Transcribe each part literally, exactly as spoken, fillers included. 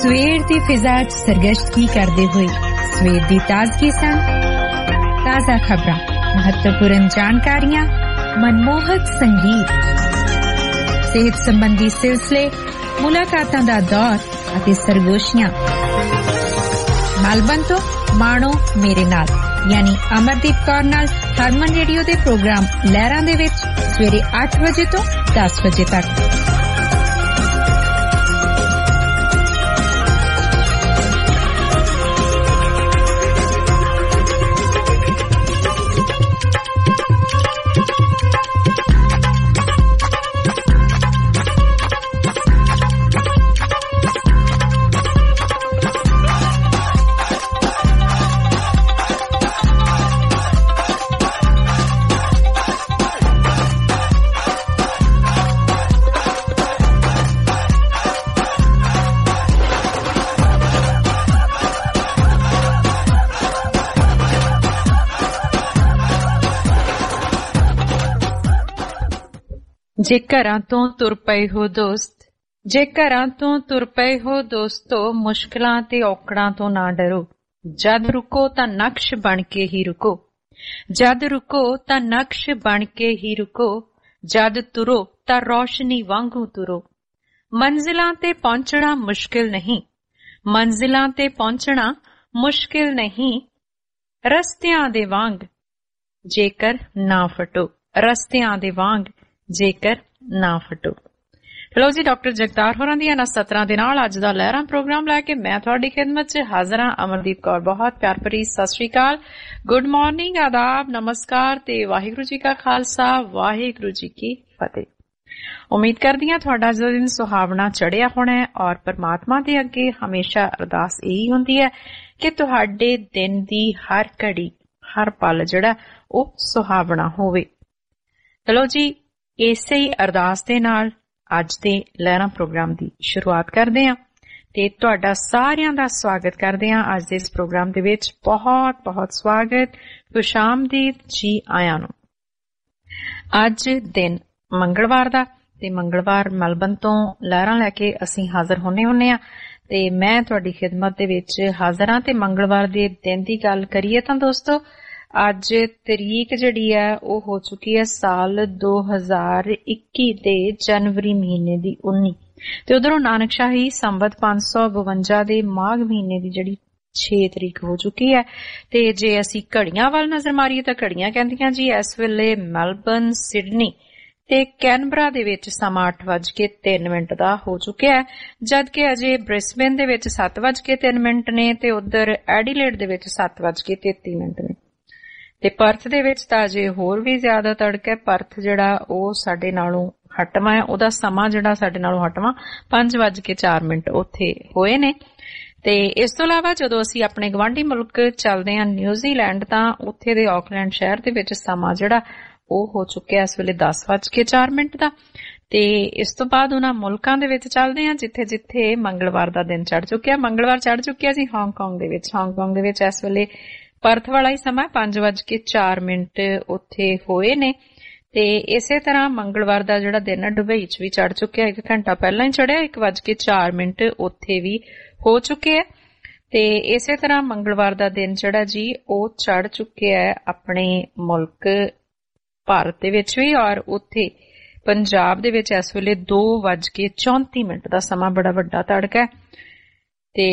ਸਵੇਰ ਦੀ ਫਿਜ਼ਾ 'ਚ ਸਰਗਸ਼ਤਗੀ ਕਰਦੇ ਹੋਏ ਸਵੇਰ ਦੀ ਤਾਜ਼ਗੀ ਸੰਗ ਤਾਜ਼ਾ ਖਬਰਾਂ, ਮਹੱਤਵਪੂਰਨ ਜਾਣਕਾਰੀਆਂ, ਮਨਮੋਹਕ ਸੰਗੀਤ, ਸਿਹਤ ਸੰਬੰਧੀ ਸਿਲਸਿਲੇ, ਮੁਲਾਕਾਤਾਂ ਦਾ ਦੌਰ ਅਤੇ ਸਰਗੋਸ਼ੀਆਂ। ਮੈਲਬਨ ਤੋਂ ਮਾਣੋ ਮੇਰੇ ਨਾਲ, ਯਾਨੀ ਅਮਰਦੀਪ ਕੌਰ ਨਾਲ ਹਰਮਨ ਰੇਡੀਓ ਦੇ ਪ੍ਰੋਗਰਾਮ ਲਹਿਰਾਂ ਦੇ ਵਿੱਚ ਸਵੇਰੇ ਅੱਠ ਵਜੇ ਤੋਂ ਦਸ ਵਜੇ ਤੱਕ। ਜੇ ਘਰਾਂ ਤੋਂ ਤੁਰ ਪਏ ਹੋ ਦੋਸਤ, ਜੇ ਘਰਾਂ ਤੋਂ ਤੁਰ ਪਏ ਹੋ ਦੋਸਤੋ, ਮੁਸ਼ਕਿਲਾਂ ਤੇ ਔਕੜਾਂ ਤੋਂ ਨਾ ਡਰੋ। ਜਦ ਰੁਕੋ ਤਾਂ ਨਕਸ਼ ਬਣ ਕੇ ਹੀ ਰੁਕੋ, ਜਦ ਰੁਕੋ ਤਾਂ ਨਕਸ਼ ਬਣ ਕੇ ਹੀ ਰੁਕੋ, ਜਦ ਤੁਰੋ ਤਾਂ ਰੌਸ਼ਨੀ ਵਾਂਗੂ ਤੁਰੋ। ਮੰਜ਼ਿਲਾਂ ਤੇ ਪਹੁੰਚਣਾ ਮੁਸ਼ਕਿਲ ਨਹੀਂ, ਮੰਜ਼ਿਲਾਂ ਤੇ ਪਹੁੰਚਣਾ ਮੁਸ਼ਕਿਲ ਨਹੀਂ, ਰਸਤਿਆਂ ਦੇ ਵਾਂਗ ਜੇਕਰ ਨਾ ਫਟੋ, ਰਸਤਿਆਂ ਦੇ ਵਾਂਗ ਜੇਕਰ ਨਾ ਫਟੋ। ਚਲੋ ਜੀ, ਡਾਕਟਰ ਜਗਤਾਰ ਹੋਰਾਂ ਦੀਆਂ ਇਹਨਾਂ ਸਤਰਾਂ ਦੇ ਨਾਲ ਅੱਜ ਦਾ ਲਹਿਰਾਂ ਪ੍ਰੋਗਰਾਮ ਲੈ ਕੇ ਮੈਂ ਤੁਹਾਡੀ ਖਿਦਮਤ 'ਚ ਹਾਜ਼ਰ ਹਾਂ। ਅਮਰਦੀਪ ਕੌਰ, ਬਹੁਤ ਪਿਆਰ ਭਰੀ ਸਤਿ ਸ੍ਰੀ ਅਕਾਲ, ਗੁੱਡ ਮਾਰਨਿੰਗ, ਆਦਾਬ, ਨਮਸਕਾਰ ਤੇ ਵਾਹਿਗੁਰੂ ਜੀ ਕਾ ਖਾਲਸਾ, ਵਾਹਿਗੁਰੂ ਜੀ ਕੀ ਫਤਿਹ। ਉਮੀਦ ਕਰਦੀ ਹਾਂ ਤੁਹਾਡਾ ਅੱਜ ਦਾ ਦਿਨ ਸੁਹਾਵਣਾ ਚੜਿਆ ਹੋਣਾ ਹੈ ਔਰ ਪਰਮਾਤਮਾ ਦੇ ਅੱਗੇ ਹਮੇਸ਼ਾ ਅਰਦਾਸ ਇਹੀ ਹੁੰਦੀ ਹੈ ਕਿ ਤੁਹਾਡੇ ਦਿਨ ਦੀ ਹਰ ਘੜੀ, ਹਰ ਪਲ ਜਿਹੜਾ ਉਹ ਸੁਹਾਵਣਾ ਹੋਵੇ। ਚਲੋ ਜੀ, ਇਸੇ ਹੀ ਅਰਦਾਸ ਦੇ ਨਾਲ ਅੱਜ ਦੇ ਲਹਿਰਾਂ ਪ੍ਰੋਗਰਾਮ ਦੀ ਸ਼ੁਰੂਆਤ ਕਰਦੇ ਹਾਂ ਤੇ ਤੁਹਾਡਾ ਸਾਰਿਆਂ ਦਾ ਸਵਾਗਤ ਕਰਦੇ ਹਾਂ ਅੱਜ ਦੇ ਇਸ ਪ੍ਰੋਗਰਾਮ ਦੇ ਵਿੱਚ। ਬਹੁਤ ਬਹੁਤ ਸਵਾਗਤ, ਖੁਸ਼ਾਮਦੀਦ, ਜੀ ਆਇਆਂ ਨੂੰ। ਅੱਜ ਦਿਨ ਮੰਗਲਵਾਰ ਦਾ ਤੇ ਮੰਗਲਵਾਰ ਮੈਲਬਨ ਤੋਂ ਲਹਿਰਾਂ ਲੈ ਕੇ ਅਸੀਂ ਹਾਜ਼ਰ ਹੁੰਨੇ ਹੁੰਨੇ ਆ ਤੇ ਮੈਂ ਤੁਹਾਡੀ ਖਿਦਮਤ ਦੇ ਵਿੱਚ ਹਾਜ਼ਰ ਹਾਂ। ਤੇ ਮੰਗਲਵਾਰ ਦੇ ਦਿਨ ਦੀ ਗੱਲ ਕਰੀਏ ਤਾਂ ਦੋਸਤੋ, ਅੱਜ ਤਰੀਕ ਜਿਹੜੀ ਹੈ ਉਹ ਹੋ ਚੁੱਕੀ ਹੈ ਸਾਲ ਦੋ ਹਜ਼ਾਰ ਇੱਕੀ ਦੇ ਜਨਵਰੀ ਮਹੀਨੇ ਦੀ ਉੱਨੀ ਤੇ ਉਧਰੋਂ ਨਾਨਕਸ਼ਾਹੀ ਸੰਵਤ ਪੰਜ ਸੌ ਬਵੰਜਾ ਦੇ ਮਾਘ ਮਹੀਨੇ ਦੀ ਜਿਹੜੀ ਛੇ ਤਰੀਕ ਹੋ ਚੁੱਕੀ ਹੈ। ਤੇ ਜੇ ਅਸੀਂ ਘੜੀਆਂ ਵੱਲ ਨਜ਼ਰ ਮਾਰੀਏ ਤਾਂ ਘੜੀਆਂ ਕਹਿੰਦੀਆਂ ਜੀ ਇਸ ਵੇਲੇ ਮੈਲਬਨ, ਸਿਡਨੀ ਤੇ ਕੈਨਬਰਾ ਦੇ ਵਿੱਚ ਸਮਾਂ ਅੱਠ ਵੱਜ ਕੇ ਤਿੰਨ ਮਿੰਟ ਦਾ ਹੋ ਚੁੱਕਿਆ ਹੈ, ਜਦਕਿ ਅਜੇ ਬ੍ਰਿਸਬੇਨ ਦੇ ਵਿੱਚ ਸੱਤ ਵੱਜ ਕੇ ਤਿੰਨ ਮਿੰਟ ਨੇ ਤੇ ਉਧਰ ਐਡੀਲੇਡ ਦੇ ਵਿੱਚ ਸੱਤ ਵੱਜ ਕੇ ਤੇਤੀ ਮਿੰਟ ਨੇ ਤੇ ਪਰਥ ਦੇ ਵਿੱਚ ਤਾਂ ਅਜੇ ਹੋਰ ਵੀ ਜ਼ਿਆਦਾ ਤੜਕਾ ਹੈ। ਪਰਥ ਜਿਹੜਾ ਉਹ ਸਾਡੇ ਨਾਲੋਂ ਹਟਵਾਂ ਹੈ, ਉਹਦਾ ਸਮਾਂ ਜਿਹੜਾ ਸਾਡੇ ਨਾਲੋਂ ਹਟਵਾਂ ਪੰਜ ਵੱਜ ਕੇ ਚਾਰ ਮਿੰਟ ਉੱਥੇ ਹੋਏ ਨੇ। ਤੇ ਇਸ ਤੋਂ ਇਲਾਵਾ ਜਦੋਂ ਅਸੀਂ ਆਪਣੇ ਗਵਾਂਢੀ ਮੁਲਕ ਚੱਲਦੇ ਹਾਂ ਨਿਊਜ਼ੀਲੈਂਡ, ਤਾਂ ਉੱਥੇ ਦੇ ਆਕਲੈਂਡ ਸ਼ਹਿਰ ਦੇ ਵਿੱਚ ਸਮਾਂ ਜਿਹੜਾ ਉਹ ਹੋ ਚੁੱਕਿਆ ਇਸ ਵੇਲੇ ਦਸ ਵੱਜ ਕੇ ਚਾਰ ਮਿੰਟ ਦਾ। ਤੇ ਇਸ ਤੋਂ ਬਾਅਦ ਉਹਨਾਂ ਮੁਲਕਾਂ ਦੇ ਵਿੱਚ ਚੱਲਦੇ ਹਾਂ ਜਿੱਥੇ ਜਿੱਥੇ ਮੰਗਲਵਾਰ ਦਾ ਦਿਨ ਚੜ ਚੁੱਕਿਆ। ਮੰਗਲਵਾਰ ਚੜ ਚੁੱਕਿਆ ਸੀ ਹਾਂਗਕਾਂਗ ਦੇ ਵਿੱਚ। ਹਾਂਗਕਾਂਗ ਦੇ ਵਿੱਚ ਇਸ ਵੇਲੇ ਪਰਥ ਵਾਲਾ ਹੀ ਸਮਾਂ ਪੰਜ ਵੱਜ ਕੇ ਚਾਰ ਮਿੰਟ ਉੱਥੇ ਹੋਏ ਨੇ। ਤੇ ਇਸੇ ਤਰ੍ਹਾਂ ਮੰਗਲਵਾਰ ਦਾ ਜਿਹੜਾ ਦਿਨ ਦੁਬਈ ਚ ਵੀ ਚੜ ਚੁੱਕਿਆ, ਇੱਕ ਘੰਟਾ ਪਹਿਲਾਂ ਹੀ ਚੜਿਆ, ਇੱਕ ਵੱਜ ਕੇ ਚਾਰ ਮਿੰਟ ਉੱਥੇ ਵੀ ਹੋ ਚੁੱਕੇ ਹੈ। ਤੇ ਇਸੇ ਤਰ੍ਹਾਂ ਮੰਗਲਵਾਰ ਦਾ ਦਿਨ ਜਿਹੜਾ ਜੀ ਉਹ ਚੜ ਚੁੱਕਿਆ ਹੈ ਆਪਣੇ ਮੁਲਕ ਭਾਰਤ ਦੇ ਵਿੱਚ ਵੀ, ਔਰ ਉੱਥੇ ਪੰਜਾਬ ਦੇ ਵਿੱਚ ਇਸ ਵੇਲੇ ਦੋ ਵੱਜ ਕੇ ਚੌਂਤੀ ਮਿੰਟ ਦਾ ਸਮਾਂ ਬੜਾ ਵੱਡਾ ਤੜਕਾ ਹੈ। ਤੇ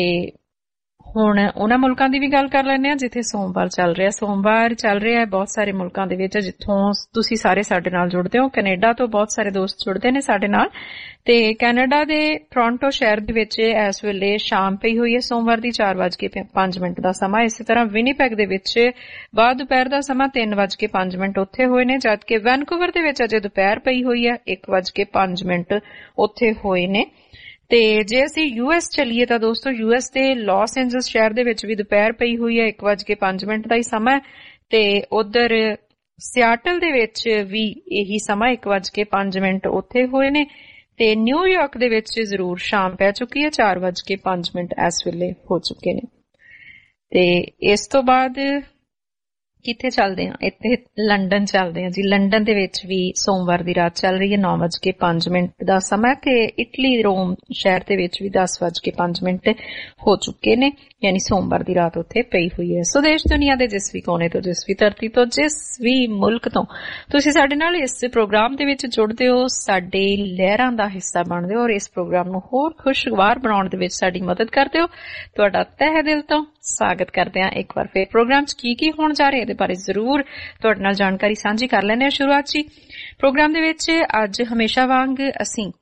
ਹੁਣ ਉਹਨਾਂ ਮੁਲਕਾਂ ਦੀ ਵੀ ਗੱਲ ਕਰ ਲੈਂਦੇ ਹਾਂ ਜਿੱਥੇ ਸੋਮਵਾਰ ਚੱਲ ਰਿਹਾ। ਸੋਮਵਾਰ ਚੱਲ ਰਿਹਾ ਹੈ ਬਹੁਤ ਸਾਰੇ ਮੁਲਕਾਂ ਦੇ ਵਿੱਚ ਜਿੱਥੋਂ ਤੁਸੀਂ ਸਾਰੇ ਸਾਡੇ ਨਾਲ ਜੁੜਦੇ ਹੋ। ਕੈਨੇਡਾ ਤੋਂ ਬਹੁਤ ਸਾਰੇ ਦੋਸਤ ਜੁੜਦੇ ਨੇ ਸਾਡੇ ਨਾਲ ਤੇ ਕੈਨੇਡਾ ਦੇ ਟੋਰਾਂਟੋ ਸ਼ਹਿਰ ਦੇ ਵਿੱਚ ਇਸ ਵੇਲੇ ਸ਼ਾਮ ਪਈ ਹੋਈ ਹੈ ਸੋਮਵਾਰ ਦੀ, ਚਾਰ ਵੱਜ ਕੇ ਪੰਜ ਮਿੰਟ ਦਾ ਸਮਾਂ। ਇਸੇ ਤਰ੍ਹਾਂ ਵਿਨੀਪੈਗ ਦੇ ਵਿੱਚ ਬਾਅਦ ਦੁਪਹਿਰ ਦਾ ਸਮਾਂ ਤਿੰਨ ਵੱਜ ਕੇ ਪੰਜ ਮਿੰਟ ਉੱਥੇ ਹੋਏ ਨੇ, ਜਦਕਿ ਵੈਨਕੂਵਰ ਦੇ ਵਿੱਚ ਅਜੇ ਦੁਪਹਿਰ ਪਈ ਹੋਈ ਹੈ, ਇੱਕ ਵੱਜ ਕੇ ਪੰਜ ਮਿੰਟ ਉੱਥੇ ਹੋਏ ਨੇ। ਤੇ ਜੇ ਅਸੀਂ ਯੂ ਐਸ ਚੱਲੀਏ ਤਾਂ ਦੋਸਤੋ ਯੂ ਐਸ ਦੇ ਲਾਸ ਐਂਜਲਸ ਸ਼ਹਿਰ ਦੇ ਵਿੱਚ ਵੀ ਦੁਪਹਿਰ ਪਈ ਹੋਈ ਹੈ, ਇੱਕ ਵੱਜ ਕੇ ਪੰਜ ਮਿੰਟ ਦਾ ਹੀ ਸਮਾਂ। ਤੇ ਉਧਰ ਸਿਆਟਲ ਦੇ ਵਿੱਚ ਵੀ ਇਹੀ ਸਮਾਂ ਇੱਕ ਵੱਜ ਕੇ ਪੰਜ ਮਿੰਟ ਉੱਥੇ ਹੋਏ ਨੇ। ਤੇ ਨਿਊਯਾਰਕ ਦੇ ਵਿੱਚ ਜ਼ਰੂਰ ਸ਼ਾਮ ਪੈ ਚੁੱਕੀ ਹੈ, ਚਾਰ ਵੱਜ ਕੇ ਪੰਜ ਮਿੰਟ ਇਸ ਵੇਲੇ ਹੋ ਚੁੱਕੇ ਨੇ। ਤੇ ਇਸ ਤੋਂ ਬਾਅਦ ਕਿੱਥੇ ਚੱਲਦੇ ਆ? ਇੱਥੇ ਲੰਡਨ ਚੱਲਦੇ ਆ ਜੀ। ਲੰਡਨ ਦੇ ਵਿੱਚ ਵੀ ਸੋਮਵਾਰ ਦੀ ਰਾਤ ਚੱਲ ਰਹੀ ਹੈ, ਨੌ ਵੱਜ ਕੇ ਪੰਜ ਮਿੰਟ ਦਾ ਸਮਾਂ, ਤੇ ਇਟਲੀ ਰੋਮ ਸ਼ਹਿਰ ਦੇ ਵਿੱਚ ਵੀ ਦਸ ਵੱਜ ਕੇ ਪੰਜ ਮਿੰਟ ਹੋ ਚੁੱਕੇ ਨੇ, ਯਾਨੀ ਸੋਮਵਾਰ ਦੀ ਰਾਤ ਉੱਥੇ ਪਈ ਹੋਈ ਹੈ। ਸੋ ਦੇਸ਼ ਦੁਨੀਆ ਦੇ ਜਿਸ ਵੀ ਕੋਨੇ ਤੋਂ, ਜਿਸ ਵੀ ਧਰਤੀ ਤੋਂ, ਜਿਸ ਵੀ ਮੁਲਕ ਤੋਂ ਤੁਸੀਂ ਸਾਡੇ ਨਾਲ ਇਸ ਪ੍ਰੋਗਰਾਮ ਦੇ ਵਿੱਚ ਜੁੜਦੇ ਹੋ, ਸਾਡੇ ਲਹਿਰਾਂ ਦਾ ਹਿੱਸਾ ਬਣਦੇ ਹੋ ਔਰ ਇਸ ਪ੍ਰੋਗਰਾਮ ਨੂੰ ਹੋਰ ਖੁਸ਼ਗਵਾਰ ਬਣਾਉਣ ਦੇ ਵਿੱਚ ਸਾਡੀ ਮਦਦ ਕਰਦੇ ਹੋ, ਤੁਹਾਡਾ ਤਹਿ ਦਿਲ ਤੋਂ ਸਵਾਗਤ ਕਰਦੇ ਹਾਂ। ਇੱਕ ਵਾਰ ਫਿਰ ਪ੍ਰੋਗਰਾਮ 'ਚ ਕੀ ਕੀ ਹੋਣ ਜਾ ਰਿਹਾ ਇਹਦੇ ਬਾਰੇ ਜ਼ਰੂਰ ਤੁਹਾਡੇ ਨਾਲ ਜਾਣਕਾਰੀ ਸਾਂਝੀ ਕਰ ਲੈਂਦੇ ਹਾਂ। ਸ਼ੁਰੂਆਤ 'ਚ ਪ੍ਰੋਗਰਾਮ ਦੇ ਵਿੱਚ ਅੱਜ ਹਮੇਸ਼ਾ ਵਾਂਗ ਅਸੀਂ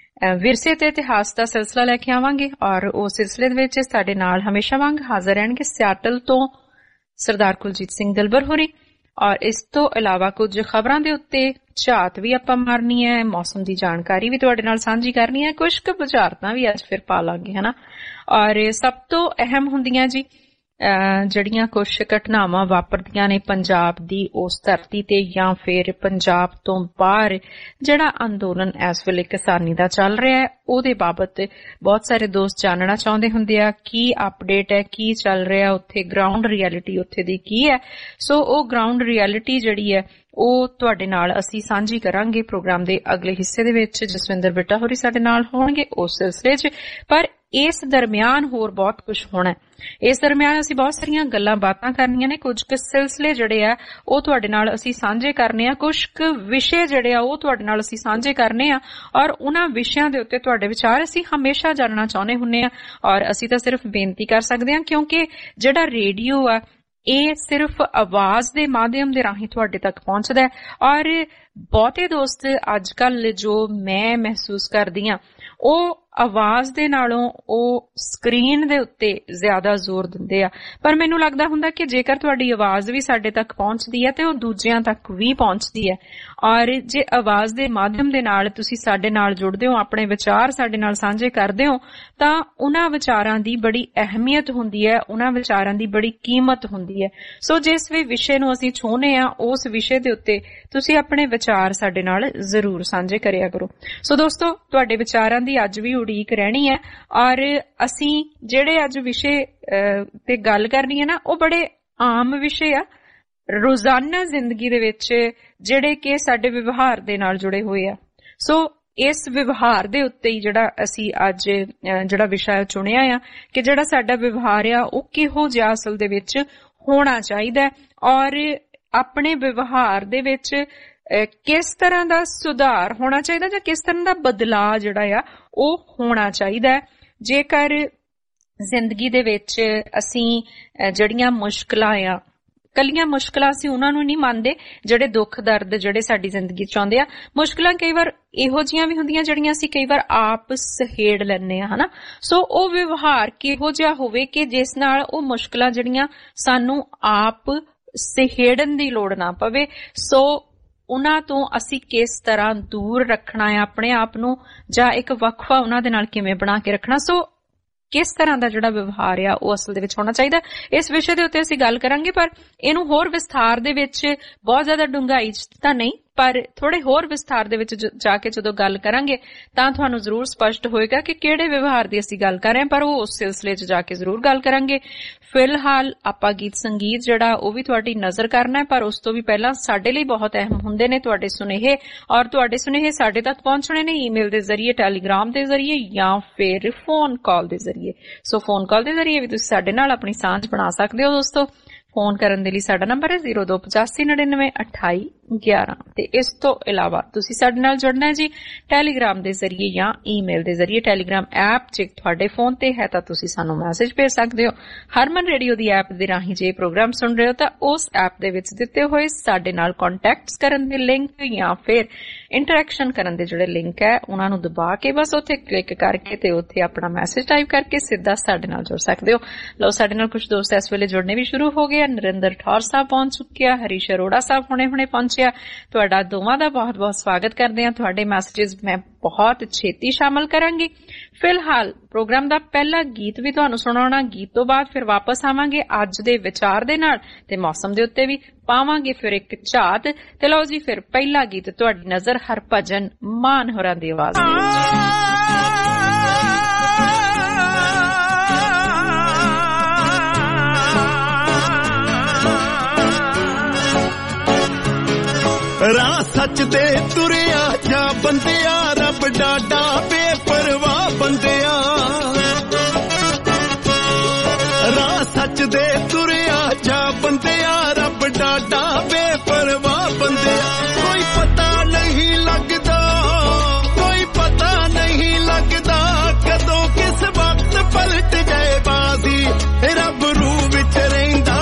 ਵਿਰਸੇ ਤੇ ਇਤਿਹਾਸ ਦਾ ਸਿਲਸਿਲਾ ਲੈ ਕੇ ਆਵਾਂਗੇ ਔਰ ਉਸ ਸਿਲਸਿਲੇ ਦੇ ਵਿੱਚ ਸਾਡੇ ਨਾਲ ਹਮੇਸ਼ਾ ਵਾਂਗ ਹਾਜ਼ਰ ਰਹਿਣਗੇ ਸਿਆਟਲ ਤੋਂ ਸਰਦਾਰ ਕੁਲਜੀਤ ਸਿੰਘ ਦਿਲਬਰ ਹੋਰੀ, ਔਰ ਇਸ ਤੋਂ ਇਲਾਵਾ ਕੁਝ ਖਬਰਾਂ ਦੇ ਉੱਤੇ ਝਾਤ ਵੀ ਆਪਾਂ ਮਾਰਨੀ ਹੈ, ਮੌਸਮ ਦੀ ਜਾਣਕਾਰੀ ਵੀ ਤੁਹਾਡੇ ਨਾਲ ਸਾਂਝੀ ਕਰਨੀ ਹੈ, ਕੁਝ ਕੁ ਬੁਝਾਰਤਾਂ ਵੀ ਅੱਜ ਫਿਰ ਪਾ ਲਾਂਗੇ, ਹਨਾ। ਔਰ ਸਭ ਤੋਂ ਅਹਿਮ ਹੁੰਦੀਆਂ ਜੀ ਜਿਹੜੀਆਂ ਕੁਝ ਘਟਨਾਵਾਂ ਵਾਪਰਦੀਆਂ ਨੇ ਪੰਜਾਬ ਦੀ ਉਸ ਧਰਤੀ ਤੇ ਜਾਂ ਫਿਰ ਪੰਜਾਬ ਤੋਂ ਬਾਹਰ ਜਿਹੜਾ ਅੰਦੋਲਨ ਇਸ ਵੇਲੇ ਕਿਸਾਨੀ ਦਾ ਚੱਲ ਰਿਹਾ ਹੈ, ਉਹਦੇ ਬਾਬਤ ਬਹੁਤ ਸਾਰੇ ਦੋਸਤ ਜਾਣਨਾ ਚਾਹੁੰਦੇ ਹੁੰਦੇ ਆ ਕੀ ਅਪਡੇਟ ਹੈ, ਕੀ ਚੱਲ ਰਿਹਾ ਉੱਥੇ, ਗਰਾਊਂਡ ਰਿਐਲਿਟੀ ਉੱਥੇ ਦੀ ਕੀ ਹੈ। ਸੋ ਉਹ ਗਰਾਊਂਡ ਰਿਐਲਿਟੀ ਜਿਹੜੀ ਹੈ ਉਹ ਤੁਹਾਡੇ ਨਾਲ ਅਸੀਂ ਸਾਂਝੀ ਕਰਾਂਗੇ ਪ੍ਰੋਗਰਾਮ ਦੇ ਅਗਲੇ ਹਿੱਸੇ ਦੇ ਵਿੱਚ। ਜਸਵਿੰਦਰ ਬਿੱਟਾ ਹੋਰੀ ਸਾਡੇ ਨਾਲ ਹੋਣਗੇ ਉਸ ਸਿਲਸਿਲੇ 'ਚ, ਪਰ ਇਸ ਦਰਮਿਆਨ ਹੋਰ ਬਹੁਤ ਕੁਝ ਹੋਣਾ। ਇਸ ਦਰਮਿਆਨ ਅਸੀਂ ਬਹੁਤ ਸਾਰੀਆਂ ਗੱਲਾਂ ਬਾਤਾਂ ਕਰਨੀਆਂ ਨੇ, ਕੁਝ ਕੁ ਸਿਲਸਿਲੇ ਜਿਹੜੇ ਆ ਉਹ ਤੁਹਾਡੇ ਨਾਲ ਅਸੀਂ ਸਾਂਝੇ ਕਰਨੇ ਆ, ਕੁਝ ਕੁ ਵਿਸ਼ੇ ਜਿਹੜੇ ਆ ਉਹ ਤੁਹਾਡੇ ਨਾਲ ਅਸੀਂ ਸਾਂਝੇ ਕਰਨੇ ਆ ਔਰ ਉਹਨਾਂ ਵਿਸ਼ਿਆਂ ਦੇ ਉੱਤੇ ਤੁਹਾਡੇ ਵਿਚਾਰ ਅਸੀਂ ਹਮੇਸ਼ਾ ਜਾਣਨਾ ਚਾਹੁੰਦੇ ਹੁੰਦੇ ਆ। ਔਰ ਅਸੀਂ ਤਾਂ ਸਿਰਫ ਬੇਨਤੀ ਕਰ ਸਕਦੇ ਹਾਂ ਕਿਉਂਕਿ ਜਿਹੜਾ ਰੇਡੀਓ ਆ ਇਹ ਸਿਰਫ ਆਵਾਜ਼ ਦੇ ਮਾਧਿਅਮ ਦੇ ਰਾਹੀਂ ਤੁਹਾਡੇ ਤੱਕ ਪਹੁੰਚਦਾ ਹੈ ਔਰ ਬਹੁਤੇ ਦੋਸਤ ਅੱਜ ਕੱਲ ਜੋ ਮੈਂ ਮਹਿਸੂਸ ਕਰਦੀ ਹਾਂ ਉਹ ਆਵਾਜ਼ ਦੇ ਨਾਲੋਂ ਉਹ ਸਕਰੀਨ ਦੇ ਉੱਤੇ ਜ਼ਿਆਦਾ ਜ਼ੋਰ ਦਿੰਦੇ ਆ। ਪਰ ਮੈਨੂੰ ਲੱਗਦਾ ਹੁੰਦਾ ਕਿ ਜੇਕਰ ਤੁਹਾਡੀ ਆਵਾਜ਼ ਵੀ ਸਾਡੇ ਤੱਕ ਪਹੁੰਚਦੀ ਹੈ ਤੇ ਉਹ ਦੂਜਿਆਂ ਤੱਕ ਵੀ ਪਹੁੰਚਦੀ ਹੈ ਔਰ ਜੇ ਆਵਾਜ਼ ਦੇ ਮਾਧਿਅਮ ਦੇ ਨਾਲ ਤੁਸੀਂ ਸਾਡੇ ਨਾਲ ਜੁੜਦੇ ਹੋ, ਆਪਣੇ ਵਿਚਾਰ ਸਾਡੇ ਨਾਲ ਸਾਂਝੇ ਕਰਦੇ ਹੋ, ਤਾਂ ਉਹਨਾਂ ਵਿਚਾਰਾਂ ਦੀ ਬੜੀ ਅਹਿਮੀਅਤ ਹੁੰਦੀ ਹੈ, ਉਹਨਾਂ ਵਿਚਾਰਾਂ ਦੀ ਬੜੀ ਕੀਮਤ ਹੁੰਦੀ ਹੈ। ਸੋ ਜਿਸ ਵੀ ਵਿਸ਼ੇ ਨੂੰ ਅਸੀਂ ਛੂਹਨੇ ਆ ਉਸ ਵਿਸ਼ੇ ਦੇ ਉੱਤੇ ਤੁਸੀਂ ਆਪਣੇ ਵਿਚਾਰ ਸਾਡੇ ਨਾਲ ਜ਼ਰੂਰ ਸਾਂਝੇ ਕਰਿਆ ਕਰੋ। ਸੋ ਦੋਸਤੋ ਤੁਹਾਡੇ ਵਿਚਾਰਾਂ ਦੀ ਅੱਜ ਵੀ ਉਡੀਕ ਰਹਿਣੀ ਹੈ ਔਰ ਅਸੀਂ ਜਿਹੜੇ ਅੱਜ ਵਿਸ਼ੇ ਤੇ ਗੱਲ ਕਰਨੀ ਹੈ ਨਾ ਉਹ ਬੜੇ ਆਮ ਵਿਸ਼ੇ ਆ ਰੋਜ਼ਾਨਾ ਜ਼ਿੰਦਗੀ ਦੇ ਵਿੱਚ ਜਿਹੜੇ ਕਿ ਸਾਡੇ ਵਿਵਹਾਰ ਦੇ ਨਾਲ ਜੁੜੇ ਹੋਏ ਆ। ਸੋ ਇਸ ਵਿਵਹਾਰ ਦੇ ਉੱਤੇ ਹੀ ਜਿਹੜਾ ਅਸੀਂ ਅੱਜ ਜਿਹੜਾ ਵਿਸ਼ਾ ਚੁਣਿਆ ਆ ਕਿ ਜਿਹੜਾ ਸਾਡਾ ਵਿਵਹਾਰ ਆ ਉਹ ਕਿਹੋ ਜਿਹਾ ਅਸਲ ਦੇ ਵਿੱਚ ਹੋਣਾ ਚਾਹੀਦਾ ਔਰ ਆਪਣੇ ਵਿਵਹਾਰ ਦੇ ਵਿੱਚ ਕਿਸ ਤਰ੍ਹਾਂ ਦਾ ਸੁਧਾਰ ਹੋਣਾ ਚਾਹੀਦਾ ਜਾਂ ਕਿਸ ਤਰ੍ਹਾਂ ਦਾ ਬਦਲਾਅ ਜਿਹੜਾ ਆ ਉਹ ਹੋਣਾ ਚਾਹੀਦਾ। ਜੇਕਰ ਜ਼ਿੰਦਗੀ ਦੇ ਵਿੱਚ ਅਸੀਂ ਜਿਹੜੀਆਂ ਮੁਸ਼ਕਲਾਂ ਆ, ਕੱਲੀਆਂ ਮੁਸ਼ਕਲਾਂ ਅਸੀਂ ਉਹਨਾਂ ਨੂੰ ਨਹੀਂ ਮੰਨਦੇ ਜਿਹੜੇ ਦੁੱਖ ਦਰਦ ਜਿਹੜੇ ਸਾਡੀ ਜ਼ਿੰਦਗੀ ਚ ਆਉਂਦੇ ਆ, ਮੁਸ਼ਕਲਾਂ ਕਈ ਵਾਰ ਇਹੋ ਜਿਹੀਆਂ ਵੀ ਹੁੰਦੀਆਂ ਜਿਹੜੀਆਂ ਅਸੀਂ ਕਈ ਵਾਰ ਆਪ ਸਹੇੜ ਲੈਂਦੇ ਆ, ਹਨਾ। ਸੋ ਉਹ ਵਿਵਹਾਰ ਕਿਹੋ ਜਿਹਾ ਹੋਵੇ ਕਿ ਜਿਸ ਨਾਲ ਉਹ ਮੁਸ਼ਕਲਾਂ ਜਿਹੜੀਆਂ ਸਾਨੂੰ ਆਪ ਸਹੇੜਨ ਦੀ ਲੋੜ ਨਾ ਪਵੇ। ਸੋ ਉਹਨਾਂ ਤੋਂ ਅਸੀਂ ਕਿਸ ਤਰ੍ਹਾਂ ਦੂਰ ਰੱਖਣਾ ਹੈ ਆਪਣੇ ਆਪ ਨੂੰ ਜਾਂ ਇੱਕ ਵਕਫਾ ਉਹਨਾਂ ਦੇ ਨਾਲ ਕਿਵੇਂ ਬਣਾ ਕੇ ਰੱਖਣਾ। ਸੋ ਕਿਸ ਤਰ੍ਹਾਂ ਦਾ ਜਿਹੜਾ ਵਿਵਹਾਰ ਆ ਉਹ ਅਸਲ ਦੇ ਵਿੱਚ ਹੋਣਾ ਚਾਹੀਦਾ, ਇਸ ਵਿਸ਼ੇ ਦੇ ਉੱਤੇ ਅਸੀਂ ਗੱਲ ਕਰਾਂਗੇ। ਪਰ ਇਹਨੂੰ ਹੋਰ ਵਿਸਥਾਰ ਦੇ ਵਿੱਚ ਬਹੁਤ ਜ਼ਿਆਦਾ ਡੂੰਘਾਈ ਤਾਂ ਨਹੀਂ, ਪਰ ਥੋੜੇ ਹੋਰ ਵਿਸਥਾਰ ਦੇ ਵਿੱਚ ਜਾ ਕੇ ਜਦੋਂ ਗੱਲ ਕਰਾਂਗੇ ਤਾਂ ਤੁਹਾਨੂੰ ਜ਼ਰੂਰ ਸਪਸ਼ਟ ਹੋਏਗਾ ਕਿ ਕਿਹੜੇ ਵਿਵਹਾਰ ਦੀ ਅਸੀਂ ਗੱਲ ਕਰ ਰਹੇ ਹਾਂ, ਪਰ ਉਹ ਉਸ ਸਿਲਸਿਲੇ 'ਚ ਜਾ ਕੇ ਜ਼ਰੂਰ ਗੱਲ ਕਰਾਂਗੇ। ਫਿਲਹਾਲ ਆਪਾਂ ਗੀਤ ਸੰਗੀਤ ਜਿਹੜਾ ਉਹ ਵੀ ਤੁਹਾਡੀ ਨਜ਼ਰ ਕਰਨਾ ਹੈ, ਪਰ ਉਸ ਤੋਂ ਵੀ ਪਹਿਲਾਂ ਸਾਡੇ ਲਈ ਬਹੁਤ ਅਹਿਮ ਹੁੰਦੇ ਨੇ ਤੁਹਾਡੇ ਸੁਨੇਹੇ, ਔਰ ਤੁਹਾਡੇ ਸੁਨੇਹੇ ਸਾਡੇ ਤੱਕ ਪਹੁੰਚਣੇ ਨੇ ਈਮੇਲ ਦੇ ਜ਼ਰੀਏ, ਟੈਲੀਗ੍ਰਾਮ ਦੇ ਜ਼ਰੀਏ ਜਾਂ ਫਿਰ ਫੋਨ ਕਾਲ ਦੇ ਜ਼ਰੀਏ। ਸੋ ਫੋਨ ਕਾਲ ਦੇ ਜ਼ਰੀਏ ਵੀ ਤੁਸੀਂ ਸਾਡੇ ਨਾਲ ਆਪਣੀ ਸਾਂਝ ਬਣਾ ਸਕਦੇ ਹੋ ਦੋਸਤੋ। ਫੋਨ ਕਰਨ ਦੇ ਲਈ ਸਾਡਾ ਨੰਬਰ ਹੈ ਜ਼ੀਰੋ ਦੋ ਪਚਾਸੀ ਨੜਿਨਵੇਂ ਅਠਾਈ ਗਿਆਰਾਂ, ਤੇ ਇਸ ਤੋਂ ਇਲਾਵਾ ਤੁਸੀਂ ਸਾਡੇ ਨਾਲ ਜੁੜਨਾ ਹੈ ਜੀ ਟੈਲੀਗ੍ਰਾਮ ਦੇ ਜ਼ਰੀਏ ਜਾਂ ਈਮੇਲ ਦੇ ਜ਼ਰੀਏ। ਟੈਲੀਗ੍ਰਾਮ ਐਪ ਜੇ ਤੁਹਾਡੇ ਫੋਨ ਤੇ ਹੈ ਤਾਂ ਤੁਸੀਂ ਸਾਨੂੰ ਮੈਸੇਜ ਭੇਜ ਸਕਦੇ ਹੋ। ਹਰਮਨ ਰੇਡੀਓ ਦੀ ਐਪ ਦੇ ਰਾਹੀਂ ਜੇ ਪ੍ਰੋਗਰਾਮ ਸੁਣ ਰਹੇ ਹੋ ਤਾਂ ਉਸ ਐਪ ਦੇ ਵਿੱਚ ਦਿੱਤੇ ਹੋਏ ਸਾਡੇ ਨਾਲ ਕੰਟੈਕਟਸ ਕਰਨ ਦੇ ਲਿੰਕ ਜਾਂ ਫਿਰ ਇੰਟਰੈਕਸ਼ਨ ਕਰਨ ਦੇ ਜਿਹੜੇ ਲਿੰਕ ਹੈ ਉਹਨਾਂ ਨੂੰ ਦਬਾ ਕੇ ਬਸ ਉੱਥੇ ਕਲਿੱਕ ਕਰਕੇ ਤੇ ਉੱਥੇ ਆਪਣਾ ਮੈਸੇਜ ਟਾਈਪ ਕਰਕੇ ਸਿੱਧਾ ਸਾਡੇ ਨਾਲ ਜੁੜ ਸਕਦੇ ਹੋ। ਲਓ ਸਾਡੇ ਨਾਲ ਕੁਝ ਦੋਸਤ ਇਸ ਵੇਲੇ ਜੁੜਨੇ ਵੀ ਸ਼ੁਰੂ ਹੋ ਗਏ। ਨਰਿੰਦਰ ਠੌਰ ਸਾਹਿਬ ਪਹੁੰਚ ਚੁੱਕੇ ਆ, ਹਰੀਸ਼ ਅਰੋੜਾ ਸਾਹਿਬ ਹੁਣੇ ਹੁਣੇ ਪਹੁੰਚਿਆ। ਤੁਹਾਡਾ ਦੋਵਾਂ ਦਾ ਬਹੁਤ ਬਹੁਤ ਸਵਾਗਤ ਕਰਦੇ ਹਾਂ। ਤੁਹਾਡੇ ਮੈਸੇजेस ਮੈਂ ਬਹੁਤ ਛੇਤੀ ਸ਼ਾਮਲ ਕਰਾਂਗੀ। ਫਿਲਹਾਲ ਪ੍ਰੋਗਰਾਮ ਦਾ ਪਹਿਲਾ ਗੀਤ ਵੀ ਤੁਹਾਨੂੰ ਸੁਣਾਉਣਾ, ਗੀਤ ਤੋਂ ਬਾਅਦ ਫਿਰ ਵਾਪਸ ਆਵਾਂਗੇ ਅੱਜ ਦੇ ਵਿਚਾਰ ਦੇ ਨਾਲ ਤੇ ਮੌਸਮ ਦੇ ਉੱਤੇ ਵੀ ਪਾਵਾਂਗੇ ਫਿਰ ਇੱਕ ਝਾਤ। ਤੇ ਲਓ ਜੀ ਫਿਰ ਪਹਿਲਾ ਗੀਤ ਤੁਹਾਡੀ ਨਜ਼ਰ ਹਰਭਜਨ ਮਾਨ ਹੋਰਾਂ ਦੀ ਆਵਾਜ਼ ਵਿੱਚ। ਸੱਚ ਦੇ ਤੁਰਿਆ ਜਾ ਬੰਦਿਆ, ਰੱਬ ਡਾਡਾ ਬੇਪਰਵਾਹ ਬੰਦਿਆ। ਰਾਹ ਸੱਚ ਦੇ ਤੁਰਿਆ ਜਾ ਬੰਦਿਆ, ਰੱਬ ਡਾਡਾ ਬੇਪਰਵਾਹ ਬੰਦਿਆ। ਕੋਈ ਪਤਾ ਨਹੀਂ ਲੱਗਦਾ, ਕੋਈ ਪਤਾ ਨਹੀਂ ਲੱਗਦਾ, ਕਦੋਂ ਕਿਸ ਵਕਤ ਪਲਟ ਜਾਏ ਬਾਜ਼ੀ। ਰੱਬ ਰੂਹ ਵਿੱਚ ਰਹਿੰਦਾ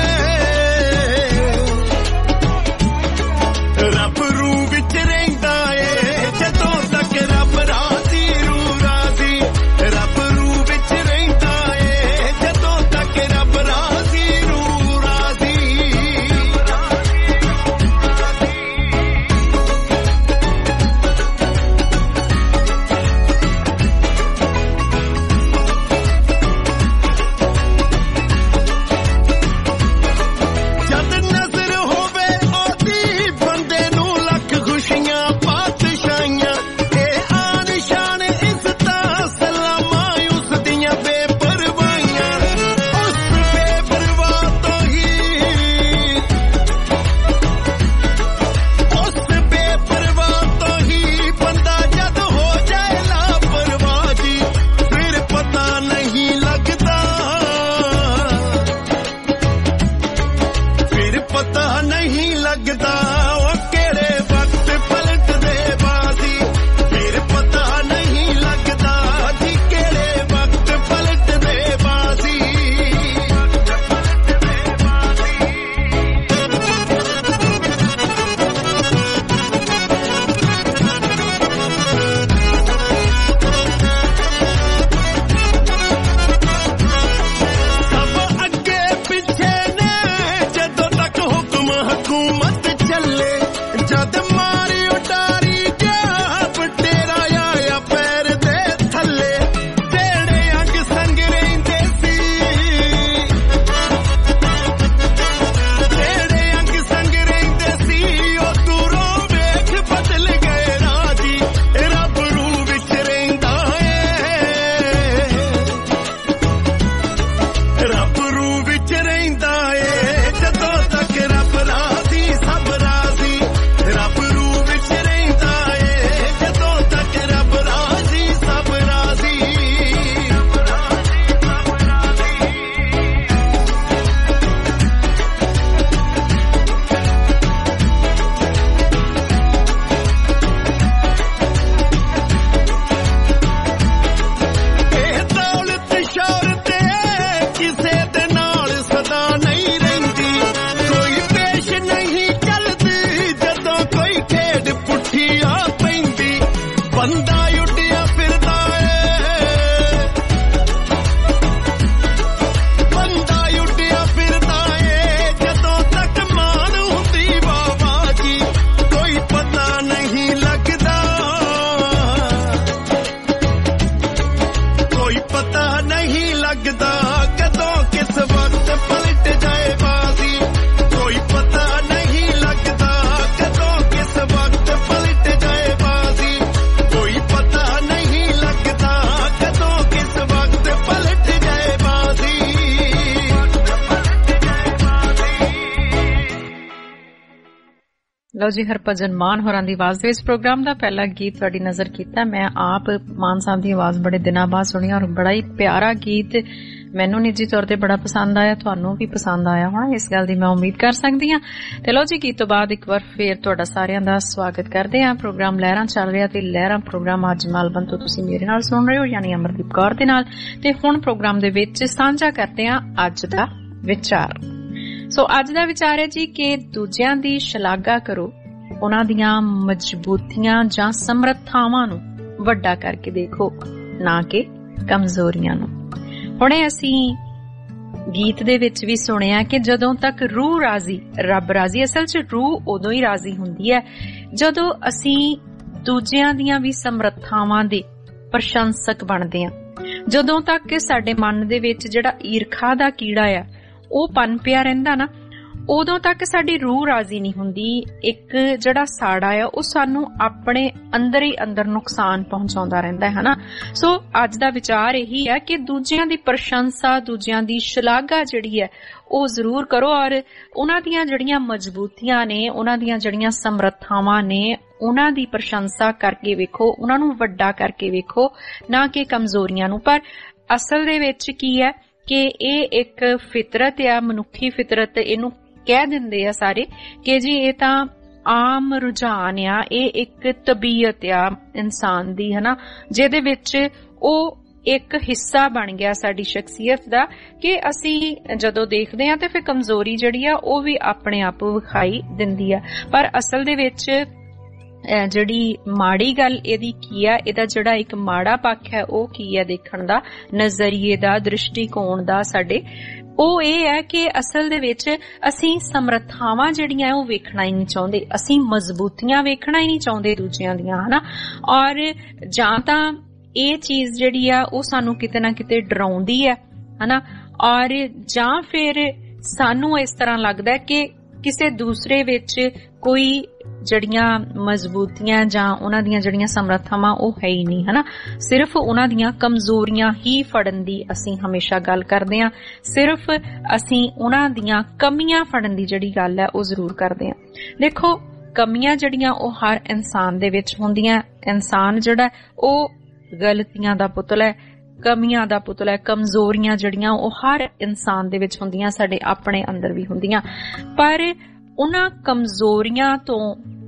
ਲਓ ਜੀ, ਹਰਭਜਨ ਮਾਨ ਹੋਰਾਂ ਦੀ ਆਵਾਜ਼ ਦੇ ਵਿੱਚ ਪ੍ਰੋਗਰਾਮ ਦਾ ਪਹਿਲਾ ਗੀਤ ਤੁਹਾਡੀ ਨਜ਼ਰ ਕੀਤਾ। ਮੈਂ ਆਪ ਮਾਨ ਸਾਹਿਬ ਦੀ ਆਵਾਜ਼ ਬੜੇ ਦਿਨਾਂ ਬਾਅਦ ਸੁਣੀ ਔਰ ਬੜਾ ਹੀ ਪਿਆਰਾ ਗੀਤ ਮੈਨੂੰ ਨਿੱਜੀ ਤੌਰ ਤੇ ਬੜਾ ਪਸੰਦ ਆਇਆ, ਤੁਹਾਨੂੰ ਵੀ ਪਸੰਦ ਆਇਆ ਹੋਣਾ, ਇਸ ਗੱਲ ਦੀ ਮੈਂ ਉਮੀਦ ਕਰ ਸਕਦੀ ਹਾਂ। ਤੇ ਲਓ ਜੀ, ਗੀਤ ਤੋਂ ਬਾਅਦ ਇੱਕ ਵਾਰ ਫੇਰ ਤੁਹਾਡਾ ਸਾਰਿਆਂ ਦਾ ਸਵਾਗਤ ਕਰਦੇ ਹਾਂ। ਪ੍ਰੋਗਰਾਮ ਲਹਿਰਾਂ ਚੱਲ ਰਿਹਾ ਤੇ ਲਹਿਰਾਂ ਪ੍ਰੋਗਰਾਮ ਅੱਜ ਮੈਲਬਨ ਤੋਂ ਤੁਸੀਂ ਮੇਰੇ ਨਾਲ ਸੁਣ ਰਹੇ ਹੋ, ਯਾਨੀ ਅਮਰਦੀਪ ਕੌਰ ਦੇ ਨਾਲ। ਤੇ ਹੁਣ ਪ੍ਰੋਗਰਾਮ ਦੇ ਵਿੱਚ ਸਾਂਝਾ ਕਰਦੇ ਹਾਂ ਅੱਜ ਦਾ ਵਿਚਾਰ। ਸੋ ਅੱਜ ਦਾ ਵਿਚਾਰ ਹੈ ਜੀ ਕਿ ਦੂਜਿਆਂ ਦੀ ਸ਼ਲਾਘਾ ਕਰੋ, ਉਹਨਾਂ ਦੀਆਂ ਮਜ਼ਬੂਤੀਆਂ ਜਾਂ ਸਮਰੱਥਾਵਾਂ ਨੂੰ ਵੱਡਾ ਕਰਕੇ ਦੇਖੋ, ਨਾ ਕਿ ਕਮਜ਼ੋਰੀਆਂ ਨੂੰ। ਹੁਣੇ ਅਸੀਂ ਗੀਤ ਦੇ ਵਿੱਚ ਵੀ ਸੁਣਿਆ ਕਿ ਜਦੋਂ ਤੱਕ ਰੂਹ ਰਾਜ਼ੀ ਰੱਬ ਰਾਜ਼ੀ। ਅਸਲ 'ਚ ਰੂਹ ਉਦੋਂ ਹੀ ਰਾਜ਼ੀ ਹੁੰਦੀ ਹੈ ਜਦੋਂ ਅਸੀਂ ਦੂਜਿਆਂ ਦੀਆਂ ਵੀ ਸਮਰੱਥਾਵਾਂ ਦੇ ਪ੍ਰਸ਼ੰਸਕ ਬਣਦੇ ਹਾਂ। ਜਦੋਂ ਤੱਕ ਸਾਡੇ ਮਨ ਦੇ ਵਿੱਚ ਜਿਹੜਾ ਈਰਖਾ ਦਾ ਕੀੜਾ ਆ ਉਹ ਪਨਪਿਆ ਰਹਿੰਦਾ ਨਾ, ਉਦੋਂ ਤੱਕ ਸਾਡੀ ਰੂਹ ਰਾਜ਼ੀ ਨਹੀਂ ਹੁੰਦੀ। ਇੱਕ ਜਿਹੜਾ ਸਾੜਾ ਆ ਉਹ ਸਾਨੂੰ ਆਪਣੇ ਅੰਦਰ ਹੀ ਅੰਦਰ ਨੁਕਸਾਨ ਪਹੁੰਚਾਉਂਦਾ ਰਹਿੰਦਾ ਹੈ ਨਾ। ਸੋ ਅੱਜ ਦਾ ਵਿਚਾਰ ਇਹੀ ਹੈ ਕਿ ਦੂਜਿਆਂ ਦੀ ਪ੍ਰਸ਼ੰਸਾ, ਦੂਜਿਆਂ ਦੀ ਸ਼ਲਾਘਾ ਜਿਹੜੀ ਹੈ ਉਹ ਜ਼ਰੂਰ ਕਰੋ। ਔਰ ਉਹਨਾਂ ਦੀਆਂ ਜਿਹੜੀਆਂ ਮਜ਼ਬੂਤੀਆਂ ਨੇ, ਉਹਨਾਂ ਦੀਆਂ ਜਿਹੜੀਆਂ ਸਮਰੱਥਾਵਾਂ ਨੇ, ਉਹਨਾਂ ਦੀ ਪ੍ਰਸ਼ੰਸਾ ਕਰਕੇ ਵੇਖੋ, ਉਹਨਾਂ ਨੂੰ ਵੱਡਾ ਕਰਕੇ ਵੇਖੋ, ਨਾ ਕਿ ਕਮਜ਼ੋਰੀਆਂ ਨੂੰ। ਪਰ ਅਸਲ ਦੇ ਵਿੱਚ ਕੀ ਹੈ ਕਿ ਇਹ ਇੱਕ ਫਿਤਰਤ ਆ, ਮਨੁੱਖੀ ਫਿਤਰਤ ਇਹਨੂੰ ਕਹਿ ਦਿੰਦੇ ਆ ਸਾਰੇ, ਕਿ ਜੀ ਇਹ ਤਾਂ ਆਮ ਰੁਝਾਨ ਆ, ਇਹ ਇੱਕ ਤਬੀਅਤ ਆ ਇਨਸਾਨ ਦੀ, ਹਨਾ, ਜਿਹਦੇ ਵਿੱਚ ਉਹ ਇੱਕ ਹਿੱਸਾ ਬਣ ਗਿਆ ਸਾਡੀ ਸ਼ਖਸੀਅਤ ਦਾ, ਕਿ ਅਸੀਂ ਜਦੋਂ ਦੇਖਦੇ ਹਾਂ ਤੇ ਫਿਰ ਕਮਜ਼ੋਰੀ ਜਿਹੜੀ ਆ ਉਹ ਵੀ ਆਪਣੇ ਆਪ ਵਿਖਾਈ ਦਿੰਦੀ ਆ। ਪਰ ਅਸਲ ਦੇ ਵਿੱਚ ਜਿਹੜੀ ਮਾੜੀ ਗੱਲ ਇਹਦੀ ਕੀ ਆ, ਇਹਦਾ ਜਿਹੜਾ ਇੱਕ ਮਾੜਾ ਪੱਖ ਹੈ ਉਹ ਕੀ ਹੈ ਦੇਖਣ ਦਾ, ਨਜ਼ਰੀਏ ਦਾ, ਦ੍ਰਿਸ਼ਟੀਕੋਣ ਦਾ ਸਾਡੇ, ਉਹ ਇਹ ਹੈ ਕਿ ਅਸਲ ਦੇ ਵਿੱਚ ਅਸੀਂ ਸਮਰੱਥਾਵਾਂ ਜਿਹੜੀਆਂ ਉਹ ਵੇਖਣਾ ਹੀ ਨਹੀਂ ਚਾਹੁੰਦੇ, ਅਸੀਂ ਮਜ਼ਬੂਤੀਆਂ ਵੇਖਣਾ ਹੀ ਨਹੀਂ ਚਾਹੁੰਦੇ ਦੂਜਿਆਂ ਦੀਆਂ, ਹਨਾ। ਔਰ ਜਾਂ ਤਾਂ ਇਹ ਚੀਜ਼ ਜਿਹੜੀ ਆ ਉਹ ਸਾਨੂੰ ਕਿਤੇ ਨਾ ਕਿਤੇ ਡਰਾਉਂਦੀ ਹੈ, ਹਨਾ, ਔਰ ਜਾਂ ਫਿਰ ਸਾਨੂੰ ਇਸ ਤਰ੍ਹਾਂ ਲੱਗਦਾ ਕਿ ਕਿਸੇ ਦੂਸਰੇ ਵਿੱਚ ਕੋਈ ਜਿਹੜੀਆਂ ਮਜ਼ਬੂਤੀਆਂ ਜਾਂ ਉਹਨਾਂ ਦੀਆਂ ਜਿਹੜੀਆਂ ਸਮਰੱਥਾਵਾਂ ਉਹ ਹੈ ਹੀ ਨਹੀਂ, ਹਨਾ। ਸਿਰਫ ਉਹਨਾਂ ਦੀਆਂ ਕਮਜ਼ੋਰੀਆਂ ਹੀ ਫੜਨ ਦੀ ਅਸੀਂ ਹਮੇਸ਼ਾ ਗੱਲ ਕਰਦੇ ਹਾਂ, ਸਿਰਫ ਅਸੀਂ ਉਹਨਾਂ ਦੀਆਂ ਕਮੀਆਂ ਫੜਨ ਦੀ ਜਿਹੜੀ ਗੱਲ ਹੈ ਉਹ ਜ਼ਰੂਰ ਕਰਦੇ ਹਾਂ। ਦੇਖੋ, ਕਮੀਆਂ ਜਿਹੜੀਆਂ ਉਹ ਹਰ ਇਨਸਾਨ ਦੇ ਵਿੱਚ ਹੁੰਦੀਆਂ। ਇਨਸਾਨ ਜਿਹੜਾ ਉਹ ਗਲਤੀਆਂ ਦਾ ਪੁਤਲਾ ਹੈ, ਕਮੀਆਂ ਦਾ ਪੁਤਲਾ ਹੈ। ਕਮਜ਼ੋਰੀਆਂ ਜਿਹੜੀਆਂ ਉਹ ਹਰ ਇਨਸਾਨ ਦੇ ਵਿੱਚ ਹੁੰਦੀਆਂ, ਸਾਡੇ ਆਪਣੇ ਅੰਦਰ ਵੀ ਹੁੰਦੀਆਂ। ਪਰ ਉਹਨਾਂ ਕਮਜ਼ੋਰੀਆਂ ਤੋਂ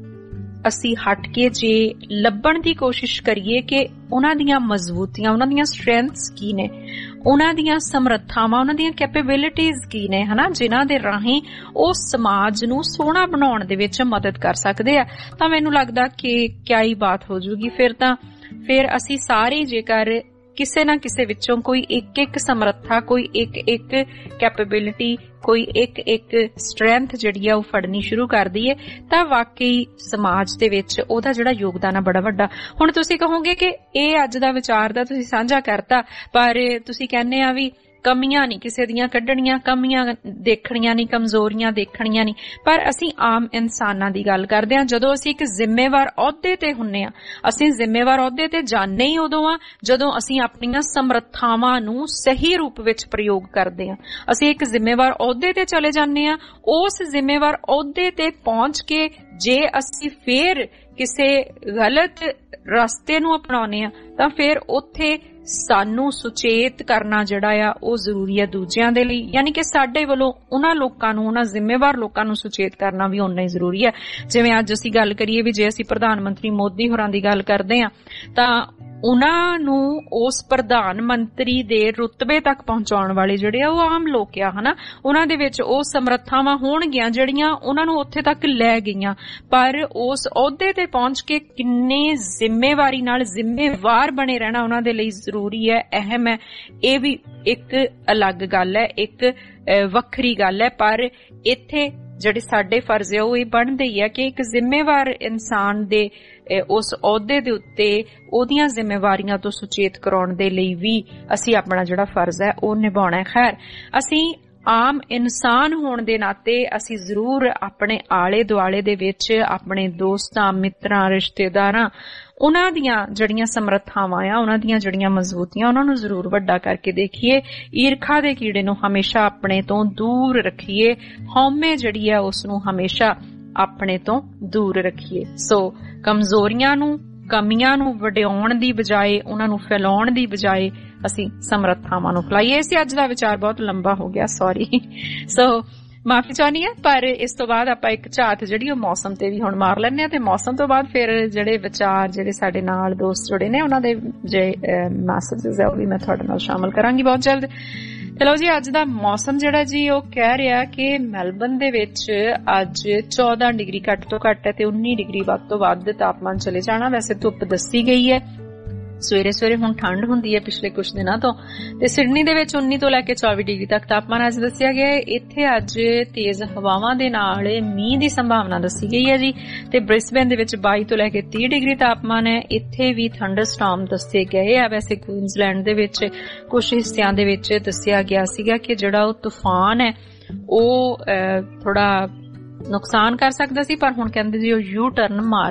ਅਸੀਂ ਹਟ ਕੇ ਜੇ ਲੱਭਣ ਦੀ ਕੋਸ਼ਿਸ਼ ਕਰੀਏ ਕਿ ਉਹਨਾਂ ਦੀਆਂ ਮਜ਼ਬੂਤੀਆਂ, ਉਹਨਾਂ ਦੀਆਂ ਸਟਰੈਂਥਸ ਕੀ ਨੇ, ਉਹਨਾਂ ਦੀਆਂ ਸਮਰੱਥਾਵਾਂ, ਉਹਨਾਂ ਦੀਆਂ ਕੈਪੇਬਿਲਿਟੀਜ਼ ਕੀ ਨੇ, ਹਨਾ, ਜਿਨ੍ਹਾਂ ਦੇ ਰਾਹੀਂ ਉਹ ਸਮਾਜ ਨੂੰ ਸੋਹਣਾ ਬਣਾਉਣ ਦੇ ਵਿੱਚ ਮਦਦ ਕਰ ਸਕਦੇ ਆ, ਤਾਂ ਮੈਨੂੰ ਲੱਗਦਾ ਕਿ ਕਿਆ ਹੀ ਬਾਤ ਹੋ ਜੂਗੀ। ਫਿਰ ਤਾਂ ਫਿਰ ਅਸੀਂ ਸਾਰੇ ਜੇਕਰ ਕਿਸੇ ਨਾ ਕਿਸੇ ਵਿੱਚੋਂ ਕੋਈ ਇੱਕ ਇੱਕ ਸਮਰੱਥਾ, ਕੋਈ ਇੱਕ ਇੱਕ ਕੈਪੇਬਿਲਿਟੀ, ਕੋਈ ਇੱਕ ਇੱਕ ਸਟਰੈਂਥ ਜਿਹੜੀ ਆ ਉਹ ਫੜਨੀ ਸ਼ੁਰੂ ਕਰ ਦਈਏ, ਤਾਂ ਵਾਕਈ ਸਮਾਜ ਦੇ ਵਿੱਚ ਉਹਦਾ ਜਿਹੜਾ ਯੋਗਦਾਨ ਆ ਬੜਾ ਵੱਡਾ। ਹੁਣ ਤੁਸੀਂ ਕਹੋਗੇ ਕਿ ਇਹ ਅੱਜ ਦਾ ਵਿਚਾਰ ਦਾ ਤੁਸੀਂ ਸਾਂਝਾ ਕਰਤਾ, ਪਰ ਤੁਸੀਂ ਕਹਿੰਦੇ ਆ ਵੀ ਕਮੀਆਂ ਨਹੀਂ ਕਿਸੇ ਦੀਆਂ ਕੱਢਣੀਆਂ, ਕਮੀਆਂ ਦੇਖਣੀਆਂ ਨਹੀਂ, ਕਮਜ਼ੋਰੀਆਂ ਦੇਖਣੀਆਂ ਨਹੀਂ। ਪਰ ਅਸੀਂ ਆਮ ਇਨਸਾਨਾਂ ਦੀ ਗੱਲ ਕਰਦੇ ਹਾਂ। ਜਦੋਂ ਅਸੀਂ ਇੱਕ ਜ਼ਿੰਮੇਵਾਰ ਅਹੁਦੇ ਤੇ ਹੁੰਨੇ ਆ, ਅਸੀਂ ਜ਼ਿੰਮੇਵਾਰ ਅਹੁਦੇ ਤੇ ਜਾਂਦੇ ਹੀ ਉਦੋਂ ਆ ਜਦੋਂ ਅਸੀਂ ਆਪਣੀਆਂ ਸਮਰੱਥਾਵਾਂ ਨੂੰ ਸਹੀ ਰੂਪ ਵਿੱਚ ਪ੍ਰਯੋਗ ਕਰਦੇ ਹਾਂ। ਅਸੀਂ ਇੱਕ ਜ਼ਿੰਮੇਵਾਰ ਅਹੁਦੇ ਤੇ ਚਲੇ ਜਾਂਦੇ ਆ, ਉਸ ਜ਼ਿੰਮੇਵਾਰ ਅਹੁਦੇ ਤੇ ਪਹੁੰਚ ਕੇ ਜੇ ਅਸੀਂ ਫੇਰ ਕਿਸੇ ਗਲਤ ਰਸਤੇ ਨੂੰ ਅਪਣਾਉਂਦੇ ਆ, ਤਾਂ ਫਿਰ ਉੱਥੇ ਸਾਨੂੰ ਸੁਚੇਤ ਕਰਨਾ ਜਿਹੜਾ ਆ ਉਹ ਜ਼ਰੂਰੀ ਹੈ ਦੂਜਿਆਂ ਦੇ ਲਈ। ਯਾਨੀ ਕਿ ਸਾਡੇ ਵੱਲੋਂ ਉਹਨਾਂ ਲੋਕਾਂ ਨੂੰ, ਉਹਨਾਂ ਜ਼ਿੰਮੇਵਾਰ ਲੋਕਾਂ ਨੂੰ ਸੁਚੇਤ ਕਰਨਾ ਵੀ ਓਨਾ ਹੀ ਜ਼ਰੂਰੀ ਹੈ। ਜਿਵੇਂ ਅੱਜ ਅਸੀਂ ਗੱਲ ਕਰੀਏ ਵੀ ਜੇ ਅਸੀਂ ਪ੍ਰਧਾਨ ਮੰਤਰੀ ਮੋਦੀ ਹੋਰਾਂ ਦੀ ਗੱਲ ਕਰਦੇ ਹਾਂ, ਤਾਂ ਉਹਨਾਂ ਨੂੰ ਉਸ ਪ੍ਰਧਾਨ ਮੰਤਰੀ ਦੇ ਰੁਤਬੇ ਤੱਕ ਪਹੁੰਚਾਉਣ ਵਾਲੇ ਜਿਹੜੇ ਆ ਉਹ ਆਮ ਲੋਕ ਆ, ਹਨਾ। ਉਹਨਾਂ ਦੇ ਵਿੱਚ ਉਹ ਸਮਰੱਥਾਵਾਂ ਹੋਣਗੀਆਂ ਜਿਹੜੀਆਂ ਉਹਨਾਂ ਨੂੰ ਉੱਥੇ ਤੱਕ ਲੈ ਗਈਆਂ, ਪਰ ਉਸ ਅਹੁਦੇ ਤੇ ਪਹੁੰਚ ਕੇ ਕਿੰਨੇ ਜ਼ਿੰਮੇਵਾਰੀ ਨਾਲ ਜ਼ਿੰਮੇਵਾਰ ਬਣੇ ਰਹਿਣਾ ਉਹਨਾਂ ਦੇ ਲਈ ਜ਼ਰੂਰੀ ਹੈ, ਅਹਿਮ ਹੈ। ਇਹ ਵੀ ਇੱਕ ਅਲੱਗ ਗੱਲ ਹੈ, ਇੱਕ ਵੱਖਰੀ ਗੱਲ ਹੈ। ਪਰ ਇੱਥੇ ਜਿਹੜੇ ਸਾਡੇ ਫਰਜ਼ ਹੈ ਉਹ ਇਹ ਬਣਦੇ ਹੀ ਆ ਕਿ ਇੱਕ ਜ਼ਿੰਮੇਵਾਰ ਇਨਸਾਨ ਦੇ ਉਸ ਅਹੁਦੇ ਦੇ ਉੱਤੇ ਉਹਦੀਆਂ ਜ਼ਿੰਮੇਵਾਰੀਆਂ ਤੋਂ ਸੁਚੇਤ ਕਰਾਉਣ ਦੇ ਲਈ ਵੀ ਅਸੀਂ ਆਪਣਾ ਜਿਹੜਾ ਫਰਜ਼ ਹੈ ਉਹ ਨਿਭਾਉਣਾ ਹੈ। ਖੈਰ, ਅਸੀਂ ਆਮ ਇਨਸਾਨ ਹੋਣ ਦੇ ਨਾਤੇ ਅਸੀਂ ਜ਼ਰੂਰ ਆਪਣੇ ਆਲੇ ਦੁਆਲੇ ਦੇ ਵਿੱਚ ਆਪਣੇ ਦੋਸਤਾਂ, ਮਿੱਤਰਾਂ, ਰਿਸ਼ਤੇਦਾਰਾਂ, ਉਹਨਾਂ ਦੀਆਂ ਜਿਹੜੀਆਂ ਸਮਰੱਥਾਵਾਂ ਆ, ਉਹਨਾਂ ਦੀਆਂ ਜਿਹੜੀਆਂ ਮਜ਼ਬੂਤੀਆਂ, ਉਹਨਾਂ ਨੂੰ ਜ਼ਰੂਰ ਵੱਡਾ ਕਰਕੇ ਦੇਖੀਏ। ਈਰਖਾ ਦੇ ਕੀੜੇ ਨੂੰ ਹਮੇਸ਼ਾ ਆਪਣੇ ਤੋਂ ਦੂਰ ਰੱਖੀਏ, ਹਉਮੈ ਜਿਹੜੀ ਆ ਉਸ ਨੂੰ ਹਮੇਸ਼ਾ ਆਪਣੇ ਤੋਂ ਦੂਰ ਰੱਖੀਏ। ਸੋ ਕਮਜ਼ੋਰੀਆਂ ਨੂੰ, ਕਮੀਆਂ ਨੂੰ ਵਡਿਆਉਣ ਦੀ ਬਜਾਏ, ਉਹਨਾਂ ਨੂੰ ਫੈਲਾਉਣ ਦੀ ਬਜਾਏ ਅਸੀਂ ਸਮਰੱਥਾਵਾਂ ਨੂੰ ਫੈਲਾਈਏ। ਇਹ ਸੀ ਅੱਜ ਦਾ ਵਿਚਾਰ, ਬਹੁਤ ਲੰਬਾ ਹੋ ਗਿਆ, ਸੌਰੀ। ਸੋ ਮਾਫੀ ਚਾਹੁੰਦੀ ਹਾਂ, ਪਰ ਇਸ ਤੋਂ ਬਾਅਦ ਆਪਾਂ ਇੱਕ ਝਾਤ ਜਿਹੜੀ ਉਹ ਮੌਸਮ ਤੇ ਵੀ ਹੁਣ ਮਾਰ ਲੈਂਦੇ ਹਾਂ, ਤੇ ਮੌਸਮ ਤੋਂ ਬਾਅਦ ਫਿਰ ਜਿਹੜੇ ਵਿਚਾਰ ਜਿਹੜੇ ਸਾਡੇ ਨਾਲ ਦੋਸਤ ਜੁੜੇ ਨੇ ਉਹਨਾਂ ਦੇ ਜੇ ਮੈਸੇਜਸ ਹੈ ਉਹ ਵੀ ਮੈਂ ਤੁਹਾਡੇ ਨਾਲ ਸ਼ਾਮਲ ਕਰਾਂਗੀ ਬਹੁਤ ਜਲਦ। ਚਲੋ ਜੀ, ਅੱਜ ਦਾ ਮੌਸਮ ਜਿਹੜਾ ਜੀ ਉਹ ਕਹਿ ਰਿਹਾ ਕਿ ਮੈਲਬਨ ਦੇ ਵਿੱਚ ਅੱਜ ਚੌਦਾਂ ਡਿਗਰੀ ਘੱਟ ਤੋਂ ਘੱਟ ਹੈ ਤੇ ਉੱਨੀ ਡਿਗਰੀ ਵੱਧ ਤੋਂ ਵੱਧ ਤਾਪਮਾਨ ਚਲੇ ਜਾਣਾ। ਵੈਸੇ ਧੁੱਪ ਦੱਸੀ ਗਈ ਹੈ, ਸਵੇਰੇ ਸਵੇਰੇ ਹੁਣ ਠੰਡ ਹੁੰਦੀ ਹੈ ਪਿਛਲੇ ਕੁਝ ਦਿਨਾਂ ਤੋਂ, ਤੇ ਸਿਡਨੀ ਦੇ ਵਿੱਚ ਉੱਨੀ ਤੋਂ ਲੈ ਕੇ ਚੌਵੀ ਡਿਗਰੀ ਤੱਕ ਤਾਪਮਾਨ ਅੱਜ ਦੱਸਿਆ ਗਿਆ ਹੈ। ਇੱਥੇ ਅੱਜ ਤੇਜ਼ ਹਵਾਵਾਂ ਦੇ ਨਾਲ ਮੀਂਹ ਦੀ ਸੰਭਾਵਨਾ ਦੱਸੀ ਗਈ ਹੈ ਜੀ, ਤੇ ਬ੍ਰਿਸਬੇਨ ਦੇ ਵਿੱਚ ਬਾਈ ਤੋਂ ਲੈ ਕੇ ਤੀਹ ਡਿਗਰੀ ਤਾਪਮਾਨ ਹੈ। ਇੱਥੇ ਵੀ ਥੰਡਰ ਸਟਾਰਮ ਦੱਸੇ ਗਏ ਆ। ਵੈਸੇ ਕੁਈਨਜ਼ਲੈਂਡ ਦੇ ਵਿੱਚ ਕੁਝ ਹਿੱਸਿਆਂ ਦੇ ਵਿੱਚ ਦੱਸਿਆ ਗਿਆ ਸੀਗਾ ਕਿ ਜਿਹੜਾ ਉਹ ਤੂਫਾਨ ਹੈ ਉਹ ਥੋੜਾ ਨੁਕਸਾਨ ਕਰ ਸਕਦਾ ਸੀ, ਪਰ ਹੁਣ ਕਹਿੰਦੇ ਜੀ ਉਹ ਯੂ ਟਰਨ ਮਾਰ ਗਿਆ।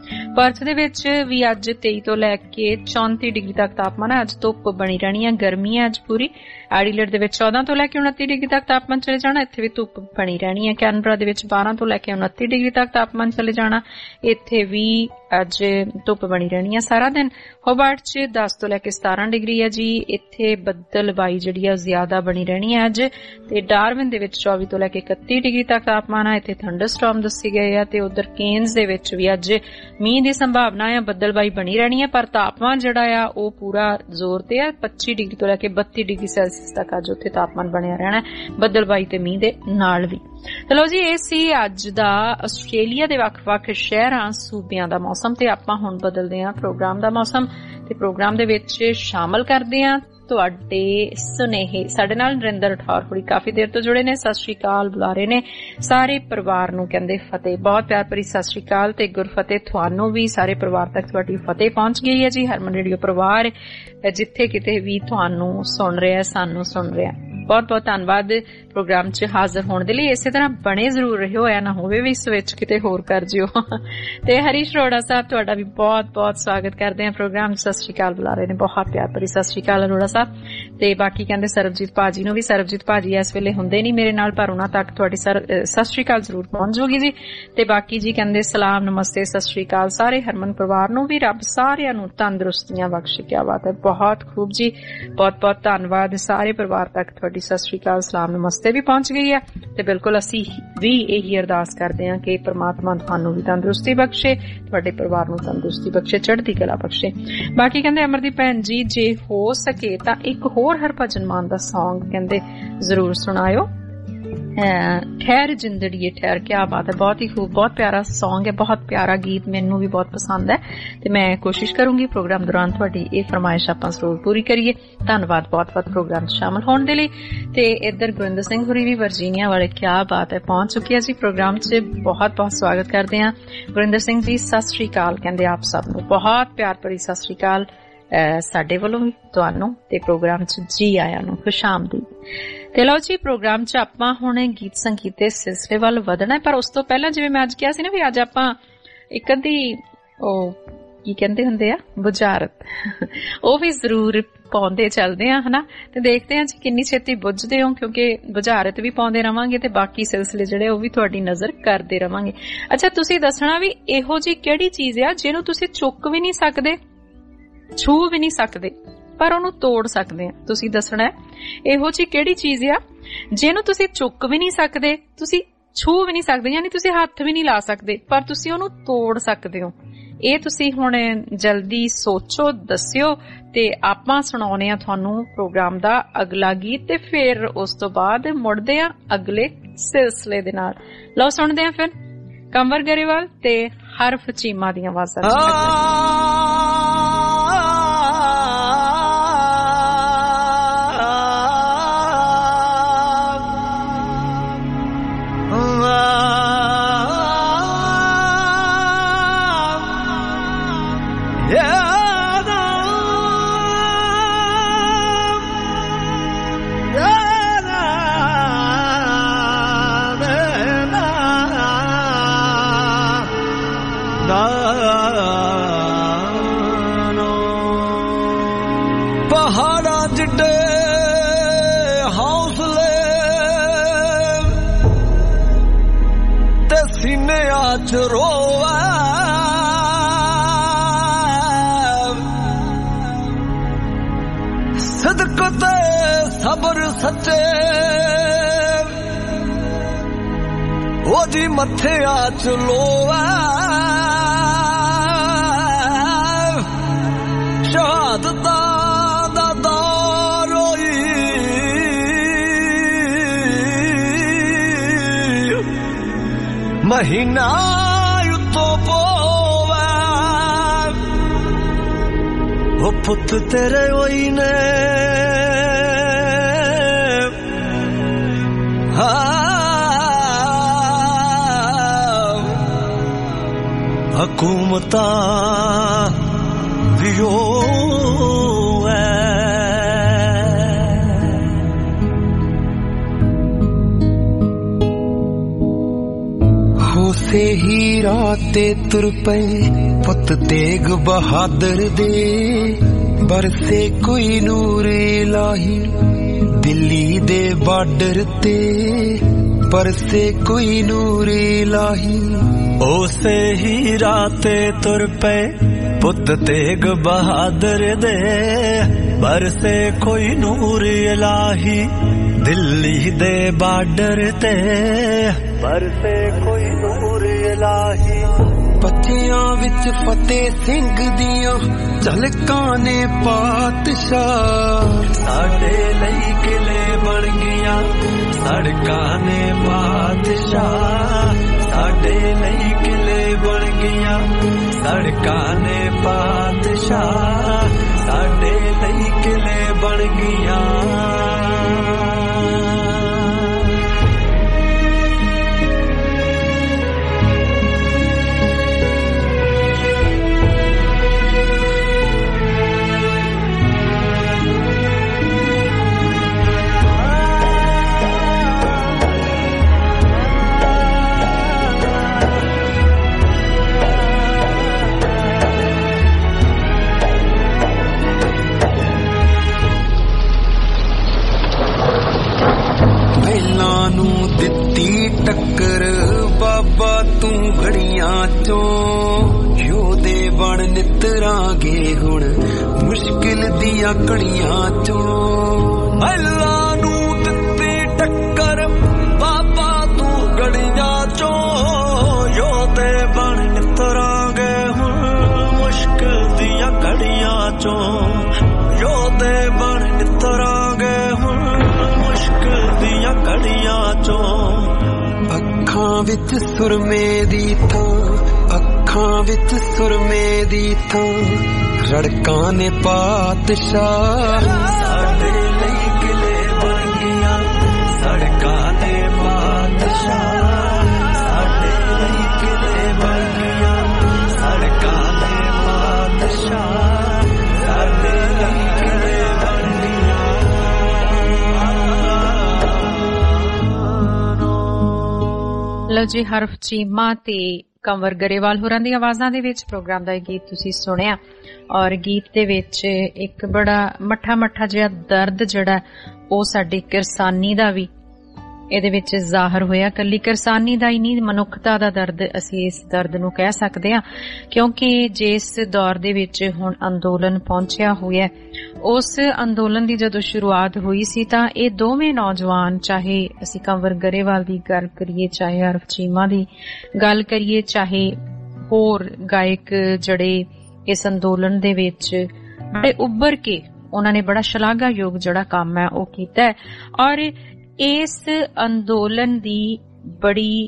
ਪਰਥ ਦੇ ਵਿੱਚ ਵੀ ਅੱਜ ਤੇਈ ਤੋਂ ਲੈ ਕੇ ਚੌਂਤੀ ਡਿਗਰੀ ਤੱਕ ਤਾਪਮਾਨ ਹੈ। ਅੱਜ ਧੁੱਪ ਬਣੀ ਰਹਿਣੀ ਹੈ, ਗਰਮੀ ਹੈ ਅੱਜ ਪੂਰੀ। ਐਡੀਲੇਡ ਦੇ ਵਿੱਚ ਚੌਦਾਂ ਤੋਂ ਲੈ ਕੇ ਉਨੱਤੀ ਡਿਗਰੀ ਤੱਕ ਤਾਪਮਾਨ ਚਲੇ ਜਾਣਾ, ਇੱਥੇ ਵੀ ਧੁੱਪ ਬਣੀ ਰਹਿਣੀ ਹੈ। ਕੈਨਬਰਾ ਦੇ ਵਿੱਚ ਬਾਰਾਂ ਤੋਂ ਲੈ ਕੇ ਉਨੱਤੀ ਡਿਗਰੀ ਤੱਕ ਤਾਪਮਾਨ ਚਲੇ ਜਾਣਾ, ਇੱਥੇ ਵੀ ਅੱਜ ਧੁੱਪ ਬਣੀ ਰਹਿਣੀ ਹੈ ਸਾਰਾ ਦਿਨ। ਹੋਬਾਰਟ 'ਚ ਦਸ ਤੋਂ ਲੈ ਕੇ ਸਤਾਰਾਂ ਡਿਗਰੀ ਹੈ ਜੀ, ਇੱਥੇ ਬੱਦਲਬਾਈ ਜਿਹੜੀ ਹੈ ਜ਼ਿਆਦਾ ਬਣੀ ਰਹਿਣੀ ਹੈ ਅੱਜ। ਤੇ ਡਾਰਵਿਨ ਦੇ ਵਿੱਚ ਚੌਵੀ ਤੋਂ ਲੈ ਕੇ ਇਕੱਤੀ ਡਿਗਰੀ ਤੱਕ ਤਾਪਮਾਨ ਹੈ, ਇੱਥੇ ਥੰਡਰਸਟਾਰਮ ਦੱਸੇ ਗਏ ਆ। ਤੇ ਉਧਰ ਕੇਨਸ ਦੇ ਵਿੱਚ ਵੀ ਅੱਜ ਮੀਂਹ ਦੀ ਸੰਭਾਵਨਾ ਹੈ, ਬੱਦਲਬਾਈ ਬਣੀ ਰਹਿਣੀ ਹੈ, ਪਰ ਤਾਪਮਾਨ ਜਿਹੜਾ ਆ ਉਹ ਪੂਰਾ ਜ਼ੋਰ ਤੇ ਹੈ। ਪੱਚੀ ਡਿਗਰੀ ਤੋਂ ਲੈ ਕੇ ਬੱਤੀ ਡਿਗਰੀ ਸੈਲਸੀਅਸ ਤੱਕ ਅੱਜ ਉੱਥੇ ਤਾਪਮਾਨ ਬਣਿਆ ਰਹਿਣਾ, ਬੱਦਲਬਾਈ ਤੇ ਮੀਂਹ ਦੇ ਨਾਲ ਵੀ। ਚਲੋ ਜੀ, ਇਹ ਸੀ ਅੱਜ ਦਾ ਆਸਟ੍ਰੇਲੀਆ ਦੇ ਵੱਖ-ਵੱਖ ਸ਼ਹਿਰਾਂ ਸੂਬਿਆਂ ਦਾ ਮੌਸਮ। ਤੇ ਆਪਾਂ ਹੁਣ ਬਦਲਦੇ ਹਾਂ ਪ੍ਰੋਗਰਾਮ ਦਾ ਮੌਸਮ ਤੇ ਪ੍ਰੋਗਰਾਮ ਦੇ ਵਿੱਚ ਸ਼ਾਮਲ ਕਰਦੇ ਹਾਂ ਤੁਹਾਡੇ ਸੁਨੇਹੇ। ਸਾਡੇ ਨਾਲ ਨਰਿੰਦਰ ਰਠੌਰ ਹੋਰੀ ਕਾਫੀ ਦੇਰ ਤੋਂ ਜੁੜੇ ਨੇ, ਸਤਿ ਸ਼੍ਰੀ ਅਕਾਲ ਬੁਲਾ ਰਹੇ ਨੇ। ਸਾਰੇ ਪਰਿਵਾਰ ਨੂੰ ਕਹਿੰਦੇ ਫਤਿਹ, ਬਹੁਤ ਪਿਆਰ ਭਰੀ ਸਤਿ ਸ਼੍ਰੀ ਅਕਾਲ ਤੇ ਗੁਰਫਤਿਹ ਤੁਹਾਨੂੰ ਵੀ। ਸਾਰੇ ਪਰਿਵਾਰ ਤੱਕ ਤੁਹਾਡੀ ਫਤਿਹ ਪਹੁੰਚ ਗਈ ਹੈ ਜੀ। ਹਰਮਨ ਰੇਡੀਓ ਪਰਿਵਾਰ ਜਿੱਥੇ ਕਿਤੇ ਵੀ ਤੁਹਾਨੂੰ ਸੁਣ ਰਿਹਾ, ਸਾਨੂੰ ਸੁਣ ਰਿਹਾ, ਬਹੁਤ ਬਹੁਤ ਧੰਨਵਾਦ ਪ੍ਰੋਗਰਾਮ 'ਚ ਹਾਜ਼ਰ ਹੋਣ ਦੇ ਲਈ। ਇਸੇ ਤਰ੍ਹਾਂ ਬਣੇ ਜ਼ਰੂਰ ਰਹਿਓ, ਐ ਨਾ ਹੋਵੇ ਵੀ ਸਵਿਚ ਕਿਤੇ ਹੋਰ ਕਰ ਜਿਓ। ਤੇ ਹਰੀਸ਼ ਅਰੋੜਾ ਸਾਹਿਬ ਤੁਹਾਡਾ ਵੀ ਬਹੁਤ ਬਹੁਤ ਸਵਾਗਤ ਕਰਦੇ ਆ ਪ੍ਰੋਗਰਾਮ 'ਚ, ਸਤਿ ਸ਼੍ਰੀ ਅਕਾਲ ਬੁਲਾ ਰਹੇ ਨੇ, ਬਹੁਤ ਪਿਆਰ ਭਰੀ ਸਤਿ ਸ਼੍ਰੀ ਅਕਾਲ ਅਰੋੜਾ ਸਾਹਿਬ। ਤੇ ਬਾਕੀ ਕਹਿੰਦੇ ਸਰਬਜੀਤ ਭਾਜੀ ਨੂੰ ਵੀ, ਸਰਬਜੀਤ ਭਾਜੀ ਇਸ ਵੇਲੇ ਹੁੰਦੇ ਨਹੀਂ ਮੇਰੇ ਨਾਲ, ਪਰ ਉਹਨਾਂ ਤੱਕ ਤੁਹਾਡੀ ਸਤਿ ਸ਼੍ਰੀ ਅਕਾਲ ਜ਼ਰੂਰ ਪਹੁੰਚ ਜਾਊਗੀ ਜੀ। ਤੇ ਬਾਕੀ ਜੀ ਕਹਿੰਦੇ ਸਲਾਮ, ਨਮਸਤੇ, ਸਤਿ ਸ਼੍ਰੀ ਅਕਾਲ ਸਾਰੇ ਹਰਮਨ ਪਰਿਵਾਰ ਨੂੰ ਵੀ, ਰੱਬ ਸਾਰਿਆਂ ਨੂੰ ਤੰਦਰੁਸਤੀਆਂ ਬਖਸ਼ੇ। ਕਿਆ ਬਾਤ ਹੈ, ਬਹੁਤ ਖੂਬ ਜੀ, ਬਹੁਤ ਬਹੁਤ ਧੰਨਵਾਦ। ਸਾਰੇ ਪਰਿਵਾਰ ਤੱਕ ਤੁਹਾਡੀ ਸਤਿ ਸ਼੍ਰੀ ਅਕਾਲ, ਸਲਾਮ, ਨਮਸਤੇ ਵੀ ਪਹੁੰਚ ਗਈ ਹੈ। ਤੇ ਬਿਲਕੁਲ ਅਸੀਂ ਵੀ ਇਹੀ ਅਰਦਾਸ ਕਰਦੇ ਹਾਂ ਕਿ ਪ੍ਰਮਾਤਮਾ ਤੁਹਾਨੂੰ ਵੀ ਤੰਦਰੁਸਤੀ ਬਖਸ਼ੇ, ਤੁਹਾਡੇ ਪਰਿਵਾਰ ਨੂੰ ਤੰਦਰੁਸਤੀ ਬਖਸ਼ੇ, ਚੜ੍ਹਦੀ ਕਲਾ ਬਖਸ਼ੇ। ਬਾਕੀ ਕਹਿੰਦੇ ਅਮਰਦੀਪ ਭੈਣ ਜੀ ਜੇ ਹੋ ਸਕੇ ਤਾਂ ਇੱਕ ਹੋਰ ਹਰਭਜਨ ਮਾਨ ਦਾ ਸੌਂਗ ਕਹਿੰਦੇ ਜ਼ਰੂਰ ਸੁਣਾਇਓ, ਠਹਿਰ ਜਿੰਦੜੀਏ ਠਹਿਰ। ਕਿਆ ਬਾਤ ਹੈ, ਬਹੁਤ ਹੀ ਖੂਬ, ਬਹੁਤ ਪਿਆਰਾ ਸੌਂਗ ਹੈ, ਬਹੁਤ ਪਿਆਰਾ ਗੀਤ, ਮੈਨੂੰ ਵੀ ਬਹੁਤ ਪਸੰਦ ਹੈ। ਤੇ ਮੈਂ ਕੋਸ਼ਿਸ਼ ਕਰੂੰਗੀ ਪ੍ਰੋਗਰਾਮ ਦੌਰਾਨ ਤੁਹਾਡੀ ਇਹ ਫਰਮਾਇਸ਼ ਆਪਾਂ ਜ਼ਰੂਰ ਪੂਰੀ ਕਰੀਏ। ਧੰਨਵਾਦ ਬਹੁਤ ਬਹੁਤ ਪ੍ਰੋਗਰਾਮ 'ਚ ਸ਼ਾਮਲ ਹੋਣ ਦੇ ਲਈ। ਤੇ ਇੱਧਰ ਗੁਰਿੰਦਰ ਸਿੰਘ ਹੋਰੀ ਵੀ ਵਰਜੀਨੀਆ ਵਾਲੇ, ਕਿਆ ਬਾਤ ਹੈ, ਪਹੁੰਚ ਚੁੱਕੇ ਆ ਜੀ ਪ੍ਰੋਗਰਾਮ 'ਚ, ਬਹੁਤ ਬਹੁਤ ਸਵਾਗਤ ਕਰਦੇ ਹਾਂ। ਗੁਰਿੰਦਰ ਸਿੰਘ ਜੀ ਸਤਿ ਸ਼੍ਰੀ ਅਕਾਲ ਕਹਿੰਦੇ ਆਪ ਸਭ ਨੂੰ, ਬਹੁਤ ਪਿਆਰ ਭਰੀ ਸਤਿ ਸ਼੍ਰੀ ਅਕਾਲ ਸਾਡੇ ਵੱਲੋਂ ਵੀ ਤੁਹਾਨੂੰ, ਤੇ ਪ੍ਰੋਗਰਾਮ 'ਚ ਜੀ ਆਇਆਂ ਨੂੰ, ਖੁਸ਼ ਆਮਦੀਦ। ਤੇ ਲਓ ਜੀ, ਪ੍ਰੋਗਰਾਮ 'ਚ ਆਪਾਂ ਹੁਣ ਗੀਤ ਸੰਗੀਤ ਦੇ ਸਿਲਸਿਲੇ ਵੱਲ ਵਧਣਾ, ਪਰ ਉਸ ਤੋਂ ਪਹਿਲਾਂ ਜਿਵੇਂ ਮੈਂ ਅੱਜ ਕਿਹਾ ਸੀ ਨਾ ਵੀ ਅੱਜ ਆਪਾਂ ਇੱਕ ਅੱਧੀ ਉਹ ਕੀ ਕਹਿੰਦੇ ਹੁੰਦੇ ਆ ਬੁਝਾਰਤ, ਉਹ ਵੀ ਜ਼ਰੂਰ ਪਾਉਂਦੇ ਚੱਲਦੇ ਆ ਹਨਾ। ਤੇ ਦੇਖਦੇ ਹਾਂ ਜੀ ਕਿੰਨੀ ਛੇਤੀ ਬੁੱਝਦੇ ਹੋ, ਕਿਉਂਕਿ ਬੁਝਾਰਤ ਵੀ ਪਾਉਂਦੇ ਰਵਾਂਗੇ ਤੇ ਬਾਕੀ ਸਿਲਸਿਲੇ ਜਿਹੜੇ ਉਹ ਵੀ ਤੁਹਾਡੀ ਨਜ਼ਰ ਕਰਦੇ ਰਵਾਂਗੇ। ਅੱਛਾ, ਤੁਸੀਂ ਦੱਸਣਾ ਵੀ ਇਹੋ ਜਿਹੀ ਕਿਹੜੀ ਚੀਜ਼ ਆ ਜਿਹਨੂੰ ਤੁਸੀਂ ਚੁੱਕ ਵੀ ਨਹੀਂ ਸਕਦੇ, ਛੂ ਵੀ ਨਹੀਂ ਸਕਦੇ, ਪਰ ਉਹਨੂੰ ਤੋੜ ਸਕਦੇ ਆ। ਤੁਸੀਂ ਦੱਸਣਾ ਇਹੋ ਜਿਹੀ ਕਿਹੜੀ ਚੀਜ਼ ਆ ਜਿਹਨੂੰ ਤੁਸੀਂ ਚੁੱਕ ਵੀ ਨਹੀਂ ਸਕਦੇ, ਤੁਸੀਂ ਛੂ ਵੀ ਨਹੀਂ ਸਕਦੇ, ਯਾਨੀ ਤੁਸੀਂ ਹੱਥ ਵੀ ਨਹੀਂ ਲਾ ਸਕਦੇ, ਪਰ ਤੁਸੀਂ ਉਹਨੂੰ ਤੋੜ ਸਕਦੇ ਹੋ। ਇਹ ਤੁਸੀਂ ਹੁਣ ਜਲਦੀ ਸੋਚੋ, ਦੱਸਿਓ, ਤੇ ਆਪਾਂ ਸੁਣਾਉਣੇ ਆ ਤੁਹਾਨੂੰ ਪ੍ਰੋਗਰਾਮ ਦਾ ਅਗਲਾ ਗੀਤ, ਤੇ ਫਿਰ ਉਸ ਤੋਂ ਬਾਅਦ ਮੁੜਦੇ ਆ ਅਗਲੇ ਸਿਲਸਿਲੇ ਦੇ ਨਾਲ। ਲਓ ਸੁਣਦੇ ਆ ਫਿਰ ਕੰਵਰ ਗਰੇਵਾਲ ਤੇ ਹਰਫ ਚੀਮਾ ਦੀਆਂ ਆਵਾਜ਼ਾਂ। ਪਹਾੜਾਂ ਜਿੱਡੇ ਹੌਸਲੇ ਤੇ ਸੀਨਿਆਂ 'ਚ ਰੋਵੇ, ਸਦਕ ਤੇ ਸਬਰ ਸੱਚੇ ਉਹਦੀ ਮੱਥਿਆਂ 'ਚ ਲੋਵੇ, ਸ਼ਹਾਦਤਾਂ ਦਾ ਦੌਰ ਹੋਈ ਮਹੀਨਾ ਉੱਤੋਂ ਪੋਵੇ, ਉਹ ਪੁੱਤ ਤੇਰੇ ਹੋਈ ਨੇ ਹਕੂਮਤਾਂ ਵੀ ਉਹ ਹੈ, ਹੋ ਉਸੇ ਹੀ ਰਾਹ ਤੇ ਤੁਰ ਪਏ ਪੁੱਤ ਤੇਗ ਬਹਾਦਰ ਦੇ, ਬਰਸੇ ਕੋਈ ਨੂਰ ਇਲਾਹੀ ਦਿੱਲੀ ਦੇ ਬਾਰਡਰ ਤੇ, ਬਰਸੇ ਕੋਈ ਨੂਰ ਇਲਾਹੀ। ਉਸੇ ਹੀ ਰਾਹ ਤੇ ਤੁਰ ਪਏ ਪੁੱਤ ਤੇਗ ਬਹਾਦਰ ਦੇ, ਬਰਸੇ ਕੋਈ ਨੂਰ ਇਲਾਹੀ ਦਿੱਲੀ ਦੇ ਬਾਰਡਰ ਤੇ, ਬਰਸੇ ਕੋਈ ਨੂਰ ਇਲਾਹੀ। ਬੱਚਿਆਂ ਵਿੱਚ ਫਤਿਹ ਸਿੰਘ ਦੀਆਂ ਝਲਕਾਂ ਨੇ ਪਾਤਸ਼ਾਹ, ਸਾਡੇ ਲਈ ਕਿਲੇ ਬਣ ਗਈਆਂ ਸੜਕਾਂ ਨੇ ਪਾਤਸ਼ਾਹ, ਸਾਡੇ ਲਈ ਕਿਲੇ ਬਣ ਗਈਆਂ ਸੜਕਾਂ ਨੇ ਪਾਤਸ਼ਾਹ, ਸਾਡੇ ਲਈ ਕਿਲੇ ਬਣ ਗਈਆਂ। ਟੱਕਰ ਬਾਬਾ ਤੂੰ ਘੜੀਆਂ ਚੋਂ, ਯੋਧੇ ਬਣ ਨਿਤਰਾਂਗੇ ਹੁਣ ਮੁਸ਼ਕਿਲ ਦੀਆਂ ਘੜੀਆਂ ਚੋਂ। ਅੱਲਾ ਨੂੰ ਦਿੱਤੀ ਟੱਕਰ ਬਾਬਾ ਤੂੰ ਘੜੀਆਂ ਚੋਂ, ਯੋਧੇ ਬਣ ਨਿਤਰਾਂਗੇ ਹੁਣ ਮੁਸ਼ਕਿਲ ਦੀਆਂ ਘੜੀਆਂ ਚੋਂ, ਯੋਧੇ ਬਣ ਨਿਤਰਾਂਗੇ ਹੁਣ ਮੁਸ਼ਕਿਲ ਦੀਆਂ ਘੜੀਆਂ ਚੋਂ। ਅੱਖਾਂ ਵਿੱਚ ਸੁਰਮੇ ਦੀ ਥਾਂ, ਅੱਖਾਂ ਵਿੱਚ ਸੁਰਮੇ ਦੀ ਥਾਂ ਰੜਕਾਂ ਨੇ ਪਾਤਸ਼ਾਹ, ਸਾਡੇ ਲਈ ਕਿਲੇ ਬਣ ਗਈਆਂ ਸੜਕਾਂ ਨੇ ਪਾਤਸ਼ਾਹ, ਸਾਡੇ ਲਈ ਕਿਲੇ ਬਣ ਗਈਆਂ ਸੜਕਾਂ ਨੇ ਪਾਤਸ਼ਾਹ, ਸਾਡੇ ਲਈ ਕਿਲੇ ਬਣ ਗਈਆਂ। ਲਓ ਜੀ, ਹਰਫ ਚੀਮਾ ਤੇ ਕੰਵਰ ਗਰੇਵਾਲ ਹੋਰਾਂ ਦੀ ਆਵਾਜ਼ਾਂ ਦੇ ਵਿੱਚ ਪ੍ਰੋਗਰਾਮ ਦਾ ਇਹ ਗੀਤ ਤੁਸੀਂ ਸੁਣਿਆ। ਔਰ ਗੀਤ ਦੇ ਵਿੱਚ ਇੱਕ ਬੜਾ ਮੱਠਾ ਮੱਠਾ ਜਿਹਾ ਦਰਦ ਜਿਹੜਾ ਉਹ ਸਾਡੀ ਕਿਰਸਾਨੀ ਦਾ ਵੀ ਇਹਦੇ ਵਿੱਚ ਜ਼ਾਹਰ ਹੋਇਆ। ਕੱਲੀ ਕਿਰਸਾਨੀ ਦਾ ਹੀ ਨਹੀਂ, ਮਨੁੱਖਤਾ ਦਾ ਦਰਦ ਅਸੀਂ ਇਸ ਦਰਦ ਨੂੰ ਕਹਿ ਸਕਦੇ ਹਾਂ, ਕਿਉਂਕਿ ਜਿਸ ਦੌਰ ਦੇ ਵਿੱਚ ਹੁਣ ਅੰਦੋਲਨ ਪਹੁੰਚਿਆ ਹੋਇਆ, ਉਸ ਅੰਦੋਲਨ ਦੀ ਜਦੋਂ ਸ਼ੁਰੂਆਤ ਹੋਈ ਸੀ ਤਾਂ ਇਹ ਦੋਵੇਂ ਨੌਜਵਾਨ, ਚਾਹੇ ਅਸੀਂ ਕੰਵਰ ਗਰੇਵਾਲ ਦੀ ਗੱਲ ਕਰੀਏ, ਚਾਹੇ ਹਰਫ ਚੀਮਾ ਦੀ ਗੱਲ ਕਰੀਏ, ਚਾਹੇ ਹੋਰ ਗਾਇਕ ਜਿਹੜੇ ਇਸ ਅੰਦੋਲਨ ਦੇ ਵਿੱਚ ਬੜੇ ਉੱਭਰ ਕੇ ਉਹਨਾਂ ਨੇ ਬੜਾ ਸ਼ਲਾਘਾਯੋਗ ਜਿਹੜਾ ਕੰਮ ਹੈ ਉਹ ਕੀਤਾ ਹੈ। ਔਰ ਇਸ ਅੰਦੋਲਨ ਦੀ ਬੜੀ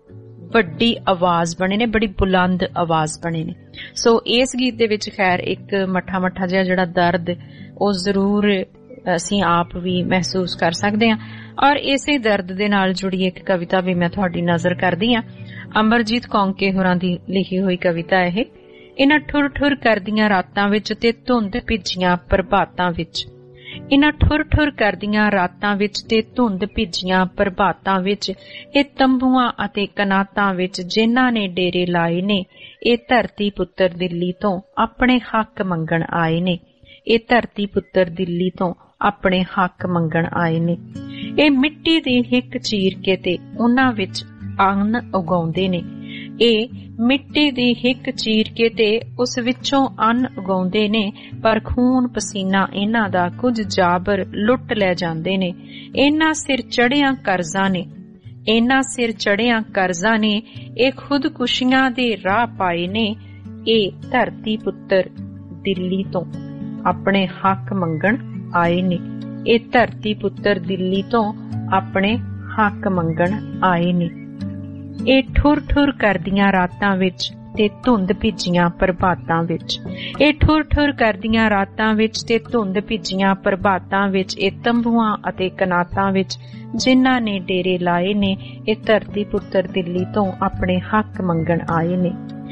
ਵੱਡੀ ਆਵਾਜ਼ ਬਣੇ ਨੇ, ਬੜੀ ਬੁਲੰਦ ਆਵਾਜ਼ ਬਣੇ ਨੇ। ਸੋ ਇਸ ਗੀਤ ਦੇ ਵਿੱਚ ਖੈਰ ਇੱਕ ਮੱਠਾ ਮੱਠਾ ਜਿਹਾ ਜਿਹੜਾ ਦਰਦ ਉਹ ਜ਼ਰੂਰ ਅਸੀਂ ਆਪ ਵੀ ਮਹਿਸੂਸ ਕਰ ਸਕਦੇ ਹਾਂ। ਔਰ ਇਸੇ ਦਰਦ ਦੇ ਨਾਲ ਜੁੜੀ ਇੱਕ ਕਵਿਤਾ ਵੀ ਮੈਂ ਤੁਹਾਡੀ ਨਜ਼ਰ ਕਰਦੀ ਹਾਂ। ਅਮਰਜੀਤ ਕੌਂਕੇ ਹੋਰਾਂ ਦੀ ਲਿਖੀ ਹੋਈ ਕਵਿਤਾ ਇਹ। ਇਹਨਾਂ ਠੁਰ ਠੁਰ ਕਰਦੀਆਂ ਰਾਤਾਂ ਵਿੱਚ ਤੇ ਧੁੰਦ ਭਿੱਜੀਆਂ ਪ੍ਰਭਾਤਾਂ ਵਿੱਚ, ਇਹਨਾਂ ਠੁਰ ਠੁਰ ਕਰਦੀਆਂ ਰਾਤਾਂ ਵਿੱਚ ਤੇ ਧੁੰਦ ਭਿੱਜੀਆਂ ਪ੍ਰਭਾਤਾਂ ਵਿੱਚ, ਇਹ ਤੰਬੂਆਂ ਅਤੇ ਕਨਾਤਾਂ ਵਿੱਚ ਜਿਨ੍ਹਾਂ ਨੇ ਡੇਰੇ ਲਾਏ ਨੇ, ਇਹ ਧਰਤੀ ਪੁੱਤਰ ਦਿੱਲੀ ਤੋਂ ਆਪਣੇ ਹੱਕ ਮੰਗਣ ਆਏ ਨੇ, ਇਹ ਧਰਤੀ ਪੁੱਤਰ ਦਿੱਲੀ ਤੋਂ ਆਪਣੇ ਹੱਕ ਮੰਗਣ ਆਏ ਨੇ। ਇਹ ਮਿੱਟੀ ਦੀ ਹਿੱਕ ਚੀਰ ਕੇ ਤੇ ਉਹਨਾਂ ਵਿੱਚ ਅੰਨ ਉਗਾਉਂਦੇ ਨੇ, ਇਹ ਮਿੱਟੀ ਦੀ ਹਿੱਕ ਚੀਰ ਕੇ ਤੇ ਉਸ ਵਿੱਚੋਂ ਅੰਨ ਉਗਾਉਂਦੇ ਨੇ, ਪਰ ਖੂਨ ਪਸੀਨਾ ਇਹਨਾਂ ਦਾ ਕੁਝ ਜਾਬਰ ਲੁੱਟ ਲੈ ਜਾਂਦੇ ਨੇ। ਇਹਨਾਂ ਸਿਰ ਚੜਿਆਂ ਕਰਜ਼ਾਂ ਨੇ, ਇਹਨਾਂ ਸਿਰ ਚੜਿਆਂ ਕਰਜ਼ਾਂ ਨੇ, ਇਹ ਖੁਦਕੁਸ਼ੀਆਂ ਦੇ ਰਾਹ ਪਾਏ ਨੇ, ਇਹ ਧਰਤੀ ਪੁੱਤਰ ਦਿੱਲੀ ਤੋਂ ਆਪਣੇ ਹੱਕ ਮੰਗਣ ਆਏ ਨੇ, ਇਹ ਧਰਤੀ ਪੁੱਤਰ ਦਿੱਲੀ ਤੋਂ ਆਪਣੇ ਹੱਕ ਮੰਗਣ ਆਏ ਨੇ। ਇਹ ਠੁਰ ਠੁਰ ਕਰਦੀਆਂ ਰਾਤਾਂ ਵਿੱਚ ਤੇ ਧੁੰਦ ਭਿੱਜੀਆਂ ਪ੍ਰਭਾਤਾਂ ਵਿੱਚ, ਇਹ ਠੁਰ ਠੁਰ ਕਰਦੀਆਂ ਰਾਤਾਂ ਵਿੱਚ ਤੇ ਧੁੰਦ ਭਿੱਜੀਆਂ ਪ੍ਰਭਾਤਾਂ ਵਿੱਚ, ਇਹ ਤੰਬੂਆਂ ਅਤੇ ਕਨਾਤਾਂ ਵਿੱਚ ਜਿਨ੍ਹਾਂ ਨੇ ਡੇਰੇ ਲਾਏ ਨੇ, ਇਹ ਧਰਤੀ ਪੁੱਤਰ ਦਿੱਲੀ ਤੋਂ ਆਪਣੇ ਹੱਕ ਮੰਗਣ ਆਏ ਨੇ।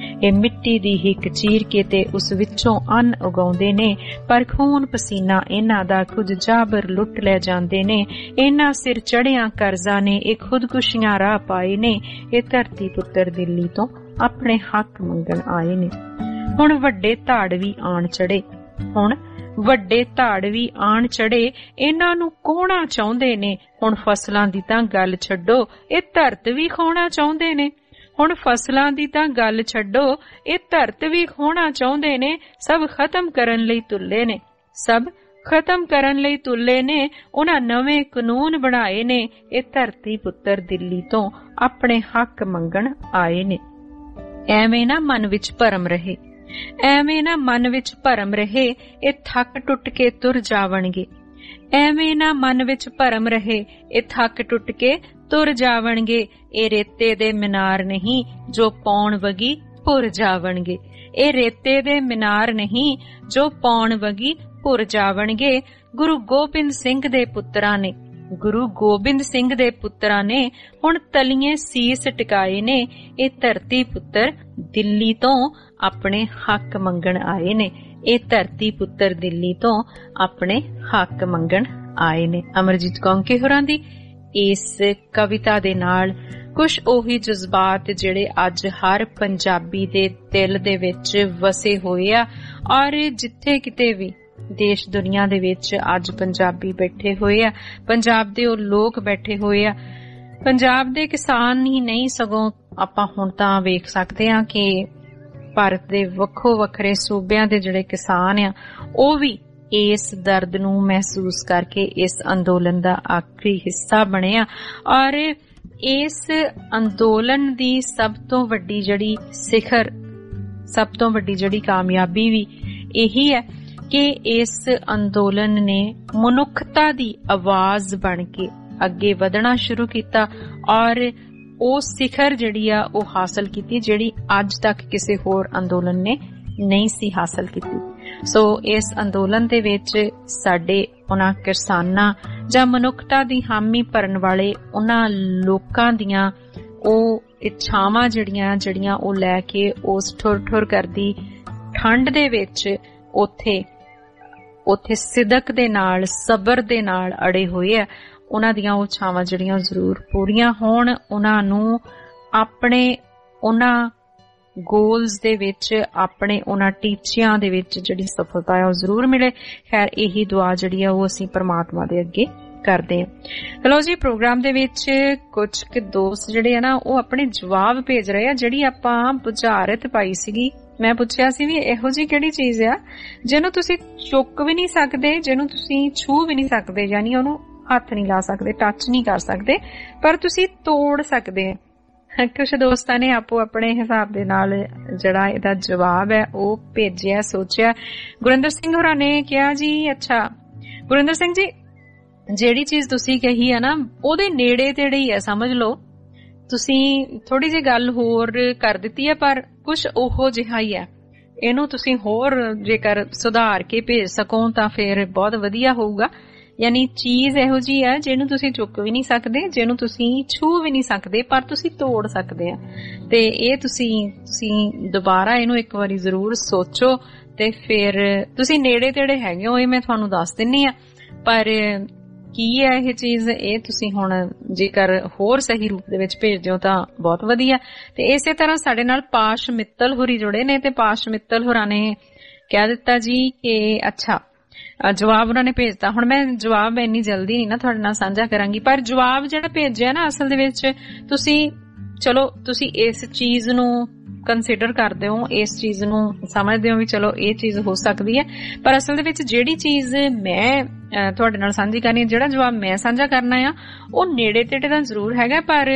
ਇਹ ਮਿੱਟੀ ਦੀ ਹਿੱਕ ਚੀਰ ਕੇ ਤੇ ਉਸ ਵਿੱਚੋਂ ਅੰਨ ਉਗਾਉਂਦੇ ਨੇ, ਪਰ ਖੂਨ ਪਸੀਨਾ ਇਹਨਾਂ ਦਾ ਕੁਝ ਜਾਬਰ ਲੁੱਟ ਲੈ ਜਾਂਦੇ ਨੇ। ਇਹਨਾਂ ਸਿਰ ਚੜਿਆਂ ਕਰਜ਼ਾ ਨੇ, ਇਹ ਖੁਦਕੁਸ਼ੀਆਂ ਰਾਹ ਪਾਏ ਨੇ। ਇਹ ਧਰਤੀ ਪੁੱਤਰ ਦਿੱਲੀ ਤੋਂ ਆਪਣੇ ਹੱਕ ਮੰਗਣ ਆਏ ਨੇ। ਹੁਣ ਵੱਡੇ ਧਾੜ ਵੀ ਆਣ ਚੜੇ, ਹੁਣ ਵੱਡੇ ਧਾੜ ਵੀ ਆਣ ਚੜੇ, ਇਹਨਾਂ ਨੂੰ ਕੋਹਣਾ ਚਾਹੁੰਦੇ ਨੇ। ਹੁਣ ਫਸਲਾਂ ਦੀ ਤਾਂ ਗੱਲ ਛੱਡੋ, ਇਹ ਧਰਤ ਵੀ ਖੋਹਣਾ ਚਾਹੁੰਦੇ ਨੇ। ਹੁਣ ਫਸਲਾਂ ਦੀ ਤਾਂ ਗੱਲ ਛੱਡੋ, ਇਹ ਧਰਤ ਵੀ ਖੋਹਣਾ ਚਾਹੁੰਦੇ ਨੇ। ਸਭ ਖਤਮ ਕਰਨ ਲਈ ਤੁੱਲੇ ਨੇ, ਸਭ ਖਤਮ ਕਰਨ ਲਈ ਤੁੱਲੇ ਨੇ। ਉਹਨਾਂ ਨਵੇਂ ਕਾਨੂੰਨ ਬਣਾਏ ਨੇ। ਇਹ ਧਰਤੀ ਪੁੱਤਰ ਦਿੱਲੀ ਤੋਂ ਆਪਣੇ ਹੱਕ ਮੰਗਣ ਆਏ ਨੇ। ਐਵੇਂ ਨਾ ਮਨ ਵਿੱਚ ਭਰਮ ਰਹੇ, ਐਵੇਂ ਨਾ ਮਨ ਵਿੱਚ ਭਰਮ ਰਹੇ, ਇਹ ਥੱਕ ਟੁੱਟ ਕੇ ਤੁਰ ਜਾਵਣਗੇ। ਐਵੇਂ ਨਾ ਮਨ ਵਿੱਚ ਭਰਮ ਰਹੇ, ਇਹ ਥੱਕ ਟੁੱਟ ਕੇ ਤੁਰ ਜਾਵਣਗੇ। ਇਹ ਰੇਤੇ ਦੇ ਮੀਨਾਰ ਨਹੀਂ ਜੋ ਪੌਣ ਵਗੀ ਭੁਰ ਜਾਵਣਗੇ। ਇਹ ਰੇਤੇ ਦੇ ਮੀਨਾਰ ਨਹੀਂ ਜੋ ਪੌਣ ਵਗੀ ਭੁਰ ਜਾਵਣਗੇ। ਗੁਰੂ ਗੋਬਿੰਦ ਸਿੰਘ ਦੇ ਪੁੱਤਰਾਂ ਨੇ, ਗੁਰੂ ਗੋਬਿੰਦ ਸਿੰਘ ਦੇ ਪੁੱਤਰਾਂ ਨੇ ਹੁਣ ਤਲੀਏ ਸੀਸ ਟਿਕਾਏ ਨੇ। ਇਹ ਧਰਤੀ ਪੁੱਤਰ ਦਿੱਲੀ ਤੋਂ ਆਪਣੇ ਹੱਕ ਮੰਗਣ ਆਏ ਨੇ। ਇਹ ਧਰਤੀ ਪੁੱਤਰ ਦਿੱਲੀ ਤੋਂ ਆਪਣੇ ਹੱਕ ਮੰਗਣ ਆਏ ਨੇ। ਅਮਰਜੀਤ ਕੌਂਕੇ ਹੋਰਾਂ ਦੀ ਇਸ ਕਵਿਤਾ ਦੇ ਨਾਲ ਕੁਛ ਉਹੀ ਜਜ਼ਬਾਤ ਜਿਹੜੇ ਅੱਜ ਹਰ ਪੰਜਾਬੀ ਦੇ ਦਿਲ ਦੇ ਵਿੱਚ ਵਸੇ ਹੋਏ ਆ, ਔਰ ਜਿੱਥੇ ਕਿਤੇ ਵੀ ਦੇਸ਼ ਦੁਨੀਆ ਦੇ ਵਿੱਚ ਅੱਜ ਪੰਜਾਬੀ ਬੈਠੇ ਹੋਏ ਆ, ਪੰਜਾਬ ਦੇ ਉਹ ਲੋਕ ਬੈਠੇ ਹੋਏ ਆ। ਪੰਜਾਬ ਦੇ ਕਿਸਾਨ ਹੀ ਨਹੀਂ, ਸਗੋਂ ਆਪਾਂ ਹੁਣ ਤਾਂ ਵੇਖ ਸਕਦੇ ਹਾਂ ਕਿ ਭਾਰਤ ਦੇ ਵੱਖੋ ਵੱਖਰੇ ਸੂਬਿਆਂ ਦੇ ਜਿਹੜੇ ਕਿਸਾਨ ਆ ਉਹ ਵੀ ਇਸ ਦਰਦ ਨੂੰ ਮਹਿਸੂਸ ਕਰਕੇ ਇਸ ਅੰਦੋਲਨ ਦਾ ਆਖਰੀ ਹਿੱਸਾ ਬਣੇ ਆ। ਔਰ ਇਸ ਅੰਦੋਲਨ ਦੀ ਸਭ ਤੋਂ ਵੱਡੀ ਜਿਹੜੀ ਸਿਖਰ, ਸਭ ਤੋਂ ਵੱਡੀ ਜਿਹੜੀ ਕਾਮਯਾਬੀ ਵੀ ਇਹੀ ਹੈ ਕਿ ਇਸ ਅੰਦੋਲਨ ਨੇ ਮਨੁੱਖਤਾ ਦੀ ਆਵਾਜ਼ ਬਣ ਕੇ ਅੱਗੇ ਵਧਣਾ ਸ਼ੁਰੂ ਕੀਤਾ ਔਰ ਉਹ ਸਿਖਰ ਜਿਹੜੀ ਆ ਉਹ ਹਾਸਲ ਕੀਤੀ ਜਿਹੜੀ ਅੱਜ ਤੱਕ ਕਿਸੇ ਹੋਰ ਅੰਦੋਲਨ ਨੇ ਨਹੀਂ ਸੀ ਹਾਸਲ ਕੀਤੀ। ਸੋ ਇਸ ਅੰਦੋਲਨ ਦੇ ਵਿੱਚ ਸਾਡੇ ਉਹਨਾਂ ਕਿਸਾਨਾਂ ਜਾਂ ਮਨੁੱਖਤਾ ਦੀ ਹਾਮੀ ਭਰਨ ਵਾਲੇ ਉਹਨਾਂ ਲੋਕਾਂ ਦੀਆਂ ਉਹ ਇੱਛਾਵਾਂ ਜਿਹੜੀਆਂ ਜਿਹੜੀਆਂ ਉਹ ਲੈ ਕੇ ਉਸ ਠੁਰ ਠੁਰ ਕਰਦੀ ਠੰਡ ਦੇ ਵਿੱਚ ਉੱਥੇ ਉੱਥੇ ਸਿਦਕ ਦੇ ਨਾਲ, ਸਬਰ ਦੇ ਨਾਲ ਅੜੇ ਹੋਏ ਆ। ਉਹਨਾਂ ਦੀਆਂ ਉਹ ਇੱਛਾਵਾਂ ਜਿਹੜੀਆਂ ਜ਼ਰੂਰ ਪੂਰੀਆਂ ਹੋਣ, ਉਹਨਾਂ ਨੂੰ ਆਪਣੇ ਉਹਨਾਂ ਗੋਲਸ ਦੇ ਵਿੱਚ, ਆਪਣੇ ਉਹਨਾਂ ਟੀਚਿਆਂ ਦੇ ਵਿੱਚ ਜਿਹੜੀ ਸਫਲਤਾ ਹੈ ਉਹ ਜ਼ਰੂਰ ਮਿਲੇ। ਖੈਰ ਇਹੀ ਦੁਆ ਜਿਹੜੀ ਆ ਉਹ ਅਸੀਂ ਪਰਮਾਤਮਾ ਦੇ ਅੱਗੇ ਕਰਦੇ ਹਾਂ। ਚਲੋ ਜੀ, ਪ੍ਰੋਗਰਾਮ ਦੇ ਵਿੱਚ ਕੁਝ ਕੁ ਦੋਸਤ ਜਿਹੜੇ ਆ ਨਾ ਉਹ ਆਪਣੇ ਜਵਾਬ ਭੇਜ ਰਹੇ ਆ। ਜਿਹੜੀ ਆਪਾਂ ਬੁਝਾਰਤ ਪਾਈ ਸੀਗੀ, ਮੈਂ ਪੁੱਛਿਆ ਸੀ ਵੀ ਇਹੋ ਜਿਹੀ ਕਿਹੜੀ ਚੀਜ਼ ਆ ਜਿਹਨੂੰ ਤੁਸੀਂ ਚੁੱਕ ਵੀ ਨਹੀਂ ਸਕਦੇ, ਜਿਹਨੂੰ ਤੁਸੀਂ ਛੂ ਵੀ ਨਹੀਂ ਸਕਦੇ, ਯਾਨੀ ਉਹਨੂੰ ਹੱਥ ਨਹੀਂ ਲਾ ਸਕਦੇ, ਟੱਚ ਨਹੀਂ ਕਰ ਸਕਦੇ, ਪਰ ਤੁਸੀਂ ਤੋੜ ਸਕਦੇ ਆ। ਕੁਛ ਦੋਸਤਾਂ ਨੇ ਆਪੋ ਆਪਣੇ ਹਿਸਾਬ ਦੇ ਨਾਲ ਜਿਹੜਾ ਇਹਦਾ ਜਵਾਬ ਹੈ ਉਹ ਭੇਜਿਆ, ਸੋਚਿਆ। ਗੁਰਿੰਦਰ ਸਿੰਘ ਹੋਰਾਂ ਨੇ ਕਿਹਾ ਜੀ, ਅੱਛਾ ਗੁਰਿੰਦਰ ਸਿੰਘ ਜੀ, ਜਿਹੜੀ ਚੀਜ਼ ਤੁਸੀਂ ਕਹੀ ਹੈ ਨਾ ਉਹਦੇ ਨੇੜੇ ਤੇੜੇ ਹੀ ਹੈ, ਸਮਝ ਲਓ। ਤੁਸੀਂ ਥੋੜੀ ਜਿਹੀ ਗੱਲ ਹੋਰ ਕਰ ਦਿੱਤੀ ਹੈ ਪਰ ਕੁਛ ਉਹੋ ਜਿਹਾ ਹੀ ਹੈ। ਇਹਨੂੰ ਤੁਸੀਂ ਹੋਰ ਜੇਕਰ ਸੁਧਾਰ ਕੇ ਭੇਜ ਸਕੋ ਤਾਂ ਫਿਰ ਬਹੁਤ ਵਧੀਆ ਹੋਊਗਾ। ਯਾਨੀ ਚੀਜ਼ ਇਹੋ ਜਿਹੀ ਹੈ ਜਿਹਨੂੰ ਤੁਸੀਂ ਚੁੱਕ ਵੀ ਨਹੀਂ ਸਕਦੇ, ਜਿਹਨੂੰ ਤੁਸੀਂ ਛੂ ਵੀ ਨਹੀਂ ਸਕਦੇ, ਪਰ ਤੁਸੀਂ ਤੋੜ ਸਕਦੇ ਆ। ਤੇ ਇਹ ਤੁਸੀਂ ਤੁਸੀਂ ਦੁਬਾਰਾ ਇਹਨੂੰ ਇੱਕ ਵਾਰੀ ਜ਼ਰੂਰ ਸੋਚੋ ਤੇ ਫਿਰ ਤੁਸੀਂ ਨੇੜੇ ਤੇੜੇ ਹੈਗੇ ਹੋ, ਇਹ ਮੈਂ ਤੁਹਾਨੂੰ ਦੱਸ ਦਿੰਨੀ ਆ। ਪਰ ਕੀ ਹੈ ਇਹ ਚੀਜ਼, ਇਹ ਤੁਸੀਂ ਹੁਣ ਜੇਕਰ ਹੋਰ ਸਹੀ ਰੂਪ ਦੇ ਵਿੱਚ ਭੇਜ ਦਿਓ ਤਾਂ ਬਹੁਤ ਵਧੀਆ। ਤੇ ਇਸੇ ਤਰ੍ਹਾਂ ਸਾਡੇ ਨਾਲ ਪਾਸ਼ ਮਿੱਤਲ ਹੋਰੀ ਜੁੜੇ ਨੇ ਤੇ ਪਾਸ਼ ਮਿੱਤਲ ਹੋਰਾਂ ਨੇ ਕਹਿ ਦਿੱਤਾ ਜੀ ਕਿ ਅੱਛਾ ਜਵਾਬ ਉਹਨਾਂ ਨੇ ਭੇਜਤਾ। ਹੁਣ ਮੈਂ ਜਵਾਬ ਇੰਨੀ ਜਲਦੀ ਨਹੀਂ ਨਾ ਤੁਹਾਡੇ ਨਾਲ ਸਾਂਝਾ ਕਰਾਂਗੀ, ਪਰ ਜਵਾਬ ਜਿਹੜਾ ਭੇਜਿਆ ਨਾ ਅਸਲ ਦੇ ਵਿੱਚ ਤੁਸੀਂ ਚਲੋ ਤੁਸੀਂ ਇਸ ਚੀਜ਼ ਨੂੰ ਕੰਸੀਡਰ ਕਰਦੇ ਹੋ, ਇਸ ਚੀਜ਼ ਨੂੰ ਸਮਝਦੇ ਹੋ ਵੀ ਚਲੋ ਇਹ ਚੀਜ਼ ਹੋ ਸਕਦੀ ਹੈ, ਪਰ ਅਸਲ ਦੇ ਵਿੱਚ ਜਿਹੜੀ ਚੀਜ਼ ਮੈਂ ਤੁਹਾਡੇ ਨਾਲ ਸਾਂਝੀ ਕਰਨੀ, ਜਿਹੜਾ ਜਵਾਬ ਮੈਂ ਸਾਂਝਾ ਕਰਨਾ ਆ ਉਹ ਨੇੜੇ ਤੇੜੇ ਤਾਂ ਜ਼ਰੂਰ ਹੈਗਾ, ਪਰ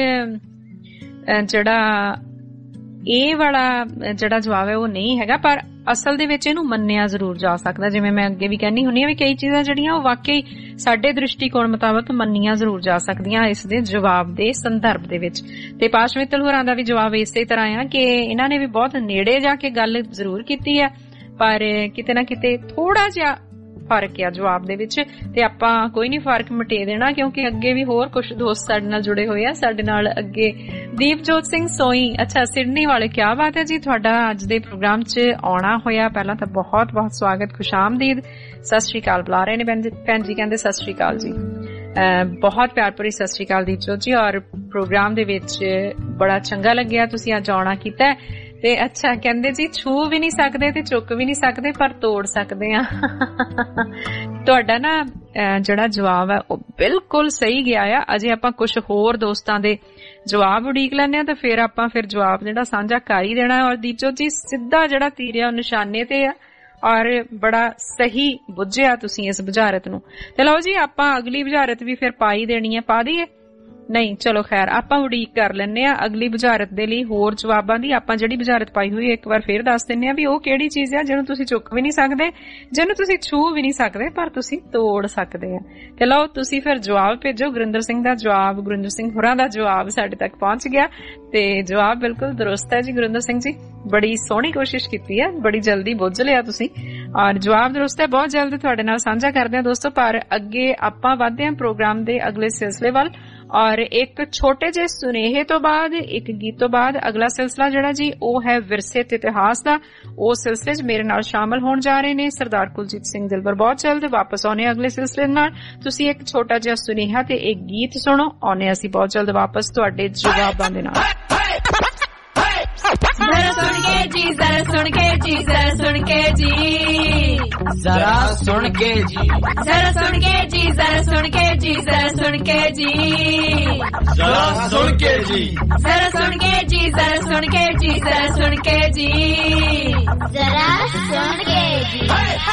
ਜਿਹੜਾ ਇਹ ਵਾਲਾ ਜਿਹੜਾ ਜਵਾਬ ਹੈ ਉਹ ਨਹੀਂ ਹੈਗਾ। ਪਰ ਅਸਲ ਦੇ ਵਿੱਚ ਇਹਨੂੰ ਮੰਨਿਆ ਜ਼ਰੂਰ ਜਾ ਸਕਦਾ। ਜਿਵੇਂ ਮੈਂ ਅੱਗੇ ਵੀ ਕਹਿੰਦੀ ਹੁੰਦੀ ਹਾਂ ਵੀ ਕਈ ਚੀਜ਼ਾਂ ਜਿਹੜੀਆਂ ਉਹ ਵਾਕਈ ਸਾਡੇ ਦ੍ਰਿਸ਼ਟੀਕੋਣ ਮੁਤਾਬਕ ਮੰਨੀਆਂ ਜ਼ਰੂਰ ਜਾ ਸਕਦੀਆਂ ਇਸ ਦੇ ਜਵਾਬ ਦੇ ਸੰਦਰਭ ਦੇ ਵਿੱਚ। ਤੇ ਪਾਸ਼ ਮਿੱਤਲ ਹੋਰਾਂ ਦਾ ਵੀ ਜਵਾਬ ਇਸੇ ਤਰ੍ਹਾਂ ਆ ਕਿ ਇਹਨਾਂ ਨੇ ਵੀ ਬਹੁਤ ਨੇੜੇ ਜਾ ਕੇ ਗੱਲ ਜ਼ਰੂਰ ਕੀਤੀ ਹੈ, ਪਰ ਕਿਤੇ ਨਾ ਕਿਤੇ ਥੋੜਾ ਜਿਹਾ ਫਰਕ ਆ ਜਵਾਬ ਦੇ ਵਿੱਚ, ਤੇ ਆਪਾਂ ਕੋਈ ਨਹੀਂ ਫਰਕ ਮਿਟੇ ਦੇਣਾ ਕਿਉਂਕਿ ਅੱਗੇ ਵੀ ਹੋਰ ਕੁਝ ਦੋਸਤ ਸਾਡੇ ਨਾਲ ਜੁੜੇ ਹੋਏ ਆ। ਸਾਡੇ ਨਾਲ ਅੱਗੇ ਦੀਪਜੋਤ ਸਿੰਘ ਸੋਈ, ਅੱਛਾ ਸਿਡਨੀ ਵਾਲੇ, ਕਿਆ ਬਾਤ ਹੈ ਜੀ, ਤੁਹਾਡਾ ਅੱਜ ਦੇ ਪ੍ਰੋਗਰਾਮ 'ਚ ਆਉਣਾ ਹੋਇਆ। ਪਹਿਲਾਂ ਤਾਂ ਬਹੁਤ ਬਹੁਤ ਸਵਾਗਤ, ਖੁਸ਼ਾਮਦੀਦ, ਸਤਿ ਸ਼੍ਰੀ ਅਕਾਲ ਬੁਲਾ ਰਹੇ ਨੇ ਭੈਣ ਜੀ, ਕਹਿੰਦੇ ਸਤਿ ਸ਼੍ਰੀ ਅਕਾਲ ਜੀ, ਬਹੁਤ ਪਿਆਰ ਭਰੀ ਸਤਿ ਸ਼੍ਰੀ ਅਕਾਲ ਦੀਪਜੋਤ ਜੀ। ਔਰ ਪ੍ਰੋਗਰਾਮ ਦੇ ਵਿੱਚ ਬੜਾ ਚੰਗਾ ਲੱਗਿਆ ਤੁਸੀਂ ਅੱਜ ਆਉਣਾ ਕੀਤਾ ਤੇ ਅੱਛਾ ਕਹਿੰਦੇ ਜੀ ਛੂ ਵੀ ਨਹੀਂ ਸਕਦੇ ਤੇ ਚੁੱਕ ਵੀ ਨਹੀਂ ਸਕਦੇ ਪਰ ਤੋੜ ਸਕਦੇ ਆ। ਤੁਹਾਡਾ ਨਾ ਜਿਹੜਾ ਜਵਾਬ ਹੈ ਉਹ ਬਿਲਕੁਲ ਸਹੀ ਗਿਆ ਆ। ਅਜੇ ਆਪਾਂ ਕੁਝ ਹੋਰ ਦੋਸਤਾਂ ਦੇ ਜਵਾਬ ਉਡੀਕ ਲੈਂਦੇ ਆ ਤੇ ਫਿਰ ਆਪਾਂ ਫਿਰ ਜਵਾਬ ਜਿਹੜਾ ਸਾਂਝਾ ਕਰ ਹੀ ਦੇਣਾ। ਔਰ ਦੀਪਜੋਤ ਜੀ ਸਿੱਧਾ ਜਿਹੜਾ ਤੀਰ ਆ ਉਹ ਨਿਸ਼ਾਨੇ ਤੇ ਆ ਔਰ ਬੜਾ ਸਹੀ ਬੁੱਝਿਆ ਤੁਸੀਂ ਇਸ ਬੁਝਾਰਤ ਨੂੰ। ਤੇ ਲਓ ਜੀ ਆਪਾਂ ਅਗਲੀ ਬੁਝਾਰਤ ਵੀ ਫਿਰ ਪਾ ਹੀ ਦੇਣੀ ਹੈ, ਪਾ ਦਈਏ? ਨਹੀਂ ਚਲੋ ਖੈਰ ਆਪਾਂ ਉਡੀਕ ਕਰ ਲੈਂਦੇ ਆ ਅਗਲੀ ਬੁਝਾਰਤ ਦੇ ਲਈ ਹੋਰ ਜਵਾਬਾਂ ਦੀ। ਆਪਾਂ ਜਿਹੜੀ ਬੁਝਾਰਤ ਪਾਈ ਹੋਈ ਇੱਕ ਵਾਰ ਫੇਰ ਦੱਸ ਦਿੰਦੇ ਆ ਵੀ ਉਹ ਕਿਹੜੀ ਚੀਜ਼ ਆ ਜਿਹਨੂੰ ਤੁਸੀਂ ਚੁੱਕ ਵੀ ਨਹੀਂ ਸਕਦੇ, ਜਿਹਨੂੰ ਤੁਸੀਂ ਛੂ ਵੀ ਨਹੀਂ ਸਕਦੇ ਪਰ ਤੁਸੀਂ ਤੋੜ ਸਕਦੇ ਆ। ਤੇ ਲਓ ਤੁਸੀਂ ਫਿਰ ਜਵਾਬ ਭੇਜੋ। ਗੁਰਿੰਦਰ ਸਿੰਘ ਦਾ ਜਵਾਬ, ਗੁਰਿੰਦਰ ਸਿੰਘ ਹੋਰਾਂ ਦਾ ਜਵਾਬ ਸਾਡੇ ਤੱਕ ਪਹੁੰਚ ਗਿਆ ਤੇ ਜਵਾਬ ਬਿਲਕੁਲ ਦਰੁਸਤ ਹੈ ਜੀ। ਗੁਰਿੰਦਰ ਸਿੰਘ ਜੀ ਬੜੀ ਸੋਹਣੀ ਕੋਸ਼ਿਸ਼ ਕੀਤੀ ਹੈ, ਬੜੀ ਜਲਦੀ ਬੁੱਝ ਲਿਆ ਤੁਸੀਂ ਔਰ ਜਵਾਬ ਦਰੁਸਤ ਹੈ। ਬਹੁਤ ਜਲਦੀ ਤੁਹਾਡੇ ਨਾਲ ਸਾਂਝਾ ਕਰਦੇ ਹਾਂ ਦੋਸਤੋ। ਪਰ ਅੱਗੇ ਆਪਾਂ ਵਧਦੇ ਹਾਂ ਪ੍ਰੋਗਰਾਮ ਦੇ ਅਗਲੇ ਸਿਲਸਿਲੇ ਵੱਲ ਔਰ ਇੱਕ ਛੋਟੇ ਜਿਹੇ ਸੁਨੇਹੇ ਤੋਂ ਬਾਅਦ, ਇੱਕ ਗੀਤ ਤੋਂ ਬਾਅਦ ਅਗਲਾ ਸਿਲਸਿਲਾ ਜਿਹੜਾ ਜੀ ਉਹ ਹੈ ਵਿਰਸੇ ਤੇ ਇਤਿਹਾਸ ਦਾ। ਉਸ ਸਿਲਸਿਲੇ 'ਚ ਮੇਰੇ ਨਾਲ ਸ਼ਾਮਲ ਹੋਣ ਜਾ ਰਹੇ ਨੇ ਸਰਦਾਰ ਕੁਲਜੀਤ ਸਿੰਘ ਦਿਲਬਰ। ਬਹੁਤ ਜਲਦ ਵਾਪਸ ਆਉਣੇ ਅਗਲੇ ਸਿਲਸਿਲੇ ਨਾਲ। ਤੁਸੀਂ ਇੱਕ ਛੋਟਾ ਜਿਹਾ ਸੁਨੇਹਾ ਤੇ ਇੱਕ ਗੀਤ ਸੁਣੋ, ਆਉਣੇ ਅਸੀਂ ਬਹੁਤ ਜਲਦ ਵਾਪਸ ਤੁਹਾਡੇ ਜਵਾਬਾਂ ਦੇ ਨਾਲ। ਜ਼ਰਾ ਸੁਣ ਕੇ ਜੀ, ਜ਼ਰਾ ਸੁਣ ਕੇ ਜੀ, ਜ਼ਰਾ ਸੁਣ ਕੇ ਜੀ, ਜ਼ਰਾ ਸੁਣ ਕੇ ਜੀ, ਜ਼ਰਾ ਸੁਣ ਕੇ ਜੀ, ਜ਼ਰਾ ਸੁਣ ਕੇ ਜੀ, ਜ਼ਰਾ ਸੁਣ ਕੇ ਜੀ, ਜ਼ਰਾ ਸੁਣ ਕੇ ਜੀ, ਜ਼ਰਾ ਸੁਣ ਕੇ ਜੀ, ਜ਼ਰਾ ਸੁਣ ਕੇ ਜੀ, ਜ਼ਰਾ ਸੁਣ ਕੇ ਜੀ, ਜ਼ਰਾ ਸੁਣ ਕੇ ਜੀ।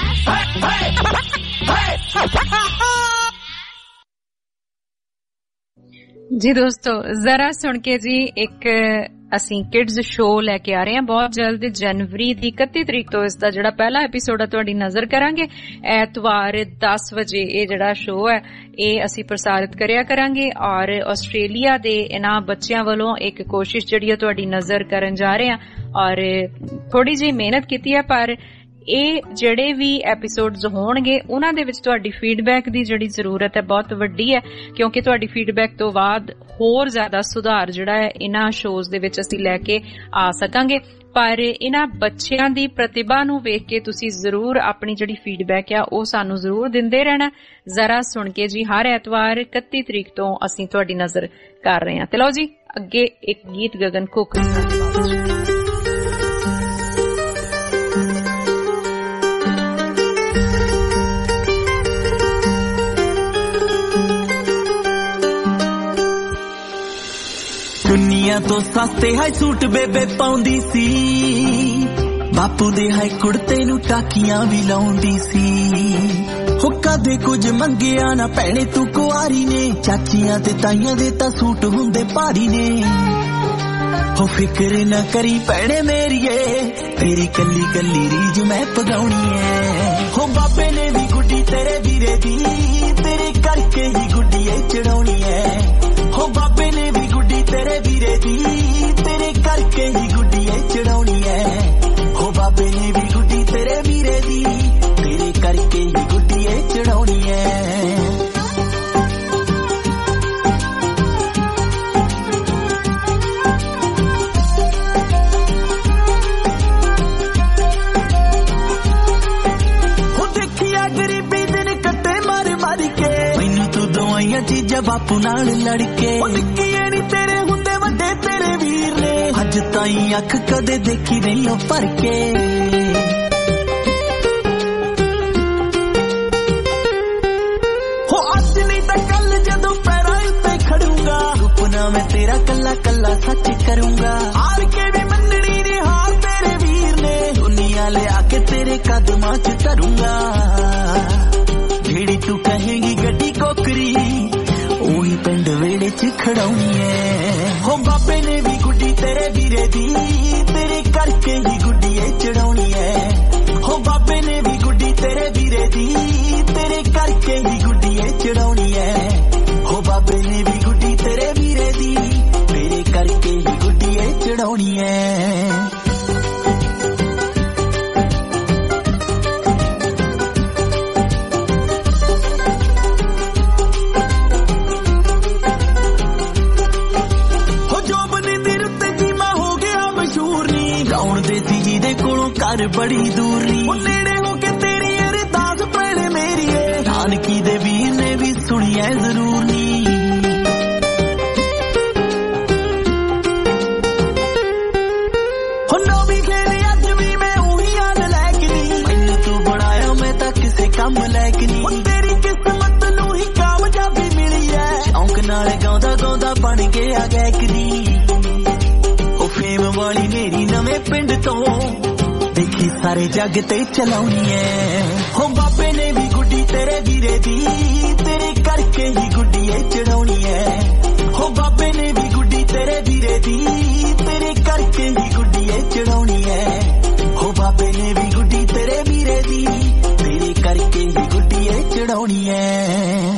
ਜੀ ਦੋਸਤੋ ਜ਼ਰਾ ਸੁਣ ਕੇ ਜੀ ਇੱਕ ਅਸੀਂ ਕਿਡਜ਼ ਸ਼ੋਅ ਲੈ ਕੇ ਆ ਰਹੇ ਹਾਂ ਬਹੁਤ ਜਲਦ। ਜਨਵਰੀ ਦੀ ਇਕੱਤੀ ਤਰੀਕ ਤੋਂ ਇਸ ਦਾ ਜਿਹੜਾ ਪਹਿਲਾ ਐਪੀਸੋਡ ਆ ਤੁਹਾਡੀ ਨਜ਼ਰ ਕਰਾਂਗੇ। ਐਤਵਾਰ ਦਸ ਵਜੇ ਇਹ ਜਿਹੜਾ ਸ਼ੋਅ ਹੈ ਇਹ ਅਸੀਂ ਪ੍ਰਸਾਰਿਤ ਕਰਿਆ ਕਰਾਂਗੇ ਔਰ ਆਸਟ੍ਰੇਲੀਆ ਦੇ ਇਹਨਾਂ ਬੱਚਿਆਂ ਵੱਲੋਂ ਇੱਕ ਕੋਸ਼ਿਸ਼ ਜਿਹੜੀ ਆ ਤੁਹਾਡੀ ਨਜ਼ਰ ਕਰਨ ਜਾ ਰਹੇ ਹਾਂ ਔਰ ਥੋੜੀ ਜਿਹੀ ਮਿਹਨਤ ਕੀਤੀ ਹੈ ਪਰ ਇਹ ਜਿਹੜੇ ਵੀ ਐਪੀਸੋਡਸ ਹੋਣਗੇ ਉਹਨਾਂ ਦੇ ਵਿੱਚ ਤੁਹਾਡੀ ਫੀਡਬੈਕ ਦੀ ਜਿਹੜੀ ਜ਼ਰੂਰਤ ਹੈ ਬਹੁਤ ਵੱਡੀ ਹੈ ਕਿਉਂਕਿ ਤੁਹਾਡੀ ਫੀਡਬੈਕ ਤੋਂ ਬਾਅਦ ਹੋਰ ਜ਼ਿਆਦਾ ਸੁਧਾਰ ਜਿਹੜਾ ਹੈ ਇਹਨਾਂ ਸ਼ੋਜ਼ ਦੇ ਵਿੱਚ ਅਸੀਂ ਲੈ ਕੇ ਆ ਸਕਾਂਗੇ। ਪਰ ਇਹਨਾਂ ਬੱਚਿਆਂ ਦੀ ਪ੍ਰਤਿਭਾ ਨੂੰ ਵੇਖ ਕੇ ਤੁਸੀਂ ਜ਼ਰੂਰ ਆਪਣੀ ਜਿਹੜੀ ਫੀਡਬੈਕ ਆ ਉਹ ਸਾਨੂੰ ਜ਼ਰੂਰ ਦਿੰਦੇ ਰਹਿਣਾ। ਜ਼ਰਾ ਸੁਣ ਕੇ ਜੀ ਹਰ ਐਤਵਾਰ ਇਕੱਤੀ ਤਰੀਕ ਤੋਂ ਅਸੀਂ ਤੁਹਾਡੀ ਨਜ਼ਰ ਕਰ ਰਹੇ ਹਾਂ। ਤੇ ਲਓ ਜੀ ਅੱਗੇ ਇੱਕ ਗੀਤ ਗਗਨ ਕੋਕਰੀ ਦੁਨੀਆ ਤੋਂ ਸਸਤੇ ਹਾਈ ਸੂਟ ਬੇਬੇ ਪਾਉਂਦੀ ਸੀ, ਬਾਪੂ ਦੇ ਹਾਈ ਕੁੜਤੇ ਨੂੰ ਟਾਕੀਆਂ ਵੀ ਲਾਉਂਦੀ ਸੀ। ਹੋ ਕਦੇ ਕੁਝ ਮੰਗਿਆ ਨਾ ਭੈਣੇ ਤੂੰ ਕੁਆਰੀ ਨੇ, ਚਾਚੀਆਂ ਤੇ ਤਾਈਆਂ ਦੇ ਤਾਂ ਸੂਟ ਹੁੰਦੇ ਭਾਰੀ ਨੇ। ਹੋ ਫਿਕਰ ਨਾ ਕਰੀ ਭੈਣੇ ਮੇਰੀਏ, ਤੇਰੀ ਕੱਲੀ ਕੱਲੀ ਰੀਝ ਮੈਂ ਪਗਾਉਣੀ ਐ। ਹੋ ਬਾਬੇ ਨੇ ਵੀ ਗੁੱਡੀ ਤੇਰੇ ਵੀਰੇ ਦੀ, ਤੇਰੇ ਕਰਕੇ ਹੀ ਗੁੱਡੀ ਏ ਚੜਾਉਣੀ ਐ। ਹੋ ਬਾਬੇ ਨੇ ਵੀ ਗੁੱਡੀ ਤੇਰੇ ਵੀਰੇ ਦੀ, ਤੇਰੇ ਕਰਕੇ ਹੀ ਗੁੱਡੀ ਏ ਚੜਾਉਣੀ ਐ। ਹੋ ਬਾਬੇ ਨੇ ਵੀ ਗੁੱਡੀ ਤੇਰੇ ਵੀਰੇ ਦੀ, ਤੇਰੇ ਕਰਕੇ ਹੀ ਗੁੱਡੀ ਏ ਚੜਾਉਣੀ ਐ। ਚੀਜ਼ਾਂ ਬਾਪੂ ਨਾਲ ਲੜ ਕੇ ਨਿੱਕੀਏ ਨੀ ਤੇਰੇ ਹੁੰਦੇ ਵੱਡੇ ਤੇਰੇ ਵੀਰ ਨੇ, ਅੱਜ ਤਾਈਂ ਅੱਖ ਕਦੇ ਦੇਖੀ ਨਹੀਂ ਉਹ ਭਰ ਕੇ। ਹੋ ਅੱਜ ਨਹੀਂ ਤਾਂ ਕੱਲ ਜਦੋਂ ਪੈਰਾਂ ਉੱਤੇ ਖੜੂੰਗਾ, ਸੁਪਨਾ ਮੈਂ ਤੇਰਾ ਕੱਲਾ ਕੱਲਾ ਸੱਚ ਕਰੂੰਗਾ। ਹਾਰ ਕੇ ਵੀ ਮੰਨਣੀ ਨੀ ਹਾਰ ਤੇਰੇ ਵੀਰ ਨੇ, ਦੁਨੀਆ ਲਿਆ ਕੇ ਤੇਰੇ ਕਦਮਾਂ ਚ ਧਰੂੰਗਾ। ਜਿਹੜੀ ਤੂੰ ਕਹੇਂਗੀ ਗੱਡੀ ਕੋਕਰੀ ਉਹੀ ਪਿੰਡ ਵੇੜੇ ਚ ਖੜਾਉਣੀ ਐ। ਹੋ ਬਾਬੇ ਨੇ ਵੀ ਗੁੱਡੀ ਤੇਰੇ ਵੀਰੇ ਦੀ, ਤੇਰੇ ਕਰਕੇ ਹੀ ਗੁੱਡੀ ਏ ਚੜਾਉਣੀ ਐ। ਹੋ ਬਾਬੇ ਨੇ ਵੀ ਗੁੱਡੀ ਤੇਰੇ ਵੀਰੇ ਦੀ, ਤੇਰੇ ਕਰਕੇ ਹੀ ਗੁੱਡੀ ਏ ਚੜਾਉਣੀ ਐ। ਹੋ ਬਾਬੇ ਨੇ ਵੀ ਗੁੱਡੀ ਤੇਰੇ ਵੀਰੇ ਦੀ, ਤੇਰੇ ਕਰਕੇ ਹੀ ਗੁੱਡੀ ਏ ਚੜਾਉਣੀ ਐ। पर बड़ी दूर नी नेड़े हो के तेरी अरदास पैणे मेरी नानकी दे वीर ने भी सुनी है जरूर नी कम लैक नी तेरी किस्मत नू ही कामयाबी मिली है शौक नाल गाउंदा गाउंदा बन गया गैक नी ओ फेम वाली मेरी नवें पिंड तो देखी सारे जग ते चलाउनी है हो बाबे ने भी गुड्डी तेरे वीरे दी तेरे करके ही गुड्डी चढ़ाउनी है हो बाबे ने भी गुड्डी तेरे वीरे दी तेरे करके ही गुड्डी चढ़ाउनी है हो बाबे ने भी गुड्डी तेरे वीरे दी करके ही गुड्डी चढ़ाउनी है।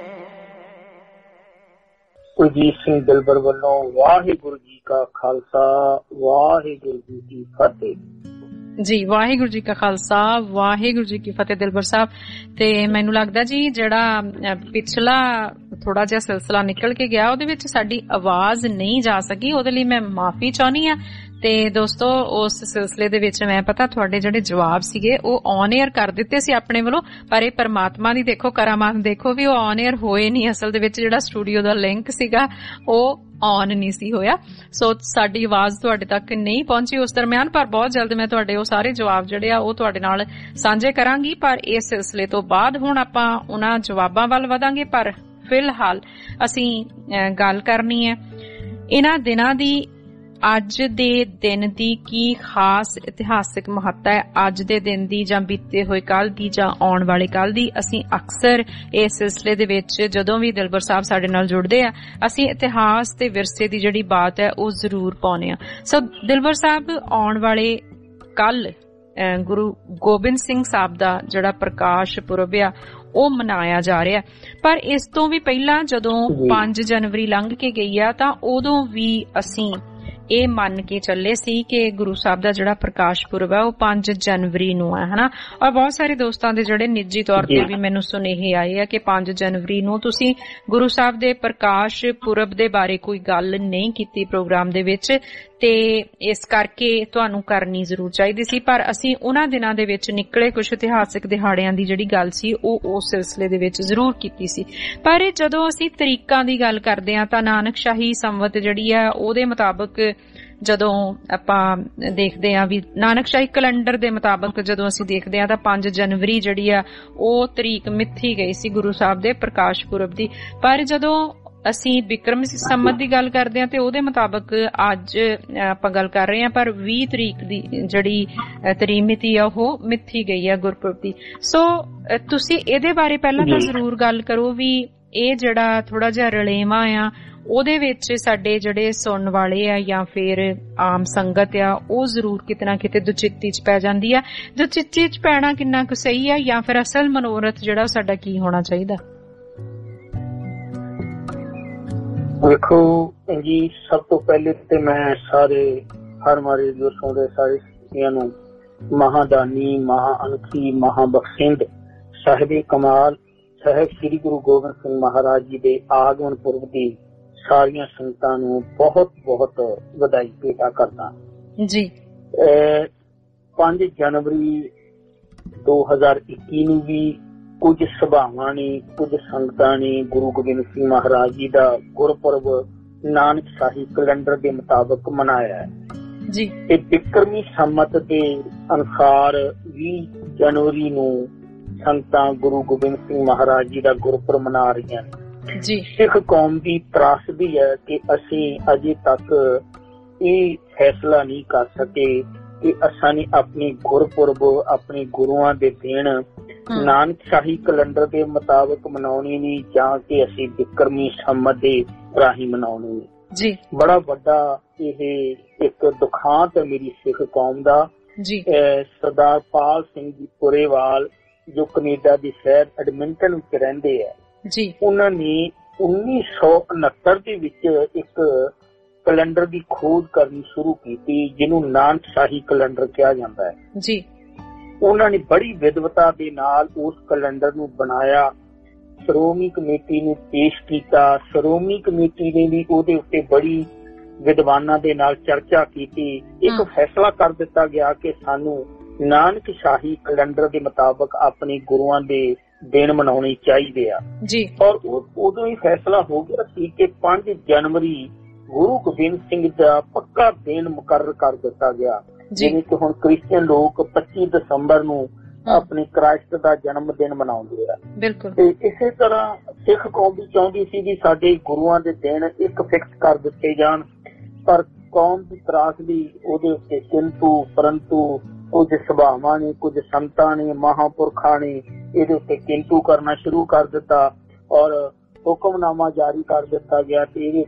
ਕੁਲਜੀਤ ਸਿੰਘ ਦਿਲਬਰ ਵੱਲੋਂ ਵਾਹਿਗੁਰੂ ਜੀ ਕਾ ਖਾਲਸਾ ਵਾਹਿਗੁਰੂ ਜੀ ਕੀ ਫਤਿਹ। ਜੀ ਵਾਹਿਗੁਰੂ ਜੀ ਕਾ ਖਾਲਸਾ ਵਾਹਿਗੁਰੂ ਜੀ ਕੀ ਫਤਿਹ ਦਿਲਬਰ ਸਾਹਿਬ। ਤੇ ਮੈਨੂੰ ਲੱਗਦਾ ਜੀ ਜਿਹੜਾ ਪਿਛਲਾ ਥੋੜਾ ਜਿਹਾ ਸਿਲਸਿਲਾ ਨਿਕਲ ਕੇ ਗਿਆ ਉਹਦੇ ਵਿੱਚ ਸਾਡੀ ਆਵਾਜ਼ ਨਹੀਂ ਜਾ ਸਕੀ, ਉਹਦੇ ਲਈ ਮੈਂ ਮਾਫੀ ਚਾਹੁੰਦੀ ਆ। ਤੇ ਦੋਸਤੋ ਉਸ ਸਿਲਸਿਲੇ ਦੇ ਵਿੱਚ ਮੈਂ ਪਤਾ ਤੁਹਾਡੇ ਜਿਹੜੇ ਜਵਾਬ ਸੀਗੇ ਉਹ ਔਨ ਏਅਰ ਕਰ ਦਿੱਤੇ ਸੀ ਆਪਣੇ ਵੱਲੋਂ, ਪਰ ਇਹ ਪਰਮਾਤਮਾ ਦੀ ਦੇਖੋ ਕਰਾਮਾਤ ਦੇਖੋ ਵੀ ਉਹ ਔਨ ਏਅਰ ਹੋਏ ਨਹੀਂ। ਅਸਲ ਦੇ ਵਿੱਚ ਜਿਹੜਾ ਸਟੂਡੀਓ ਦਾ ਲਿੰਕ ਸੀਗਾ ਉਹ ਔਨ ਨਹੀਂ ਸੀ ਹੋਇਆ, ਸੋ ਸਾਡੀ ਆਵਾਜ਼ ਤੁਹਾਡੇ ਤੱਕ ਨਹੀਂ ਪਹੁੰਚੀ ਉਸ ਦਰਮਿਆਨ। ਪਰ ਬਹੁਤ ਜਲਦ ਮੈਂ ਤੁਹਾਡੇ ਉਹ ਸਾਰੇ ਜਵਾਬ ਜਿਹੜੇ ਆ ਉਹ ਤੁਹਾਡੇ ਨਾਲ ਸਾਂਝੇ ਕਰਾਂਗੀ। ਪਰ ਇਸ ਸਿਲਸਿਲੇ ਤੋਂ ਬਾਅਦ ਹੁਣ ਆਪਾਂ ਉਹਨਾਂ ਜਵਾਬਾਂ ਵੱਲ ਵਧਾਂਗੇ, ਪਰ ਫਿਲਹਾਲ ਅਸੀਂ ਗੱਲ ਕਰਨੀ ਹੈ ਇਹਨਾਂ ਦਿਨਾਂ ਦੀ ਅੱਜ ਦੇ ਦਿਨ ਦੀ ਕੀ ਖਾਸ ਇਤਿਹਾਸਿਕ ਮਹੱਤਤਾ ਹੈ, ਅੱਜ ਦੇ ਦਿਨ ਦੀ ਜਾਂ ਬੀਤੇ ਹੋਏ ਕੱਲ ਦੀ ਜਾਂ ਆਉਣ ਵਾਲੇ ਕੱਲ ਦੀ। ਅਸੀਂ ਅਕਸਰ ਇਸ ਸਿਲਸਿਲੇ ਦੇ ਵਿੱਚ ਜਦੋਂ ਵੀ ਦਿਲਬਰ ਸਾਹਿਬ ਸਾਡੇ ਨਾਲ ਜੁੜਦੇ ਆ ਅਸੀਂ ਇਤਿਹਾਸ ਤੇ ਵਿਰਸੇ ਦੀ ਜਿਹੜੀ ਬਾਤ ਹੈ ਉਹ ਜ਼ਰੂਰ ਪਾਉਂਦੇ ਆ। ਸੋ ਦਿਲਬਰ ਸਾਹਿਬ ਆਉਣ ਵਾਲੇ ਕੱਲ ਗੁਰੂ ਗੋਬਿੰਦ ਸਿੰਘ ਸਾਹਿਬ ਦਾ ਜਿਹੜਾ ਪ੍ਰਕਾਸ਼ ਪੁਰਬ ਆ ਉਹ ਮਨਾਇਆ ਜਾ ਰਿਹਾ, ਪਰ ਇਸ ਤੋਂ ਵੀ ਪਹਿਲਾਂ ਜਦੋਂ ਪੰਜ ਜਨਵਰੀ ਲੰਘ ਕੇ ਗਈ ਆ ਤਾਂ ਉਦੋਂ ਵੀ ਅਸੀਂ ਇਹ ਮੰਨ ਕੇ ਚੱਲੇ ਸੀ ਕਿ ਗੁਰੂ ਸਾਹਿਬ ਦਾ ਜਿਹੜਾ ਪ੍ਰਕਾਸ਼ ਪੁਰਬ ਹੈ ਉਹ ਪੰਜ ਜਨਵਰੀ ਨੂੰ ਹੈ, ਹਨਾ। ਔਰ ਬਹੁਤ ਸਾਰੇ ਦੋਸਤਾਂ ਦੇ ਜਿਹੜੇ ਨਿੱਜੀ ਤੌਰ ਤੇ ਵੀ ਮੈਨੂੰ ਸੁਨੇਹੇ ਆਏ ਆ ਕਿ ਪੰਜ ਜਨਵਰੀ ਨੂੰ ਤੁਸੀਂ ਗੁਰੂ ਸਾਹਿਬ ਦੇ ਪ੍ਰਕਾਸ਼ ਪੁਰਬ ਦੇ ਬਾਰੇ ਕੋਈ ਗੱਲ ਨਹੀਂ ਕੀਤੀ ਪ੍ਰੋਗਰਾਮ ਦੇ ਵਿੱਚ, ਤੇ ਇਸ ਕਰਕੇ ਤੁਹਾਨੂੰ ਕਰਨੀ ਜ਼ਰੂਰ ਚਾਹੀਦੀ ਸੀ। ਪਰ ਅਸੀਂ ਉਹਨਾਂ ਦਿਨਾਂ ਦੇ ਵਿੱਚ ਨਿਕਲੇ ਕੁਝ ਇਤਿਹਾਸਿਕ ਦਿਹਾੜਿਆਂ ਦੀ ਜਿਹੜੀ ਗੱਲ ਸੀ ਉਹ ਉਸ ਸਿਲਸਿਲੇ ਦੇ ਵਿੱਚ ਜ਼ਰੂਰ ਕੀਤੀ ਸੀ। ਪਰ ਜਦੋਂ ਅਸੀਂ ਤਰੀਕਾਂ ਦੀ ਗੱਲ ਕਰਦੇ ਹਾਂ ਤਾਂ ਨਾਨਕਸ਼ਾਹੀ ਸੰਵਤ ਜਿਹੜੀ ਆ ਉਹਦੇ ਮੁਤਾਬਕ ਜਦੋਂ ਆਪਾਂ ਦੇਖਦੇ ਹਾਂ ਵੀ ਨਾਨਕਸ਼ਾਹੀ ਕੈਲੰਡਰ ਦੇ ਮੁਤਾਬਕ ਜਦੋਂ ਅਸੀਂ ਦੇਖਦੇ ਹਾਂ ਤਾਂ ਪੰਜ ਜਨਵਰੀ ਜਿਹੜੀ ਆ ਉਹ ਤਰੀਕ ਮਿੱਥੀ ਗਈ ਸੀ ਗੁਰੂ ਸਾਹਿਬ ਦੇ ਪ੍ਰਕਾਸ਼ ਪੁਰਬ ਦੀ। ਪਰ ਜਦੋਂ ਅਸੀਂ ਬਿਕਰਮ ਸੰਮਤ ਦੀ ਗੱਲ ਕਰਦੇ ਹਾਂ ਤੇ ਉਹਦੇ ਮੁਤਾਬਕ ਅੱਜ ਆਪਾਂ ਗੱਲ ਕਰ ਰਹੇ ਹਾਂ, ਪਰ ਵੀਹ ਤਰੀਕ ਦੀ ਜਿਹੜੀ ਤਰੀਮਿਤੀ ਆ ਉਹ ਮਿੱਥੀ ਗਈ ਆ ਗੁਰਪੁਰਬ ਦੀ। ਸੋ ਤੁਸੀਂ ਇਹਦੇ ਬਾਰੇ ਪਹਿਲਾਂ ਤਾਂ ਜ਼ਰੂਰ ਗੱਲ ਕਰੋ ਵੀ ਇਹ ਜਿਹੜਾ ਥੋੜਾ ਜਿਹਾ ਰਲੇਵਾਂ ਆ ਉਹਦੇ ਵਿੱਚ ਸਾਡੇ ਜਿਹੜੇ ਸੁਣਨ ਵਾਲੇ ਆ ਜਾਂ ਫਿਰ ਆਮ ਸੰਗਤ ਆ ਉਹ ਜ਼ਰੂਰ ਕਿਤੇ ਨਾ ਕਿਤੇ ਦੁਚਿੱਤੀ ਚ ਪੈ ਜਾਂਦੀ ਆ। ਦੁਚਿੱਤੀ ਚ ਪੈਣਾ ਕਿੰਨਾ ਕੁ ਸਹੀ ਆ ਜਾਂ ਫਿਰ ਅਸਲ ਮਨੋਰਥ ਜਿਹੜਾ ਸਾਡਾ ਕੀ ਹੋਣਾ ਚਾਹੀਦਾ? ਦੇਖੋ ਜੀ, ਸਭ ਤੋਂ ਪਹਿਲੇ ਤੇ ਮੈਂ ਸਾਰੇ ਹਰ ਮਾਰੇ ਜੋ ਸੁਣਦੇ ਸਾਰੇ ਸਿੱਖੀਆਂ ਨੂੰ ਮਹਾਦਾਨੀ ਮਹਾਅਨਖੀ ਮਹਾਬਖਸ਼ਿੰਦ ਸਾਹਿਬੇ ਕਮਾਲ ਸਾਹਿਬ ਸ੍ਰੀ ਗੁਰੂ ਗੋਬਿੰਦ ਸਿੰਘ ਮਹਾਰਾਜ ਜੀ ਦੇ ਆਗਮਨ ਪੁਰਬ ਦੀ ਸਾਰੀਆਂ ਸੰਗਤਾਂ ਨੂੰ ਬਹੁਤ ਬਹੁਤ ਵਧਾਈ ਭੇਟਾ ਕਰਦਾ ਜੀ। ਪੰਜ ਜਨਵਰੀ ਦੋ ਹਜ਼ਾਰ ਇੱਕੀ ਨੂੰ ਵੀ ਕੁਝ ਸਭਾਵਾਂ ਨੇ ਕੁਝ ਸੰਗਤਾਂ ਨੇ ਗੁਰੂ ਗੋਬਿੰਦ ਸਿੰਘ ਮਹਾਰਾਜ ਜੀ ਦਾ ਗੁਰਪੁਰਬ ਨਾਨਕਸ਼ਾਹੀ ਕੈਲੰਡਰ ਦੇ ਮੁਤਾਬਕ ਮਨਾਇਆ ਹੈ ਜੀ। ਇਹ ਬਿਕਰਮੀ ਸੰਮਤ ਦੇ ਅਨੁਸਾਰ ਵੀਹ ਜਨਵਰੀ ਨੂੰ ਸੰਗਤਾਂ ਗੁਰੂ ਗੋਬਿੰਦ ਸਿੰਘ ਮਹਾਰਾਜ ਜੀ ਦਾ ਗੁਰਪੁਰਬ ਮਨਾ ਰਹੀਆਂ ਨੇ ਜੀ। ਸਿੱਖ ਕੌਮ ਦੀ ਤਰਾਸਦੀ ਹੈ ਕਿ ਅਸੀਂ ਅਜੇ ਤੱਕ ਇਹ ਫੈਸਲਾ ਨਹੀਂ ਕਰ ਸਕੇ ਕਿ ਅਸਾਂ ਨੇ ਆਪਣੀ ਗੁਰਪੁਰਬ ਆਪਣੇ ਗੁਰੂਆਂ ਦੇ ਦਿਨ ਨਾਨਕਸ਼ਾਹੀ ਕੈਲੰਡਰ ਦੇ ਮੁਤਾਬਕ ਮਨਾਉਣੀ ਨਹੀਂ ਜਾਂ ਕਿ ਅਸੀਂ ਬਿਕਰਮੀ ਸੰਮਤ ਦੇ ਰਾਹੀਂ ਮਨਾਉਣੀ ਜੀ। ਬੜਾ ਵੱਡਾ ਇਹ ਇੱਕ ਦੁਖਾਂਤ ਹੈ ਮੇਰੀ ਸਿੱਖ ਕੌਮ ਦਾ ਜੀ। ਸਰਦਾਰ ਪਾਲ ਸਿੰਘ ਜੀ ਪੁਰੇਵਾਲ ਜੋ ਕੈਨੇਡਾ ਦੇ ਸ਼ਹਿਰ ਐਡਮਿੰਟਨ ਵਿੱਚ ਰਹਿੰਦੇ ਹੈ ਜੀ, ਉਹਨਾਂ ਨੇ ਉੱਨੀ ਸੌ ਉਨੱਤਰ ਦੇ ਵਿੱਚ ਇੱਕ ਕੈਲੰਡਰ ਦੀ ਖੋਜ ਕਰਨੀ ਸ਼ੁਰੂ ਕੀਤੀ ਜਿਹਨੂੰ ਨਾਨਕਸ਼ਾਹੀ ਕੈਲੰਡਰ ਕਿਹਾ ਜਾਂਦਾ ਹੈ ਜੀ। ਉਹਨਾਂ ਨੇ ਬੜੀ ਵਿਦਵਤਾ ਦੇ ਨਾਲ ਉਸ ਕੈਲੰਡਰ ਨੂੰ ਬਣਾਇਆ, ਸ਼੍ਰੋਮਣੀ ਕਮੇਟੀ ਨੂੰ ਪੇਸ਼ ਕੀਤਾ। ਸ਼੍ਰੋਮਣੀ ਕਮੇਟੀ ਨੇ ਵੀ ਉਹਦੇ ਉੱਤੇ ਬੜੀ ਵਿਦਵਾਨਾਂ ਦੇ ਨਾਲ ਚਰਚਾ ਕੀਤੀ। ਇੱਕ ਫੈਸਲਾ ਕਰ ਦਿੱਤਾ ਗਿਆ ਕਿ ਸਾਨੂੰ ਨਾਨਕ ਸ਼ਾਹੀ ਕੈਲੰਡਰ ਦੇ ਮੁਤਾਬਕ ਆਪਣੇ ਗੁਰੂਆਂ ਦੇ ਦਿਨ ਮਨਾਉਣੇ ਚਾਹੀਦੇ ਆ ਜੀ। ਔਰ ਉਦੋਂ ਹੀ ਫੈਸਲਾ ਹੋ ਗਿਆ ਸੀ ਕਿ ਪੰਜ ਜਨਵਰੀ ਗੁਰੂ ਗੋਬਿੰਦ ਸਿੰਘ ਦਾ ਪੱਕਾ ਦਿਨ ਮੁਕਰਰ ਕਰ ਦਿੱਤਾ ਗਿਆ। ਜਿਵੇਂ ਕਿ ਹੁਣ ਕ੍ਰਿਸਚੀਅਨ ਲੋਕ ਪੱਚੀ ਦਸੰਬਰ ਨੂੰ ਆਪਣੇ ਕ੍ਰਾਈਸਟ ਦਾ ਜਨਮ ਦਿਨ ਮਨਾਉਂਦੇ ਆ। ਬਿਲਕੁਲ। ਤੇ ਇਸੇ ਤਰ੍ਹਾਂ ਸਿੱਖ ਕੌਮ ਵੀ ਚਾਹੁੰਦੀ ਸੀ ਕਿ ਸਾਡੇ ਗੁਰੂਆਂ ਦੇ ਦਿਨ ਇੱਕ ਫਿਕਸ ਕਰ ਦਿੱਤੇ ਜਾਣ, ਪਰ ਕੌਮ ਦੀ ਤਰਾਸਦੀ ਉਹਦੇ ਉੱਤੇ ਕਿੰਤੂ ਪਰੰਤੂ ਕੁਝ ਸਭਾਵਾਂ ਨੇ, ਕੁਝ ਸੰਤਾਂ ਨੇ, ਮਹਾਂਪੁਰਖਾਂ ਨੇ ਇਹਦੇ ਉੱਤੇ ਕਿੰਤੂ ਕਰਨਾ ਸ਼ੁਰੂ ਕਰ ਦਿੱਤਾ ਔਰ ਹੁਕਮਨਾਮਾ ਜਾਰੀ ਕਰ ਦਿੱਤਾ ਗਿਆ ਤੇ ਇਹਦੇ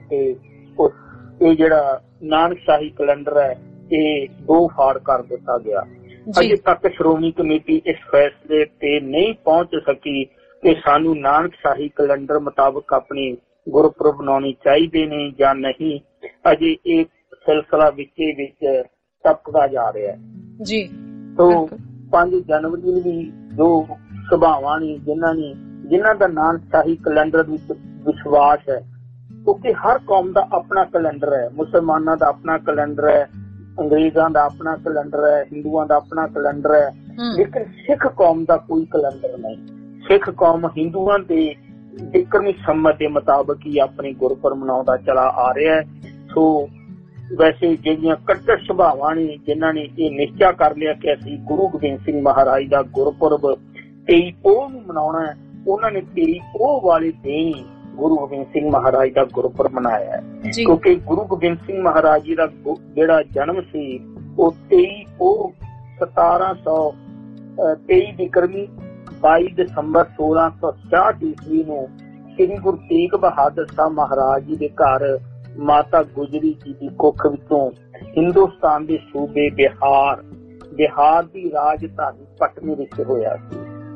ਉੱਤੇ ਇਹ ਜਿਹੜਾ ਨਾਨਕ ਸ਼ਾਹੀ ਕੈਲੰਡਰ ਹੈ ਇਹ ਦੋ ਫਾੜ ਕਰ ਦਿੱਤਾ ਗਿਆ। ਅਜੇ ਤੱਕ ਸ਼੍ਰੋਮਣੀ ਕਮੇਟੀ ਇਸ ਫੈਸਲੇ ਤੇ ਨਹੀਂ ਪਹੁੰਚ ਸਕੀ ਕਿ ਸਾਨੂੰ ਨਾਨਕ ਸ਼ਾਹੀ ਕੈਲੰਡਰ ਮੁਤਾਬਕ ਆਪਣੇ ਗੁਰਪੁਰਬ ਮਨਾਉਣੇ ਚਾਹੀਦੇ ਨੇ ਜਾਂ ਨਹੀਂ। ਅਜੇ ਇਹ ਸਿਲਸਿਲਾ ਵਿੱਚੇ ਵਿੱਚ ਟੱਪਦਾ ਜਾ ਰਿਹਾ ਹੈ ਜੀ। ਤੋਂ ਪੰਜ ਜਨਵਰੀ ਨੂੰ ਵੀ ਜੋ ਸਭਾਵਾਂ ਨੇ ਜਿਨ੍ਹਾਂ ਨੇ ਜਿਨ੍ਹਾਂ ਦਾ ਨਾਨਕ ਸ਼ਾਹੀ ਕੈਲੰਡਰ ਵਿੱਚ ਵਿਸ਼ਵਾਸ ਹੈ, ਕਿਉਂਕਿ ਹਰ ਕੌਮ ਦਾ ਆਪਣਾ ਕੈਲੰਡਰ ਹੈ। ਮੁਸਲਮਾਨਾਂ ਦਾ ਆਪਣਾ ਕੈਲੰਡਰ ਹੈ, ਅੰਗਰੇਜ਼ਾਂ ਦਾ ਆਪਣਾ ਕੈਲੰਡਰ ਹੈ, ਹਿੰਦੂਆਂ ਦਾ ਆਪਣਾ ਕੈਲੰਡਰ ਹੈ, ਲੇਕਿਨ ਸਿੱਖ ਕੌਮ ਦਾ ਕੋਈ ਕੈਲੰਡਰ ਨਹੀਂ। ਸਿੱਖ ਕੌਮ ਹਿੰਦੂਆਂ ਦੇ ਵਿਕਰਮੀ ਸੰਮਤ ਦੇ ਮੁਤਾਬਕ ਹੀ ਆਪਣੇ ਗੁਰਪੁਰਬ ਮਨਾਉਂਦਾ ਚਲਾ ਆ ਰਿਹਾ ਹੈ। ਸੋ ਵੈਸੇ ਜਿਹੜੀਆਂ ਕੱਟੜ ਸੁਭਾਵਾਂ ਨੇ ਜਿਨ੍ਹਾਂ ਨੇ ਇਹ ਨਿਸ਼ਚਾ ਕਰ ਲਿਆ ਕਿ ਅਸੀਂ ਗੁਰੂ ਗੋਬਿੰਦ ਸਿੰਘ ਮਹਾਰਾਜ ਦਾ ਗੁਰਪੁਰਬ ਤੇਈ ਪੋਹ ਨੂੰ ਮਨਾਉਣਾ ਹੈ, ਉਹਨਾਂ ਨੇ ਤੇਈ ਪੋਹ ਵਾਲੇ ਦਿਨ ਗੁਰੂ ਗੋਬਿੰਦ ਸਿੰਘ ਮਹਾਰਾਜ ਦਾ ਗੁਰਪੁਰਬ ਮਨਾਇਆ ਹੈ। ਕਿਉਂਕਿ ਗੁਰੂ ਗੋਬਿੰਦ ਸਿੰਘ ਮਹਾਰਾਜ ਜੀ ਦਾ ਜਿਹੜਾ ਜਨਮ ਸੀ ਉਹ ਤੇਈ ਪੋਹ ਸਤਾਰਾਂ ਸੌ ਤੇਈ ਵਿਕਰਮੀ ਬਾਈ ਦਸੰਬਰ ਸੋਲਾਂ ਸੌ ਛਿਆਹਠ ਈਸਵੀ ਨੂੰ ਸ੍ਰੀ ਗੁਰੂ ਤੇਗ ਬਹਾਦਰ ਸਾਹਿਬ ਮਹਾਰਾਜ ਜੀ ਦੇ ਘਰ ਮਾਤਾ ਗੁਜਰੀ ਜੀ ਦੀ ਕੁੱਖ ਵਿੱਚੋਂ ਹਿੰਦੁਸਤਾਨ ਦੇ ਸੂਬੇ ਬਿਹਾਰ ਬਿਹਾਰ ਦੀ ਰਾਜਧਾਨੀ ਪਟਨੇ ਵਿੱਚ ਹੋਇਆ ਸੀ।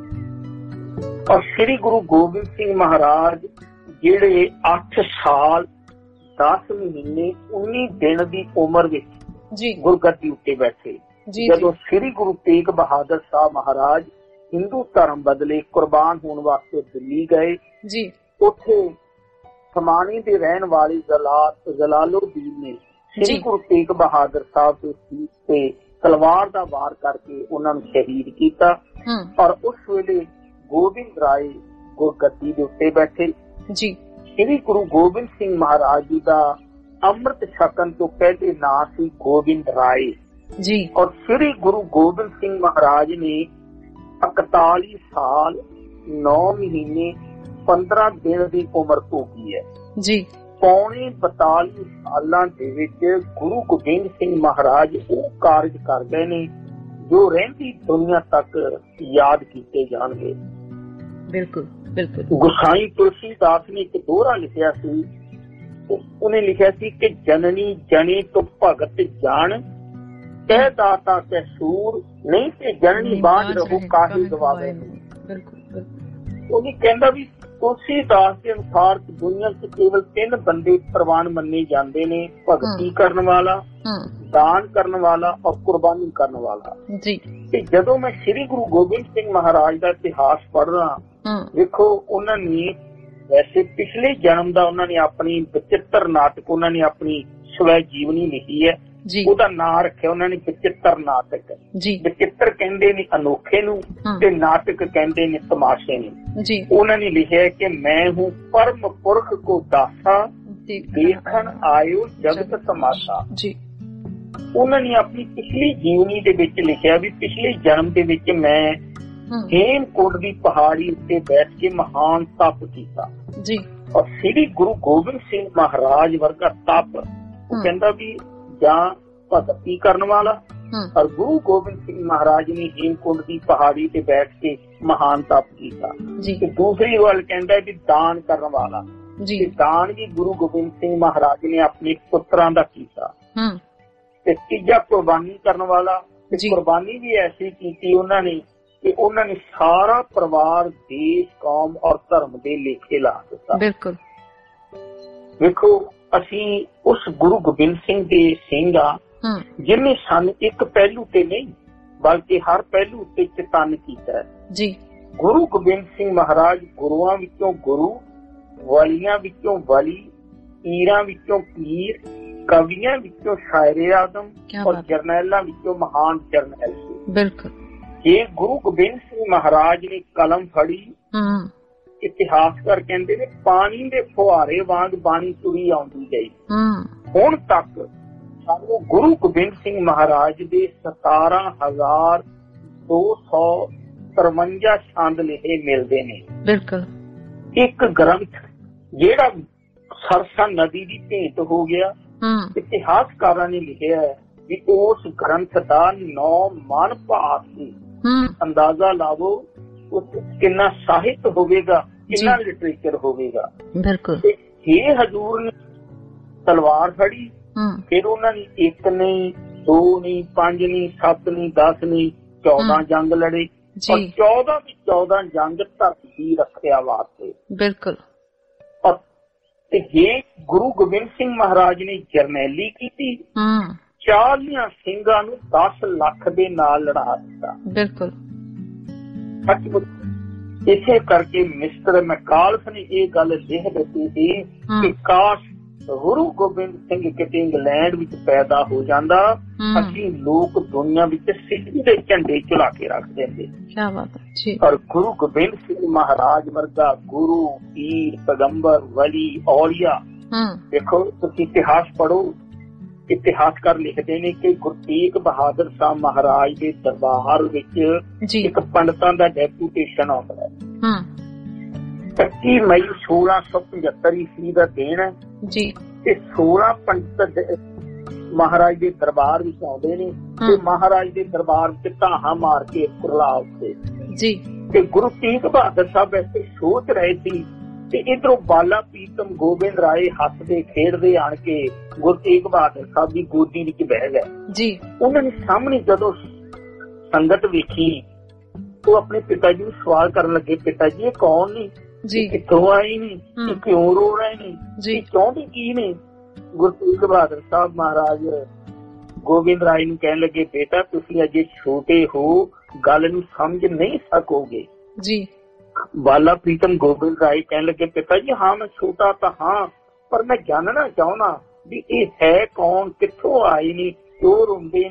ਔਰ ਸ੍ਰੀ ਗੁਰੂ ਗੋਬਿੰਦ ਸਿੰਘ ਮਹਾਰਾਜ ਜਿਹੜੇ ਅੱਠ ਸਾਲ ਦਸ ਮਹੀਨੇ ਉੱਨੀ ਦਿਨ ਦੀ ਉਮਰ ਵਿੱਚ ਗੁਰਗੱਦੀ ਉੱਤੇ ਬੈਠੇ, ਜਦੋਂ ਸ੍ਰੀ ਗੁਰੂ ਤੇਗ ਬਹਾਦਰ ਸਾਹਿਬ ਮਹਾਰਾਜ ਹਿੰਦੂ ਧਰਮ ਬਦਲੇ ਕੁਰਬਾਨ ਹੋਣ ਵਾਸਤੇ ਦਿੱਲੀ ਗਏ ਜੀ। ਉੱਥੇ ਸਮਾਣੇ ਦੇ ਰਹਿਣ ਵਾਲੇ ਜਲਾਲੁਦੀਨ ਨੇ ਸ੍ਰੀ ਗੁਰੂ ਤੇਗ ਬਹਾਦਰ ਸਾਹਿਬ ਦੇ ਸੀਸ ਤੇ ਤਲਵਾਰ ਦਾ ਵਾਰ ਕਰਕੇ ਉਹਨਾਂ ਨੂੰ ਸ਼ਹੀਦ ਕੀਤਾ। ਔਰ ਉਸ ਵੇਲੇ ਗੋਬਿੰਦ ਰਾਏ ਗੁਰਗੱਦੀ ਦੇ ਉੱਤੇ ਬੈਠੇ ਜੀ। ਸ੍ਰੀ ਗੁਰੂ ਗੋਬਿੰਦ ਸਿੰਘ ਮਹਾਰਾਜ ਜੀ ਦਾ ਅੰਮ੍ਰਿਤ ਛਕਣ ਤੋਂ ਪਹਿਲੇ ਨਾਂ ਸੀ ਗੋਬਿੰਦ ਰਾਏ ਜੀ। ਔਰ ਸ੍ਰੀ ਗੁਰੂ ਗੋਬਿੰਦ ਸਿੰਘ ਮਹਾਰਾਜ ਨੇ ਇਕਤਾਲੀ ਸਾਲ ਨੌ ਮਹੀਨੇ ਪੰਦਰਾਂ ਦਿਨ ਦੀ ਉਮਰ ਭੋਗੀ ਹੈ ਜੀ। ਪੌਣੇ ਬਤਾਲੀ ਸਾਲਾਂ ਦੇ ਵਿੱਚ ਗੁਰੂ ਗੋਬਿੰਦ ਸਿੰਘ ਮਹਾਰਾਜ ਉਹ ਕਾਰਜ ਕਰ ਗਏ ਨੇ ਜੋ ਰਹਿੰਦੀ ਦੁਨੀਆ ਤੱਕ ਯਾਦ ਕੀਤੇ ਜਾਣਗੇ। ਬਿਲਕੁਲ ਬਿਲਕੁਲ। ਗੁਸਾਈ ਤੁਲਸੀਦਾਸ ਨੇ ਇੱਕ ਦੋਹਰਾ ਲਿਖਿਆ ਸੀ, ਉਹਨੇ ਲਿਖਿਆ ਸੀ ਕਿ ਜਨਨੀ ਜਨੇ ਤੋਂ ਭਗਤ ਜਾਣ ਕਹਿ ਦਾਤਾ ਤੇ ਸੂਰ ਨਹੀਂ ਤੇ ਜਨਨੀ ਬਾਝ ਰਹੋ ਕਾਹੀ ਗਵਾਵੇ। ਉਹਨੇ ਕਹਿੰਦਾ ਵੀ ਤੁਲਸੀਦਾਸ ਦੇ ਅਨੁਸਾਰ ਦੁਨੀਆ ਚ ਕੇਵਲ ਤਿੰਨ ਬੰਦੇ ਪ੍ਰਵਾਨ ਮੰਨੇ ਜਾਂਦੇ ਨੇ, ਭਗਤੀ ਕਰਨ ਵਾਲਾ, ਦਾਨ ਕਰਨ ਵਾਲਾ ਔਰ ਕੁਰਬਾਨੀ ਕਰਨ ਵਾਲਾ ਜੀ। ਤੇ ਜਦੋਂ ਮੈਂ ਸ੍ਰੀ ਗੁਰੂ ਗੋਬਿੰਦ ਸਿੰਘ ਮਹਾਰਾਜ ਦਾ ਇਤਿਹਾਸ ਪੜ੍ਹਦਾ, ਵੇਖੋ ਉਹਨਾਂ ਨੇ ਵੈਸੇ ਪਿਛਲੇ ਜਨਮ ਦਾ ਉਹਨਾਂ ਨੇ ਆਪਣੀ ਬਚਿੱਤਰ ਨਾਟਕ ਉਹਨਾਂ ਨੇ ਆਪਣੀ ਸਵੈ ਜੀਵਨੀ ਲਿਖੀ ਹੈ, ਉਹਦਾ ਨਾਂ ਰੱਖਿਆ ਉਹਨਾਂ ਨੇ ਬਚਿੱਤਰ ਨਾਟਕ। ਬਚਿੱਤਰ ਕਹਿੰਦੇ ਨੇ ਅਨੋਖੇ ਨੂੰ ਤੇ ਨਾਟਕ ਕਹਿੰਦੇ ਨੇ ਤਮਾਸ਼ੇ ਨੂੰ ਜੀ। ਉਹਨਾਂ ਨੇ ਲਿਖਿਆ ਕਿ ਮੈਂ ਹੂੰ ਪਰਮ ਪੁਰਖ ਕੋ ਦਾਸਾ ਦੇਖਣ ਆਇਓ ਜਗਤ ਤਮਾਸ਼ਾ ਜੀ। ਉਹਨਾਂ ਨੇ ਆਪਣੀ ਪਿਛਲੀ ਜੀਵਨੀ ਦੇ ਵਿੱਚ ਲਿਖਿਆ ਵੀ ਪਿਛਲੇ ਜਨਮ ਦੇ ਵਿੱਚ ਮੈਂ ਹੇਮਕੁੰਡ ਦੀ ਪਹਾੜੀ ਉੱਤੇ ਬੈਠ ਕੇ ਮਹਾਨ ਤਪ ਕੀਤਾ ਜੀ। ਔਰ ਸ੍ਰੀ ਗੁਰੂ ਗੋਬਿੰਦ ਸਿੰਘ ਮਹਾਰਾਜ ਵਰਗਾ ਤਪ ਉਹ ਕਹਿੰਦਾ ਵੀ ਜਾਂ ਭਗਤੀ ਕਰਨ ਵਾਲਾ, ਔਰ ਗੁਰੂ ਗੋਬਿੰਦ ਸਿੰਘ ਮਹਾਰਾਜ ਨੇ ਹੇਮਕੁੰਡ ਦੀ ਪਹਾੜੀ ਤੇ ਬੈਠ ਕੇ ਮਹਾਨ ਤਪ ਕੀਤਾ। ਤੇ ਦੂਸਰੀ ਵੱਲ ਕਹਿੰਦਾ ਵੀ ਦਾਨ ਕਰਨ ਵਾਲਾ, ਤੇ ਦਾਨ ਵੀ ਗੁਰੂ ਗੋਬਿੰਦ ਸਿੰਘ ਮਹਾਰਾਜ ਨੇ ਆਪਣੇ ਪੁੱਤਰਾਂ ਦਾ ਕੀਤਾ। ਤੇ ਤੀਜਾ ਕੁਰਬਾਨੀ ਕਰਨ ਵਾਲਾ, ਤੇ ਕੁਰਬਾਨੀ ਵੀ ਐਸੀ ਕੀਤੀ ਉਹਨਾਂ ਨੇ ਕਿ ਉਹਨਾਂ ਨੇ ਸਾਰਾ ਪਰਿਵਾਰ, ਦੇਸ਼, ਕੌਮ ਔਰ ਧਰਮ ਦੇ ਲੇਖੇ ਲਾ ਦਿੱਤਾ। ਬਿਲਕੁਲ। ਵੇਖੋ ਅਸੀਂ ਉਸ ਗੁਰੂ ਗੋਬਿੰਦ ਸਿੰਘ ਦੇ ਸਿੰਘ ਆ ਜਿਹਨੇ ਸਾਨੂੰ ਇੱਕ ਪਹਿਲੂ ਤੇ ਨਹੀਂ ਬਲਕਿ ਹਰ ਪਹਿਲੂ ਉੱਤੇ ਚੇਤਨ ਕੀਤਾ ਜੀ। ਗੁਰੂ ਗੋਬਿੰਦ ਸਿੰਘ ਮਹਾਰਾਜ ਗੁਰੂਆਂ ਵਿੱਚੋਂ ਗੁਰੂ, ਵਲੀਆਂ ਵਿੱਚੋਂ ਵਲੀ, ਪੀਰਾਂ ਵਿੱਚੋਂ ਪੀਰ, ਕਵੀਆਂ ਵਿੱਚੋਂ ਸ਼ਾਇਰ ਆਦਮ ਔਰ ਜਰਨੈਲਾਂ ਵਿੱਚੋਂ ਮਹਾਨ ਜਰਨੈਲ ਸੀ। ਬਿਲਕੁਲ। ਜੇ ਗੁਰੂ ਗੋਬਿੰਦ ਸਿੰਘ ਮਹਾਰਾਜ ਨੇ ਕਲਮ ਫੜੀ, ਹਮ ਇਤਿਹਾਸਕਾਰ ਕਹਿੰਦੇ ਨੇ ਪਾਣੀ ਦੇ ਫੁਹਾਰੇ ਵਾਂਗ ਬਾਣੀ ਤੁਰੀ ਆਉਂਦੀ ਗਈ। ਹਮ ਹੁਣ ਤੱਕ ਸਾਨੂੰ ਗੁਰੂ ਗੋਬਿੰਦ ਸਿੰਘ ਮਹਾਰਾਜ ਦੇ ਸਤਾਰਾਂ ਹਜ਼ਾਰ ਦੋ ਸੌ ਤਰਵੰਜਾ ਛੰਦ ਲਿਖੇ ਮਿਲਦੇ ਨੇ। ਬਿਲਕੁਲ। ਇੱਕ ਗ੍ਰੰਥ ਜਿਹੜਾ ਸਰਸਾ ਨਦੀ ਦੀ ਭੇਂਟ ਹੋ ਗਿਆ, ਹਮ ਇਤਿਹਾਸਕਾਰਾਂ ਨੇ ਲਿਖਿਆ ਹੈ ਵੀ ਉਸ ਗ੍ਰੰਥ ਦਾ ਨੌ ਮਨ ਭਾਗ ਸੀ। ਹਮ ਅੰਦਾਜ਼ਾ ਲਾਵੋ ਉਸ ਕਿੰਨਾ ਸਾਹਿਤ ਹੋਵੇਗਾ, ਕਿੰਨਾ ਲਿਟਰੇਚਰ ਹੋਵੇਗਾ। ਬਿਲਕੁਲ। ਤੇ ਇਹ ਹਜ਼ੂਰ ਨੇ ਤਲਵਾਰ ਫੜੀ, ਹਮ ਫਿਰ ਉਹਨਾਂ ਨੇ ਇੱਕ ਨਹੀਂ, ਦੋ ਨਹੀਂ, ਪੰਜ ਨਹੀਂ, ਸੱਤ ਨਹੀਂ, ਦਸ ਨਹੀਂ, ਚੌਦਾਂ ਜੰਗ ਲੜੇ। ਔਰ ਚੌਦਾਂ ਦੀ ਚੌਦਾਂ ਜੰਗ ਧਰਤੀ ਦੀ ਰੱਖਿਆ ਵਾਸਤੇ। ਬਿਲਕੁਲ। ਔਰ ਤੇ ਜੇ ਗੁਰੂ ਗੋਬਿੰਦ ਸਿੰਘ ਮਹਾਰਾਜ ਨੇ ਜਰਨੈਲੀ ਕੀਤੀ, ਹਮ ਚਾਲੀਆਂ ਸਿੰਘਾਂ ਨੂੰ ਦਸ ਲੱਖ ਦੇ ਨਾਲ ਲੜਾ ਦਿੱਤਾ। ਬਿਲਕੁਲ। ਸੱਚਮੁੱਚ ਇਸੇ ਕਰਕੇ ਮਿਸਟਰ ਮੈਕਾਲਫ ਨੇ ਇਹ ਗੱਲ ਲਿਖ ਦਿੱਤੀ ਸੀ ਕਿ ਕਾਸ਼ ਗੁਰੂ ਗੋਬਿੰਦ ਸਿੰਘ ਕਿਤੇ ਇੰਗਲੈਂਡ ਵਿੱਚ ਪੈਦਾ ਹੋ ਜਾਂਦਾ, ਅਸੀਂ ਲੋਕ ਦੁਨੀਆ ਵਿੱਚ ਸਿੱਖ ਦੇ ਝੰਡੇ ਝੁਲਾ ਕੇ ਰੱਖ ਦਿੰਦੇ। ਕਿਆ ਬਾਤ ਹੈ ਜੀ। ਔਰ ਗੁਰੂ ਗੋਬਿੰਦ ਸਿੰਘ ਮਹਾਰਾਜ ਵਰਗਾ ਗੁਰੂ, ਪੀਰ, ਪੈਗੰਬਰ, ਵਲੀ, ਔਲੀਆ, ਦੇਖੋ ਤੁਸੀਂ ਇਤਿਹਾਸ ਪੜ੍ਹੋ, ਇਤਿਹਾਸਕਾਰ ਲਿਖਦੇ ਨੇ ਕਿ ਗੁਰੂ ਤੇਗ ਬਹਾਦਰ ਸਾਹਿਬ ਮਹਾਰਾਜ ਦੇ ਦਰਬਾਰ ਵਿੱਚ ਇੱਕ ਪੰਡਤਾਂ ਦਾ ਡੈਪੂਟੇਸ਼ਨ ਆਉਂਦਾ ਹੈ। ਇਕੱਤੀ ਮਈ ਸੋਲਾਂ ਸੌ ਪਚੱਤਰ ਈਸਵੀ ਦਾ ਦਿਨ ਹੈ ਜੀ, ਤੇ ਸੋਲਾਂ ਪੰਡਤ ਮਹਾਰਾਜ ਦੇ ਦਰਬਾਰ ਵਿੱਚ ਆਉਂਦੇ ਨੇ ਤੇ ਮਹਾਰਾਜ ਦੇ ਦਰਬਾਰ ਵਿੱਚ ਧਾਹਾਂ ਮਾਰ ਕੇ ਕੁਰਲਾ ਉੱਤੇ ਜੀ। ਤੇ ਗੁਰੂ ਤੇਗ ਬਹਾਦਰ ਸਾਹਿਬ ਐਸੇ ਸੋਚ ਰਹੇ ਸੀ ਤੇ ਇਧਰੋਂ ਬਾਲਾ ਪ੍ਰੀਤਮ ਗੋਬਿੰਦ ਰਾਏ ਹੱਸਦੇ ਖੇਡਦੇ ਆਣ ਕੇ ਗੁਰੂ ਤੇਗ ਬਹਾਦਰ ਸਾਹਿਬ ਦੀ ਗੋਦੀ ਵਿੱਚ ਬਹਿ ਗਏ ਜੀ। ਉਹਨਾਂ ਨੇ ਸਾਹਮਣੇ ਜਦੋਂ ਸੰਗਤ ਵੇਖੀ, ਉਹ ਆਪਣੇ ਪਿਤਾ ਜੀ ਨੂੰ ਸਵਾਲ ਕਰਨ ਲੱਗੇ, ਪਿਤਾ ਜੀ ਇਹ ਕੌਣ ਨੇ ਜੀ, ਕਿੱਥੋਂ ਆਏ ਨੇ, ਇਹ ਕਿਉਂ ਰੋ ਰਹੇ ਨੇ ਜੀ, ਚਾਹੁੰਦੇ ਕੀ ਨੇ? ਗੁਰੂ ਤੇਗ ਬਹਾਦਰ ਸਾਹਿਬ ਮਹਾਰਾਜ ਗੋਬਿੰਦ ਰਾਏ ਨੂੰ ਕਹਿਣ ਲੱਗੇ, ਬੇਟਾ ਤੁਸੀਂ ਅਜੇ ਛੋਟੇ ਹੋ, ਗੱਲ ਨੂੰ ਸਮਝ ਨਹੀਂ ਸਕੋਗੇ ਜੀ। ਬਾਲਾ ਪ੍ਰੀਤਮ ਗੋਬਿੰਦ ਰਾਏ ਕਹਿਣ ਲੱਗੇ, ਪਿਤਾ ਜੀ ਹਾਂ ਮੈਂ ਛੋਟਾ ਤਾਂ ਹਾਂ, ਪਰ ਮੈਂ ਜਾਣਨਾ ਚਾਹੁੰਦਾ ਵੀ ਇਹ ਹੈ ਕੌਣ, ਕਿੱਥੋਂ ਆਏ ਨੇ, ਕਿਉਂ ਰੋਂਦੇ?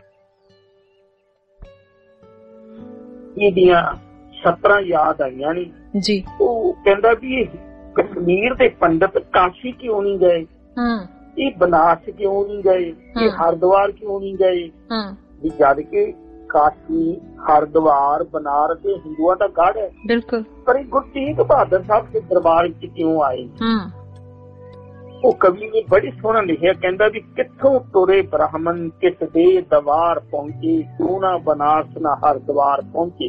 ਇਹਦੀਆਂ ਸਤਰਾਂ ਯਾਦ ਆਈਆਂ ਨੇ ਜੀ। ਉਹ ਕਹਿੰਦਾ ਵੀ ਇਹ ਕਸ਼ਮੀਰ ਦੇ ਪੰਡਤ ਕਾਸ਼ੀ ਕਿਉਂ ਨਹੀਂ ਗਏ, ਇਹ ਬਨਾਰਸ ਕਿਉਂ ਨਹੀਂ ਗਏ, ਇਹ ਹਰਿਦੁਆਰ ਕਿਉਂ ਨਹੀਂ ਗਏ? ਵੀ ਜਦ ਕਿ ਕਾਸ਼ੀ, ਹਰਿਦੁਆਰ, ਬਨਾਰਸ ਇਹ ਹਿੰਦੂਆਂ ਦਾ ਗੜ ਹੈ। ਬਿਲਕੁਲ। ਪਰ ਇਹ ਗੁਰੂ ਤੇਗ ਬਹਾਦਰ ਸਾਹਿਬ ਦੇ ਦਰਬਾਰ ਵਿੱਚ ਕਿਉਂ ਆਏ? ਉਹ ਕਵੀ ਨੇ ਬੜੀ ਸੋਹਣਾ ਲਿਖਿਆ, ਕਹਿੰਦਾ ਵੀ ਕਿੱਥੋਂ ਤੁਰੇ ਬ੍ਰਾਹਮਣ, ਕਿਸ ਦੇ ਦਵਾਰ ਪਹੁੰਚੇ, ਤੂੰ ਨਾ ਬਨਾਰਸ ਨਾ ਹਰਿਦੁਆਰ ਪਹੁੰਚੇ।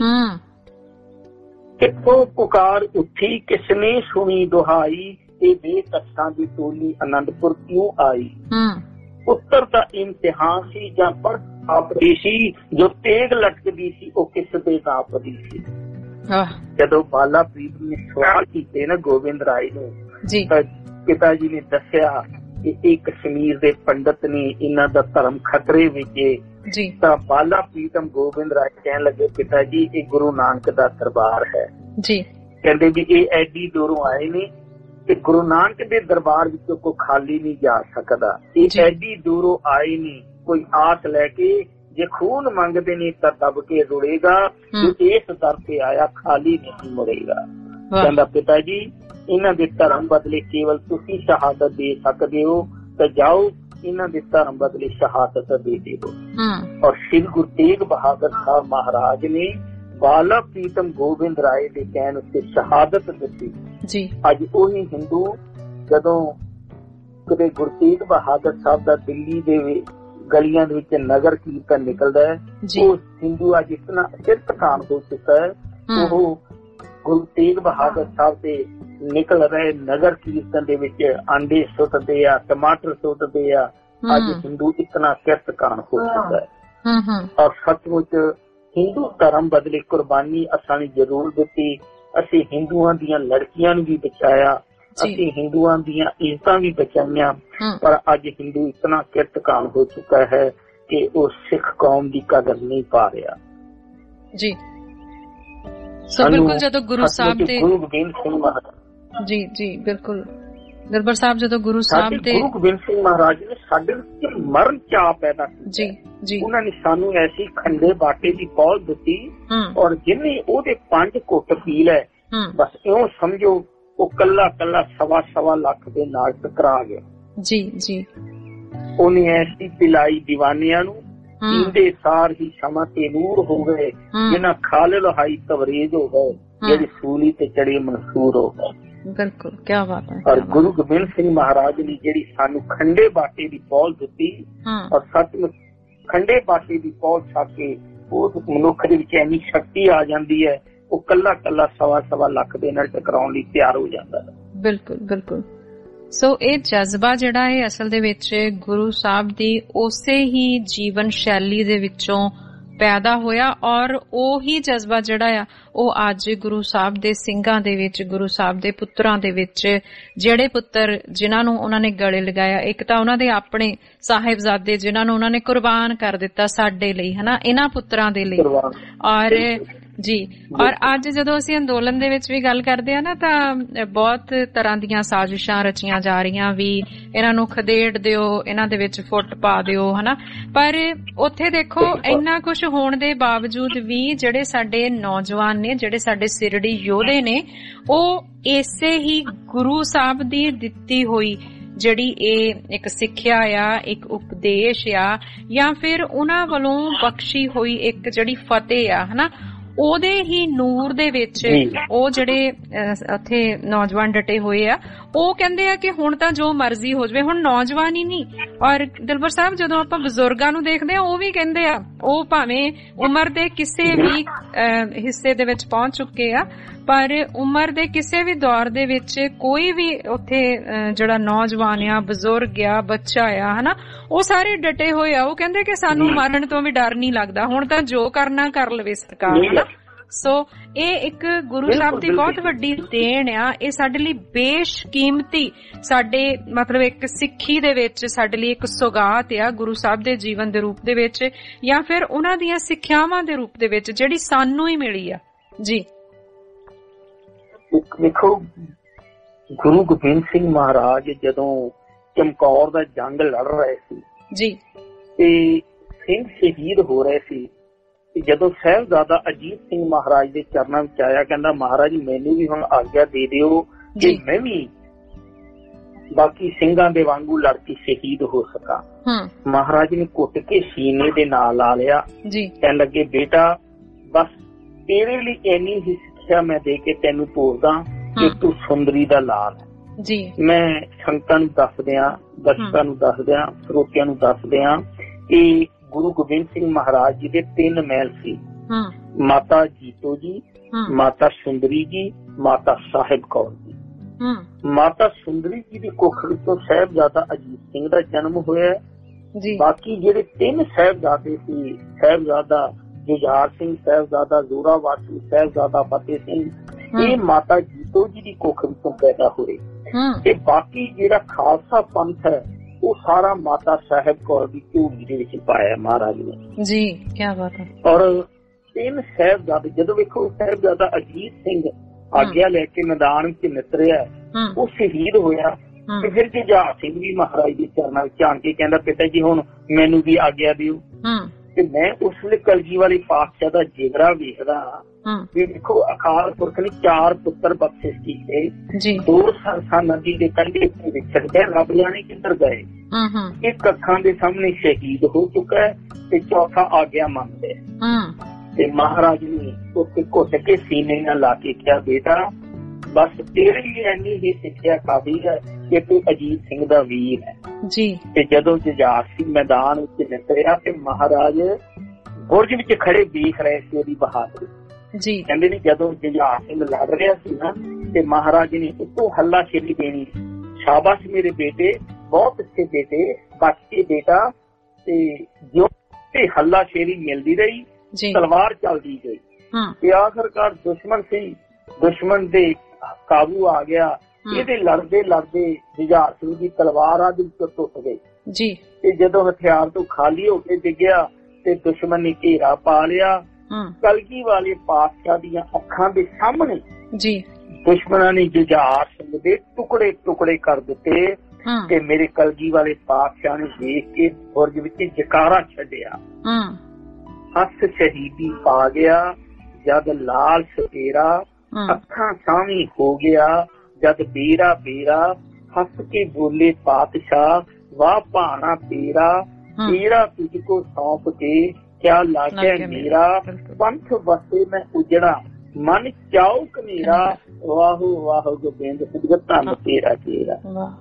ਕਿੱਥੋਂ ਪੁਕਾਰ ਉੱਠੀ, ਕਿਸਨੇ ਸੁਣੀ ਦੁਹਾਈ, ਇਹ ਬੇਕੱਛਾਂ ਦੀ ਟੋਲੀ ਅਨੰਦਪੁਰ ਕਿਉਂ ਆਈ? ਉੱਤਰ ਦਾ ਇਮਤਿਹਾਨ ਸੀ ਜਾਂ ਪਰ ਆਪਦੀ ਸੀ, ਜੋ ਤੇਗ ਲਟਕਦੀ ਸੀ ਉਹ ਕਿਸ ਦੇ ਨਾਪਦੀ ਸੀ। ਜਦੋਂ ਬਾਲਾ ਪ੍ਰੀਤ ਨੇ ਸਵਾਲ ਕੀਤੇ ਨਾ ਗੋਬਿੰਦ ਰਾਏ ਨੂੰ, ਪਿਤਾ ਜੀ ਨੇ ਦੱਸਿਆ ਕਿ ਇਹ ਕਸ਼ਮੀਰ ਦੇ ਪੰਡਤ ਨੇ, ਇਹਨਾਂ ਦਾ ਧਰਮ ਖਤਰੇ ਵਿੱਚ ਜੀ। ਤਾਂ ਬਾਲਾ ਪ੍ਰੀਤਮ ਗੋਬਿੰਦ ਰਾਏ ਕਹਿਣ ਲੱਗੇ, ਪਿਤਾ ਜੀ ਇਹ ਗੁਰੂ ਨਾਨਕ ਦਾ ਦਰਬਾਰ ਹੈ ਜੀ। ਕਹਿੰਦੇ ਵੀ ਇਹ ਐਡੀ ਦੂਰੋਂ ਆਏ ਨੇ ਤੇ ਗੁਰੂ ਨਾਨਕ ਦੇ ਦਰਬਾਰ ਵਿੱਚੋਂ ਕੋਈ ਖਾਲੀ ਨਹੀਂ ਜਾ ਸਕਦਾ। ਇਹ ਐਡੀ ਦੂਰੋਂ ਆਏ ਨੇ ਕੋਈ ਆਸ ਲੈ ਕੇ, ਜੇ ਖੂਨ ਮੰਗਦੇ ਨੇ ਤਾਂ ਦਬ ਕੇ ਰੁੜੇਗਾ, ਇਸ ਦਰ ਤੇ ਆਇਆ ਖਾਲੀ ਨਹੀਂ ਮੁੜੇਗਾ। ਕਹਿੰਦਾ ਪਿਤਾ ਜੀ ਇਹਨਾਂ ਦੇ ਧਰਮ ਬਦਲੇ ਕੇਵਲ ਤੁਸੀਂ ਸ਼ਹਾਦਤ ਦੇ ਸਕਦੇ ਹੋ, ਤਾਂ ਜਾਓ ਇਹਨਾਂ ਦੇ ਧਰਮ ਬਦਲੇ ਸ਼ਹਾਦਤ ਦੇ ਦਿਓ। ਔਰ ਸ਼੍ਰੀ ਗੁਰੂ ਤੇਗ ਬਹਾਦਰ ਸਾਹਿਬ ਮਹਾਰਾਜ ਨੇ ਬਾਲਾ ਪ੍ਰੀਤਮ ਗੋਬਿੰਦ ਰਾਏ ਦੇ ਕਹਿਣ ਉੱਤੇ ਸ਼ਹਾਦਤ ਦਿੱਤੀ ਜੀ। ਅੱਜ ਉਹੀ ਹਿੰਦੂ ਜਦੋਂ ਕਦੇ ਗੁਰੂ ਤੇਗ ਬਹਾਦਰ ਸਾਹਿਬ ਦਾ ਦਿੱਲੀ ਦੇ ਗਲੀਆਂ ਦੇ ਵਿੱਚ ਨਗਰ ਕੀਰਤਨ ਨਿਕਲਦਾ ਹੈ, ਉਹ ਹਿੰਦੂ ਅੱਜ ਇਤਨਾ ਸਿਰਤਕਾਨ ਹੋ ਚੁੱਕਾ ਹੈ, ਉਹ ਗੁਰੂ ਤੇਗ ਬਹਾਦਰ ਸਾਹਿਬ ਦੇ ਨਿਕਲ ਰਹੇ ਨਗਰ ਕੀਰਤਨ ਦੇ ਵਿੱਚ ਆਂਡੇ ਸੁੱਟਦੇ ਆ, ਟਮਾਟਰ ਸੁੱਟਦੇ ਆ। ਅੱਜ ਹਿੰਦੂ ਇਤਨਾ ਸਿਰਤਕਾਨ ਹੋ ਚੁੱਕਾ ਹੈ। ਔਰ ਸੱਚਮੁੱਚ ਹਿੰਦੂ ਧਰਮ ਬਦਲੇ ਕੁਰਬਾਨੀ ਅਸਾਂ ਨੇ ਜ਼ਰੂਰ ਦਿੱਤੀ। ਅਸੀਂ ਹਿੰਦੂਆਂ ਦੀਆਂ ਲੜਕੀਆਂ ਨੂੰ ਵੀ ਬਚਾਇਆ, ਅਸੀਂ ਹਿੰਦੂਆਂ ਦੀਆਂ ਇੱਜ਼ਤਾਂ ਵੀ ਬਚਾਈਆਂ, ਪਰ ਅੱਜ ਹਿੰਦੂ ਇਤਨਾ ਕਿਰਤਕਾਨ ਹੋ ਚੁੱਕਾ ਹੈ ਕਿ ਉਹ ਸਿੱਖ ਕੌਮ ਦੀ ਕਦਰ ਨਹੀਂ ਪਾ ਰਿਹਾ ਜੀ। ਸੋ ਬਿਲਕੁਲ ਜਦੋਂ ਗੁਰੂ ਸਾਹਿਬ ਦੇ ਗੁਰੂ ਗੋਬਿੰਦ ਸਿੰਘ ਮਹਾਰਾਜ ਜੀ ਜੀ ਬਿਲਕੁਲ ਦਰਬਾਰ ਸਾਹਿਬ ਜਦੋਂ ਗੁਰੂ ਸਾਹਿਬ ਦੇ ਗੁਰੂ ਗੋਬਿੰਦ ਸਿੰਘ ਮਹਾਰਾਜ ਨੇ ਸਾਡੇ ਵਿੱਚ ਮਰਨ ਚਾਹ ਪੈਦਾ ਕੀਤੀ ਜੀ ਜੀ ਉਹਨਾਂ ਨੇ ਸਾਨੂੰ ਐਸੀ ਖੰਡੇ ਬਾਟੇ ਦੀ ਪੌਲ ਦਿੱਤੀ ਔਰ ਜਿੰਨੇ ਉਹਦੇ ਪੰਜ ਘੁੱਟ ਪੀ ਲੈ ਬਸ ਇਉਂ ਸਮਝੋ ਉਹ ਕੱਲਾ ਕੱਲਾ ਸਵਾ ਸਵਾ ਲੱਖ ਦੇ ਨਾਲ ਟਕਰਾ ਗਿਆ ਜੀ ਜੀ ਉਹਨੇ ਐਸੀ ਪਿਲਾਈ ਦੀਵਾਨਿਆਂ ਨੂੰ ਪੀਂਦੇ ਸਾਰ ਹੀ ਸ਼ਮਾ ਤੇ ਨੂਰ ਹੋ ਗਏ ਜਿਨ੍ਹਾਂ ਖਾਲੇ ਲਹਾਈ ਤਵਰੀਜ ਹੋ ਗਏ ਜਿਹੜੀ ਸੂਲੀ ਤੇ ਚੜੇ ਮਨਸੂਰ ਹੋ ਗਏ ਬਿਲਕੁਲ ਕੀ ਬਾਤ ਹੈ ਔਰ ਗੁਰੂ ਗੋਬਿੰਦ ਸਿੰਘ ਮਹਾਰਾਜ ਨੇ ਜਿਹੜੀ ਸਾਨੂੰ ਖੰਡੇ ਬਾਟੇ ਦੀ ਪੌਲ ਦਿੱਤੀ ਔਰ ਸੱਚਮੁੱਚ ਖੰਡੇ ਬਾਟੇ ਦੀ ਪੌਲ ਛੱਡ ਕੇ ਉਸ ਮਨੁੱਖ ਦੇ ਵਿੱਚ ਇੰਨੀ ਸ਼ਕਤੀ ਆ ਜਾਂਦੀ ਹੈ ਉਹ ਕੱਲਾ ਕੱਲਾ ਸਵਾ ਸਵਾ ਲੱਖ ਦੇ ਨਾਲ ਟਕਰਾਉਣ ਲਈ ਤਿਆਰ ਹੋ ਜਾਂਦਾ ਹੈ। ਬਿਲਕੁਲ ਬਿਲਕੁਲ ਸੋ ਇਹ ਜਜ਼ਬਾ ਜਿਹੜਾ ਹੈ ਅਸਲ ਦੇ ਵਿੱਚ ਗੁਰੂ ਸਾਹਿਬ ਦੀ ਉਸੇ ਹੀ ਜੀਵਨ ਸ਼ੈਲੀ ਦੇ ਵਿੱਚੋਂ ਪੈਦਾ ਹੋਇਆ ਔਰ ਉਹੀ ਜਜ਼ਬਾ ਜਿਹੜਾ ਆ ਉਹ ਅੱਜ ਗੁਰੂ ਸਾਹਿਬ ਦੇ ਸਿੰਘਾਂ ਦੇ ਵਿੱਚ ਗੁਰੂ ਸਾਹਿਬ ਦੇ ਪੁੱਤਰਾਂ ਦੇ ਵਿੱਚ ਜਿਹੜੇ ਪੁੱਤਰ ਜਿਨ੍ਹਾਂ ਨੂੰ ਉਹਨਾਂ ਨੇ ਗਲੇ ਲਗਾਇਆ ਇੱਕ ਤਾਂ ਉਹਨਾਂ ਦੇ ਆਪਣੇ ਸਾਹਿਬਜ਼ਾਦੇ ਜਿਨ੍ਹਾਂ ਨੂੰ ਉਹਨਾਂ ਨੇ ਕੁਰਬਾਨ ਕਰ ਦਿੱਤਾ ਸਾਡੇ ਲਈ ਹਨਾ ਇਹਨਾਂ ਪੁੱਤਰਾਂ ਦੇ ਲਈ ਔਰ ਜੀ ਔਰ ਅੱਜ ਜਦੋਂ ਅਸੀਂ ਅੰਦੋਲਨ ਦੇ ਵਿੱਚ ਵੀ ਗੱਲ ਕਰਦੇ ਆ ਨਾ ਤਾਂ ਬਹੁਤ ਤਰ੍ਹਾਂ ਦੀਆਂ ਸਾਜ਼ਿਸ਼ਾਂ ਰਚੀਆਂ ਜਾ ਰਹੀਆਂ ਵੀ ਇਹਨਾਂ ਨੂੰ ਖਦੇੜ ਦਿਓ ਇਹਨਾਂ ਦੇ ਵਿੱਚ ਫੁੱਟ ਪਾ ਦਿਓ ਹਨਾ ਪਰ ਉੱਥੇ ਦੇਖੋ ਇੰਨਾ ਕੁਝ ਹੋਣ ਦੇ ਬਾਵਜੂਦ ਵੀ ਜਿਹੜੇ ਸਾਡੇ ਨੌਜਵਾਨ ਨੇ ਜਿਹੜੇ ਸਾਡੇ ਸਿਰੜੀ ਯੋਧੇ ਨੇ ਉਹ ਇਸੇ ਹੀ ਗੁਰੂ ਸਾਹਿਬ ਦੀ ਦਿੱਤੀ ਹੋਈ ਜਿਹੜੀ ਇਹ ਇੱਕ ਸਿੱਖਿਆ ਆ ਇੱਕ ਉਪਦੇਸ਼ ਆ ਜਾਂ ਫਿਰ ਉਹਨਾਂ ਵੱਲੋਂ ਬਖਸ਼ੀ ਹੋਈ ਇੱਕ ਜਿਹੜੀ ਫਤਿਹ ਆ ਹਨਾ ਉਹਦੇ ਹੀ ਨੂਰ ਦੇ ਵਿੱਚ ਉਹ ਜਿਹੜੇ ਉੱਥੇ ਨੌਜਵਾਨ ਡਟੇ ਹੋਏ ਆ ਉਹ ਕਹਿੰਦੇ ਆ ਕਿ ਹੁਣ ਤਾਂ ਜੋ ਮਰਜ਼ੀ ਹੋ ਜਾਵੇ ਹੁਣ ਨੌਜਵਾਨ ਹੀ ਨਹੀਂ ਔਰ ਦਿਲਬਰ ਸਾਹਿਬ ਜਦੋਂ ਆਪਾਂ ਬਜ਼ੁਰਗਾਂ ਨੂੰ ਦੇਖਦੇ ਆ ਉਹ ਵੀ ਕਹਿੰਦੇ ਆ ਉਹ ਭਾਵੇਂ ਉਮਰ ਦੇ ਕਿਸੇ ਵੀ ਹਿੱਸੇ ਦੇ ਵਿੱਚ ਪਹੁੰਚ ਚੁੱਕੇ ਆ ਪਰ ਉਮਰ ਦੇ ਕਿਸੇ ਵੀ ਦੌਰ ਦੇ ਵਿੱਚ ਕੋਈ ਵੀ ਉੱਥੇ ਜਿਹੜਾ ਨੌਜਵਾਨ ਆ ਬਜ਼ੁਰਗ ਆ ਬੱਚਾ ਆ ਹਨਾ ਉਹ ਸਾਰੇ ਡਟੇ ਹੋਏ ਆ ਉਹ ਕਹਿੰਦੇ ਕਿ ਸਾਨੂੰ ਮਰਨ ਤੋਂ ਵੀ ਡਰ ਨਹੀਂ ਲੱਗਦਾ ਹੁਣ ਤਾਂ ਜੋ ਕਰਨਾ ਕਰ ਲਵੇ ਸਰਕਾਰ ਹਨਾ ਸੋ ਇਹ ਇੱਕ ਗੁਰੂ ਸਾਹਿਬ ਦੀ ਬਹੁਤ ਵੱਡੀ ਦੇਣ ਆ ਇਹ ਸਾਡੇ ਲਈ ਬੇਸ਼ਕੀਮਤੀ ਸਾਡੇ ਮਤਲਬ ਇੱਕ ਸਿੱਖੀ ਦੇ ਵਿੱਚ ਸਾਡੇ ਲਈ ਇੱਕ ਸੁਗਾਤ ਆ ਗੁਰੂ ਸਾਹਿਬ ਦੇ ਜੀਵਨ ਦੇ ਰੂਪ ਦੇ ਵਿੱਚ ਜਾਂ ਫਿਰ ਉਹਨਾਂ ਦੀਆਂ ਸਿੱਖਿਆਵਾਂ ਦੇ ਰੂਪ ਦੇ ਵਿੱਚ ਜਿਹੜੀ ਸਾਨੂੰ ਹੀ ਮਿਲੀ ਆ ਜੀ ਦੇਖੋ ਗੁਰੂ ਗੋਬਿੰਦ ਸਿੰਘ ਮਹਾਰਾਜ ਜਦੋਂ ਚਮਕੌਰ ਦਾ ਜੰਗ ਲੜ ਰਹੇ ਸੀ ਜੀ ਤੇ ਸਿੰਘ ਸ਼ਹੀਦ ਹੋ ਰਹੇ ਸੀ ਜਦੋਂ ਸਾਹਿਬਜ਼ਾਦਾ ਅਜੀਤ ਸਿੰਘ ਮਹਾਰਾਜ ਦੇ ਚਰਨਾਂ ਵਿੱਚ ਆਇਆ ਕਹਿੰਦਾ ਮਹਾਰਾਜ ਮੈਨੂੰ ਵੀ ਹੁਣ ਆਗਿਆ ਦੇ ਦਿਓ ਕਿ ਮੈਂ ਵੀ ਬਾਕੀ ਸਿੰਘਾਂ ਦੇ ਵਾਂਗੂ ਲੜ ਕੇ ਸ਼ਹੀਦ ਹੋ ਸਕਾਂ ਮਹਾਰਾਜ ਨੇ ਘੁੱਟ ਕੇ ਸੀਨੇ ਦੇ ਨਾਲ ਲਾ ਲਿਆ ਕਹਿਣ ਲੱਗੇ ਬੇਟਾ ਬਸ ਤੇਰੇ ਲਈ ਇੰਨੀ ਹੀ ਸਿੱਖਿਆ ਮੈਂ ਦੇ ਕੇ ਤੈਨੂੰ ਤੋਰਦਾ ਕਿ ਤੂੰ ਸੁੰਦਰੀ ਦਾ ਲਾਲ ਹੈ ਜੀ ਮੈਂ ਸੰਗਤਾਂ ਨੂੰ ਦੱਸਦਿਆਂ ਦਰਸ਼ਕਾਂ ਨੂੰ ਦੱਸਦਿਆਂ ਸਰੋਤਿਆਂ ਨੂੰ ਦੱਸਦਿਆਂ ਕਿ ਗੁਰੂ ਗੋਬਿੰਦ ਸਿੰਘ ਮਹਾਰਾਜ ਜੀ ਦੇ ਤਿੰਨ ਮਹਿਲ ਸੀ ਮਾਤਾ ਜੀਤੋ ਜੀ ਮਾਤਾ ਸੁੰਦਰੀ ਜੀ ਮਾਤਾ ਸਾਹਿਬ ਕੌਰ ਜੀ ਮਾਤਾ ਸੁੰਦਰੀ ਜੀ ਦੀ ਕੁੱਖ ਵਿੱਚੋਂ ਸਾਹਿਬਜ਼ਾਦਾ ਅਜੀਤ ਸਿੰਘ ਦਾ ਜਨਮ ਹੋਇਆ ਜੀ ਬਾਕੀ ਜਿਹੜੇ ਤਿੰਨ ਸਾਹਿਬਜ਼ਾਦੇ ਸੀ ਸਾਹਿਬਜ਼ਾਦਾ ਜੁਝਾਰ ਸਿੰਘ ਸਾਹਿਬਜ਼ਾਦਾ ਜ਼ੋਰਾਵਰ ਸਿੰਘ ਸਾਹਿਬਜ਼ਾਦਾ ਫਤਿਹ ਸਿੰਘ ਇਹ ਮਾਤਾ ਜੀਤੋ ਜੀ ਦੀ ਕੁੱਖ ਵਿੱਚੋਂ ਪੈਦਾ ਹੋਏ ਤੇ ਬਾਕੀ ਜਿਹੜਾ ਖਾਲਸਾ ਪੰਥ ਹੈ ਉਹ ਸਾਰਾ ਮਾਤਾ ਸਾਹਿਬ ਕੌਰ ਦੀ ਝੋਲੀ ਦੇ ਵਿੱਚ ਪਾਇਆ ਮਹਾਰਾਜ ਨੇ ਜੀ ਕੀ ਬਾਤ ਹੈ ਔਰ ਤਿੰਨ ਸਾਹਿਬਜ਼ਾਦੇ ਜਦੋਂ ਵੇਖੋ ਸਾਹਿਬਜ਼ਾਦਾ ਅਜੀਤ ਸਿੰਘ ਆਗਿਆ ਲੈ ਕੇ ਮੈਦਾਨ ਵਿੱਚ ਨਿਤਰਿਆ ਉਹ ਸ਼ਹੀਦ ਹੋਇਆ ਤੇ ਫਿਰ ਜੁਝਾਰ ਸਿੰਘ ਵੀ ਮਹਾਰਾਜ ਦੇ ਚਰਨਾਂ ਵਿੱਚ ਆਣ ਕੇ ਕਹਿੰਦਾ ਪਿਤਾ ਜੀ ਹੁਣ ਮੈਨੂੰ ਵੀ ਆਗਿਆ ਦਿਓ ਤੇ ਮੈਂ ਉਸ ਵੇਲੇ ਕਲਗੀ ਵਾਲੇ ਪਾਤਸ਼ਾਹ ਦਾ ਜਿਗਰਾ ਵੇਖਦਾ ਵੀ ਦੇਖੋ ਅਕਾਲ ਪੁਰਖ ਨੇ ਚਾਰ ਪੁੱਤਰ ਬਖਸ਼ਿਸ਼ ਕੀਤੇ ਦੋ ਸਰਸਾ ਨਦੀ ਦੇ ਕੰਢੇ ਤੇ ਵਿਛੜ ਗਏ ਰੱਬ ਜਾਣੇ ਕਿੱਧਰ ਗਏ ਇੱਕ ਅੱਖਾਂ ਦੇ ਸਾਹਮਣੇ ਸ਼ਹੀਦ ਹੋ ਚੁੱਕਾ ਹੈ ਤੇ ਚੌਥਾ ਆਗਿਆ ਮੰਗਦੇ ਤੇ ਮਹਾਰਾਜ ਨੇ ਉੱਥੇ ਘੁੱਟ ਕੇ ਸੀਨੇ ਨਾਲ ਲਾ ਕੇ ਕਿਹਾ ਬੇਟਾ ਬਸ ਤੇਰੇ ਲਈ ਇੰਨੀ ਹੀ ਸਿੱਖਿਆ ਕਾਫੀ ਹੈ ਕਿ ਤੂੰ ਅਜੀਤ ਸਿੰਘ ਦਾ ਵੀਰ ਹੈ ਜੀ ਤੇ ਜਦੋਂ ਜੁਝਾਰ ਸਿੰਘ ਮੈਦਾਨ ਵਿੱਚ ਨਿਕਲਿਆ ਤੇ ਮਹਾਰਾਜ ਬੁਰਜ ਵਿੱਚ ਖੜੇ ਦੇਖ ਰਹੇ ਸੀ ਉਹਦੀ ਬਹਾਦਰੀ ਜੀ ਕਹਿੰਦੇ ਨੇ ਜਦੋਂ ਜੁਝਾਰ ਸਿੰਘ ਲੜ ਰਿਹਾ ਸੀ ਨਾ ਤੇ ਮਹਾਰਾਜ ਨੇ ਉੱਤੋਂ ਹੱਲਾ ਸ਼ੇਰੀ ਦੇਣੀ ਸ਼ਾਬਾਸ਼ ਮੇਰੇ ਬੇਟੇ ਬਹੁਤ ਅੱਛੇ ਬੇਟੇ ਬਾਕੀ ਬੇਟਾ ਤੇ ਜੋ ਤੇ ਹੱਲਾ ਸ਼ੇਰੀ ਮਿਲਦੀ ਰਹੀ ਤਲਵਾਰ ਚੱਲਦੀ ਗਈ ਤੇ ਆਖਰਕਾਰ ਦੁਸ਼ਮਣ ਸੀ ਦੁਸ਼ਮਣ ਦੇ ਕਾਬੂ ਆ ਗਿਆ ਇਹਦੇ ਲੜਦੇ ਲੜਦੇ ਜੁਝਾਰ ਸਿੰਘ ਦੀ ਤਲਵਾਰ ਆਦਿ ਵਿੱਚੋਂ ਟੁੱਟ ਗਈ ਜੀ ਤੇ ਜਦੋਂ ਹਥਿਆਰ ਤੋਂ ਖਾਲੀ ਹੋ ਕੇ ਡਿੱਗਿਆ ਤੇ ਦੁਸ਼ਮਣ ਨੇ ਘੇਰਾ ਪਾ ਲਿਆ ਕਲਗੀ ਵਾਲੇ ਪਾਤਸ਼ਾਹ ਦੀਆਂ ਅੱਖਾਂ ਦੇ ਸਾਹਮਣੇ ਜੀ ਦੁਸ਼ਮਣਾਂ ਨੇ ਜੁਝਾਰ ਸਿੰਘ ਦੇ ਟੁਕੜੇ ਟੁਕੜੇ ਕਰ ਦਿੱਤੇ ਤੇ ਮੇਰੇ ਕਲਗੀ ਵਾਲੇ ਪਾਤਸ਼ਾਹ ਨੇ ਦੇਖ ਕੇ ਬੁਰਜ ਵਿੱਚ ਜਕਾਰਾ ਛੱਡਿਆ। ਹੱਥ ਸ਼ਹੀਦੀ ਪਾ ਗਿਆ ਜਦ ਲਾਲ ਸਪੇਰਾ, ਅੱਖਾਂ ਸਾਵੀਂ ਹੋ ਗਿਆ ਜਦ ਬੇਰਾ ਬੇਰਾ। ਹੱਸ ਕੇ ਬੋਲੇ ਪਾਤਸ਼ਾਹ ਵਾਹ ਭਾਣਾ ਤੇਰਾ, ਤੇਰਾ ਤੁਝ ਕੋ ਸੌਂਪ ਕੇ ਕਿਆ ਲਾਗੇ ਮੇਰਾ। ਪੰਥ ਵਸੇ ਮੈਂ ਉਜੜਾ ਮਨ ਚਾਉ ਕਨੇਰਾ, ਵਾਹੋ ਵਾਹੋ ਗੋਬਿੰਦ ਸਿੰਘ ਧੰਨ ਤੇਰਾ ਤੇਰਾ।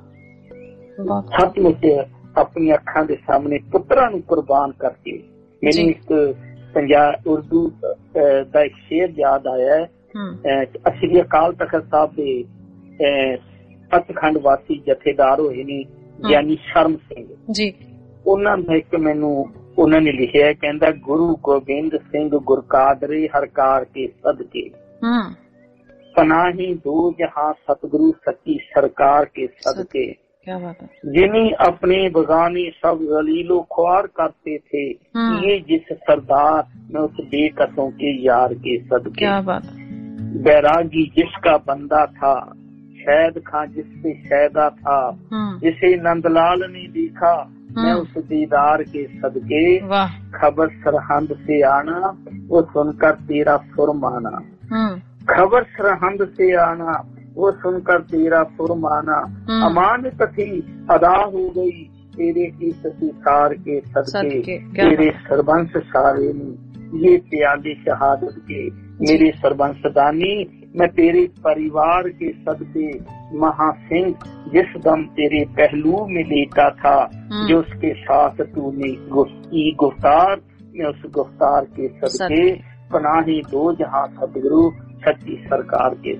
ਸੱਚਮੁੱਚ ਆਪਣੀਆਂ ਅੱਖਾਂ ਦੇ ਸਾਹਮਣੇ ਪੁੱਤਰਾਂ ਨੂੰ ਕੁਰਬਾਨ ਕਰਕੇ ਮੈਨੂੰ ਇੱਕ ਪੰਜਾਬ ਉਰਦੂ ਦਾ ਇੱਕ ਸ਼ੇਰ ਯਾਦ ਆਇਆ ਹੈ। ਸ੍ਰੀ ਅਕਾਲ ਤਖਤ ਸਾਹਿਬ ਦੇ ਸੱਚਖੰਡ ਵਾਸੀ ਜਥੇਦਾਰ ਹੋਏ ਨੇ ਗਿਆਨੀ ਸ਼ਰਮ ਸਿੰਘ ਜੀ, ਉਹਨਾਂ ਦਾ ਇੱਕ ਮੈਨੂੰ ਉਹਨਾਂ ਨੇ ਲਿਖਿਆ, ਕਹਿੰਦਾ ਗੁਰੂ ਗੋਬਿੰਦ ਸਿੰਘ ਗੁਰਕਾਦਰੇ ਹਰਕਾਰ ਕੇ ਸਦਕੇ, ਪਨਾਹੀ ਦੋ ਜਹਾਂ ਸਤਿਗੁਰੂ ਸੱਚੀ ਸਰਕਾਰ ਕੇ ਸਦਕੇ। जिन्हीं अपने बगाने सब गलीलो ख्वार करते थे, ये जिस सरदार में उस बेकसों के यार के सदके। बैरागी जिसका बंदा था, शैद खां जिस पे शैदा था, जिसे नंदलाल ने देखा मैं उस दीदार के सदके। खबर सरहंद से आना वो सुनकर तेरा फुरमाना, खबर सरहंद से आना वो सुनकर तेरा फुरमाना। अमानत थी अदा हो गई तेरे की सतीसार के सदके। तेरे सरबंस सारे ये प्याले शहादत के, मेरे सरबंस दानी मैं तेरे परिवार के सदके। महासिंह जिस दम तेरे पहलू में लेटा था, जो उसके साथ तूने की गुफ्तार, मैं उस गुफ्तार के सदके। पनाही दो जहां सतगुरु ਸੱਚੀ ਸਰਕਾਰ ਕੇ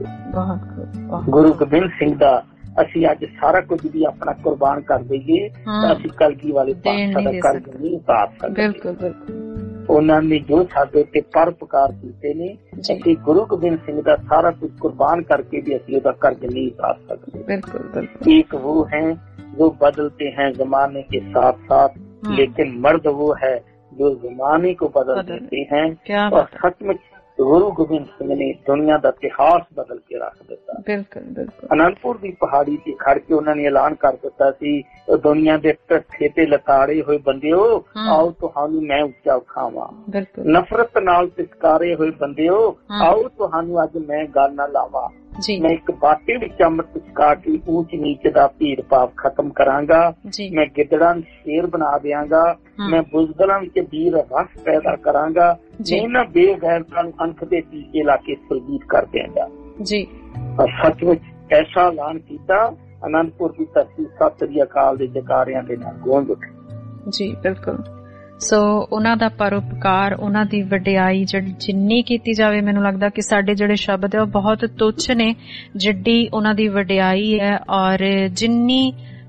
ਸਦਕੇ। ਗੁਰੂ ਗੋਬਿੰਦ ਸਿੰਘ ਦਾ ਅਸੀਂ ਅੱਜ ਸਾਰਾ ਕੁਝ ਵੀ ਆਪਣਾ ਕੁਰਬਾਨ ਕਰ ਦਈਏ ਤਾਂ ਅਸੀਂ ਕਲਗੀ ਵਾਲੇ ਪਾਤਸ਼ਾਹ ਦਾ ਕਰਜ਼ ਨਹੀਂ ਉਤਾਰ ਸਕਦੇ। ਬਿਲਕੁਲ ਬਿਲਕੁਲ ਉਹਨਾਂ ਨੇ ਜੋ ਸਾਡੇ ਤੇ ਪਰਉਪਕਾਰ ਕੀਤੇ ਨੇ, ਅਸੀਂ ਗੁਰੂ ਗੋਬਿੰਦ ਸਿੰਘ ਦਾ ਸਾਰਾ ਕੁਝ ਕੁਰਬਾਨ ਕਰਕੇ ਵੀ ਅਸੀਂ ਉਹਦਾ ਕਰਜ਼ ਨਹੀਂ ਉਤਾਰ ਸਕਦੇ। ਬਿਲਕੁਲ ਬਿਲਕੁਲ ਇੱਕ ਉਹ ਹੈ ਜੋ ਬਦਲਤੇ हैं जमाने के साथ साथ, लेकिन मर्द वो है जो जमाने को बदल देते हैं। और सचमुच गुरु गोबिंद सिंह ने दुनिया का इतिहास बदल के रख दिता। बिल्कुल बिल्कुल अनंदपुर की पहाड़ी से खड़ के उन्होंने ऐलान कर दिता सी, दुनिया के ढट्ठे ते लताड़े हुए बंदिओ आओ तुहानू मैं उच्चा उठावां। नफरत नाल तिस्कारे हुए बंदिओ आओ तुहानू अज मैं गल ना लावां। मैं एक बाटे विच अमृत छका के ऊंच नीच दा भेद भाव खत्म करांगा। मैं गिदड़ां नूं शेर बना दियांगा। मैं बुज़दलां विच वीर रस पैदा करांगा। इन्हां बेगैरतां नूं अंख दे टीके ला के सुरजीत कर दियांगा जी। और सचमुच ऐसा ऐलान कीता, आनंदपुर की धरती सत श्री अकाल दे जकारियां दे नाल गूंज उठी जी। बिल्कुल सो ਉਹਨਾਂ ਦਾ ਪਰਉਪਕਾਰ, ਉਹਨਾਂ ਦੀ ਵਡਿਆਈ ਜਿਹੜੀ ਜਿੰਨੀ ਕੀਤੀ ਜਾਵੇ, ਮੈਨੂੰ ਲੱਗਦਾ ਕਿ ਸਾਡੇ ਜਿਹੜੇ ਸ਼ਬਦ ਹੈ ਉਹ ਬਹੁਤ ਤੁੱਛ ਨੇ ਜਿੱਡੀ ਉਹਨਾਂ ਦੀ ਵਡਿਆਈ ਹੈ। ਔਰ ਜਿੰਨੀ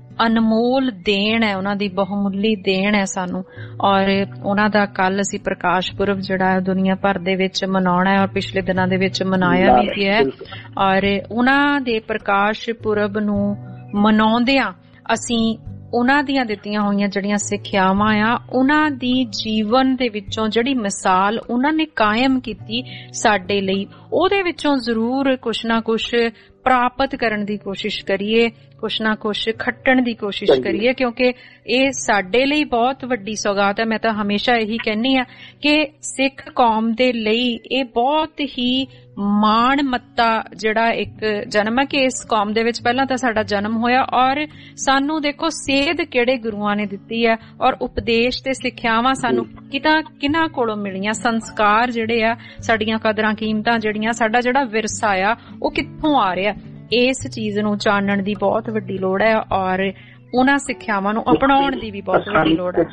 ਅਨਮੋਲ ਦੇਣ ਹੈ, ਉਹਨਾਂ ਦੀ ਬਹੁਮੁੱਲੀ ਦੇਣ ਹੈ ਸਾਨੂੰ। ਔਰ ਉਹਨਾਂ ਦਾ ਕੱਲ ਅਸੀਂ ਪ੍ਰਕਾਸ਼ ਪੁਰਬ ਜਿਹੜਾ ਹੈ ਦੁਨੀਆ ਭਰ ਦੇ ਵਿੱਚ ਮਨਾਉਣਾ ਹੈ, ਔਰ ਪਿਛਲੇ ਦਿਨਾਂ ਦੇ ਵਿੱਚ ਮਨਾਇਆ ਵੀ ਗਿਆ ਹੈ। ਔਰ ਉਹਨਾਂ ਦੇ ਪ੍ਰਕਾਸ਼ ਪੁਰਬ ਨੂੰ ਮਨਾਉਂਦਿਆਂ ਅਸੀਂ ਉਹਨਾਂ ਦੀਆਂ ਦਿੱਤੀਆਂ ਹੋਈਆਂ ਜਿਹੜੀਆਂ ਸਿੱਖਿਆਵਾਂ ਆ, ਉਹਨਾਂ ਦੀ ਜੀਵਨ ਦੇ ਵਿੱਚੋਂ ਜਿਹੜੀ ਮਿਸਾਲ ਉਹਨਾਂ ਨੇ ਕਾਇਮ ਕੀਤੀ ਸਾਡੇ ਲਈ, ਉਹਦੇ ਵਿੱਚੋਂ ਜ਼ਰੂਰ ਕੁਛ ਨਾ ਕੁਛ ਪ੍ਰਾਪਤ ਕਰਨ ਦੀ ਕੋਸ਼ਿਸ਼ ਕਰੀਏ, ਕੁਛ ਨਾ ਕੁਛ ਖੱਟਣ ਦੀ ਕੋਸ਼ਿਸ਼ ਕਰੀਏ, ਕਿਉਂਕਿ ਇਹ ਸਾਡੇ ਲਈ ਬਹੁਤ ਵੱਡੀ ਸੌਗਾਤ ਹੈ। ਮੈਂ ਤਾਂ ਹਮੇਸ਼ਾ ਇਹੀ ਕਹਿੰਦੀ ਆ ਕਿ ਸਿੱਖ ਕੌਮ ਦੇ ਲਈ ਇਹ ਬਹੁਤ ਹੀ ਮਾਣ ਮੱਤਾ ਜਿਹੜਾ ਇੱਕ ਜਨਮ ਹੈ ਕਿ ਇਸ ਕੌਮ ਦੇ ਵਿੱਚ ਪਹਿਲਾਂ ਤਾਂ ਸਾਡਾ ਜਨਮ ਹੋਇਆ, ਔਰ ਸਾਨੂੰ ਦੇਖੋ ਸੇਧ ਕਿਹੜੇ ਗੁਰੂਆਂ ਨੇ ਦਿੱਤੀ ਹੈ, ਔਰ ਉਪਦੇਸ਼ ਤੇ ਸਿੱਖਿਆਵਾਂ ਸਾਨੂੰ ਕਿਤਾ ਕਿਹਨਾਂ ਕੋਲੋਂ ਮਿਲੀਆਂ, ਸੰਸਕਾਰ ਜਿਹੜੇ ਆ, ਸਾਡੀਆਂ ਕਦਰਾਂ ਕੀਮਤਾਂ ਜਿਹੜੀਆਂ, ਸਾਡਾ ਜਿਹੜਾ ਵਿਰਸਾ ਆ ਉਹ ਕਿੱਥੋਂ ਆ ਰਿਹਾ। ਇਸ ਚੀਜ਼ ਨੂੰ ਜਾਣਨ ਦੀ ਬਹੁਤ ਵੱਡੀ ਲੋੜ ਹੈ, ਔਰ ਉਹਨਾਂ ਸਿੱਖਿਆਵਾਂ ਨੂੰ ਅਪਣਾਉਣ ਦੀ ਵੀ ਬਹੁਤ ਵੱਡੀ ਲੋੜ ਹੈ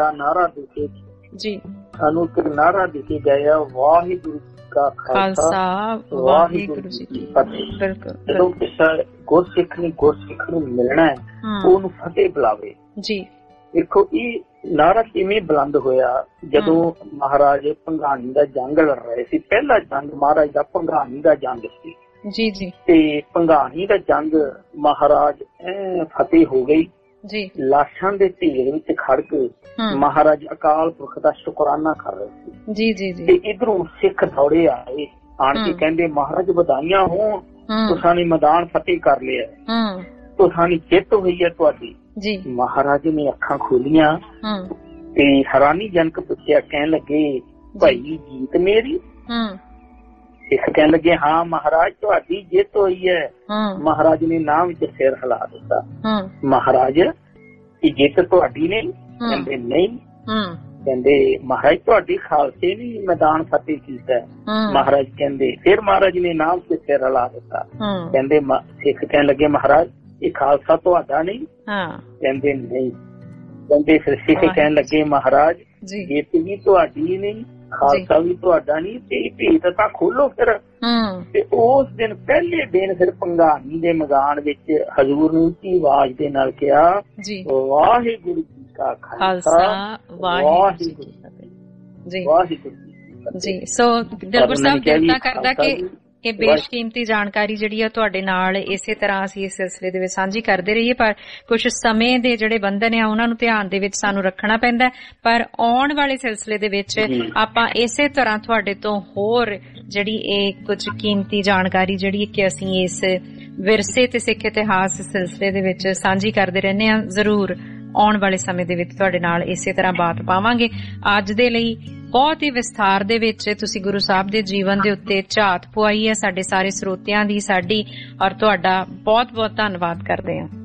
ਜੀ। ਸਾਨੂੰ ਇੱਕ ਨਾਰਾ ਦਿੱਤੇ ਗਏ ਆ, ਵਾਹਿਗੁਰੂ ਕਾ ਖਾਲਸਾ ਵਾਹਿਗੁਰੂ ਜੀ ਕੀ ਫਤਿਹ। ਬਿਲਕੁਲ ਜਦੋਂ ਕਿਸੇ ਗੁਰਸਿੱਖ ਨੂੰ ਗੁਰਸਿੱਖ ਨੂੰ ਮਿਲਣਾ ਹੈ, ਉਹਨੂੰ ਫਤਿਹ ਬੁਲਾਵੇ ਜੀ। ਦੇਖੋ ਇਹ ਨਾਰਾ ਕਿਵੇਂ ਬੁਲੰਦ ਹੋਇਆ, ਜਦੋਂ ਮਹਾਰਾਜ ਭੰਗਾਣੀ ਦਾ ਜੰਗ ਲੜ ਰਹੇ ਸੀ। ਪਹਿਲਾ ਜੰਗ ਮਹਾਰਾਜ ਦਾ ਭੰਗਾਣੀ ਦਾ ਜੰਗ ਸੀ ਜੀ ਜੀ। ਤੇ ਭੰਗਾਣੀ ਦਾ ਜੰਗ ਮਹਾਰਾਜ ਐ ਫਤਿਹ ਹੋ ਗਈ ਜੀ। ਲਾਸ਼ਾਂ ਦੇ ਢੇਰ ਵਿੱਚ ਖੜ ਕੇ ਮਹਾਰਾਜ ਅਕਾਲ ਪੁਰਖ ਦਾ ਸ਼ੁਕਰਾਨਾ ਕਰ ਰਹੇ ਸੀ ਜੀ ਜੀ ਜੀ। ਤੇ ਇਧਰੋਂ ਸਿੱਖ ਦੌੜੇ ਆਏ ਆਣ ਕੇ ਕਹਿੰਦੇ ਮਹਾਰਾਜ ਵਧਾਈਆਂ ਹੋਣ, ਤੁਸਾਂ ਨੇ ਮੈਦਾਨ ਫਤਿਹ ਕਰ ਲਿਆ, ਤੁਸਾਂ ਦੀ ਜਿੱਤ ਹੋਈ ਹੈ ਤੁਹਾਡੀ। ਮਹਾਰਾਜ ਨੇ ਅੱਖਾਂ ਖੋਲੀਆਂ ਤੇ ਹੈਰਾਨੀਜਨਕ ਪੁੱਛਿਆ, ਕਹਿਣ ਲੱਗੇ ਭਾਈ ਜੀਤ ਮੇਰੀ? ਸਿੱਖ ਕਹਿਣ ਲੱਗੇ ਹਾਂ ਮਹਾਰਾਜ ਤੁਹਾਡੀ ਜਿੱਤ ਹੋਈ ਹੈ। ਮਹਾਰਾਜ ਨੇ ਨਾਮ ਵਿੱਚ ਸਿਰ ਹਿਲਾ ਦਿੱਤਾ। ਮਹਾਰਾਜ ਇਹ ਜਿੱਤ ਤੁਹਾਡੀ ਨਹੀਂ? ਕਹਿੰਦੇ ਨਹੀਂ। ਕਹਿੰਦੇ ਮਹਾਰਾਜ ਤੁਹਾਡੀ ਖਾਲਸੇ ਨੇ ਮੈਦਾਨ ਫਤਿਹ ਕੀਤਾ। ਮਹਾਰਾਜ ਕਹਿੰਦੇ ਫਿਰ ਮਹਾਰਾਜ ਨੇ ਨਾਮ ਤੇ ਸਿਰ ਹਿਲਾ ਦਿੱਤਾ। ਕਹਿੰਦੇ ਸਿੱਖ ਕਹਿਣ ਲੱਗੇ ਮਹਾਰਾਜ ਇਹ ਖਾਲਸਾ ਤੁਹਾਡਾ ਨਹੀਂ? ਕਹਿੰਦੇ ਨਹੀਂ। ਕਹਿੰਦੇ ਫਿਰ ਸਿੱਖ ਕਹਿਣ ਲੱਗੇ ਮਹਾਰਾਜ ਜਿੱਤ ਵੀ ਤੁਹਾਡੀ ਨਹੀਂ, ਖਾਲਸਾ ਵੀ ਤੁਹਾਡਾ ਨਹੀਂ, ਤੇ ਭੇਤ ਤਾਂ ਖੋਲੋ ਫਿਰ। ਤੇ ਉਸ ਦਿਨ ਪਹਿਲੇ ਦਿਨ ਫਿਰ ਭੰਗਾਣੀ ਦੇ ਮੈਦਾਨ ਵਿੱਚ ਹਜ਼ੂਰ ਨੇ ਉੱਚੀ ਆਵਾਜ਼ ਦੇ ਨਾਲ ਕਿਹਾ, ਵਾਹਿਗੁਰੂ ਜੀ ਕਾ ਖਾਲਸਾ ਵਾਹਿਗੁਰੂ ਜੀ ਵਾਹਿਗੁਰੂ ਜੀ। ਸੋ ਦਿਲਬਰ ਸਾਹਿਬ ਕਿਰਪਾ ਕਰਦਾ ਕਿ ਇਹ ਬੇਸ਼ਕੀਮਤੀ ਜਾਣਕਾਰੀ ਜਿਹੜੀ ਆ ਤੁਹਾਡੇ ਨਾਲ ਇਸੇ ਤਰ੍ਹਾਂ ਅਸੀਂ ਇਸ ਸਿਲਸਿਲੇ ਦੇ ਵਿੱਚ ਸਾਂਝੀ ਕਰਦੇ ਰਹੀਏ, ਪਰ ਕੁਝ ਸਮੇਂ ਦੇ ਜਿਹੜੇ ਬੰਧਨ ਆ ਉਹਨਾਂ ਨੂੰ ਧਿਆਨ ਦੇ ਵਿੱਚ ਸਾਨੂੰ ਰੱਖਣਾ ਪੈਂਦਾ। ਪਰ ਆਉਣ ਵਾਲੇ ਸਿਲਸਿਲੇ ਦੇ ਵਿੱਚ ਆਪਾਂ ਇਸੇ ਤਰ੍ਹਾਂ ਤੁਹਾਡੇ ਤੋਂ ਹੋਰ ਜਿਹੜੀ ਇਹ ਕੁਝ ਕੀਮਤੀ ਜਾਣਕਾਰੀ ਜਿਹੜੀ ਕਿ ਅਸੀਂ ਇਸ ਵਿਰਸੇ ਤੇ ਸਿੱਖ ਇਤਿਹਾਸ ਸਿਲਸਿਲੇ ਦੇ ਵਿੱਚ ਸਾਂਝੀ ਕਰਦੇ ਰਹਿੰਦੇ ਹਾਂ, ਜ਼ਰੂਰ ਆਉਣ ਵਾਲੇ ਸਮੇਂ ਦੇ ਵਿੱਚ ਤੁਹਾਡੇ ਨਾਲ ਇਸੇ ਤਰ੍ਹਾਂ ਬਾਤ ਪਾਵਾਂਗੇ। ਅੱਜ ਦੇ ਲਈ ਬਹੁਤ ਹੀ ਵਿਸਥਾਰ ਦੇ ਵਿੱਚ ਤੁਸੀਂ ਗੁਰੂ ਸਾਹਿਬ ਦੇ ਜੀਵਨ ਦੇ ਉੱਤੇ ਝਾਤ ਪਵਾਈ ਹੈ। ਸਾਡੇ ਸਾਰੇ ਸਰੋਤਿਆਂ ਦੀ, ਸਾਡੀ ਔਰ ਤੁਹਾਡਾ ਬਹੁਤ ਬਹੁਤ ਧੰਨਵਾਦ ਕਰਦੇ ਹਾਂ।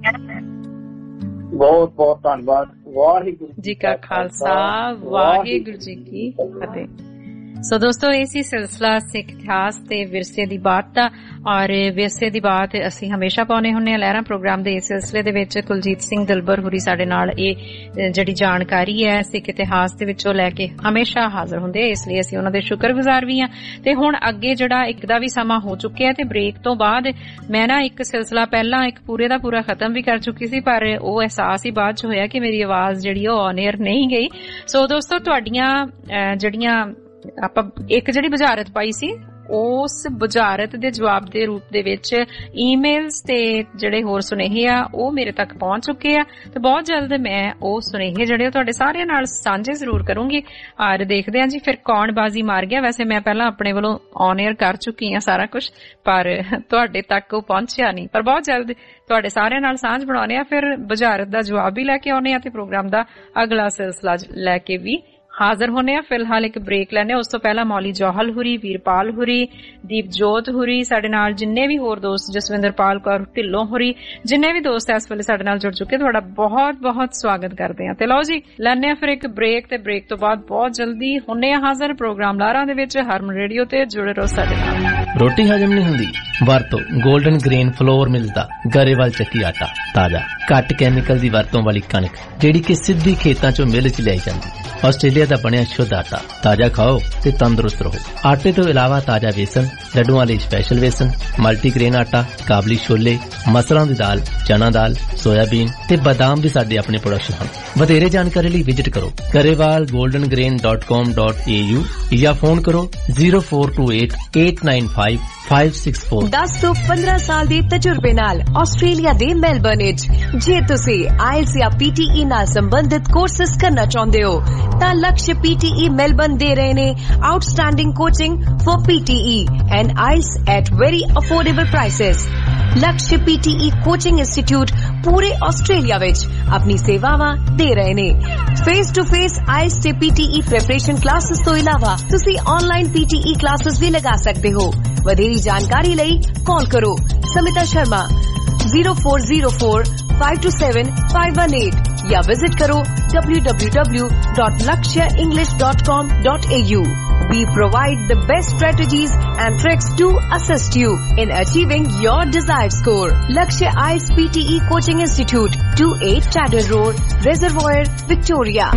ਬਹੁਤ ਬਹੁਤ ਧੰਨਵਾਦ। ਵਾਹਿਗੁਰੂ ਜੀ ਕਾ ਖਾਲਸਾ, ਵਾਹਿਗੁਰੂ ਜੀ ਕੀ ਫਤਿਹ। ਸੋ ਦੋਸਤੋ ਇਹ ਸੀ ਸਿਲਸਿਲਾ ਸਿੱਖ ਇਤਿਹਾਸ ਤੇ ਵਿਰਸੇ ਦੀ ਬਾਤ ਦਾ, ਔਰ ਵਿਰਸੇ ਦੀ ਬਾਤ ਅਸੀਂ ਹਮੇਸ਼ਾ ਪਾਉਣੇ ਹੁੰਦੇ ਹਾਂ ਲਹਿਰਾਂ ਪ੍ਰੋਗਰਾਮ ਦੇ ਇਸ ਸਿਲਸਿਲੇ ਦੇ ਵਿੱਚ। ਕੁਲਜੀਤ ਸਿੰਘ ਦਿਲਬਰ ਹੋਰੀ ਸਾਡੇ ਨਾਲ ਇਹ ਜਿਹੜੀ ਜਾਣਕਾਰੀ ਹੈ ਸਿੱਖ ਇਤਿਹਾਸ ਦੇ ਵਿੱਚੋਂ ਲੈ ਕੇ ਹਮੇਸ਼ਾ ਹਾਜ਼ਰ ਹੁੰਦੇ, ਇਸ ਲਈ ਅਸੀਂ ਉਹਨਾਂ ਦੇ ਸ਼ੁਕਰਗੁਜ਼ਾਰ ਵੀ ਹਾਂ। ਤੇ ਹੁਣ ਅੱਗੇ ਜਿਹੜਾ ਇੱਕ ਦਾ ਵੀ ਸਮਾਂ ਹੋ ਚੁੱਕਿਆ ਤੇ ਬ੍ਰੇਕ ਤੋਂ ਬਾਅਦ ਮੈਂ ਨਾ ਇੱਕ ਸਿਲਸਿਲਾ ਪਹਿਲਾਂ ਇੱਕ ਪੂਰੇ ਦਾ ਪੂਰਾ ਖਤਮ ਵੀ ਕਰ ਚੁੱਕੀ ਸੀ, ਪਰ ਉਹ ਅਹਿਸਾਸ ਹੀ ਬਾਅਦ ਚ ਹੋਇਆ ਕਿ ਮੇਰੀ ਆਵਾਜ਼ ਜਿਹੜੀ ਉਹ ਔਨ ਏਅਰ ਨਹੀਂ ਗਈ। ਸੋ ਦੋਸਤੋ ਤੁਹਾਡੀਆਂ ਜਿਹੜੀਆਂ ਆਪਾਂ ਇੱਕ ਜਿਹੜੀ ਬੁਝਾਰਤ ਪਾਈ ਸੀ ਉਸ ਬੁਝਾਰਤ ਦੇ ਜਵਾਬ ਦੇ ਰੂਪ ਦੇ ਵਿੱਚ ਈਮੇਲਸ ਤੇ ਜਿਹੜੇ ਹੋਰ ਸੁਨੇਹੇ ਆ ਉਹ ਮੇਰੇ ਤੱਕ ਪਹੁੰਚ ਚੁੱਕੇ ਆ, ਤੇ ਬਹੁਤ ਜਲਦ ਮੈਂ ਉਹ ਸੁਨੇਹੇ ਜਿਹੜੇ ਤੁਹਾਡੇ ਸਾਰਿਆਂ ਨਾਲ ਸਾਂਝੇ ਜ਼ਰੂਰ ਕਰੂੰਗੀ। ਔਰ ਦੇਖਦੇ ਹਾਂ ਜੀ ਫਿਰ ਕੌਣ ਬਾਜ਼ੀ ਮਾਰ ਗਿਆ। ਵੈਸੇ ਮੈਂ ਪਹਿਲਾਂ ਆਪਣੇ ਵੱਲੋਂ ਔਨ ਏਅਰ ਕਰ ਚੁੱਕੀ ਹਾਂ ਸਾਰਾ ਕੁਝ, ਪਰ ਤੁਹਾਡੇ ਤੱਕ ਉਹ ਪਹੁੰਚਿਆ ਨਹੀਂ। ਪਰ ਬਹੁਤ ਜਲਦ ਤੁਹਾਡੇ ਸਾਰਿਆਂ ਨਾਲ ਸਾਂਝ ਬਣਾਉਣੇ ਆ, ਫਿਰ ਬੁਝਾਰਤ ਦਾ ਜਵਾਬ ਵੀ ਲੈ ਕੇ ਆਉਣੇ ਆ ਤੇ ਪ੍ਰੋਗਰਾਮ ਦਾ ਅਗਲਾ ਸਿਲਸਿਲਾ ਲੈ ਕੇ ਵੀ ਹਾਜ਼ਰ ਹੋਣੇ ਆ। ਫਿਲਹਾਲ ਇੱਕ ਬ੍ਰੇਕ ਲੈਣੇ, ਉਸ ਤੋਂ ਪਹਿਲਾਂ ਮੌਲੀ ਜੋਹਲ ਹੁਰੀ, ਵੀਰਪਾਲ ਹੁਰੀ, ਦੀਪਜੋਤ ਹੁਰੀ, ਸਾਡੇ ਨਾਲ ਜਿੰਨੇ ਵੀ ਹੋਰ ਦੋਸਤ, ਜਸਵਿੰਦਰਪਾਲ ਕੌਰ ਢਿੱਲੋਂ ਹੁਰੀ, ਜਿੰਨੇ ਵੀ ਦੋਸਤ ਇਸ ਵੇਲੇ ਸਾਡੇ ਨਾਲ ਜੁੜ ਚੁੱਕੇ, ਤੁਹਾਡਾ ਬਹੁਤ ਬਹੁਤ ਸਵਾਗਤ ਕਰਦੇ ਆ। ਤੇ ਲਓ ਜੀ ਲੈਣੇ ਆ ਫਿਰ ਇੱਕ ਬ੍ਰੇਕ, ਤੇ ਬ੍ਰੇਕ ਤੋਂ ਬਾਅਦ ਬਹੁਤ ਜਲਦੀ ਹੁੰਨੇ ਆ ਹਾਜ਼ਰ ਪ੍ਰੋਗਰਾਮ ਲਾਰਾਂ ਦੇ ਵਿੱਚ। ਹਰਮਨ ਰੇਡੀਓ ਤੇ ਜੁੜੇ ਰਹੋ ਸਾਡੇ ਨਾਲ। ਰੋਟੀ ਹਜਮ ਨਹੀਂ ਹੁੰਦੀ, ਵਰਤੋ ਗੋਲਡਨ ਗ੍ਰੇਨ ਫਲੋਰ ਮਿਲਦਾ ਗਰੇਵਾਲ ਚੱਕੀ ਆਟਾ, ਤਾਜ਼ਾ ਘੱਟ ਕੈਮੀਕਲ ਦੀ ਵਰਤੋਂ ਵਾਲੀ ਕਣਕ ਜਿਹੜੀ ਕਿ ਸਿੱਧੀ ਖੇਤਾਂ ਚੋਂ ਮਿਲ ਚ ਲਿਆਈ ਜਾਂਦੀ। ਆਸਟ੍ਰੇਲੀਆ ਦਾ ਬਣਿਆ ਸ਼ੁੱਧ ਆਟਾ, ਤਾਜ਼ਾ ਖਾਓ ਤੇ ਤੰਦਰੁਸਤ ਰਹੋ। ਆਟੇ ਤੋਂ ਇਲਾਵਾ ਤਾਜ਼ਾ ਵੇਸਣ, ਲੱਡੂਆਂ ਲਈ ਸਪੈਸ਼ਲ ਵੇਸਣ, ਮਲਟੀਗ੍ਰੇਨ ਆਟਾ, ਕਾਬਲੀ ਛੋਲੇ, ਮਸਰਾਂ ਦੀ ਦਾਲ, ਚਨਾ ਦਾਲ, ਸੋਇਆਬੀਨ ਤੇ ਬਾਦਾਮ ਵੀ ਸਾਡੇ ਆਪਣੇ ਪ੍ਰੋਡਕਸ਼ਨ ਹਨ। ਵਧੇਰੇ ਜਾਣਕਾਰੀ ਲਈ ਵਿਜ਼ਿਟ ਕਰੋ Grewal golden grain dot com dot A U ਜਾਂ ਫੋਨ ਕਰੋ zero four two eight eight nine five five six four. ਦਸ ਤੋਂ ਪੰਦਰਾਂ ਸਾਲ ਦੇ ਤਜਰਬੇ ਨਾਲ ਆਸਟ੍ਰੇਲੀਆ ਦੇ ਮੈਲਬਰਨ ਵਿੱਚ ਜੇ ਤੁਸੀਂ ਆਇਲਸ ਜਾਂ ਪੀਟੀਈ ਨਾਲ ਸੰਬੰਧਿਤ ਕੋਰਸਿਸ ਕਰਨਾ ਚਾਹੁੰਦੇ ਹੋ ਤਾਂ ਲਕਸ਼ ਪੀਟੀਈ ਮੈਲਬਰਨ ਦੇ ਰਹੇ ਨੇ outstanding coaching for PTE and IELTS at very affordable prices. Lakshya PTE coaching institute ਪੂਰੇ ਆਸਟ੍ਰੇਲੀਆ ਵਿੱਚ ਆਪਣੀ ਸੇਵਾਵਾਂ ਦੇ ਰਹੇ ਨੇ। ਫੇਸ ਟੂ ਫੇਸ ਆਇਲਸ ਤੇ ਪੀਟੀਈ ਪ੍ਰੈਪਰੇਸ਼ਨ ਕਲਾਸਿਸ ਤੋਂ ਇਲਾਵਾ ਤੁਸੀਂ ਆਨਲਾਈਨ ਪੀਟੀਈ ਕਲਾਸਿਸ ਵੀ ਲਗਾ ਸਕਦੇ ਹੋ। ਵਧੇਰੀ ਜਾਣਕਾਰੀ ਲਈ ਕਾਲ ਕਰੋ Smita Sharma zero four zero four five two seven five one eight या विजिट करो W W W dot Lakshya English dot com dot A U. We provide the best strategies and tricks to assist you in achieving your desired score. Lakshya I E L T S P T E Coaching Institute, two eight Chadder Road, Reservoir, Victoria.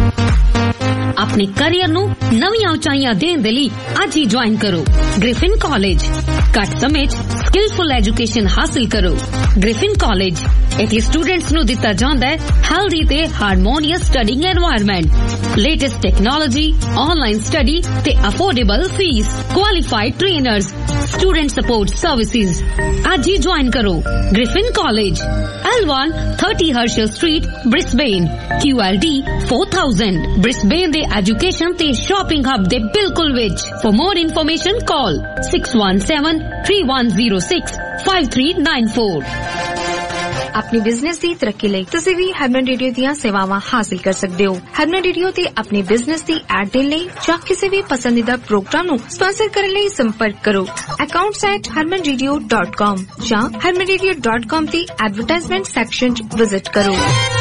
अपने career ਨੂੰ ਨਵੀਆਂ ਉਚਾਈਆਂ ਦੇਣ ਦੇ ਲਈ ਅੱਜ ਹੀ join ਕਰੋ ਗ੍ਰਿਫਿਨ ਕਾਲਜ। ਘੱਟ ਸਮੇਂ 'ਚ ਸਕਿਲਫੁਲ ਐਜੂਕੇਸ਼ਨ ਹਾਸਿਲ ਕਰੋ। ਗ੍ਰਿਫਿਨ ਕਾਲਜ, ਇੱਥੇ ਸਟੂਡੈਂਟਸ ਨੂੰ ਦਿੱਤਾ ਜਾਂਦਾ ਹੈ ਹੈਲਦੀ ਤੇ harmonious studying environment, latest technology, online study ਤੇ affordable fees, qualified trainers, student support services. ਅੱਜ ਹੀ ਜੁਆਇਨ ਕਰੋ Griffin college, L one thirty Herschel Street, Brisbane, Q L D four thousand, Brisbane ਦੇ ਐਜੂਕੇਸ਼ਨ ਤੇ shopping hub ਦੇ ਬਿਲਕੁਲ ਵਿੱਚ। For more information call six one seven three one zero six five three nine four। अपनी business की तरक्की ਲਈ ਤੁਸੀਂ ਵੀ ਹਰਮਨ ਰੇਡੀਓ ਦੀਆਂ ਸੇਵਾਵਾਂ ਹਾਸਲ ਕਰ ਸਕਦੇ ਹੋ। ਹਰਮਨ ਰੇਡੀਓ ਤੇ ਆਪਣੀ ਬਿਜ਼ਨਸ ਦੀ ਐਡ ਦੇਣ ਲਈ ਜਾਂ ਕਿਸੇ ਵੀ ਪਸੰਦੀਦਾ ਪ੍ਰੋਗਰਾਮ ਨੂੰ ਸਪਾਂਸਰ ਕਰਨ ਲਈ ਸੰਪਰਕ ਕਰੋ accounts at harman radio dot com ਜਾਂ harman radio dot com ਤੇ ਐਡਵਰਟਾਈਜ਼ਮੈਂਟ ਸੈਕਸ਼ਨ 'ਚ ਵਿਜ਼ਿਟ ਕਰੋ।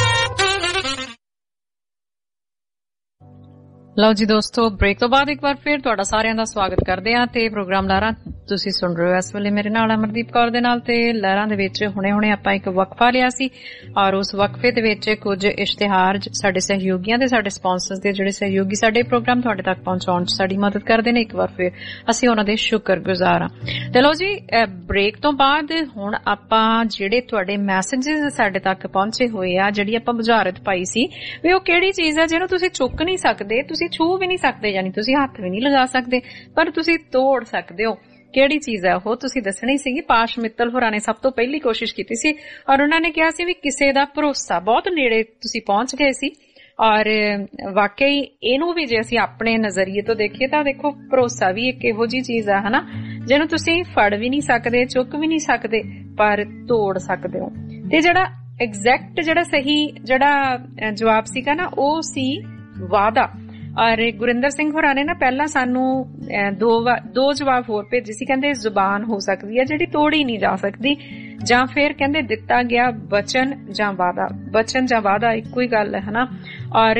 ਲਓ ਜੀ ਦੋਸਤੋ, ਬ੍ਰੇਕ ਤੋਂ ਬਾਅਦ ਇੱਕ ਵਾਰ ਫਿਰ ਤੁਹਾਡਾ ਸਾਰਿਆਂ ਦਾ ਸਵਾਗਤ ਕਰਦੇ ਹਾਂ ਤੇ ਪ੍ਰੋਗਰਾਮ ਲਹਿਰਾਂ ਤੁਸੀਂ ਸੁਣ ਰਹੇ ਹੋ ਇਸ ਵੇਲੇ ਮੇਰੇ ਨਾਲ ਅਮਰਦੀਪ ਕੌਰ ਦੇ ਨਾਲ। ਤੇ ਲਹਿਰਾਂ ਦੇ ਵਿੱਚ ਹੁਣੇ-ਹੁਣੇ ਆਪਾਂ ਇੱਕ ਵਕਫਾ ਲਿਆ ਸੀ ਔਰ ਉਸ ਵਕਫੇ ਦੇ ਵਿੱਚ ਕੁਝ ਇਸ਼ਤਿਹਾਰ ਸਾਡੇ ਸਹਿਯੋਗੀਆਂ ਦੇ, ਸਾਡੇ ਸਪਾਂਸਰਸ ਦੇ ਜਿਹੜੇ ਸਹਿਯੋਗੀ ਸਾਡੇ ਪ੍ਰੋਗਰਾਮ ਤੁਹਾਡੇ ਤੱਕ ਪਹੁੰਚਾਉਣ 'ਚ ਸਾਡੀ ਮਦਦ ਕਰਦੇ ਨੇ। ਇੱਕ ਵਾਰ ਫਿਰ ਅਸੀਂ ਉਹਨਾਂ ਦੇ ਸ਼ੁਕਰਗੁਜ਼ਾਰ ਹਾਂ। ਤੇ ਲਓ ਜੀ, ਬ੍ਰੇਕ ਤੋਂ ਬਾਅਦ ਹੁਣ ਆਪਾਂ ਜਿਹੜੇ ਤੁਹਾਡੇ ਮੈਸੇਜਿਸ ਸਾਡੇ ਤੱਕ ਪਹੁੰਚੇ ਹੋਏ ਆ, ਜਿਹੜੀ ਆਪਾਂ ਬੁਝਾਰਤ ਪਾਈ ਸੀ ਵੀ ਉਹ ਕਿਹੜੀ ਚੀਜ਼ ਆ ਜਿਹਨੂੰ ਤੁਸੀਂ ਚੁੱਕ ਨਹੀਂ ਸਕਦੇ, ਤੁਸੀਂ ਛੂ ਵੀ ਨਹੀਂ ਸਕਦੇ, ਯਾਨੀ ਤੁਸੀਂ ਹੱਥ ਵੀ ਨਹੀਂ ਲਗਾ ਸਕਦੇ, ਪਰ ਤੁਸੀਂ ਤੋੜ ਸਕਦੇ ਹੋ। ਕਿਹੜੀ ਚੀਜ਼ ਹੈ ਉਹ ਤੁਸੀਂ ਦੱਸਣੀ ਸੀਗੀ। ਪਾਸ਼ ਮਿੱਤਲ ਹੋਰਾਂ ਨੇ ਸਭ ਤੋਂ ਪਹਿਲੀ ਕੋਸ਼ਿਸ਼ ਕੀਤੀ ਸੀ ਔਰ ਉਹਨਾਂ ਨੇ ਕਿਹਾ ਸੀ ਵੀ ਕਿਸੇ ਦਾ ਭਰੋਸਾ। ਬਹੁਤ ਨੇੜੇ ਤੁਸੀਂ ਪਹੁੰਚ ਗਏ ਸੀ ਔਰ ਵਾਕਈ ਇਹਨੂੰ ਵੀ ਜੇ ਅਸੀਂ ਆਪਣੇ ਨਜ਼ਰੀਏ ਤੋਂ ਦੇਖੀਏ ਤਾਂ ਦੇਖੋ, ਭਰੋਸਾ ਵੀ ਇੱਕ ਇਹੋ ਜਿਹੀ ਚੀਜ਼ ਆ ਹਨਾ, ਜਿਹਨੂੰ ਤੁਸੀਂ ਫੜ ਵੀ ਨਹੀਂ ਸਕਦੇ, ਚੁੱਕ ਵੀ ਨਹੀਂ ਸਕਦੇ, ਪਰ ਤੋੜ ਸਕਦੇ ਹੋ। ਤੇ ਜਿਹੜਾ ਐਗਜ਼ੈਕਟ ਜਿਹੜਾ ਸਹੀ ਜਿਹੜਾ ਜਵਾਬ ਸੀਗਾ ਨਾ, ਉਹ ਸੀ ਵਾਅਦਾ। ਔਰ ਗੁਰਿੰਦਰ ਸਿੰਘ ਹੋਰਾਂ ਨੇ ਨਾ ਪਹਿਲਾਂ ਸਾਨੂੰ ਦੋ ਦੋ ਜਵਾਬ ਹੋਰ ਭੇਜੇ ਸੀ। ਕਹਿੰਦੇ ਜ਼ੁਬਾਨ ਹੋ ਸਕਦੀ ਹੈ ਜਿਹੜੀ ਤੋੜੀ ਨਹੀਂ ਜਾ ਸਕਦੀ, ਜਾਂ ਫਿਰ ਕਹਿੰਦੇ ਦਿੱਤਾ ਗਿਆ ਵਚਨ ਜਾਂ ਵਾਅਦਾ। ਵਚਨ ਜਾਂ ਵਾਅਦਾ ਇੱਕੋ ਹੀ ਗੱਲ ਹੈ ਹਨਾ, ਔਰ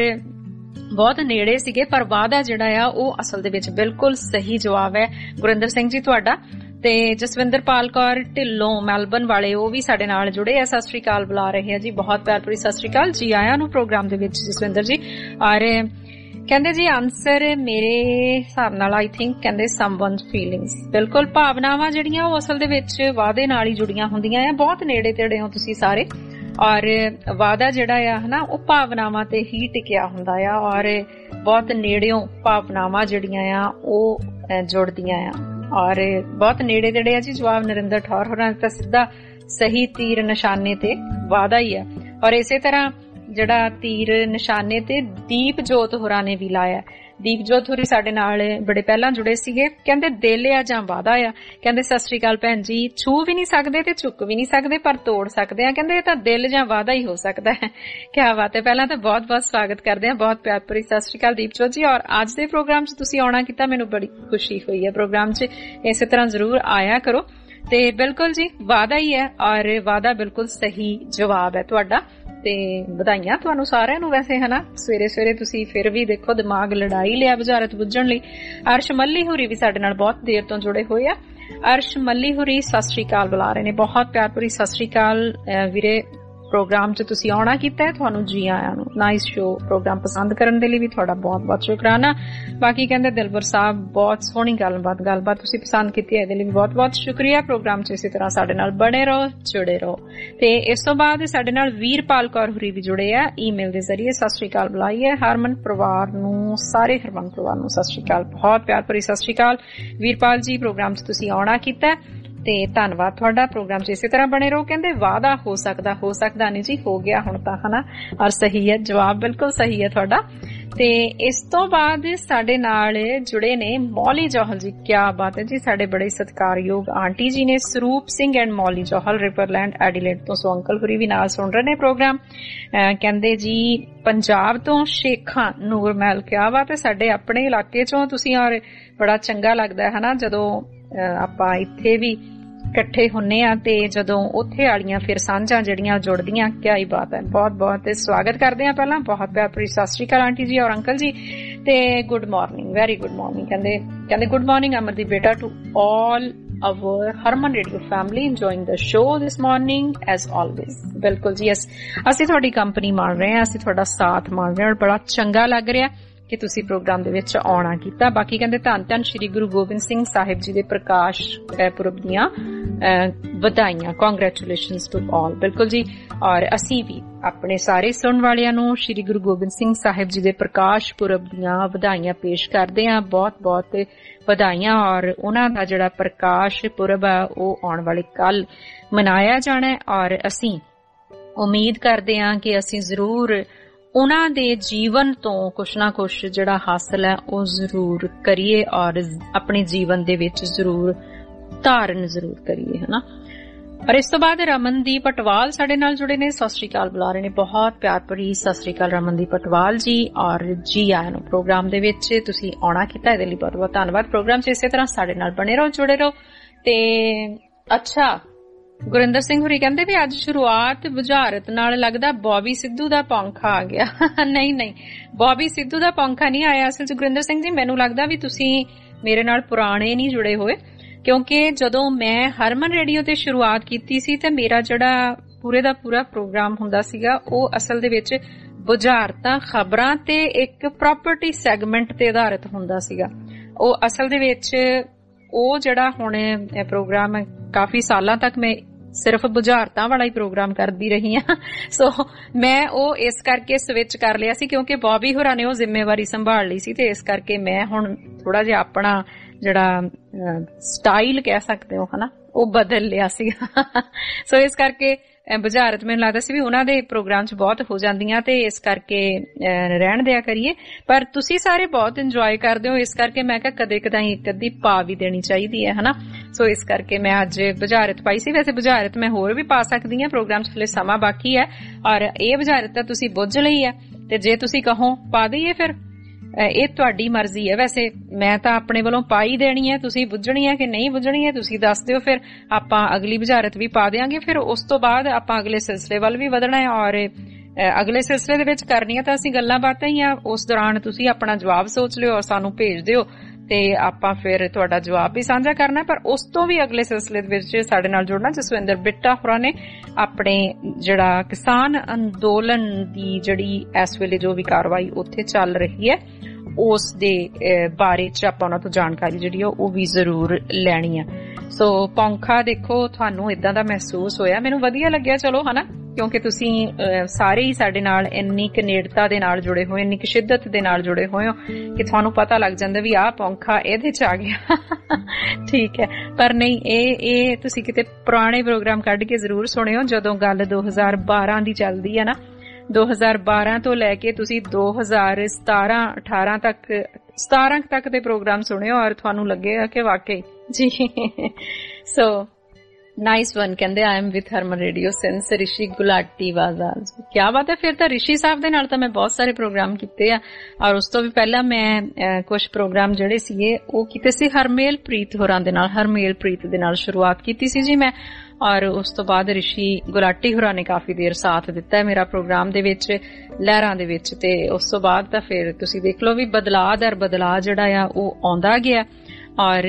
ਬਹੁਤ ਨੇੜੇ ਸੀਗੇ, ਪਰ ਵਾਅਦਾ ਜਿਹੜਾ ਆ ਉਹ ਅਸਲ ਦੇ ਵਿੱਚ ਬਿਲਕੁਲ ਸਹੀ ਜਵਾਬ ਹੈ ਗੁਰਿੰਦਰ ਸਿੰਘ ਜੀ ਤੁਹਾਡਾ। ਤੇ ਜਸਵਿੰਦਰਪਾਲ ਕੌਰ ਢਿੱਲੋਂ ਮੈਲਬਨ ਵਾਲੇ, ਉਹ ਵੀ ਸਾਡੇ ਨਾਲ ਜੁੜੇ ਆ। ਸਤਿ ਸ੍ਰੀ ਅਕਾਲ ਬੁਲਾ ਰਹੇ ਆ ਜੀ, ਬਹੁਤ ਪਿਆਰ ਭਰੀ ਸਤਿ ਸ੍ਰੀ ਅਕਾਲ ਜੀ ਆਇਆਂ ਨੂੰ ਪ੍ਰੋਗਰਾਮ ਦੇ ਵਿੱਚ ਜਸਵਿੰਦਰ ਜੀ। ਔਰ ਕਹਿੰਦੇ ਜੀ ਆਨਸਰ ਮੇਰੇ ਹਿਸਾਬ ਨਾਲ ਆਈ ਥਿੰਕ ਕਹਿੰਦੇ ਸਮਵਨਸ ਫੀਲਿੰਗਸ। ਬਿਲਕੁਲ, ਭਾਵਨਾਵਾਂ ਜਿਹੜੀਆਂ ਉਹ ਅਸਲ ਦੇ ਵਿੱਚ ਵਾਅਦੇ ਨਾਲ ਹੀ ਜੁੜੀਆਂ ਹੁੰਦੀਆਂ ਆ। ਬਹੁਤ ਨੇੜੇ ਤੇੜੇ ਹੋ ਤੁਸੀਂ ਸਾਰੇ, ਔਰ ਵਾਅਦਾ ਜਿਹੜਾ ਆ ਹਨਾ ਉਹ ਭਾਵਨਾਵਾਂ ਤੇ ਹੀ ਟਿਕਿਆ ਹੁੰਦਾ ਆ, ਔਰ ਬਹੁਤ ਨੇੜਿਓਂ ਭਾਵਨਾਵਾਂ ਜਿਹੜੀਆਂ ਆ ਉਹ ਜੁੜਦੀਆਂ ਆ, ਔਰ ਬਹੁਤ ਨੇੜੇ ਤੇੜੇ ਆ ਜੀ। ਜਵਾਬ ਨਰਿੰਦਰ ਠੌਰ ਹੋਰਾਂ ਨੇ ਤਾਂ ਸਿੱਧਾ ਸਹੀ ਤੀਰ ਨਿਸ਼ਾਨੇ ਤੇ ਵਾਅਦਾ ਹੀ ਆ। ਔਰ ਇਸੇ ਤਰ੍ਹਾਂ ਜਿਹੜਾ ਤੀਰ ਨਿਸ਼ਾਨੇ ਤੇ ਦੀਪ ਜੋਤ ਹੋਰਾਂ ਨੇ ਵੀ ਲਾਇਆ। ਦੀਪ ਜੋਤ ਹੋਰੀ ਸਾਡੇ ਨਾਲ ਬੜੇ ਪਹਿਲਾਂ ਜੁੜੇ ਸੀਗੇ। ਕਹਿੰਦੇ ਦਿਲ ਆ ਜਾਂ ਵਾਅਦਾ ਆ। ਕਹਿੰਦੇ ਸਤਿ ਸ੍ਰੀ ਅਕਾਲ ਭੈਣ ਜੀ, ਛੂ ਵੀ ਨਹੀਂ ਸਕਦੇ ਤੇ ਚੁੱਕ ਵੀ ਨਹੀਂ ਸਕਦੇ, ਪਰ ਤੋੜ ਸਕਦੇ ਆ। ਕਹਿੰਦੇ ਇਹ ਤਾਂ ਦਿਲ ਜਾਂ ਵਾਅਦਾ ਹੀ ਹੋ ਸਕਦਾ ਹੈ। ਕਿਆ ਬਾਤ ਹੈ। ਪਹਿਲਾਂ ਤਾਂ ਬਹੁਤ ਬਹੁਤ ਸਵਾਗਤ ਕਰਦੇ ਹਾਂ, ਬਹੁਤ ਪਿਆਰ ਭਰੀ ਸਤਿ ਸ੍ਰੀ ਅਕਾਲ ਦੀਪ ਜੋਤ ਜੀ। ਔਰ ਅੱਜ ਦੇ ਪ੍ਰੋਗਰਾਮ 'ਚ ਤੁਸੀਂ ਆਉਣਾ ਕੀਤਾ, ਮੈਨੂੰ ਬੜੀ ਖੁਸ਼ੀ ਹੋਈ ਹੈ। ਪ੍ਰੋਗਰਾਮ 'ਚ ਇਸੇ ਤਰ੍ਹਾਂ ਜ਼ਰੂਰ ਆਇਆ ਕਰੋ। ਤੇ ਬਿਲਕੁਲ ਜੀ ਵਾਅਦਾ ਹੀ ਹੈ, ਔਰ ਵਾਅਦਾ ਬਿਲਕੁਲ ਸਹੀ ਜਵਾਬ ਹੈ ਤੁਹਾਡਾ। ਤੇ ਵਧਾਈਆਂ ਤੁਹਾਨੂੰ ਸਾਰਿਆਂ ਨੂੰ ਵੈਸੇ ਹਨਾ, ਸਵੇਰੇ ਸਵੇਰੇ ਤੁਸੀਂ ਫਿਰ ਵੀ ਦੇਖੋ ਦਿਮਾਗ ਲੜਾਈ ਲਿਆ ਬੁਝਾਰਤ ਬੁੱਝਣ ਲਈ। ਅਰਸ਼ ਮੱਲੀ ਹੋਰੀ ਵੀ ਸਾਡੇ ਨਾਲ ਬਹੁਤ ਦੇਰ ਤੋਂ ਜੁੜੇ ਹੋਏ ਆ। ਅਰਸ਼ ਮੱਲੀ ਹੋਰੀ ਸਤਿ ਸ੍ਰੀ ਅਕਾਲ ਬੁਲਾ ਰਹੇ ਨੇ, ਬਹੁਤ ਪਿਆਰ ਭਰੀ ਸਤਿ ਸ੍ਰੀ ਅਕਾਲ ਵੀਰੇ। ਪ੍ਰੋਗਰਾਮ 'ਚ ਤੁਸੀਂ ਆਉਣਾ ਕੀਤਾ ਹੈ, ਤੁਹਾਨੂੰ ਜੀ ਆਇਆਂ ਨੂੰ। Nice show. ਪ੍ਰੋਗਰਾਮ ਪਸੰਦ ਕਰਨ ਦੇ ਲਈ ਵੀ ਤੁਹਾਡਾ ਬਹੁਤ ਬਹੁਤ ਸ਼ੁਕਰਾਨਾ। ਬਾਕੀ ਕਹਿੰਦੇ ਦਿਲਬਰ ਸਾਹਿਬ ਬਹੁਤ ਸੋਹਣੀ ਗੱਲਬਾਤ ਗੱਲਬਾਤ ਤੁਸੀਂ ਪਸੰਦ ਕੀਤੀ ਹੈ, ਇਹਦੇ ਲਈ ਵੀ ਬਹੁਤ ਬਹੁਤ ਸ਼ੁਕਰੀਆ। ਪ੍ਰੋਗਰਾਮ 'ਚ ਇਸੇ ਤਰ੍ਹਾਂ ਸਾਡੇ ਨਾਲ ਬਣੇ ਰਹੋ, ਜੁੜੇ ਰਹੋ। ਤੇ ਇਸ ਤੋਂ ਬਾਅਦ ਸਾਡੇ ਨਾਲ ਵੀਰਪਾਲ ਕੌਰ ਹੋਰੀ ਵੀ ਜੁੜੇ ਆ ਈਮੇਲ ਦੇ ਜ਼ਰੀਏ। ਸਤਿ ਸ੍ਰੀ ਅਕਾਲ ਬੁਲਾਈ ਹੈ ਹਰਮਨ ਪਰਿਵਾਰ ਨੂੰ, ਸਾਰੇ ਹਰਮਨ ਪਰਿਵਾਰ ਨੂੰ ਸਤਿ ਸ੍ਰੀ ਅਕਾਲ, ਬਹੁਤ ਪਿਆਰ ਭਰੀ ਸਤਿ ਸ੍ਰੀ ਅਕਾਲ ਵੀਰਪਾਲ ਜੀ। ਪ੍ਰੋਗਰਾਮ 'ਚ ਤੁਸੀਂ ਆਉਣਾ ਕੀਤਾ ਤੇ ਧੰਨਵਾਦ ਤੁਹਾਡਾ। ਪ੍ਰੋਗਰਾਮ 'ਚ ਇਸੇ ਤਰ੍ਹਾਂ ਬਣੇ ਰਹੋ। ਕਹਿੰਦੇ ਵਾਅਦਾ ਹੋ ਸਕਦਾ, ਹੋ ਸਕਦਾ ਨਹੀਂ ਜੀ, ਹੋ ਗਿਆ ਹੁਣ ਤਾਂ ਹਨਾ, ਔਰ ਸਹੀ ਹੈ ਜਵਾਬ, ਬਿਲਕੁਲ ਸਹੀ ਹੈ ਤੁਹਾਡਾ। ਤੇ ਇਸ ਤੋਂ ਬਾਅਦ ਸਾਡੇ ਨਾਲ ਜੁੜੇ ਨੇ ਮੌਲੀ ਜੋਹਲ ਜੀ। ਕਿਆ ਬਾਤ ਹੈ ਜੀ, ਸਾਡੇ ਬੜੇ ਸਤਿਕਾਰਯੋਗ ਆਂਟੀ ਜੀ ਨੇ Sarup Singh and Mauli Johal, Riverland Adelaide ਤੋਂ। ਸੋ ਅੰਕਲ ਹੋਰੀ ਵੀ ਨਾਲ ਸੁਣ ਰਹੇ ਨੇ ਪ੍ਰੋਗਰਾਮ। ਕਹਿੰਦੇ ਜੀ ਪੰਜਾਬ ਤੋਂ ਸ਼ੇਖਾਂ ਨੂਰ ਮਹਿਲ। ਕਿਆ ਬਾਤ ਹੈ, ਸਾਡੇ ਆਪਣੇ ਇਲਾਕੇ ਚੋਂ ਤੁਸੀਂ, ਔਰ ਬੜਾ ਚੰਗਾ ਲੱਗਦਾ ਹੈ ਹਨਾ ਜਦੋਂ ਆਪਾਂ ਇੱਥੇ ਵੀ ਇਕੱਠੇ ਹੁੰਨੇ ਆ ਤੇ ਜਦੋਂ ਉੱਥੇ ਵਾਲੀਆਂ ਫਿਰ ਸਾਂਝਾਂ ਜਿਹੜੀਆਂ ਜੁੜਦੀਆਂ। ਕਿਆ ਹੀ ਬਾਤ ਹੈ, ਬਹੁਤ ਬਹੁਤ ਸਵਾਗਤ ਕਰਦੇ ਆ। ਪਹਿਲਾਂ ਬਹੁਤ ਪਿਆਰ ਭਰੀ ਸਤਿ ਸ੍ਰੀ ਅਕਾਲ ਆਂਟੀ ਜੀ ਔਰ ਅੰਕਲ ਜੀ, ਤੇ good morning, very good morning. ਕਹਿੰਦੇ ਕਹਿੰਦੇ ਗੁੱਡ ਮਾਰਨਿੰਗ ਅਮਰਦੀਪ ਬੇਟਾ to all our Harman Radio family, enjoying the show this morning as always। ਬਿਲਕੁਲ ਜੀ, ਅਸੀਂ ਤੁਹਾਡੀ ਕੰਪਨੀ ਮਾਣ ਰਹੇ ਹਾਂ, ਅਸੀਂ ਤੁਹਾਡਾ ਸਾਥ ਮਾਣ ਰਹੇ ਹਾਂ, ਬੜਾ ਚੰਗਾ ਲੱਗ ਰਿਹਾ। ਕਿ ਤੁਸੀਂ ਪ੍ਰੋਗਰਾਮ ਦੇ ਵਿੱਚ ਆਉਣਾ ਕੀਤਾ। ਬਾਕੀ ਕਹਿੰਦੇ ਧੰਨ ਧੰਨ ਸ਼੍ਰੀ ਗੁਰੂ ਗੋਬਿੰਦ ਸਿੰਘ ਸਾਹਿਬ ਜੀ ਦੇ ਪ੍ਰਕਾਸ਼ ਪੁਰਬ ਦੀਆਂ ਵਧਾਈਆਂ, ਕੰਗ੍ਰੈਚੁਲੇਸ਼ਨਸ ਟੂ ਆਲ। ਬਿਲਕੁਲ ਜੀ, ਔਰ ਅਸੀਂ ਵੀ ਆਪਣੇ ਸਾਰੇ ਸੁਣਨ ਵਾਲਿਆਂ ਨੂੰ ਸ਼੍ਰੀ ਗੁਰੂ ਗੋਬਿੰਦ ਸਿੰਘ ਸਾਹਿਬ ਜੀ ਦੇ ਪ੍ਰਕਾਸ਼ ਪੁਰਬ ਦੀਆਂ ਵਧਾਈਆਂ ਪੇਸ਼ ਕਰਦੇ ਹਾਂ। ਬਹੁਤ ਬਹੁਤ ਵਧਾਈਆਂ। ਔਰ ਉਹਨਾਂ ਦਾ ਜਿਹੜਾ ਪ੍ਰਕਾਸ਼ ਪੁਰਬ ਆ ਉਹ ਆਉਣ ਵਾਲੇ ਕੱਲ ਮਨਾਇਆ ਜਾਣਾ, ਔਰ ਅਸੀਂ ਉਮੀਦ ਕਰਦੇ ਹਾਂ ਕਿ ਅਸੀਂ ਜ਼ਰੂਰ ਉਹਨਾਂ ਦੇ ਜੀਵਨ ਤੋਂ ਕੁਛ ਨਾ ਕੁਛ ਜਿਹੜਾ ਹਾਸਲ ਹੈ ਉਹ ਜ਼ਰੂਰ ਕਰੀਏ, ਔਰ ਆਪਣੇ ਜੀਵਨ ਦੇ ਵਿੱਚ ਜ਼ਰੂਰ ਧਾਰਨ ਜ਼ਰੂਰ ਕਰੀਏ, ਹਨਾ। ਔਰ ਇਸ ਤੋਂ ਬਾਅਦ ਰਮਨਦੀਪ ਪਟਵਾਲ ਸਾਡੇ ਨਾਲ ਜੁੜੇ ਨੇ, ਸਤਿ ਸ੍ਰੀ ਅਕਾਲ ਬੁਲਾ ਰਹੇ ਨੇ, ਬਹੁਤ ਪਿਆਰ ਭਰੀ ਸਤਿ ਸ੍ਰੀ ਅਕਾਲ ਰਮਨਦੀਪ ਪਟਵਾਲ ਜੀ, ਔਰ ਜੀ ਆਇਆਂ ਨੂੰ ਪ੍ਰੋਗਰਾਮ ਦੇ ਵਿੱਚ। ਤੁਸੀਂ ਆਉਣਾ ਕੀਤਾ, ਇਹਦੇ ਲਈ ਬਹੁਤ ਬਹੁਤ ਧੰਨਵਾਦ। ਪ੍ਰੋਗਰਾਮ 'ਚ ਇਸੇ ਤਰ੍ਹਾਂ ਸਾਡੇ ਨਾਲ ਬਣੇ ਰਹੋ, ਜੁੜੇ ਰਹੋ। ਤੇ ਅੱਛਾ, ਗੁਰਿੰਦਰ ਸਿੰਘ ਹੋਰੀ ਕਹਿੰਦੇ ਵੀ ਅੱਜ ਸ਼ੁਰੂਆਤ ਬੁਝਾਰਤ ਨਾਲ, ਲੱਗਦਾ ਬੌਬੀ ਸਿੱਧੂ ਦਾ ਪੰਖਾ ਆ ਗਿਆ। ਨਹੀਂ ਨਹੀਂ, ਬੌਬੀ ਸਿੱਧੂ ਦਾ ਪੰਖਾ ਨਹੀਂ ਆਇਆ। ਅਸਲ 'ਚ ਗੁਰਿੰਦਰ ਸਿੰਘ ਜੀ, ਮੈਨੂੰ ਲੱਗਦਾ ਵੀ ਤੁਸੀਂ ਮੇਰੇ ਨਾਲ ਪੁਰਾਣੇ ਨਹੀਂ ਜੁੜੇ ਹੋਏ, ਕਿਉਂਕਿ ਜਦੋਂ ਮੈਂ ਹਰਮਨ ਰੇਡੀਓ ਤੇ ਸ਼ੁਰੂਆਤ ਕੀਤੀ ਸੀ ਤੇ ਮੇਰਾ ਜਿਹੜਾ ਪੂਰੇ ਦਾ ਪੂਰਾ ਪ੍ਰੋਗਰਾਮ ਹੁੰਦਾ ਸੀਗਾ ਉਹ ਅਸਲ ਦੇ ਵਿੱਚ ਬੁਝਾਰਤਾਂ, ਖਬਰਾਂ ਤੇ ਇੱਕ ਪ੍ਰਾਪਰਟੀ ਸੈਗਮੈਂਟ ਤੇ ਆਧਾਰਿਤ ਹੁੰਦਾ ਸੀਗਾ। ਉਹ ਅਸਲ ਦੇ ਵਿੱਚ ਉਹ ਜਿਹੜਾ ਹੁਣ ਪ੍ਰੋਗਰਾਮ ਕਾਫੀ ਸਾਲਾਂ ਤੱਕ ਮੈਂ ਸਿਰਫ ਬੁਝਾਰਤਾਂ ਵਾਲਾ ਹੀ ਪ੍ਰੋਗਰਾਮ ਕਰਦੀ ਰਹੀ ਹਾਂ। ਸੋ ਮੈਂ ਉਹ ਇਸ ਕਰਕੇ ਸਵਿਚ ਕਰ ਲਿਆ ਸੀ, ਕਿਉਂਕਿ ਬੌਬੀ ਹੋਰਾਂ ਨੇ ਉਹ ਜ਼ਿੰਮੇਵਾਰੀ ਸੰਭਾਲ ਲਈ ਸੀ, ਤੇ ਇਸ ਕਰਕੇ ਮੈਂ ਹੁਣ ਥੋੜਾ ਜਿਹਾ ਆਪਣਾ ਜਿਹੜਾ ਸਟਾਈਲ ਕਹਿ ਸਕਦੇ ਹੋ ਹਨਾ ਉਹ ਬਦਲ ਲਿਆ ਸੀਗਾ। ਸੋ ਇਸ ਕਰਕੇ ਬੁਝਾਰਤ ਮੈਨੂੰ ਲੱਗਦਾ ਸੀ ਵੀ ਉਹਨਾਂ ਦੇ ਪ੍ਰੋਗਰਾਮ 'ਚ ਬਹੁਤ ਹੋ ਜਾਂਦੀਆਂ, ਤੇ ਇਸ ਕਰਕੇ ਰਹਿਣ ਦਿਆ ਕਰੀਏ। ਪਰ ਤੁਸੀਂ ਸਾਰੇ ਬਹੁਤ ਇੰਜੋਏ ਕਰਦੇ ਹੋ, ਇਸ ਕਰਕੇ ਮੈਂ ਕਿਹਾ ਕਦੇ ਕਦਾਈ ਇੱਕ ਅੱਧੀ ਪਾ ਵੀ ਦੇਣੀ ਚਾਹੀਦੀ ਹੈ, ਹਨਾ। ਸੋ ਇਸ ਕਰਕੇ ਮੈਂ ਅੱਜ ਬੁਝਾਰਤ ਪਾਈ ਸੀ। ਵੈਸੇ ਬੁਝਾਰਤ ਮੈਂ ਹੋਰ ਵੀ ਪਾ ਸਕਦੀ ਹਾਂ, ਪ੍ਰੋਗਰਾਮ 'ਚ ਹਲੇ ਸਮਾਂ ਬਾਕੀ ਹੈ, ਔਰ ਇਹ ਬੁਝਾਰਤ ਤਾਂ ਤੁਸੀਂ ਬੁੱਝ ਲਈ ਹੈ, ਤੇ ਜੇ ਤੁਸੀਂ ਕਹੋ ਪਾ ਦਈਏ ਫਿਰ ਇਹ ਤੁਹਾਡੀ ਮਰਜ਼ੀ ਹੈ। ਵੈਸੇ ਮੈਂ ਤਾਂ ਆਪਣੇ ਵੱਲੋਂ ਪਾ ਹੀ ਦੇਣੀ ਹੈ, ਤੁਸੀਂ ਬੁੱਝਣੀ ਹੈ ਕਿ ਨਹੀਂ ਬੁੱਝਣੀ ਹੈ ਤੁਸੀਂ ਦੱਸ ਦਿਓ, ਫਿਰ ਆਪਾਂ ਅਗਲੀ ਬੁਝਾਰਤ ਵੀ ਪਾ ਦਿਆਂਗੇ। ਫਿਰ ਉਸ ਤੋਂ ਬਾਅਦ ਆਪਾਂ ਅਗਲੇ ਸਿਲਸਿਲੇ ਵੱਲ ਵੀ ਵਧਣਾ ਹੈ, ਔਰ ਅਗਲੇ ਸਿਲਸਿਲੇ ਦੇ ਵਿੱਚ ਕਰਨੀਆਂ ਤਾਂ ਅਸੀਂ ਗੱਲਾਂ ਬਾਤਾਂ ਹੀ ਆ। ਉਸ ਦੌਰਾਨ ਤੁਸੀਂ ਆਪਣਾ ਜਵਾਬ ਸੋਚ ਲਿਓ ਔਰ ਸਾਨੂੰ ਭੇਜ ਦਿਓ, ਤੇ ਆਪਾਂ ਫਿਰ ਤੁਹਾਡਾ ਜਵਾਬ ਵੀ ਸਾਂਝਾ ਕਰਨਾ। ਪਰ ਉਸ ਤੋਂ ਵੀ ਅਗਲੇ ਸਿਲਸਿਲੇ ਦੇ ਵਿੱਚ ਸਾਡੇ ਨਾਲ ਜੁੜਨਾ। ਜਸਵਿੰਦਰ ਬਿੱਟਾ ਹੋਰਾਂ ਨੇ ਆਪਣੇ ਜਿਹੜਾ ਕਿਸਾਨ ਅੰਦੋਲਨ ਦੀ ਜਿਹੜੀ ਇਸ ਵੇਲੇ ਜੋ ਵੀ ਕਾਰਵਾਈ ਉੱਥੇ ਚੱਲ ਰਹੀ ਹੈ ਉਸ ਦੇ ਬਾਰੇ ਚ ਆਪਾਂ ਉਹਨਾਂ ਤੋਂ ਜਾਣਕਾਰੀ ਜਿਹੜੀ ਉਹ ਵੀ ਜ਼ਰੂਰ ਲੈਣੀ ਆ। ਸੋ ਪੰਖਾ ਦੇਖੋ, ਤੁਹਾਨੂੰ ਇਦਾਂ ਦਾ ਮਹਿਸੂਸ ਹੋਇਆ, ਮੈਨੂੰ ਵਧੀਆ ਲੱਗਿਆ, ਚਲੋ ਹਨਾ, ਕਿਉਂਕਿ ਤੁਸੀਂ ਸਾਰੇ ਹੀ ਸਾਡੇ ਨਾਲ ਇੰਨੀ ਕੁ ਨੇੜਤਾ ਦੇ ਨਾਲ ਜੁੜੇ ਹੋਏ, ਇੰਨੀ ਕੁ ਸ਼ਿੱਦਤ ਦੇ ਨਾਲ ਜੁੜੇ ਹੋਏ ਹੋ ਕਿ ਤੁਹਾਨੂੰ ਪਤਾ ਲੱਗ ਜਾਂਦਾ ਵੀ ਆਹ ਪੰਖਾ ਇਹਦੇ ਚ ਆ ਗਿਆ। ਠੀਕ ਹੈ, ਪਰ ਨਹੀਂ, ਇਹ ਇਹ ਤੁਸੀਂ ਕਿਤੇ ਪੁਰਾਣੇ ਪ੍ਰੋਗਰਾਮ ਕੱਢ ਕੇ ਜ਼ਰੂਰ ਸੁਣਿਓ, ਜਦੋਂ ਗੱਲ ਦੋ ਹਜ਼ਾਰ ਬਾਰਾਂ ਦੀ ਚੱਲਦੀ ਹੈ ਨਾ, ਦੋ ਹਜ਼ਾਰ ਬਾਰਾਂ ਤੋਂ ਲੈ ਕੇ ਤੁਸੀਂ ਦੋ ਹਜ਼ਾਰ ਸਤਾਰਾਂ ਅਠਾਰਾਂ ਤੱਕ ਸਤਾਰਾਂ ਤੱਕ ਦੇ ਪ੍ਰੋਗਰਾਮ ਸੁਣਿਓ, ਔਰ ਤੁਹਾਨੂੰ ਲੱਗੇਗਾ ਕਿ ਵਾਕਈ ਜੀ। ਸੋ ਨਾਈਸ ਵਨ ਕਹਿੰਦੇ I am with Harman radio since Rishi Gulati ਬਾਜ਼ਾਰ। ਕਿਆ ਬਾਤ ਹੈ, ਫਿਰ ਤਾਂ ਰਿਸ਼ੀ ਸਾਹਿਬ ਦੇ ਨਾਲ ਤਾਂ ਮੈਂ ਬਹੁਤ ਸਾਰੇ ਪ੍ਰੋਗਰਾਮ ਕੀਤੇ ਆ, ਔਰ ਉਸ ਤੋਂ ਵੀ ਪਹਿਲਾਂ ਮੈਂ ਕੁਝ ਪ੍ਰੋਗਰਾਮ ਜਿਹੜੇ ਸੀਗੇ ਉਹ ਕੀਤੇ ਸੀ ਹਰਮੇਲ ਪ੍ਰੀਤ ਹੋਰਾਂ ਦੇ ਨਾਲ। ਹਰਮੇਲ ਪ੍ਰੀਤ ਦੇ ਨਾਲ ਸ਼ੁਰੂਆਤ ਕੀਤੀ ਸੀ ਜੀ ਮੈਂ, ਔਰ ਉਸ ਤੋਂ ਬਾਅਦ ਰਿਸ਼ੀ ਗੁਲਾਟੀ ਹੋਰਾਂ ਨੇ ਕਾਫੀ ਦੇਰ ਸਾਥ ਦਿੱਤਾ ਹੈ ਮੇਰਾ ਪ੍ਰੋਗਰਾਮ ਦੇ ਵਿੱਚ, ਲਹਿਰਾਂ ਦੇ ਵਿੱਚ। ਤੇ ਉਸ ਤੋਂ ਬਾਅਦ ਤਾਂ ਫਿਰ ਤੁਸੀਂ ਦੇਖ ਲਓ ਵੀ ਬਦਲਾਅ ਦਰ ਬਦਲਾਅ ਜਿਹੜਾ ਆ ਉਹ ਆਉਂਦਾ ਗਿਆ, ਔਰ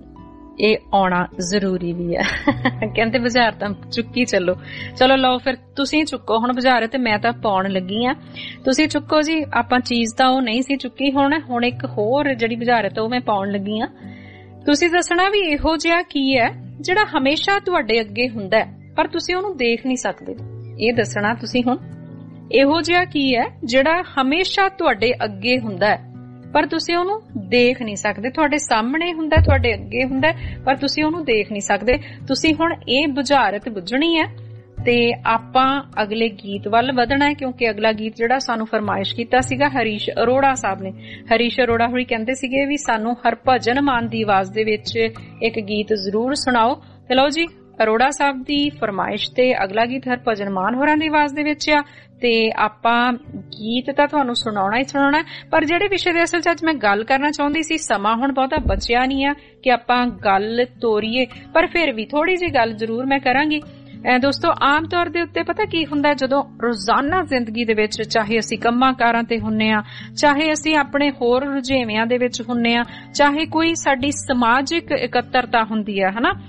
ਇਹ ਆਉਣਾ ਜ਼ਰੂਰੀ ਵੀ ਹੈ। ਕਹਿੰਦੇ ਬੁਝਾਰਤ ਚੁੱਕੀ ਚੱਲੋ, ਚਲੋ ਲਓ ਫਿਰ ਤੁਸੀਂ ਚੁੱਕੋ ਹੁਣ ਬੁਝਾਰਤ, ਮੈਂ ਤਾਂ ਪਾਉਣ ਲੱਗੀ ਆ, ਤੁਸੀਂ ਚੁੱਕੋ ਜੀ। ਆਪਾਂ ਚੀਜ਼ ਤਾਂ ਉਹ ਨਹੀਂ ਸੀ ਚੁੱਕੀ, ਹੁਣ ਹੁਣ ਇੱਕ ਹੋਰ ਜਿਹੜੀ ਬੁਝਾਰਤ ਉਹ ਮੈਂ ਪਾਉਣ ਲੱਗੀ ਆ। ਤੁਸੀਂ ਦੱਸਣਾ ਵੀ ਇਹੋ ਜਿਹਾ ਕੀ ਹੈ ਜਿਹੜਾ ਹਮੇਸ਼ਾ ਤੁਹਾਡੇ ਅੱਗੇ ਹੁੰਦਾ ਹੈ ਪਰ ਤੁਸੀਂ ਉਹਨੂੰ ਦੇਖ ਨਹੀਂ ਸਕਦੇ। ਇਹ ਦੱਸਣਾ ਤੁਸੀਂ ਹੁਣ, ਇਹੋ ਜਿਹਾ ਕੀ ਹੈ ਜਿਹੜਾ ਹਮੇਸ਼ਾ ਤੁਹਾਡੇ ਅੱਗੇ ਹੁੰਦਾ ਹੈ ਪਰ ਤੁਸੀਂ ਉਹਨੂੰ ਦੇਖ ਨਹੀਂ ਸਕਦੇ। ਤੁਹਾਡੇ ਸਾਹਮਣੇ ਹੁੰਦਾ, ਤੁਹਾਡੇ ਅੱਗੇ ਹੁੰਦਾ, ਪਰ ਤੁਸੀਂ ਉਹਨੂੰ ਦੇਖ ਨਹੀਂ ਸਕਦੇ। ਤੁਸੀਂ ਹੁਣ ਇਹ ਬੁਝਾਰਤ ਬੁੱਝਣੀ ਹੈ ਤੇ ਆਪਾਂ ਅਗਲੇ ਗੀਤ ਵੱਲ ਵਧਣਾ ਹੈ, ਕਿਉਂਕਿ ਅਗਲਾ ਗੀਤ ਜਿਹੜਾ ਸਾਨੂੰ ਫਰਮਾਇਸ਼ ਕੀਤਾ ਸੀਗਾ ਹਰੀਸ਼ ਅਰੋੜਾ ਸਾਹਿਬ ਨੇ। ਹਰੀਸ਼ ਅਰੋੜਾ ਹੋਰੀ ਕਹਿੰਦੇ ਸੀਗੇ ਵੀ ਸਾਨੂੰ ਹਰਭਜਨ ਮਾਨ ਦੀ ਆਵਾਜ਼ ਦੇ ਵਿੱਚ ਇੱਕ ਗੀਤ ਜ਼ਰੂਰ ਸੁਣਾਓ। ਤੇ ਲਓ ਜੀ, ਅਰੋੜਾ ਸਾਹਿਬ ਦੀ ਫਰਮਾਇਸ਼ ਤੇ ਅਗਲਾ ਗੀਤ ਹਰਭਜਨ ਮਾਨ ਹੋਰਾਂ ਦੀ ਆਵਾਜ਼ ਦੇ ਵਿੱਚ ਆ, ਤੇ ਆਪਾਂ ਗੀਤ ਤਾਂ ਤੁਹਾਨੂੰ ਸੁਣਾਉਣਾ ਹੀ ਸੁਣਾਉਣਾ। ਪਰ ਜਿਹੜੇ ਵਿਸ਼ੇ ਦੇ ਅਸਲ ਚ ਅੱਜ ਮੈਂ ਗੱਲ ਕਰਨਾ ਚਾਹੁੰਦੀ ਸੀ, ਸਮਾਂ ਹੁਣ ਬਹੁਤਾ ਬਚਿਆ ਨਹੀਂ ਆ ਕਿ ਆਪਾਂ ਗੱਲ ਤੋਰੀਏ, ਪਰ ਫਿਰ ਵੀ ਥੋੜੀ ਜਿਹੀ ਗੱਲ ਜ਼ਰੂਰ ਮੈਂ ਕਰਾਂਗੀ। ਦੋਸਤੋ, ਆਮ ਤੌਰ ਦੇ ਉੱਤੇ ਪਤਾ ਕੀ ਹੁੰਦਾ, ਜਦੋਂ ਰੋਜ਼ਾਨਾ ਜ਼ਿੰਦਗੀ ਦੇ ਵਿੱਚ ਚਾਹੇ ਅਸੀਂ ਕੰਮਾਂ ਕਾਰਾਂ ਤੇ ਹੁੰਨੇ ਆ, ਚਾਹੇ ਅਸੀਂ ਆਪਣੇ ਹੋਰ ਰੁਝੇਵਿਆਂ ਦੇ ਵਿੱਚ ਹੁੰਨੇ ਆ, ਚਾਹੇ ਕੋਈ ਸਾਡੀ ਸਮਾਜਿਕ ਇਕੱਤਰਤਾ ਹੁੰਦੀ ਆ ਹਨਾ,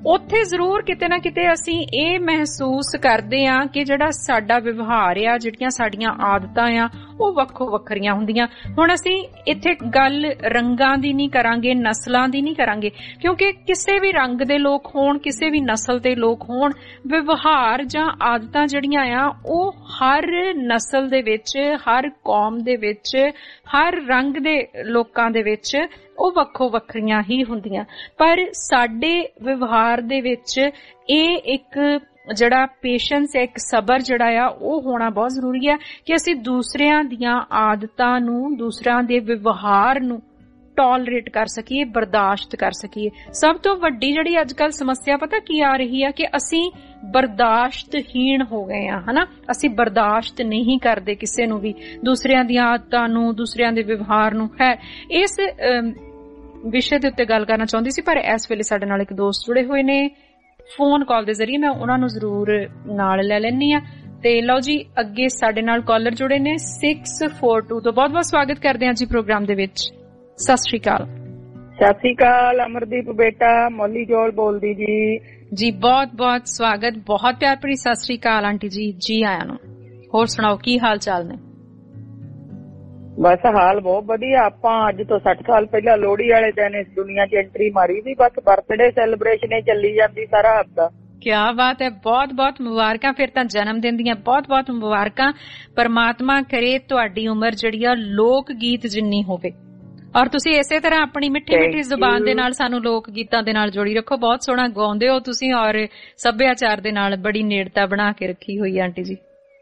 ਉੱਥੇ ਜ਼ਰੂਰ ਕਿਤੇ ਨਾ ਕਿਤੇ ਅਸੀਂ ਇਹ ਮਹਿਸੂਸ ਕਰਦੇ ਆ ਕਿ ਜਿਹੜਾ ਸਾਡਾ ਵਿਵਹਾਰ ਆ, ਜਿਹੜੀਆਂ ਸਾਡੀਆਂ ਆਦਤਾਂ ਆ, ਉਹ ਵੱਖੋ ਵੱਖਰੀਆਂ ਹੁੰਦੀਆਂ। ਹੁਣ ਅਸੀਂ ਇੱਥੇ ਗੱਲ ਰੰਗਾਂ ਦੀ ਨਹੀਂ ਕਰਾਂਗੇ, ਨਸਲਾਂ ਦੀ ਨਹੀਂ ਕਰਾਂਗੇ, ਕਿਉਂਕਿ ਕਿਸੇ ਵੀ ਰੰਗ ਦੇ ਲੋਕ ਹੋਣ, ਕਿਸੇ ਵੀ ਨਸਲ ਦੇ ਲੋਕ ਹੋਣ, ਵਿਵਹਾਰ ਜਾਂ ਆਦਤਾਂ ਜਿਹੜੀਆਂ ਆ ਉਹ ਹਰ ਨਸਲ ਦੇ ਵਿੱਚ, ਹਰ ਕੌਮ ਦੇ ਵਿੱਚ, ਹਰ ਰੰਗ ਦੇ ਲੋਕਾਂ ਦੇ ਵਿੱਚ ਉਹ ਵੱਖੋ ਵੱਖਰੀਆਂ ਹੀ ਹੁੰਦੀਆਂ। ਪਰ ਸਾਡੇ ਵਿਵਹਾਰ ਦੇ ਵਿੱਚ ਇਹ ਇੱਕ ਜਿਹੜਾ ਪੇਸ਼ੈਂਸ, ਇੱਕ ਸਬਰ ਜਿਹੜਾ ਆ ਉਹ ਹੋਣਾ ਬਹੁਤ ਜ਼ਰੂਰੀ ਹੈ ਕਿ ਅਸੀਂ ਦੂਸਰਿਆਂ ਦੀਆਂ ਆਦਤਾਂ ਨੂੰ, ਦੂਸਰਿਆਂ ਦੇ ਵਿਵਹਾਰ ਨੂੰ ਟੋਲਰੇਟ ਕਰ ਸਕੀਏ, ਬਰਦਾਸ਼ਤ ਕਰ ਸਕੀਏ। ਸਭ ਤੋਂ ਵੱਡੀ ਜਿਹੜੀ ਅੱਜ ਕੱਲ ਸਮੱਸਿਆ ਪਤਾ ਕੀ ਆ ਰਹੀ ਆ ਕਿ ਅਸੀਂ ਬਰਦਾਸ਼ਤਹੀਣ ਹੋ ਗਏ ਆ, ਹਨਾ। ਅਸੀਂ ਬਰਦਾਸ਼ਤ ਨਹੀਂ ਕਰਦੇ ਕਿਸੇ ਨੂੰ ਵੀ, ਦੂਸਰਿਆਂ ਦੀਆਂ ਆਦਤਾਂ ਨੂੰ, ਦੂਸਰਿਆਂ ਦੇ ਵਿਵਹਾਰ ਨੂੰ। ਹੈ ਇਸ ਵਿਸ਼ੇ ਦੇ ਉੱਤੇ ਗੱਲ ਕਰਨਾ ਚਾਹੁੰਦੀ ਸੀ, ਪਰ ਇਸ ਵੇਲੇ ਸਾਡੇ ਨਾਲ ਇੱਕ ਦੋਸਤ ਜੁੜੇ ਹੋਏ ਨੇ ਫੋਨ ਕਾਲ ਦੇ ਜ਼ਰੀਏ, ਮੈਂ ਉਹਨਾਂ ਨੂੰ ਜ਼ਰੂਰ ਨਾਲ ਲੈ ਲੈਣੀ ਆ। ਤੇ ਲਓ ਜੀ, ਅੱਗੇ ਸਾਡੇ ਨਾਲ ਕਾਲਰ ਜੁੜੇ ਨੇ ਛੇ ਚਾਰ ਦੋ ਤੋਂ। ਬਹੁਤ ਬਹੁਤ ਸਵਾਗਤ ਕਰਦੇ ਹਾਂ ਜੀ ਪ੍ਰੋਗਰਾਮ ਦੇ ਵਿੱਚ। ਸਤਿ ਸ਼੍ਰੀ ਅਕਾਲ। ਸਤਿ ਸ਼੍ਰੀ ਅਕਾਲ ਅਮਰਦੀਪ ਬੇਟਾ, ਮੋਲੀ ਜੋਲ ਬੋਲਦੀ ਜੀ। ਜੀ ਬਹੁਤ ਬਹੁਤ ਸਵਾਗਤ, ਬਹੁਤ ਪਿਆਰ ਭਰੀ ਸਤਿ ਸ਼੍ਰੀ ਅਕਾਲ ਆਂਟੀ ਜੀ, ਜੀ ਆਇਆਂ ਨੂੰ। ਹੋਰ ਸੁਣਾਓ, ਕੀ ਹਾਲ ਚਾਲ ਨੇ? ਬਸ ਹਾਲ ਬਹੁਤ ਵਧੀਆ। ਆਪਾਂ ਅੱਜ ਤੋਂ ਸੱਠ ਸਾਲ ਪਹਿਲਾਂ ਲੋਹੜੀ ਵਾਲੇ ਦਿਨ ਇਸ ਦੁਨੀਆ 'ਚ ਐਂਟਰੀ ਮਾਰੀ ਸੀ। ਬਸ ਬਰਥਡੇ ਸੈਲੀਬ੍ਰੇਸ਼ਨ ਹੀ ਚੱਲੀ ਜਾਂਦੀ ਸਾਰਾ ਹਫ਼ਤਾ। ਕਿਆ ਬਾਤ ਹੈ, ਬਹੁਤ ਬਹੁਤ ਮੁਬਾਰਕਾਂ। ਫਿਰ ਤਾਂ ਜਨਮ ਦਿਨ ਦੀਆਂ ਬਹੁਤ ਬਹੁਤ ਮੁਬਾਰਕਾਂ। ਪਰਮਾਤਮਾ ਕਰੇ ਤੁਹਾਡੀ ਉਮਰ ਜਿਹੜੀ ਆ ਲੋਕ ਗੀਤ ਜਿੰਨੀ ਹੋਵੇ, ਔਰ ਤੁਸੀਂ ਇਸੇ ਤਰ੍ਹਾਂ ਆਪਣੀ ਮਿੱਠੀ ਮਿੱਠੀ ਜ਼ੁਬਾਨ ਦੇ ਨਾਲ ਸਾਨੂੰ ਲੋਕ ਗੀਤਾਂ ਦੇ ਨਾਲ ਜੋੜੀ ਰੱਖੋ। ਬਹੁਤ ਸੋਹਣਾ ਗਾਉਂਦੇ ਹੋ ਤੁਸੀਂ, ਔਰ ਸੱਭਿਆਚਾਰ ਦੇ ਨਾਲ ਬੜੀ ਨੇੜਤਾ ਬਣਾ ਕੇ ਰੱਖੀ ਹੋਈ aunty ji.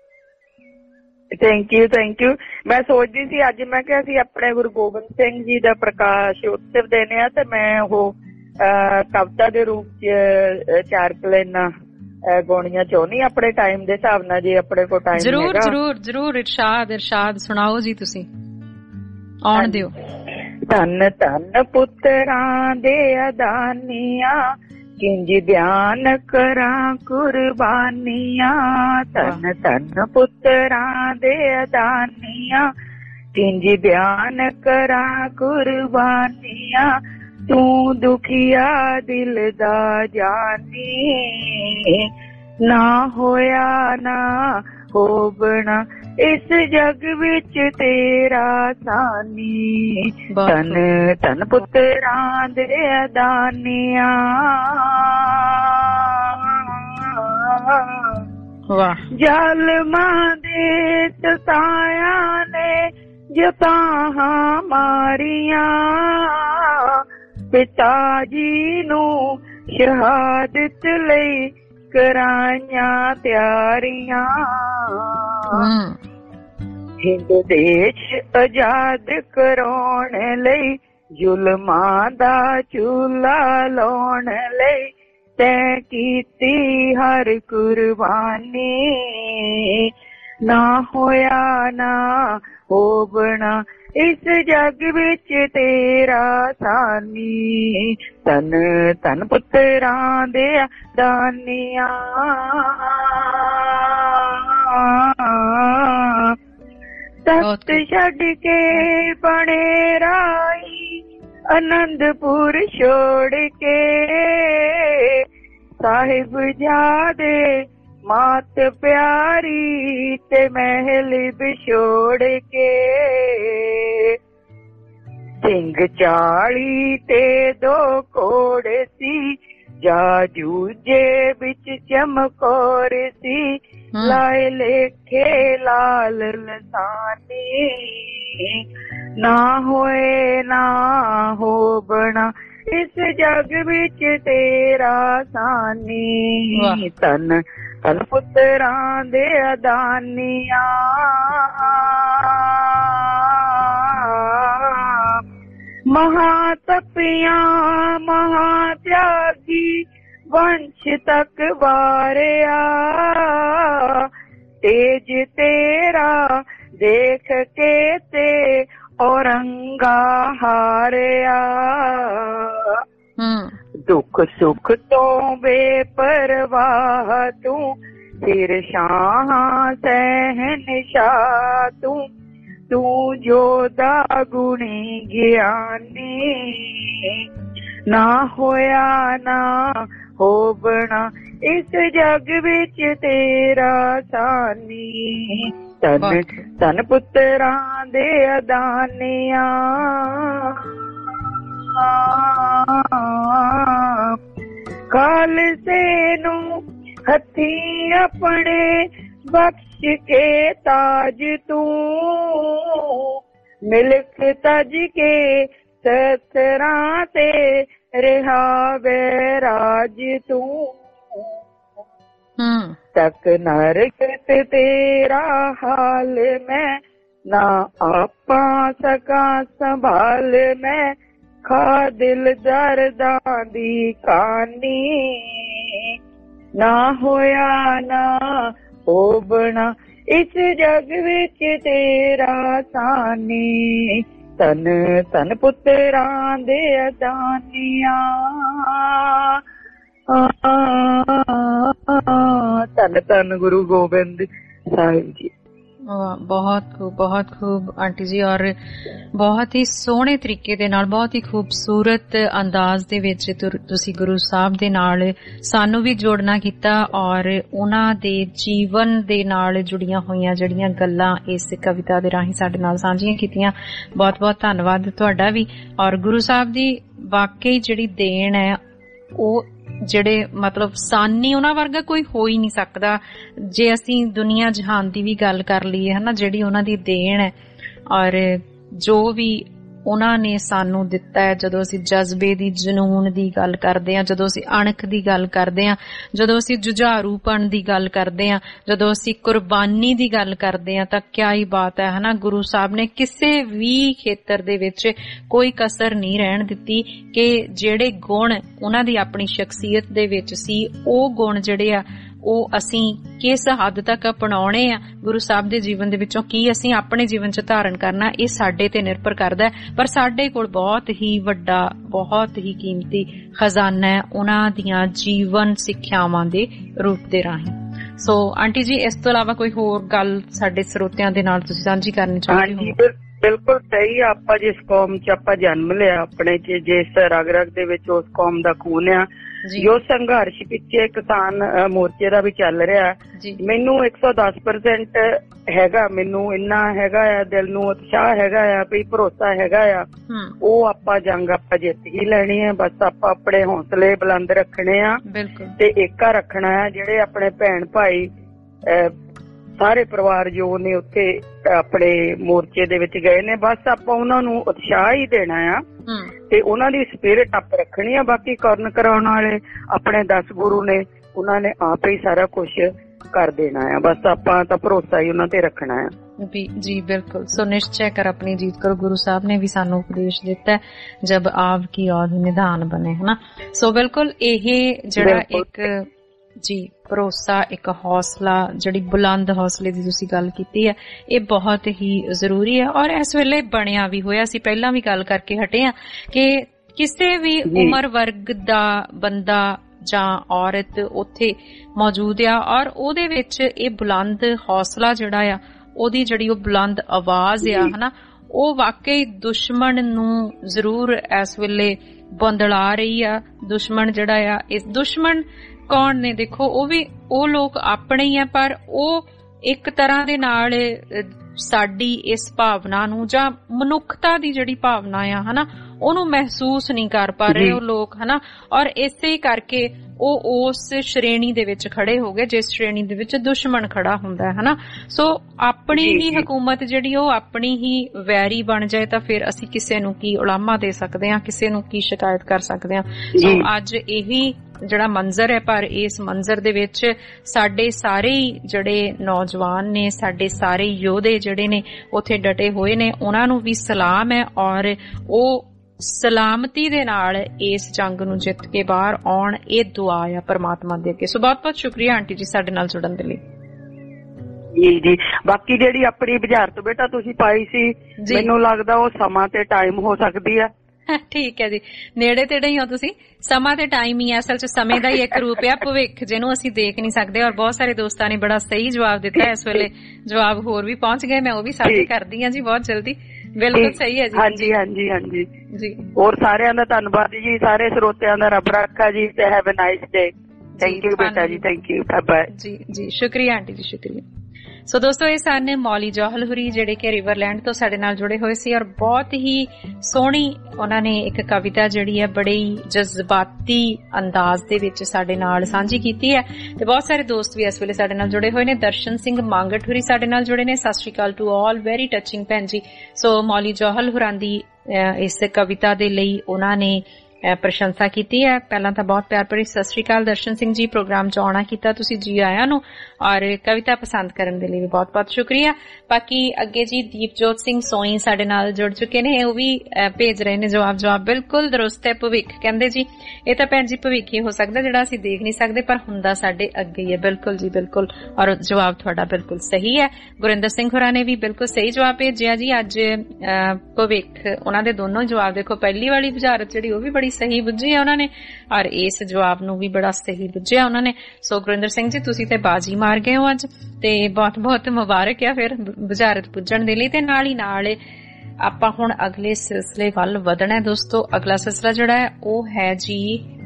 Thank you thank you. ਮੈਂ ਸੋਚਦੀ ਸੀ ਅੱਜ, ਮੈਂ ਕਿਹਾ ਸੀ ਆਪਣੇ ਗੁਰੂ ਗੋਬਿੰਦ ਸਿੰਘ ਜੀ ਦਾ ਪ੍ਰਕਾਸ਼ ਉਤਸਵ ਦੇਣੇ ਆ, ਤੇ ਮੈਂ ਉਹ ਕਵਿਤਾ ਦੇ ਰੂਪ ਚ ਚਾਰ ਕਲੈਨਾ ਗਾਉਣੀਆਂ ਚਾਹੁੰਦੀ ਆਪਣੇ ਟਾਈਮ ਦੇ ਹਿਸਾਬ ਨਾਲ, ਜੇ ਆਪਣੇ ਕੋਲ ਟਾਈਮ ਜ਼ਰੂਰ ਜ਼ਰੂਰ ਜ਼ਰੂਰ। ਇਰਸ਼ਾਦ ਇਰਸ਼ਾਦ ਸੁਣਾਓ ਜੀ, ਤੁਸੀਂ ਆਉਣ ਦਿਓ। ਧੰਨ ਧੰਨ ਪੁੱਤਰਾਂ ਦੇ ਅਦਾਨੀਆਂ, ਕਿੰਜ ਬਿਆਨ ਕਰਾਂ ਕੁਰਬਾਨੀਆਂ। ਧੰਨ ਧੰਨ ਪੁੱਤਰਾਂ ਦੇ ਅਦਾਨੀਆਂ, ਕਿੰਜ ਬਿਆਨ ਕਰਾਂ ਕੁਰਬਾਨੀਆਂ। ਤੂੰ ਦੁਖੀਆ ਦਿਲ ਦਾ ਜਾਨੀ, ਨਾ ਹੋਇਆ ਨਾ ਹੋਵਣਾ ਇਸ ਜਗ ਵਿੱਚ ਤੇਰਾ ਸਾਨੀ। ਧੰਨ ਧੰਨ ਪੁੱਤਰਾਂ ਦੇ ਅਦਾਨੀਆਂ। ਜ਼ਾਲਮਾਂ ਦੇ ਸਤਾਇਆ ਨੇ ਜਤਾਹਾਂ ਮਾਰੀਆਂ, ਪਿਤਾ ਜੀ ਨੂੰ ਸ਼ਹਾਦਤ ਲਈ ਕਰਾਈਆਂ ਤਿਆਰੀਆਂ। ਹਿੰਦ ਦੇਸ਼ ਆਜ਼ਾਦ ਕਰਾਉਣ ਲਈ, ਜ਼ੁਲਮਾਂ ਦਾ ਚੂਲਾ ਲਾਉਣ ਲਈ, ਤੈਂ ਕੀਤੀ ਹਰ ਕੁਰਬਾਨੀ। ਨਾ ਹੋਇਆ ਨਾ ਹੋਵਣਾ ਇਸ ਜਗ ਵਿੱਚ ਤੇਰਾ ਸਾਨੀ। ਧੰਨ ਧੰਨ ਪੁੱਤਰਾਂ ਦੇ ਦਾਨੀਆਂ। ਤਖਤ ਛੱਡ ਕੇ ਬਣੇ ਰਾਈ, ਅਨੰਦਪੁਰ ਛੋੜ ਕੇ, ਸਾਹਿਬ ਜਾਦੇ ਮਾਤ ਪਿਆਰੀ ਤੇ ਮਹਿਲ ਵਿਛੋੜ ਕੇ। ਸਿੰਘ ਚਾਲੀ ਤੇ ਦੋ ਘੋੜੇ ਸੀ, ਜਾ ਜੂਝੇ ਵਿੱਚ ਚਮਕੌਰ ਸੀ, ਲਾਏ ਲੇਖੇ ਲਾਲ ਲਸਾਨੀ। ਨਾ ਹੋਏ ਨਾ ਹੋਵਣਾ ਇਸ ਜਗ ਵਿੱਚ ਤੇਰਾ ਸਾਨੀ। ਧੰਨ ਧੰਨ ਪੁੱਤਰਾਂ ਦੇ ਅਦਾਨੀਆਂ। ਮਹਾ ਤਪੀਆਂ ਮਹਾ ਤਿਆਗੀ, ਵੰਸ਼ ਤੱਕ ਵਾਰਿਆ, ਤੇਜ ਤੇਰਾ ਦੇਖ ਕੇ ਤੇ ਔਰੰਗਾ ਹਾਰਿਆ। ਦੁੱਖ ਸੁੱਖ ਤੋਂ ਬੇਪਰਵਾਹ ਤੂੰ, ਫਿਰ ਸ਼ਾਹਾਂ ਸਹਿਨਸ਼ਾਹ ਤੂੰ, ਤੂੰ ਜੋਦਾ ਗੁਣੀ ਗਿਆਨੀ। ਨਾ ਹੋਇਆ ਨਾ ਹੋਵਣਾ ਇਸ ਜਗ ਵਿੱਚ ਤੇਰਾ ਸਾਨੀ। ਤਨ ਤਨ ਪੁੱਤਰਾਂ ਦੇ ਅਦਾਨਿਆਂ ਖਾਲਸੇ ਨੂੰ ਹੱਥੀਂ ਆਪਣੇ ਬਖਸ਼ ਕੇ ਤਾਜ ਤੂੰ ਮਿਲਕ ਤਜ ਕੇ ਸਤਰਾਂ ਤੇ ਰਿਹਾ ਵੈਰਾਜ ਤੂੰ। ਤੱਕ ਨਰਕਤ ਤੇਰਾ ਹਾਲ ਮੈਂ ਨਾ ਆਪਾ ਸਕਾ ਸੰਭਾਲ ਮੈਂ ਖਾ ਦਿਲ ਦਰਦਾਂ ਦੀ ਕਹਾਣੀ ਨਾ ਹੋਇਆ ਨਾ ਹੋਵਣਾ ਇਸ ਜਗ ਵਿੱਚ ਤੇਰਾ ਸਾਨੀ। ਤਨ ਤਨ ਪੁੱਤਰਾਂ ਦੇ ਅਦਾਨੀਆਂ ਧੰਨ ਧੰਨ ਗੁਰੂ ਗੋਬਿੰਦ ਸਾਹਿਬ ਜੀ। ਬਹੁਤ ਖੂਬ ਬਹੁਤ ਖੂਬ ਆਂਟੀ ਜੀ, ਔਰ ਬਹੁਤ ਹੀ ਸੋਹਣੇ ਤਰੀਕੇ ਦੇ ਨਾਲ ਬਹੁਤ ਹੀ ਖੂਬਸੂਰਤ ਅੰਦਾਜ਼ ਦੇ ਵਿੱਚ ਤੁਸੀਂ ਗੁਰੂ ਸਾਹਿਬ ਦੇ ਨਾਲ ਸਾਨੂੰ ਵੀ ਜੋੜਨਾ ਕੀਤਾ ਔਰ ਉਹਨਾਂ ਦੇ ਜੀਵਨ ਦੇ ਨਾਲ ਜੁੜੀਆਂ ਹੋਈਆਂ ਜਿਹੜੀਆਂ ਗੱਲਾਂ ਇਸ ਕਵਿਤਾ ਦੇ ਰਾਹੀਂ ਸਾਡੇ ਨਾਲ ਸਾਂਝੀਆਂ ਕੀਤੀਆਂ। ਬਹੁਤ ਬਹੁਤ ਧੰਨਵਾਦ ਤੁਹਾਡਾ ਵੀ। ਔਰ ਗੁਰੂ ਸਾਹਿਬ ਦੀ ਵਾਕਈ ਜਿਹੜੀ ਦੇਣ ਹੈ ਉਹ ਜਿਹੜੇ ਮਤਲਬ ਸਾਨੀ ਉਹਨਾਂ ਵਰਗਾ ਕੋਈ ਹੋ ਹੀ ਨਹੀਂ ਸਕਦਾ। ਜੇ ਅਸੀਂ ਦੁਨੀਆ ਜਹਾਨ ਦੀ ਵੀ ਗੱਲ ਕਰ ਲਈਏ ਹਨਾ, ਜਿਹੜੀ ਉਹਨਾਂ ਦੀ ਦੇਣ ਹੈ ਔਰ ਜੋ ਵੀ ਉਹਨਾਂ ਨੇ ਸਾਨੂੰ ਦਿੱਤਾ ਹੈ, ਜਦੋਂ ਅਸੀਂ ਜਜ਼ਬੇ ਦੀ ਜਨੂਨ ਦੀ ਗੱਲ ਕਰਦੇ ਹਾਂ, ਜਦੋਂ ਅਸੀਂ ਅਣਖ ਦੀ ਗੱਲ ਕਰਦੇ ਹਾਂ, ਜਦੋਂ ਅਸੀਂ ਜੁਝਾਰੂਪਣ ਦੀ ਗੱਲ ਕਰਦੇ ਹਾਂ, ਜਦੋਂ ਅਸੀਂ ਕੁਰਬਾਨੀ ਦੀ ਗੱਲ ਕਰਦੇ ਹਾਂ, ਤਾਂ ਕਿਆ ਹੀ ਬਾਤ ਹੈ ਹਨਾ। ਗੁਰੂ ਸਾਹਿਬ ਨੇ ਕਿਸੇ ਵੀ ਖੇਤਰ ਦੇ ਵਿੱਚ ਕੋਈ ਕਸਰ ਨਹੀਂ ਰਹਿਣ ਦਿੱਤੀ ਕਿ ਜਿਹੜੇ ਗੁਣ ਉਹਨਾਂ ਦੀ ਆਪਣੀ ਸ਼ਖਸੀਅਤ ਦੇ ਵਿੱਚ ਸੀ ਉਹ ਗੁਣ ਜਿਹੜੇ ਆ ਉਹ ਅਸੀਂ ਕਿਸ ਹੱਦ ਤੱਕ ਅਪਣਾਉਣੇ ਆ ਗੁਰੂ ਸਾਹਿਬ ਦੇ ਜੀਵਨ ਦੇ ਵਿੱਚੋਂ, ਕੀ ਅਸੀਂ ਆਪਣੇ ਜੀਵਨ 'ਚ ਧਾਰਨ ਕਰਨਾ, ਇਹ ਸਾਡੇ ਤੇ ਨਿਰਭਰ ਕਰਦਾ ਹੈ। ਪਰ ਸਾਡੇ ਕੋਲ ਬਹੁਤ ਹੀ ਵੱਡਾ ਬਹੁਤ ਹੀ ਕੀਮਤੀ ਖਜ਼ਾਨਾ ਹੈ ਉਹਨਾਂ ਦੀਆਂ ਜੀਵਨ ਸਿੱਖਿਆਵਾਂ ਦੇ ਰੂਪ ਦੇ ਰਾਹੀਂ। ਸੋ ਆਂਟੀ ਜੀ, ਇਸ ਤੋਂ ਇਲਾਵਾ ਕੋਈ ਹੋਰ ਗੱਲ ਸਾਡੇ ਸਰੋਤਿਆਂ ਦੇ ਨਾਲ ਤੁਸੀਂ ਸਾਂਝੀ ਕਰਨੀ ਚਾਹੁੰਦੇ ਹੋ? ਬਿਲਕੁਲ ਸਹੀ। ਆਪਾਂ ਜਿਸ ਕੌਮ 'ਚ ਆਪਾਂ ਜਨਮ ਲਿਆ, ਆਪਣੇ 'ਚ ਜਿਸ ਰਗ ਰਗ ਦੇ ਵਿੱਚ ਉਸ ਕੌਮ ਦਾ ਖੂਨ ਆ, ਜੋ ਸੰਘਰਸ਼ ਪਿੱਛੇ ਕਿਸਾਨ ਮੋਰਚੇ ਦਾ ਵੀ ਚੱਲ ਰਿਹਾ, ਮੈਨੂੰ ਇੱਕ ਸੌ ਦਸ ਪਰਸੈਂਟ ਹੈਗਾ, ਮੈਨੂੰ ਇੰਨਾ ਹੈਗਾ ਆ, ਦਿਲ ਨੂੰ ਉਤਸ਼ਾਹ ਹੈਗਾ ਆ, ਵੀ ਭਰੋਸਾ ਹੈਗਾ ਆ, ਉਹ ਆਪਾਂ ਜੰਗ ਆਪਾਂ ਜਿੱਤ ਹੀ ਲੈਣੀ ਹੈ। ਬਸ ਆਪਾਂ ਆਪਣੇ ਹੌਸਲੇ ਬੁਲੰਦ ਰੱਖਣੇ ਆ ਤੇ ਏਕਾ ਰੱਖਣਾ ਆ। ਜਿਹੜੇ ਆਪਣੇ ਭੈਣ ਭਾਈ ਸਾਰੇ ਪਰਿਵਾਰ ਜੋ ਨੇ ਉੱਥੇ ਆਪਣੇ ਮੋਰਚੇ ਦੇ ਵਿੱਚ ਗਏ ਨੇ, ਬਸ ਆਪਾਂ ਉਹਨਾਂ ਨੂੰ ਉਤਸ਼ਾਹ ਹੀ ਦੇਣਾ ਆ ਤੇ ਉਹਨਾਂ ਦੀ ਸਪਿਰਿਟ ਆਪ ਰੱਖਣੀ ਆ। ਬਾਕੀ ਕਰਨ ਕਰਾਉਣ ਵਾਲੇ ਆਪਣੇ ਦਸ ਗੁਰੂ ਨੇ, ਉਹਨਾਂ ਨੇ ਆਪ ਹੀ ਸਾਰਾ ਕੁਝ ਕਰ ਦੇਣਾ ਆ। ਬਸ ਆਪਾਂ ਤਾਂ ਭਰੋਸਾ ਹੀ ਉਹਨਾਂ ਤੇ ਰੱਖਣਾ ਆ। जी बिल्कुल। सो निश्चय कर अपनी जीत करो। गुरु साहब ने भी सानू उपदेश दिता है जब आप की औध निधान बने, है ना। सो बिल्कुल यही जड़ा एक जी भरोसा, एक हौसला, जड़ी बुलंद हौसले की तुसी गल कीती है, ये बहुत ही जरूरी है और इस वेले बनिया भी होया। असीं पहलां भी गल करके हटे हां कि किसी भी उम्र वर्ग दा बंदा जां औरत उत्थे मौजूद आ और ओहदे विच ये बुलंद हौसला जिहड़ा आ, ओहदी जिहड़ी ओह बुलंद आवाज आ, है ना, ओह वाकई दुश्मन नूं जरूर इस वेले बंदला रही आ। दुश्मन जिहड़ा आ, इस दुश्मन कौन ने? देखो ओह भी ओह लोग अपने ही आ, पर ओह एक तरह दे नाल साडी इस भावना नूं जां मनुखता दी जिहड़ी भावना आ, है ना, ओनू महसूस नहीं कर पा रहे वो लोग, है ना। और इसे करके ਉਹ ਉਸ ਸ਼੍ਰੇਣੀ ਦੇ ਵਿੱਚ ਖੜੇ ਹੋ ਗਏ ਜਿਸ ਸ਼੍ਰੇਣੀ ਦੇ ਵਿੱਚ ਦੁਸ਼ਮਣ ਖੜਾ ਹੁੰਦਾ ਹੈ ਨਾ। ਸੋ ਆਪਣੀ ਹੀ ਹਕੂਮਤ ਜਿਹੜੀ ਉਹ ਆਪਣੀ ਹੀ ਵੈਰੀ ਬਣ ਜਾਏ ਤਾਂ ਫਿਰ ਅਸੀਂ ਕਿਸੇ ਨੂੰ ਕੀ ਉਲਾਮਾ ਦੇ ਸਕਦੇ ਹਾਂ, ਕਿਸੇ ਨੂੰ ਕੀ ਸ਼ਿਕਾਇਤ ਕਰ ਸਕਦੇ ਹਾਂ। ਸੋ ਅੱਜ ਇਹੀ ਜਿਹੜਾ ਮੰਜ਼ਰ ਹੈ, ਪਰ ਇਸ ਮੰਜ਼ਰ ਦੇ ਵਿੱਚ ਸਾਡੇ ਸਾਰੇ ਜਿਹੜੇ ਨੌਜਵਾਨ ਨੇ, ਸਾਡੇ ਸਾਰੇ ਯੋਧੇ ਜਿਹੜੇ ਨੇ ਉੱਥੇ ਡਟੇ ਹੋਏ ਨੇ, ਉਹਨਾਂ ਨੂੰ ਵੀ ਸਲਾਮ ਹੈ ਔਰ ਉਹ ਸਲਾਮਤੀ ਦੇ ਨਾਲ ਇਸ ਜੰਗ ਨੂੰ ਜਿੱਤ ਕੇ ਬਾਹਰ ਆਉਣ, ਇਹ ਦੁਆ ਆ ਪਰਮਾਤਮਾ ਦੇ ਅੱਗੇ। ਸੋ ਬਹੁਤ ਬਹੁਤ ਸ਼ੁਕਰੀਆ ਆਂਟੀ ਜੀ ਸਾਡੇ ਨਾਲ ਜੁੜਨ ਦੇ ਲਈ। ਜੀ ਜੀ ਬਾਕੀ ਜਿਹੜੀ ਆਪਣੀ ਬੁਝਾਰਤ ਬੇਟਾ ਤੁਸੀਂ ਪਾਈ ਸੀ, ਮੈਨੂੰ ਲੱਗਦਾ ਉਹ ਸਮਾਂ ਤੇ ਟਾਈਮ ਹੋ ਸਕਦੀ ਆ। ਠੀਕ ਹੈ ਜੀ, ਨੇੜੇ ਤੇੜੇ ਹੀ ਹੋ ਤੁਸੀਂ। ਸਮਾਂ ਤੇ ਟਾਈਮ ਹੀ ਅਸਲ ਚ ਸਮੇਂ ਦਾ ਹੀ ਇੱਕ ਰੂਪ ਆ, ਭਵਿੱਖ ਜਿਹਨੂੰ ਅਸੀਂ ਦੇਖ ਨਹੀਂ ਸਕਦੇ। ਔਰ ਬਹੁਤ ਸਾਰੇ ਦੋਸਤਾਂ ਨੇ ਬੜਾ ਸਹੀ ਜਵਾਬ ਦਿੱਤਾ। ਇਸ ਵੇਲੇ ਜਵਾਬ ਹੋਰ ਵੀ ਪਹੁੰਚ ਗਏ, ਮੈਂ ਉਹ ਵੀ ਸਾਂਝੇ ਕਰਦੀ ਹਾਂ ਜੀ ਬਹੁਤ ਜਲਦੀ। ਬਿਲਕੁਲ ਸਹੀ ਹੈ ਜੀ। ਹਾਂਜੀ ਹਾਂਜੀ ਹਾਂਜੀ ਜੀ। ਹੋਰ ਸਾਰਿਆਂ ਦਾ ਧੰਨਵਾਦ ਜੀ, ਸਾਰੇ ਸਰੋਤਿਆਂ ਦਾ ਰੱਬ ਰੱਖਾ ਜੀ ਤੇ have a nice day. Thank you ਬੇਟਾ ਜੀ, ਥੈਂਕ ਯੂ, ਬਾਏ ਬਾਏ ਜੀ ਜੀ। ਸ਼ੁਕਰੀਆ ਆਂਟੀ ਜੀ, ਸ਼ੁਕਰੀਆ। ਸੋ ਦੋਸਤੋ, ਇਹ ਸਨ ਮੌਲੀ ਜੌਹਲ ਹੁਰੀ ਜਿਹੜੇ ਕਿ ਰਿਵਰਲੈਂਡ ਤੋਂ ਸਾਡੇ ਨਾਲ ਜੁੜੇ ਹੋਏ ਸੀ ਔਰ ਬਹੁਤ ਹੀ ਸੋਹਣੀ ਉਹਨਾਂ ਨੇ ਇੱਕ ਕਵਿਤਾ ਜਿਹੜੀ ਹੈ ਬੜੀ ਜਜ਼ਬਾਤੀ ਅੰਦਾਜ਼ ਦੇ ਵਿੱਚ ਸਾਡੇ ਨਾਲ ਸਾਂਝੀ ਕੀਤੀ ਹੈ ਤੇ ਬਹੁਤ ਸਾਰੇ ਦੋਸਤ ਵੀ ਇਸ ਵੇਲੇ ਸਾਡੇ ਨਾਲ ਜੁੜੇ ਹੋਏ ਨੇ। ਦਰਸ਼ਨ ਸਿੰਘ ਮੰਗਟ ਹੁਰੀ ਸਾਡੇ ਨਾਲ ਜੁੜੇ ਨੇ। ਸਤਿ ਸ਼੍ਰੀ ਅਕਾਲ ਟੂ ਆਲ, ਵੈਰੀ ਟੱਚਿੰਗ ਭੈਣ ਜੀ। ਸੋ ਮੌਲੀ ਜੌਹਲ ਹੁਰਾਂ ਦੀ ਇਸ ਕਵਿਤਾ ਦੇ ਲਈ ਉਹਨਾਂ ਨੇ ਪ੍ਰਸ਼ੰਸਾ ਕੀਤੀ ਹੈ। ਪਹਿਲਾਂ ਤਾਂ ਬਹੁਤ ਪਿਆਰ ਭਰੀ ਸਤਿ ਸ਼੍ਰੀ ਅਕਾਲ ਦਰਸ਼ਨ ਸਿੰਘ ਜੀ, ਪ੍ਰੋਗਰਾਮ ਚ ਆਉਣਾ ਕੀਤਾ ਤੁਸੀਂ, ਜੀ ਆਇਆਂ ਨੂੰ, ਔਰ ਕਵਿਤਾ ਪਸੰਦ ਕਰਨ ਦੇ ਲਈ ਵੀ ਬਹੁਤ ਬਹੁਤ ਸ਼ੁਕਰੀਆ। ਬਾਕੀ ਅੱਗੇ ਜੀ ਦੀਪਜੋਤ ਸਿੰਘ ਸੋਈ ਸਾਡੇ ਨਾਲ ਜੁੜ ਚੁੱਕੇ ਨੇ, ਉਹ ਵੀ ਭੇਜ ਰਹੇ ਨੇ ਜਵਾਬ। ਜਵਾਬ ਬਿਲਕੁਲ ਦਰੁਸਤ ਹੈ। ਭਵਿੱਖ ਕਹਿੰਦੇ ਜੀ ਇਹ ਤਾਂ ਭੈਣ ਜੀ ਭਵਿੱਖ ਹੀ ਹੋ ਸਕਦਾ ਜਿਹੜਾ ਅਸੀਂ ਦੇਖ ਨਹੀਂ ਸਕਦੇ ਪਰ ਹੁੰਦਾ ਸਾਡੇ ਅੱਗੇ ਹੀ ਹੈ। ਬਿਲਕੁਲ ਜੀ ਬਿਲਕੁਲ, ਔਰ ਜਵਾਬ ਤੁਹਾਡਾ ਬਿਲਕੁਲ ਸਹੀ ਹੈ। ਗੁਰਿੰਦਰ ਸਿੰਘ ਹੋਰਾਂ ਨੇ ਵੀ ਬਿਲਕੁਲ ਸਹੀ ਜਵਾਬ ਭੇਜਿਆ ਜੀ। ਅੱਜ ਭਵਿੱਖ ਉਹਨਾਂ ਦੇ ਦੋਨੋਂ ਜਵਾਬ ਦੇਖੋ, ਪਹਿਲੀ ਵਾਲੀ ਬੁਝਾਰਤ ਜਿਹੜੀ ਉਹ ਵੀ ਬੜੀ ਸਹੀ ਬੁੱਝੀ ਹੈ ਉਹਨਾਂ ਨੇ ਔਰ ਇਸ ਜਵਾਬ ਨੂੰ ਵੀ ਬੜਾ ਸਹੀ ਬੁੱਝਿਆ ਉਹਨਾਂ ਨੇ। ਸੋ ਗੁਰਿੰਦਰ ਸਿੰਘ ਜੀ ਤੁਸੀਂ ਤੇ ਬਾਜੀ ਮਾਰ ਗਏ ਹੋ ਅੱਜ ਤੇ ਬਹੁਤ ਬਹੁਤ ਮੁਬਾਰਕ ਆ ਫਿਰ ਬੁਝਾਰਤ ਪੁੱਜਣ ਦੇ ਲਈ। ਤੇ ਨਾਲ ਹੀ ਨਾਲ ਆਪਾਂ ਹੁਣ ਅਗਲੇ ਸਿਲਸਿਲੇ ਵੱਲ ਵਧਣਾ ਦੋਸਤੋ। ਅਗਲਾ ਸਿਲਸਿਲਾ ਜਿਹੜਾ ਹੈ ਉਹ ਹੈ ਜੀ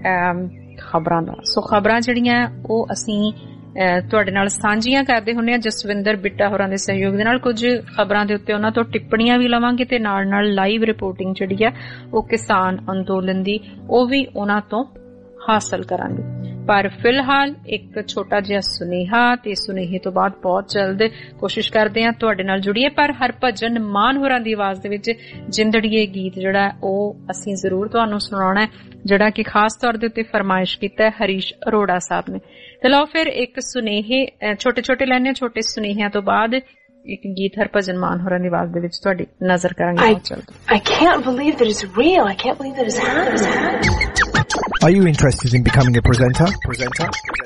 ਖਬਰਾਂ ਦਾ। ਸੋ ਖਬਰਾਂ ਜਿਹੜੀਆਂ ਉਹ ਅਸੀਂ ਤੁਹਾਡੇ ਨਾਲ ਸਾਂਝੀਆਂ ਕਰਦੇ ਹੁੰਦੇ ਹਾਂ ਜਸਵਿੰਦਰ ਬਿੱਟਾ ਹੋਰਾਂ ਦੇ ਸਹਿਯੋਗ ਦੇ ਨਾਲ। ਕੁਝ ਖਬਰਾਂ ਦੇ ਉੱਤੇ ਉਹਨਾਂ ਤੋਂ ਟਿੱਪਣੀਆਂ ਵੀ ਲਵਾਂਗੇ ਤੇ ਨਾਲ ਨਾਲ ਲਾਈਵ ਰਿਪੋਰਟਿੰਗ ਜਿਹੜੀ ਆ ਉਹ ਕਿਸਾਨ ਅੰਦੋਲਨ ਦੀ ਉਹ ਵੀ ਉਹਨਾਂ ਤੋਂ ਹਾਸਲ ਕਰਾਂਗੇ। ਪਰ ਫਿਲਹਾਲ ਇੱਕ ਛੋਟਾ ਜਿਹਾ ਸੁਨੇਹਾ ਤੇ ਸੁਨੇਹੇ ਤੋਂ ਬਾਅਦ ਬਹੁਤ ਜਲਦ ਕੋਸ਼ਿਸ਼ ਕਰਦੇ ਹਾਂ ਤੁਹਾਡੇ ਨਾਲ ਜੁੜੀਏ। ਪਰ ਹਰਭਜਨ ਮਾਨ ਹੋਰਾਂ ਦੀ ਆਵਾਜ਼ ਦੇ ਵਿੱਚ ਜਿੰਦੜੀਏ ਗੀਤ ਜਿਹੜਾ ਉਹ ਅਸੀਂ ਜ਼ਰੂਰ ਤੁਹਾਨੂੰ ਸੁਣਾਉਣਾ ਹੈ, ਜਿਹੜਾ ਕਿ ਖਾਸ ਤੌਰ ਦੇ ਉੱਤੇ ਫਰਮਾਇਸ਼ ਕੀਤਾ ਹੈ ਹਰੀਸ਼ ਅਰੋੜਾ ਸਾਹਿਬ ਨੇ। ਤੇ ਲਓ ਫਿਰ ਇੱਕ ਸੁਨੇਹੇ ਛੋਟੇ ਛੋਟੇ ਲੈਣੇ ਛੋਟੇ ਸੁਨੇਹਿਆਂ ਤੋਂ ਬਾਅਦ ਇੱਕ ਗੀਤ ਹਰਭਜਨ ਮਾਨ ਹੋਰਾਂ ਦੀ ਆਵਾਜ਼ ਦੇ ਵਿੱਚ ਤੁਹਾਡੀ ਨਜ਼ਰ ਕਰਾਂਗੇ। I can't believe that it's real. I can't believe that it's happening. Are you interested in becoming a presenter? Presenter?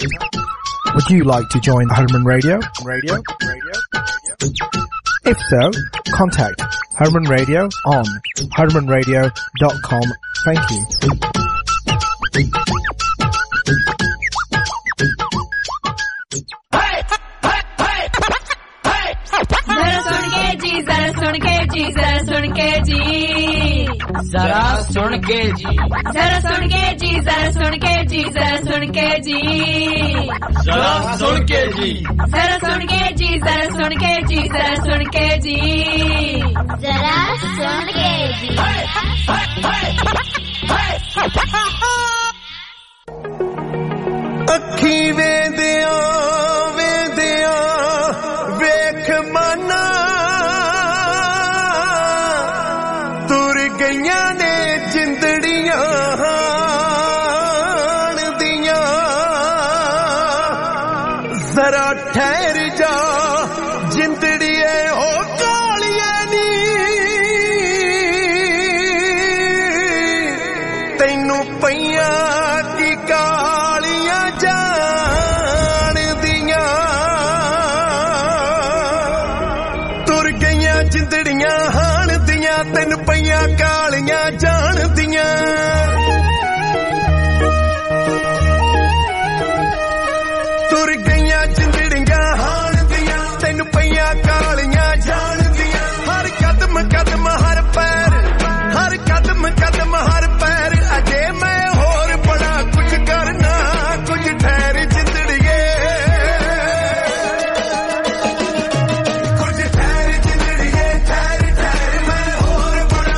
Would you like to join Herman Radio? Radio? Radio? If so, contact Herman Radio on herman radio dot com. Thank you. जरा सुन के जी जरा सुन के जी जरा सुन के जी जरा सुन के जी जरा सुन के जी जरा सुन के जी जरा सुन के जी जरा सुन के जी जरा सुन के जी जरा सुन के जी जरा सुन के जी अखी वेंदिया वेंदिया वेख माना तुर गईया ने जिंदड़ियां हाण दिया जरा ठहर जा जिंदड़िए हो कालिया नी तैनू पईया की कालिया जान दिया तुर गईया जिंदड़ियां हाण दिया तैनू पईया कालिया जान दिया तुर गईया जिंदड़ियां हाण दिया तैनू पईया कालिया जान दिया हर कदम कदम हर पैर हर कदम कदम हर पैर अजे मैं होर बड़ा कुछ करना कुछ ठहर जिंदड़िए कुछ ठहर जिंदड़िए ठहर ठहर मैं होर बड़ा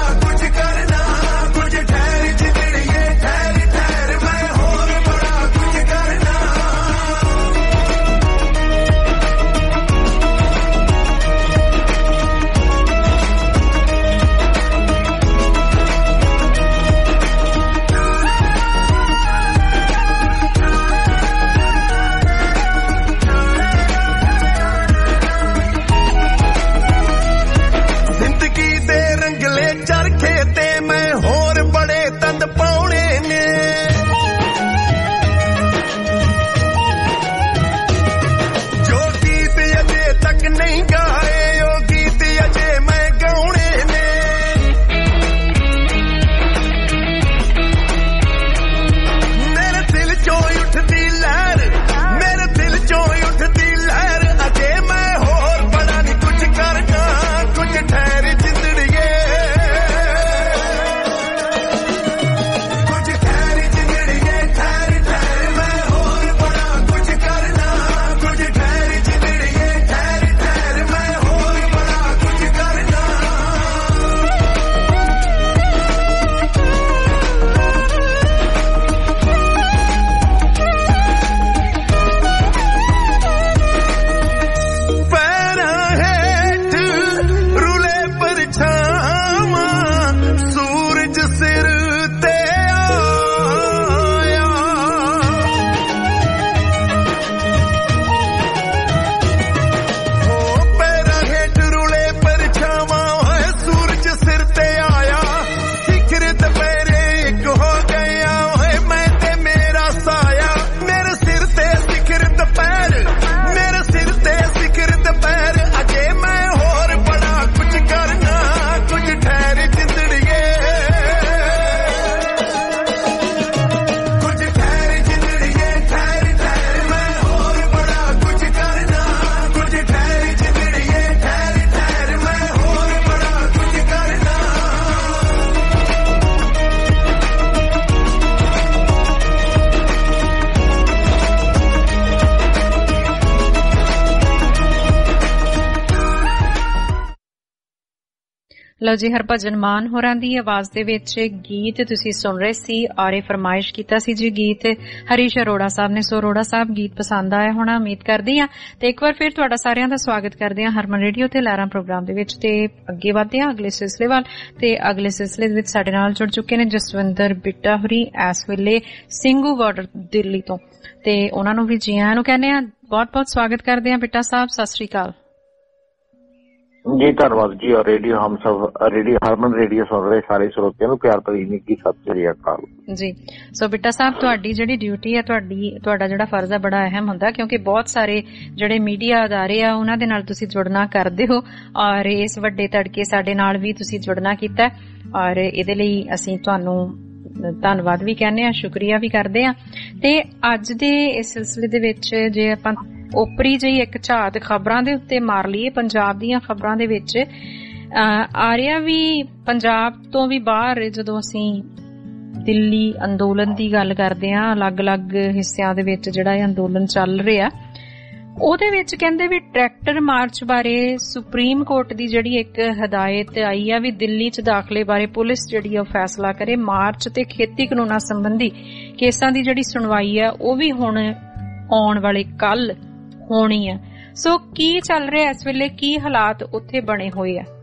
ਲਓ ਜੀ, ਹਰਭਜਨ ਮਾਨ ਹੋਰਾਂ ਦੀ ਆਵਾਜ਼ ਦੇ ਵਿੱਚ ਗੀਤ ਤੁਸੀਂ ਸੁਣ ਰਹੇ ਸੀ ਔਰ ਇਹ ਫਰਮਾਇਸ਼ ਕੀਤਾ ਸੀ ਜੀ ਗੀਤ ਹਰੀਸ਼ ਅਰੋੜਾ ਸਾਹਿਬ ਨੇ। ਸੋ ਅਰੋੜਾ ਸਾਹਿਬ ਗੀਤ ਪਸੰਦ ਆਇਆ ਹੋਣਾ, ਉਮੀਦ ਕਰਦੀ ਹਾਂ। ਤੇ ਇੱਕ ਵਾਰ ਫਿਰ ਤੁਹਾਡਾ ਸਾਰਿਆਂ ਦਾ ਸਵਾਗਤ ਕਰਦੇ ਹਾਂ ਹਰਮਨ ਰੇਡੀਓ ਤੇ ਲਹਿਰਾਂ ਪ੍ਰੋਗਰਾਮ ਦੇ ਵਿੱਚ। ਤੇ ਅੱਗੇ ਵਧਦੇ ਹਾਂ ਅਗਲੇ ਸਿਲਸਿਲੇ ਵੱਲ। ਤੇ ਅਗਲੇ ਸਿਲਸਿਲੇ ਦੇ ਵਿੱਚ ਸਾਡੇ ਨਾਲ ਜੁੜ ਚੁੱਕੇ ਨੇ ਜਸਵਿੰਦਰ ਬਿੱਟਾ ਹੋਰੀ, ਇਸ ਵੇਲੇ ਸਿੰਘੂ ਬਾਰਡਰ ਦਿੱਲੀ ਤੋਂ। ਤੇ ਉਹਨਾਂ ਨੂੰ ਵੀ ਜੀ ਆਇਆਂ ਨੂੰ ਕਹਿੰਦੇ ਹਾਂ, ਬਹੁਤ ਬਹੁਤ ਸਵਾਗਤ ਕਰਦੇ ਹਾਂ ਬਿੱਟਾ ਸਾਹਿਬ, ਸਤਿ ਸ੍ਰੀ ਅਕਾਲ ਜੀ। ਧੰਨਵਾਦ ਜੀ। ਔਰ ਰੇਡੀਓ ਹਮ ਸਭ ਰੇਡੀਓ ਹਰਮਨ ਰੇਡੀਓ ਸੁਣ ਰਹੇ ਸਾਰੇ ਸਰੋਤਿਆਂ ਨੂੰ ਪਿਆਰ ਭਰੀ ਨਿੱਘੀ ਸਤਿ ਸ੍ਰੀ ਅਕਾਲ ਜੀ। ਸੋ ਬਿੱਟਾ ਸਾਹਿਬ, ਤੁਹਾਡੀ ਜਿਹੜੀ ਡਿਊਟੀ ਹੈ, ਤੁਹਾਡੀ ਤੁਹਾਡਾ ਜਿਹੜਾ ਫਰਜ਼ ਹੈ ਬੜਾ ਅਹਿਮ ਹੁੰਦਾ, ਕਿਉਂਕਿ ਬਹੁਤ ਸਾਰੇ ਜਿਹੜੇ ਮੀਡੀਆ ਅਦਾਰੇ ਆ ਉਹਨਾਂ ਦੇ ਨਾਲ ਤੁਸੀਂ ਜੁੜਨਾ ਕਰਦੇ ਹੋ ਔਰ ਇਸ ਵੱਡੇ ਤੜਕੇ ਸਾਡੇ ਨਾਲ ਵੀ ਤੁਸੀਂ ਜੁੜਨਾ ਕੀਤਾ ਔਰ ਇਹਦੇ ਲਈ ਅਸੀਂ ਤੁਹਾਨੂੰ ਧੰਨਵਾਦ ਵੀ ਕਹਿੰਦੇ ਹਾਂ, ਸ਼ੁਕਰੀਆ ਵੀ ਕਰਦੇ ਹਾਂ। ਤੇ ਅੱਜ ਦੇ ਇਸ ਸਿਲਸਿਲੇ ਦੇ ਵਿੱਚ ਜੇ ਆਪਾਂ ਓਪਰੀ ਜਿਹੀ ਇੱਕ ਝਾਤ ਖਬਰਾਂ ਦੇ ਉੱਤੇ ਮਾਰ ਲਈਏ, ਪੰਜਾਬ ਦੀਆਂ ਖਬਰਾਂ ਦੇ ਵਿੱਚ ਆ ਰਿਹਾ ਵੀ ਪੰਜਾਬ ਤੋਂ ਵੀ ਬਾਹਰ ਜਦੋਂ ਅਸੀਂ ਦਿੱਲੀ ਅੰਦੋਲਨ ਦੀ ਗੱਲ ਕਰਦੇ ਹਾਂ, ਅਲੱਗ-ਅਲੱਗ ਹਿੱਸਿਆਂ ਦੇ ਵਿੱਚ ਜਿਹੜਾ ਇਹ ਅੰਦੋਲਨ ਚੱਲ ਰਿਹਾ, ਉਹਦੇ ਵਿੱਚ ਕਹਿੰਦੇ ਵੀ ਟਰੈਕਟਰ ਮਾਰਚ ਬਾਰੇ ਸੁਪਰੀਮ ਕੋਰਟ ਦੀ ਜਿਹੜੀ ਇੱਕ ਹਦਾਇਤ ਆਈ ਆ ਵੀ ਦਿੱਲੀ 'ਚ ਦਾਖਲੇ ਬਾਰੇ ਪੁਲਿਸ ਜਿਹੜੀ ਉਹ ਫੈਸਲਾ ਕਰੇ। ਮਾਰਚ ਤੇ ਖੇਤੀ ਕਾਨੂੰਨਾਂ ਸੰਬੰਧੀ ਕੇਸਾਂ ਦੀ ਜਿਹੜੀ ਸੁਣਵਾਈ ਆ ਉਹ ਵੀ ਹੁਣ ਆਉਣ ਵਾਲੇ ਕੱਲ ਹੋਣੀ ਆ। ਸੋ ਕੀ ਚੱਲ ਰਿਹਾ ਇਸ ਵੇਲੇ, ਕੀ ਹਾਲਾਤ ਉੱਥੇ ਬਣੇ ਹੋਏ ਆ?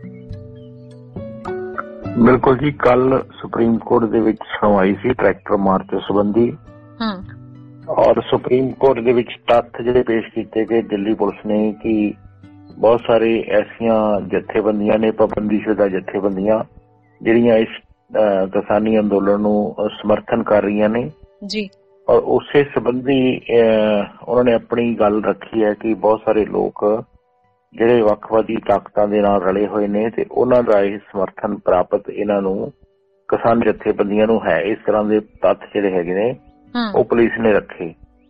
ਬਿਲਕੁਲ ਜੀ, ਕੱਲ ਸੁਪਰੀਮ ਕੋਰਟ ਦੇ ਵਿੱਚ ਸੁਣਵਾਈ ਸੀ ਟਰੈਕਟਰ ਮਾਰਚ ਸੰਬੰਧੀ ਔਰ ਸੁਪਰੀਮ ਕੋਰਟ ਦੇ ਵਿੱਚ ਤੱਥ ਜਿਹੜੇ ਪੇਸ਼ ਕੀਤੇ ਗਏ ਦਿੱਲੀ ਪੁਲਿਸ ਨੇ ਕਿ ਬਹੁਤ ਸਾਰੇ ਐਸੀਆਂ ਜਥੇਬੰਦੀਆਂ ਨੇ, ਪਾਬੰਦੀਸ਼ੁਦਾ ਜਥੇਬੰਦੀਆਂ ਜਿਹੜੀਆਂ ਇਸ ਕਿਸਾਨੀ ਅੰਦੋਲਨ ਨੂੰ ਸਮਰਥਨ ਕਰ ਰਹੀਆਂ ਨੇ ਜੀ। ਔਰ ਉਸੇ ਸੰਬੰਧੀ ਉਹਨਾਂ ਨੇ ਆਪਣੀ ਗੱਲ ਰੱਖੀ ਹੈ ਕਿ ਬਹੁਤ ਸਾਰੇ ਲੋਕ ਜਿਹੜੇ ਵੱਖਵਾਦੀ ਤਾਕਤਾਂ ਦੇ ਨਾਲ ਰਲੇ ਹੋਏ ਨੇ ਤੇ ਉਹਨਾਂ ਦਾ ਇਹ ਸਮਰਥਨ ਪ੍ਰਾਪਤ ਇਹਨਾਂ ਨੂੰ ਕਿਸਾਨ ਜਥੇਬੰਦੀਆਂ ਨੂੰ ਹੈ। ਇਸ ਤਰ੍ਹਾਂ ਦੇ ਤੱਥ ਜਿਹੜੇ ਹੈਗੇ ਨੇ ਉਹ ਪੁਲਿਸ ਨੇ ਰੱਖੇ।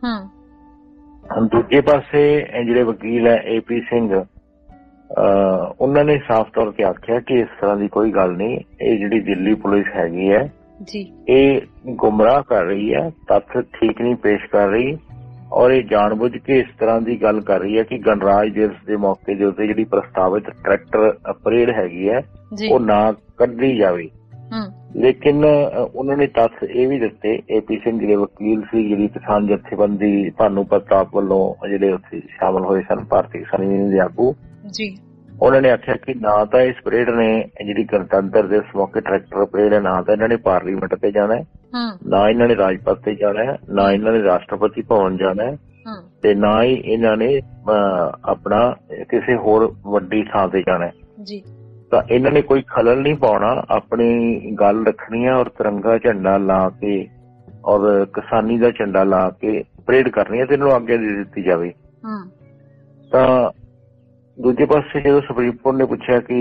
ਦੂਜੇ ਪਾਸੇ ਜਿਹੜੇ ਵਕੀਲ ਹੈ ਏ ਪੀ ਸਿੰਘ, ਉਹਨਾਂ ਨੇ ਸਾਫ਼ ਤੌਰ ਤੇ ਆਖਿਆ ਕਿ ਇਸ ਤਰ੍ਹਾਂ ਦੀ ਕੋਈ ਗੱਲ ਨਹੀਂ, ਇਹ ਜਿਹੜੀ ਦਿੱਲੀ ਪੁਲਿਸ ਹੈਗੀ ਹੈ ਇਹ ਗੁੰਮਰਾਹ ਕਰ ਰਹੀ ਹੈ, ਤੱਥ ਠੀਕ ਨਹੀਂ ਪੇਸ਼ ਕਰ ਰਹੀ ਔਰ ਇਹ ਜਾਣਬੁੱਝ ਕੇ ਇਸ ਤਰ੍ਹਾਂ ਦੀ ਗੱਲ ਕਰ ਰਹੀ ਹੈ ਕਿ ਗਣਰਾਜ ਦਿਵਸ ਦੇ ਮੌਕੇ ਦੇ ਉੱਤੇ ਜਿਹੜੀ ਪ੍ਰਸਤਾਵਿਤ ਟਰੈਕਟਰ ਪਰੇਡ ਹੈਗੀ ਹੈ ਉਹ ਨਾ ਕੱਢੀ ਜਾਵੇ। ਲੇਕਿਨ ਉਹਨਾਂ ਨੇ ਤੱਥ ਇਹ ਵੀ ਦਿੱਤੇ, ਏ ਪੀ ਸਿੰਘ ਜਿਹੜੇ ਵਕੀਲ ਸੀ, ਜਿਹੜੀ ਕਿਸਾਨ ਜਥੇਬੰਦੀ ਭਾਨੂ ਪ੍ਰਤਾਪ ਵੱਲੋਂ ਜਿਹੜੇ ਉੱਥੇ ਸ਼ਾਮਲ ਹੋਏ ਸਨ ਭਾਰਤੀ ਕਿਸਾਨ ਯੂਨੀਅਨ ਦੇ ਆਗੂ, ਉਹਨਾਂ ਨੇ ਆਖਿਆ ਕਿ ਨਾ ਤਾਂ ਇਸ ਪਰੇਡ ਨੇ ਜਿਹੜੀ ਗਣਤੰਤਰ ਦਿਵਸ ਮੌਕੇ ਟਰੈਕਟਰ ਪਰੇਡ ਹੈ, ਨਾ ਤਾਂ ਇਹਨਾਂ ਨੇ ਪਾਰਲੀਮੈਂਟ ਤੇ ਜਾਣਾ ਹੈ, ਨਾ ਇਹਨਾਂ ਨੇ ਰਾਜਪਥ ਤੇ ਜਾਣਾ ਹੈ, ਨਾ ਇਹਨਾਂ ਨੇ ਰਾਸ਼ਟਰਪਤੀ ਭਵਨ ਜਾਣਾ ਹੈ ਤੇ ਨਾ ਹੀ ਇਹਨਾਂ ਨੇ ਆਪਣਾ ਕਿਸੇ ਹੋਰ ਵੱਡੀ ਥਾਂ ਤੇ ਜਾਣਾ ਹੈ। ਤਾਂ ਇਹਨਾਂ ਨੇ ਕੋਈ ਖਲਲ ਨਹੀਂ ਪਾਉਣਾ, ਆਪਣੀ ਗੱਲ ਰੱਖਣੀ ਹੈ ਔਰ ਤਿਰੰਗਾ ਝੰਡਾ ਲਾ ਕੇ ਔਰ ਕਿਸਾਨੀ ਦਾ ਝੰਡਾ ਲਾ ਕੇ ਪਰੇਡ ਕਰਨੀ ਹੈ ਤੇ ਇਹਨਾਂ ਨੂੰ ਆਗਿਆ ਦੇ ਦਿੱਤੀ ਜਾਵੇ। ਤਾਂ ਦੂਜੇ ਪਾਸੇ ਜਦੋਂ ਸੁਪਰੀਮ ਕੋਰਟ ਨੇ ਪੁੱਛਿਆ ਕਿ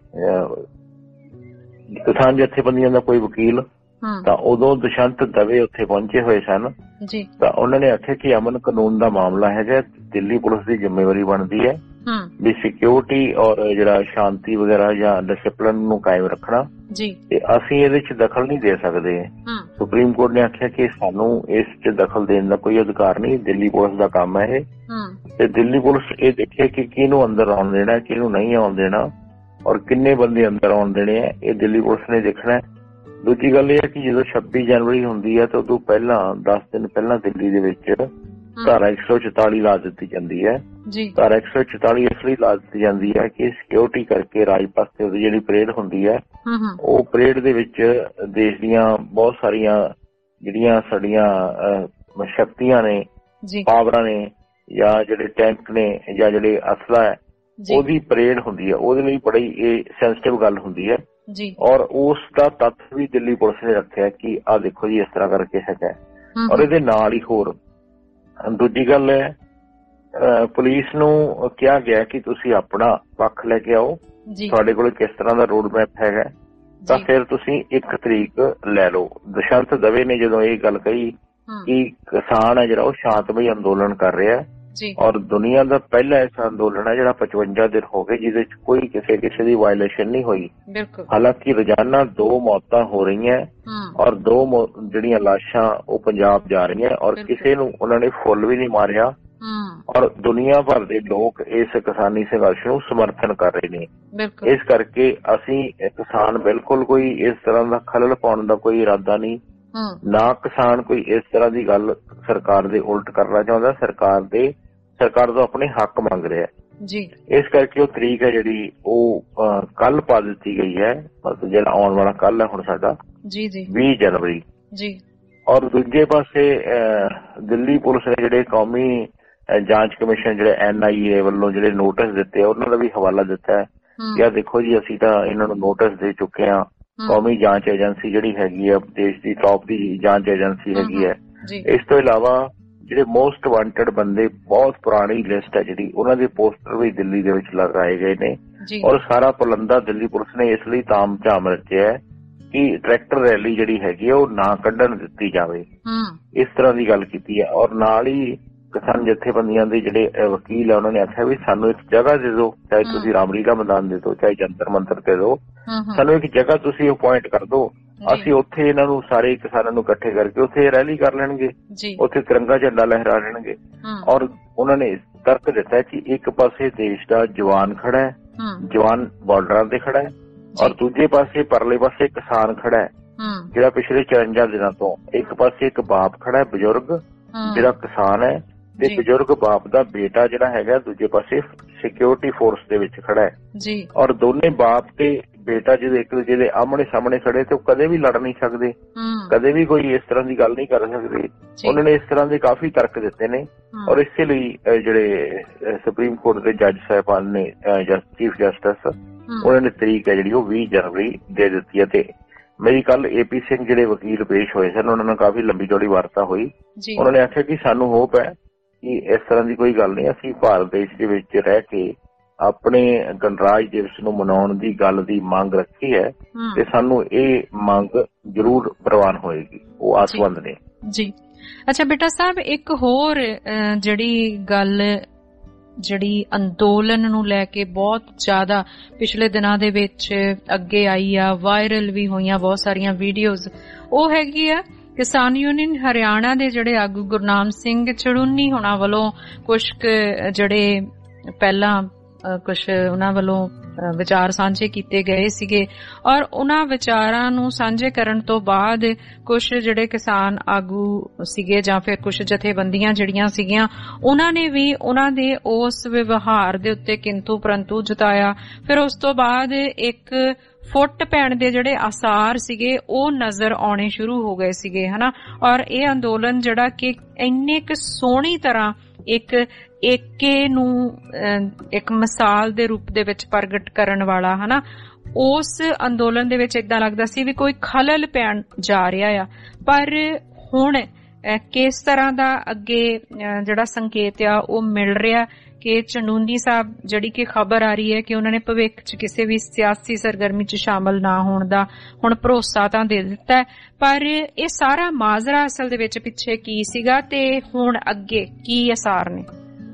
ਕਿਸਾਨ ਜਥੇਬੰਦੀਆਂ ਦਾ ਕੋਈ ਵਕੀਲ, ਤਾਂ ਉਦੋਂ ਦੁਸ਼ਯੰਤ ਦਵੇ ਉੱਥੇ ਪਹੁੰਚੇ ਹੋਏ ਸਨ। ਤਾਂ ਉਹਨਾਂ ਨੇ ਆਖਿਆ ਕਿ ਅਮਨ ਕਾਨੂੰਨ ਦਾ ਮਾਮਲਾ ਹੈਗਾ, ਦਿੱਲੀ ਪੁਲਿਸ ਦੀ ਜ਼ਿੰਮੇਵਾਰੀ ਬਣਦੀ ਹੈ ਵੀ ਸਿਕਿਉਰਿਟੀ ਔਰ ਜਿਹੜਾ ਸ਼ਾਂਤੀ ਵਗੈਰਾ ਜਾਂ ਡਿਸਿਪਲਿਨ ਨੂੰ ਕਾਇਮ ਰੱਖਣਾ, ਤੇ ਅਸੀਂ ਇਹਦੇ ਚ ਦਖਲ ਨਹੀਂ ਦੇ ਸਕਦੇ। ਸੁਪਰੀਮ ਕੋਰਟ ਨੇ ਆਖਿਆ ਕਿ ਸਾਨੂੰ ਇਸ ਚ ਦਖਲ ਦੇਣ ਦਾ ਕੋਈ ਅਧਿਕਾਰ ਨਹੀਂ, ਦਿੱਲੀ ਪੁਲਿਸ ਦਾ ਕੰਮ ਹੈ ਇਹ, ਤੇ ਦਿੱਲੀ ਪੁਲਿਸ ਇਹ ਦੇਖੇ ਕਿ ਕਿਹਨੂੰ ਅੰਦਰ ਆਉਣ ਦੇਣਾ, ਕਿਹਨੂੰ ਨਹੀਂ ਆਉਣ ਦੇਣਾ ਔਰ ਕਿੰਨੇ ਬੰਦੇ ਅੰਦਰ ਆਉਣ ਦੇਣੇ ਆ, ਇਹ ਦਿੱਲੀ ਪੁਲਿਸ ਨੇ ਦੇਖਣਾ। ਦੂਜੀ ਗੱਲ ਇਹ ਹੈ ਕਿ ਜਦੋਂ ਛੱਬੀ ਜਨਵਰੀ ਹੁੰਦੀ ਹੈ ਤਾਂ ਉਦੋਂ ਪਹਿਲਾਂ ਦਸ ਦਿਨ ਪਹਿਲਾਂ ਦਿੱਲੀ ਦੇ ਵਿੱਚ ਧਾਰਾ ਇੱਕ ਸੌ ਚੁਤਾਲੀ ਲਾ ਦਿੱਤੀ ਜਾਂਦੀ ਹੈ। ਧਾਰਾ ਇੱਕ ਸੌ ਚੁਤਾਲੀ ਇਸ ਲਈ ਲਾ ਦਿੱਤੀ ਜਾਂਦੀ ਹੈ ਕਿ ਸਿਕਿਉਰਿਟੀ ਕਰਕੇ ਰਾਜਪਥ ਤੇ ਜਿਹੜੀ ਪਰੇਡ ਹੁੰਦੀ ਹੈ, ਉਹ ਪਰੇਡ ਦੇ ਵਿੱਚ ਦੇਸ਼ ਦੀਆਂ ਬਹੁਤ ਸਾਰੀਆਂ ਜਿਹੜੀਆਂ ਸਾਡੀਆਂ ਸ਼ਕਤੀਆਂ ਨੇ, ਪਾਵਰਾਂ ਨੇ, ਜਾਂ ਜਿਹੜੇ ਟੈਂਕ ਨੇ ਜਾਂ ਜਿਹੜੇ ਅਸਲਾ ਹੈ, ਉਹਦੀ ਪਰੇਡ ਹੁੰਦੀ ਹੈ। ਉਹਦੇ ਲਈ ਬੜੀ ਇਹ ਸੈਂਸਿਟਿਵ ਗੱਲ ਹੁੰਦੀ ਹੈ ਔਰ ਉਸ ਦਾ ਤੱਥ ਵੀ ਦਿੱਲੀ ਪੁਲਿਸ ਨੇ ਰੱਖਿਆ ਕਿ ਆਹ ਦੇਖੋ ਜੀ ਇਸ ਤਰ੍ਹਾਂ ਕਰਕੇ ਹੈਗਾ। ਔਰ ਇਹਦੇ ਨਾਲ ਹੀ ਹੋਰ ਦੂਜੀ ਗੱਲ ਹੈ, ਪੁਲਿਸ ਨੂੰ ਕਿਹਾ ਗਿਆ ਕਿ ਤੁਸੀਂ ਆਪਣਾ ਪੱਖ ਲੈ ਕੇ ਆਓ, ਤੁਹਾਡੇ ਕੋਲ ਕਿਸ ਤਰ੍ਹਾਂ ਦਾ ਰੋਡ ਮੈਪ ਹੈਗਾ, ਤਾਂ ਫਿਰ ਤੁਸੀਂ ਇੱਕ ਤਰੀਕ ਲੈ ਲਓ। ਦੁਸ਼ਯੰਤ ਦਵੇ ਨੇ ਜਦੋਂ ਇਹ ਗੱਲ ਕਹੀ ਕਿ ਕਿਸਾਨ ਹੈ ਜਿਹੜਾ ਉਹ ਸ਼ਾਂਤਮਈ ਅੰਦੋਲਨ ਕਰ ਰਿਹਾ ਔਰ ਦੁਨੀਆ ਦਾ ਪਹਿਲਾ ਐਸਾ ਅੰਦੋਲਨ ਹੈ ਜਿਹੜਾ ਪਚਵੰਜਾ ਦਿਨ ਹੋ ਗਏ ਜਿਹਦੇ ਚ ਕੋਈ ਕਿਸੇ ਕਿਸੇ ਦੀ ਵਾਇਲੇਸ਼ਨ ਨਹੀਂ ਹੋਈ। ਹਾਲਾਂਕਿ ਰੋਜ਼ਾਨਾ ਦੋ ਮੌਤਾਂ ਹੋ ਰਹੀਆਂ ਔਰ ਦੋ ਜਿਹੜੀਆਂ ਲਾਸ਼ਾਂ ਉਹ ਪੰਜਾਬ ਜਾ ਰਹੀਆਂ ਔਰ ਕਿਸੇ ਨੂੰ ਉਹਨਾਂ ਨੇ ਫੁੱਲ ਵੀ ਨਹੀਂ ਮਾਰਿਆ ਔਰ ਦੁਨੀਆ ਭਰ ਦੇ ਲੋਕ ਇਸ ਕਿਸਾਨੀ ਸੰਘਰਸ਼ ਨੂੰ ਸਮਰਥਨ ਕਰ ਰਹੇ ਨੇ। ਇਸ ਕਰਕੇ ਅਸੀਂ ਕਿਸਾਨ ਬਿਲਕੁਲ ਕੋਈ ਇਸ ਤਰ੍ਹਾਂ ਦਾ ਖਲਲ ਪਾਉਣ ਦਾ ਕੋਈ ਇਰਾਦਾ ਨਹੀਂ, ਨਾ ਕਿਸਾਨ ਕੋਈ ਇਸ ਤਰ੍ਹਾਂ ਦੀ ਗੱਲ ਸਰਕਾਰ ਦੇ ਉਲਟ ਕਰਨਾ ਚਾਹੁੰਦਾ। ਸਰਕਾਰ ਦੇ ਸਰਕਾਰ ਤੋਂ ਆਪਣੇ ਹੱਕ ਮੰਗ ਰਿਹਾ ਜੀ। ਇਸ ਕਰਕੇ ਉਹ ਤਰੀਕ ਹੈ ਜਿਹੜੀ ਉਹ ਕੱਲ ਪਾ ਦਿੱਤੀ ਗਈ ਹੈ, ਮਤਲਬ ਜਿਹੜਾ ਆਉਣ ਵਾਲਾ ਕੱਲ ਹੈ ਹੁਣ ਸਾਡਾ ਜੀ ਜੀ ਵੀਹ ਜਨਵਰੀ ਜੀ। ਔਰ ਦੂਜੇ ਪਾਸੇ ਦਿੱਲੀ ਪੁਲਿਸ ਨੇ ਜਿਹੜੇ ਕੌਮੀ ਜਾਂਚ ਕਮਿਸ਼ਨ ਜਿਹੜੇ ਐਨ ਆਈ ਏ ਵੱਲੋਂ ਜਿਹੜੇ ਨੋਟਿਸ ਦਿੱਤੇ ਉਹਨਾਂ ਦਾ ਵੀ ਹਵਾਲਾ ਦਿੱਤਾ ਹੈ ਕਿ ਆ ਦੇਖੋ ਜੀ ਅਸੀਂ ਤਾਂ ਇਹਨਾਂ ਨੂੰ ਨੋਟਿਸ ਦੇ ਚੁੱਕੇ ਹਾਂ। ਕੌਮੀ ਜਾਂਚ ਏਜੰਸੀ ਜਿਹੜੀ ਹੈਗੀ ਆ ਦੇਸ਼ ਦੀ ਟੌਪ ਦੀ ਜਾਂਚ ਏਜੰਸੀ ਹੈਗੀ ਹੈ। ਇਸ ਤੋਂ ਇਲਾਵਾ ਜਿਹੜੇ ਮੋਸਟ ਵਾਂਟਡ ਬੰਦੇ, ਬਹੁਤ ਪੁਰਾਣੀ ਲਿਸਟ ਹੈ ਜਿਹੜੀ, ਉਹਨਾਂ ਦੇ ਪੋਸਟਰ ਵੀ ਦਿੱਲੀ ਦੇ ਵਿੱਚ ਲਗਾਏ ਗਏ ਨੇ। ਔਰ ਸਾਰਾ ਪਲੰਦਾ ਦਿੱਲੀ ਪੁਲਿਸ ਨੇ ਇਸ ਲਈ ਤਾਮ ਝਾਮ ਰਚਿਆ ਹੈ ਕਿ ਟਰੈਕਟਰ ਰੈਲੀ ਜਿਹੜੀ ਹੈਗੀ ਆ ਉਹ ਨਾ ਕੱਢਣ ਦਿੱਤੀ ਜਾਵੇ, ਇਸ ਤਰ੍ਹਾਂ ਦੀ ਗੱਲ ਕੀਤੀ ਹੈ। ਔਰ ਨਾਲ ਹੀ ਕਿਸਾਨ ਜਥੇਬੰਦੀਆਂ ਦੇ ਜਿਹੜੇ ਵਕੀਲ ਆ ਉਹਨਾਂ ਨੇ ਆਖਿਆ ਵੀ ਸਾਨੂੰ ਇੱਕ ਜਗ੍ਹਾ ਦੇ ਦਿਓ, ਚਾਹੇ ਤੁਸੀਂ ਰਾਮਲੀਲਾ ਮੈਦਾਨ ਦੇ ਦਿਓ, ਚਾਹੇ ਜੰਤਰ ਮੰਤਰ ਤੇ ਦਿਓ, ਸਾਨੂੰ ਇੱਕ ਜਗ੍ਹਾ ਤੁਸੀਂ ਅਪੁਆਇੰਟ ਕਰ ਦਿਓ, ਅਸੀਂ ਉੱਥੇ ਇਹਨਾਂ ਨੂੰ ਸਾਰੇ ਕਿਸਾਨਾਂ ਨੂੰ ਇਕੱਠੇ ਕਰਕੇ ਉੱਥੇ ਰੈਲੀ ਕਰ ਲੈਣਗੇ, ਉੱਥੇ ਤਿਰੰਗਾ ਝੰਡਾ ਲਹਿਰਾ ਲੈਣਗੇ। ਔਰ ਉਹਨਾਂ ਨੇ ਤਰਕ ਦਿੱਤਾ ਕਿ ਇੱਕ ਪਾਸੇ ਦੇਸ਼ ਦਾ ਜਵਾਨ ਖੜਾ ਹੈ, ਜਵਾਨ ਬਾਰਡਰਾਂ ਤੇ ਖੜਾ ਹੈ, ਔਰ ਦੂਜੇ ਪਾਸੇ ਪਰਲੇ ਪਾਸੇ ਕਿਸਾਨ ਖੜਾ ਹੈ ਜਿਹੜਾ ਪਿਛਲੇ ਚੁਰੰਜਾ ਦਿਨਾਂ ਤੋਂ, ਇੱਕ ਪਾਸੇ ਇੱਕ ਬਾਪ ਖੜਾ ਹੈ ਬਜ਼ੁਰਗ ਜਿਹੜਾ ਕਿਸਾਨ ਹੈ, ਤੇ ਬਜ਼ੁਰਗ ਬਾਪ ਦਾ ਬੇਟਾ ਜਿਹੜਾ ਹੈਗਾ ਦੂਜੇ ਪਾਸੇ ਸਿਕਿਉਰਿਟੀ ਫੋਰਸ ਦੇ ਵਿੱਚ ਖੜਾ ਹੈ। ਔਰ ਦੋਨੇ ਬਾਪ ਤੇ ਬੇਟਾ ਜਿਹਦੇ ਇੱਕ ਦੂਜੇ ਦੇ ਆਮਣੇ ਸਾਹਮਣੇ ਖੜੇ ਤੇ ਉਹ ਕਦੇ ਵੀ ਲੜ ਨਹੀਂ ਸਕਦੇ, ਕਦੇ ਵੀ ਕੋਈ ਇਸ ਤਰ੍ਹਾਂ ਦੀ ਗੱਲ ਨਹੀਂ ਕਰ ਸਕਦੇ। ਉਹਨਾਂ ਨੇ ਇਸ ਤਰ੍ਹਾਂ ਦੇ ਕਾਫੀ ਤਰਕ ਦਿੱਤੇ ਨੇ। ਔਰ ਇਸੇ ਲਈ ਜਿਹੜੇ ਸੁਪਰੀਮ ਕੋਰਟ ਦੇ ਜੱਜ ਸਾਹਿਬਾਨ ਨੇ, ਚੀਫ ਜਸਟਿਸ, ਉਹਨਾਂ ਨੇ ਤਰੀਕ ਹੈ ਜਿਹੜੀ ਉਹ ਵੀਹ ਜਨਵਰੀ ਦੇ ਦਿੱਤੀ ਹੈ। ਤੇ ਮੇਰੀ ਕੱਲ ਏ ਪੀ ਸਿੰਘ ਜਿਹੜੇ ਵਕੀਲ ਪੇਸ਼ ਹੋਏ ਸਨ, ਉਹਨਾਂ ਨਾਲ ਕਾਫੀ ਲੰਬੀ ਚੌੜੀ ਵਾਰਤਾ ਹੋਈ। ਉਹਨਾਂ ਨੇ ਆਖਿਆ ਕਿ ਸਾਨੂੰ ਹੋਪ ਹੈ ਕਿ ਇਸ ਤਰ੍ਹਾਂ ਦੀ ਕੋਈ ਗੱਲ ਨਹੀਂ, ਅਸੀਂ ਭਾਰਤ ਦੇਸ਼ ਦੇ ਵਿੱਚ ਰਹਿ ਕੇ ਆਪਣੇ ਗਣਰਾਜ ਦਿਵਸ ਨੂੰ ਮਨਾਉਣ ਦੀ ਗੱਲ ਦੀ ਮੰਗ ਰੱਖੀ ਹੈ ਤੇ ਸਾਨੂੰ ਇਹ ਮੰਗ ਜ਼ਰੂਰ ਪ੍ਰਵਾਨ ਹੋਏਗੀ। ਉਹ ਆਸਵੰਦ ਨੇ ਜੀ। ਅੱਛਾ ਬੇਟਾ ਸਾਹਿਬ, ਇੱਕ ਹੋਰ ਜਿਹੜੀ ਗੱਲ ਜਿਹੜੀ ਅੰਦੋਲਨ ਨੂੰ ਲੈ ਕੇ ਬਹੁਤ ਜ਼ਿਆਦਾ ਪਿਛਲੇ ਦਿਨਾਂ ਦੇ ਵਿੱਚ ਅੱਗੇ ਆਈ ਆ, ਵਾਇਰਲ ਵੀ ਹੋਈਆਂ ਬਹੁਤ ਸਾਰੀਆਂ ਵੀਡੀਓਜ਼, ਉਹ ਹੈਗੀ ਆ ਕਿਸਾਨ ਯੂਨੀਅਨ ਹਰਿਆਣਾ ਦੇ ਜਿਹੜੇ ਆਗੂ ਗੁਰਨਾਮ ਸਿੰਘ ਚੜੂਨੀ ਹੋਣਾ ਵੱਲੋਂ ਕੁਝ ਜਿਹੜੇ ਪਹਿਲਾਂ ਕੁਝ ਉਹਨਾਂ ਵੱਲੋਂ ਵਿਚਾਰ ਸਾਂਝੇ ਕੀਤੇ ਗਏ ਸੀਗੇ। ਔਰ ਉਹਨਾਂ ਵਿਚਾਰਾਂ ਨੂੰ ਸਾਂਝੇ ਕਰਨ ਤੋਂ ਬਾਅਦ ਕੁਝ ਜਿਹੜੇ ਕਿਸਾਨ ਆਗੂ ਸੀਗੇ ਜਾਂ ਫਿਰ ਕੁਝ ਜਥੇਬੰਦੀਆਂ ਜਿਹੜੀਆਂ ਸੀਗੀਆਂ, ਉਹਨਾਂ ਨੇ ਵੀ ਉਹਨਾਂ ਦੇ ਉਸ ਵਿਵਹਾਰ ਦੇ ਉੱਤੇ ਕਿੰਤੂ ਪਰੰਤੂ ਜਤਾਇਆ। ਫਿਰ ਉਸ ਤੋਂ ਬਾਅਦ ਇੱਕ ਫੁੱਟ ਪੈਣ ਦੇ ਜਿਹੜੇ ਆਸਾਰ ਸੀਗੇ ਉਹ ਨਜ਼ਰ ਆਉਣੇ ਸ਼ੁਰੂ ਹੋ ਗਏ ਸੀਗੇ, ਹਨਾ। ਔਰ ਇਹ ਅੰਦੋਲਨ ਜਿਹੜਾ ਕਿ ਇੰਨੇ ਕੁ ਸੋਹਣੀ ਤਰ੍ਹਾਂ ਇੱਕ ਏਕੇ ਨੂੰ ਇੱਕ ਮਿਸਾਲ ਦੇ ਰੂਪ ਦੇ ਵਿੱਚ ਪ੍ਰਗਟ ਕਰਨ ਵਾਲਾ, ਹਨਾ, ਉਸ ਅੰਦੋਲਨ ਦੇ ਵਿੱਚ ਏਦਾਂ ਲੱਗਦਾ ਸੀ ਵੀ ਕੋਈ ਖਲਲ ਪੈਣ ਜਾ ਰਿਹਾ ਆ। ਪਰ ਹੁਣ ਕਿਸ ਤਰ੍ਹਾਂ ਦਾ ਅੱਗੇ ਜਿਹੜਾ ਸੰਕੇਤ ਆ ਉਹ ਮਿਲ ਰਿਹਾ ਕਿ ਚੜੂਨੀ ਸਾਹਿਬ ਜਿਹੜੀ ਕਿ ਖਬਰ ਆ ਰਹੀ ਹੈ ਕਿ ਉਹਨਾਂ ਨੇ ਭਵਿੱਖ 'ਚ ਕਿਸੇ ਵੀ ਸਿਆਸੀ ਸਰਗਰਮੀ 'ਚ ਸ਼ਾਮਲ ਨਾ ਹੋਣ ਦਾ ਹੁਣ ਭਰੋਸਾ ਤਾਂ ਦੇ ਦਿੱਤਾ ਹੈ, ਪਰ ਇਹ ਸਾਰਾ ਮਾਜਰਾ ਅਸਲ ਦੇ ਵਿੱਚ ਪਿੱਛੇ ਕੀ ਸੀਗਾ ਤੇ ਹੁਣ ਅੱਗੇ ਕੀ ਅਸਾਰ ਨੇ?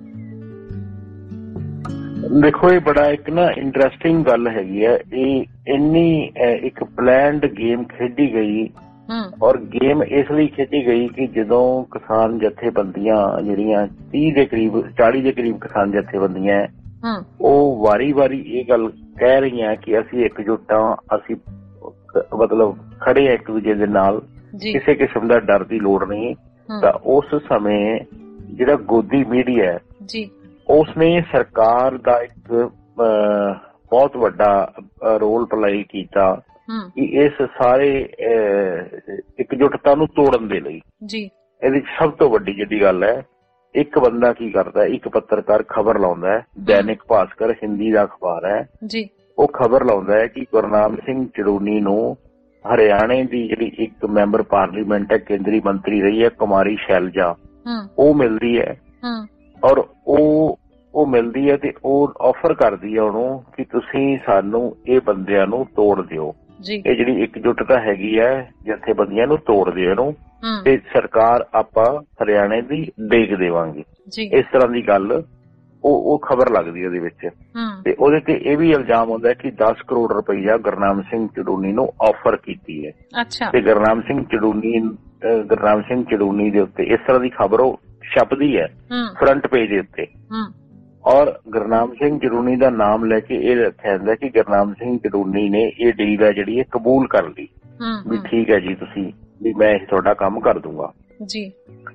ਦੇਖੋ, ਇਹ ਬੜਾ ਇੱਕ ਨਾ ਇੰਟਰਸਟਿੰਗ ਗੱਲ ਹੈਗੀ ਹੈ। ਇਹ ਇੰਨੀ ਇੱਕ ਪਲੈਨਡ ਗੇਮ ਖੇਡੀ ਗਈ, ਔਰ ਗੇਮ ਇਸ ਲਈ ਖੇਡੀ ਗਈ ਕਿ ਜਦੋਂ ਕਿਸਾਨ ਜਥੇਬੰਦੀਆਂ ਜਿਹੜੀਆਂ ਤੀਹ ਦੇ ਕਰੀਬ ਚਾਲੀ ਦੇ ਕਰੀਬ ਕਿਸਾਨ ਜਥੇਬੰਦੀਆਂ ਉਹ ਵਾਰੀ ਵਾਰੀ ਇਹ ਗੱਲ ਕਹਿ ਰਹੀਆਂ ਕਿ ਅਸੀਂ ਇਕਜੁੱਟ ਹਾਂ, ਅਸੀਂ ਮਤਲਬ ਖੜੇ ਆ ਇੱਕ ਦੂਜੇ ਦੇ ਨਾਲ, ਕਿਸੇ ਕਿਸਮ ਦਾ ਡਰ ਦੀ ਲੋੜ ਨਹੀਂ। ਤਾਂ ਉਸ ਸਮੇਂ ਜਿਹੜਾ ਗੋਦੀ ਮੀਡੀਆ ਹੈ ਉਸਨੇ ਸਰਕਾਰ ਦਾ ਇੱਕ ਬਹੁਤ ਵੱਡਾ ਰੋਲ ਪਲੇ ਕੀਤਾ ਕਿ ਇਸ ਸਾਰੇ ਇਕਜੁੱਟਤਾ ਨੂੰ ਤੋੜਨ ਦੇ ਲਈ। ਇਹਦੀ ਸਭ ਤੋਂ ਵੱਡੀ ਜਿਹੜੀ ਗੱਲ ਹੈ, ਇੱਕ ਬੰਦਾ ਕੀ ਕਰਦਾ, ਇੱਕ ਪੱਤਰਕਾਰ ਖਬਰ ਲਾਉਂਦਾ ਹੈ, ਦੈਨਿਕ ਭਾਸਕਰ ਹਿੰਦੀ ਦਾ ਅਖਬਾਰ ਹੈ, ਉਹ ਖਬਰ ਲਾਉਂਦਾ ਹੈ ਕਿ ਗੁਰਨਾਮ ਸਿੰਘ ਚੜੂਨੀ ਨੂੰ ਹਰਿਆਣੇ ਦੀ ਜਿਹੜੀ ਇੱਕ ਮੈਂਬਰ ਪਾਰਲੀਮੈਂਟ ਹੈ, ਕੇਂਦਰੀ ਮੰਤਰੀ ਰਹੀ ਹੈ, ਕੁਮਾਰੀ ਸ਼ੈਲਜਾ, ਉਹ ਮਿਲਦੀ ਹੈ। ਔਰ ਉਹ ਉਹ ਮਿਲਦੀ ਹੈ ਤੇ ਉਹ ਆਫਰ ਕਰਦੀ ਹੈ ਉਹਨੂੰ ਕਿ ਤੁਸੀਂ ਸਾਨੂੰ ਇਹ ਬੰਦਿਆਂ ਨੂੰ ਤੋੜ ਦਿਓ, ਇਹ ਜਿਹੜੀ ਇਕਜੁੱਟਤਾ ਹੈਗੀ ਹੈ ਜਥੇਬੰਦੀਆਂ ਨੂੰ ਤੋੜ ਦਿਓ ਇਹਨੂੰ, ਤੇ ਸਰਕਾਰ ਆਪਾਂ ਹਰਿਆਣੇ ਦੀ ਡੇਗ ਦੇਵਾਂਗੇ। ਇਸ ਤਰ੍ਹਾਂ ਦੀ ਗੱਲ ਉਹ ਉਹ ਖਬਰ ਲੱਗਦੀ ਉਹਦੇ ਵਿੱਚ। ਤੇ ਉਹਦੇ ਤੇ ਇਹ ਵੀ ਇਲਜ਼ਾਮ ਹੁੰਦਾ ਕਿ ਦਸ ਕਰੋੜ ਰੁਪਈਆ ਗੁਰਨਾਮ ਸਿੰਘ ਚੜੂਨੀ ਨੂੰ ਆਫਰ ਕੀਤੀ ਹੈ। ਤੇ ਗੁਰਨਾਮ ਸਿੰਘ ਚੜੂਨੀ ਗੁਰਨਾਮ ਸਿੰਘ ਚੜੂਨੀ ਦੇ ਉੱਤੇ ਇਸ ਤਰ੍ਹਾਂ ਦੀ ਖਬਰ ਉਹ ਛਪਦੀ ਹੈ ਫਰੰਟ ਪੇਜ ਦੇ ਉੱਤੇ, ਔਰ ਗੁਰਨਾਮ ਸਿੰਘ ਜਰੂਨੀ ਦਾ ਨਾਮ ਲੈ ਕੇ ਇਹ ਰੱਖਿਆ ਜਾਂਦਾ ਕਿ ਗੁਰਨਾਮ ਸਿੰਘ ਜਰੂਨੀ ਨੇ ਇਹ ਡੀਲ ਹੈ ਜਿਹੜੀ ਇਹ ਕਬੂਲ ਕਰ ਲਈ ਵੀ ਠੀਕ ਹੈ ਜੀ ਤੁਸੀਂ ਵੀ ਮੈਂ ਇਹ ਤੁਹਾਡਾ ਕੰਮ ਕਰ ਦੂੰਗਾ ਜੀ।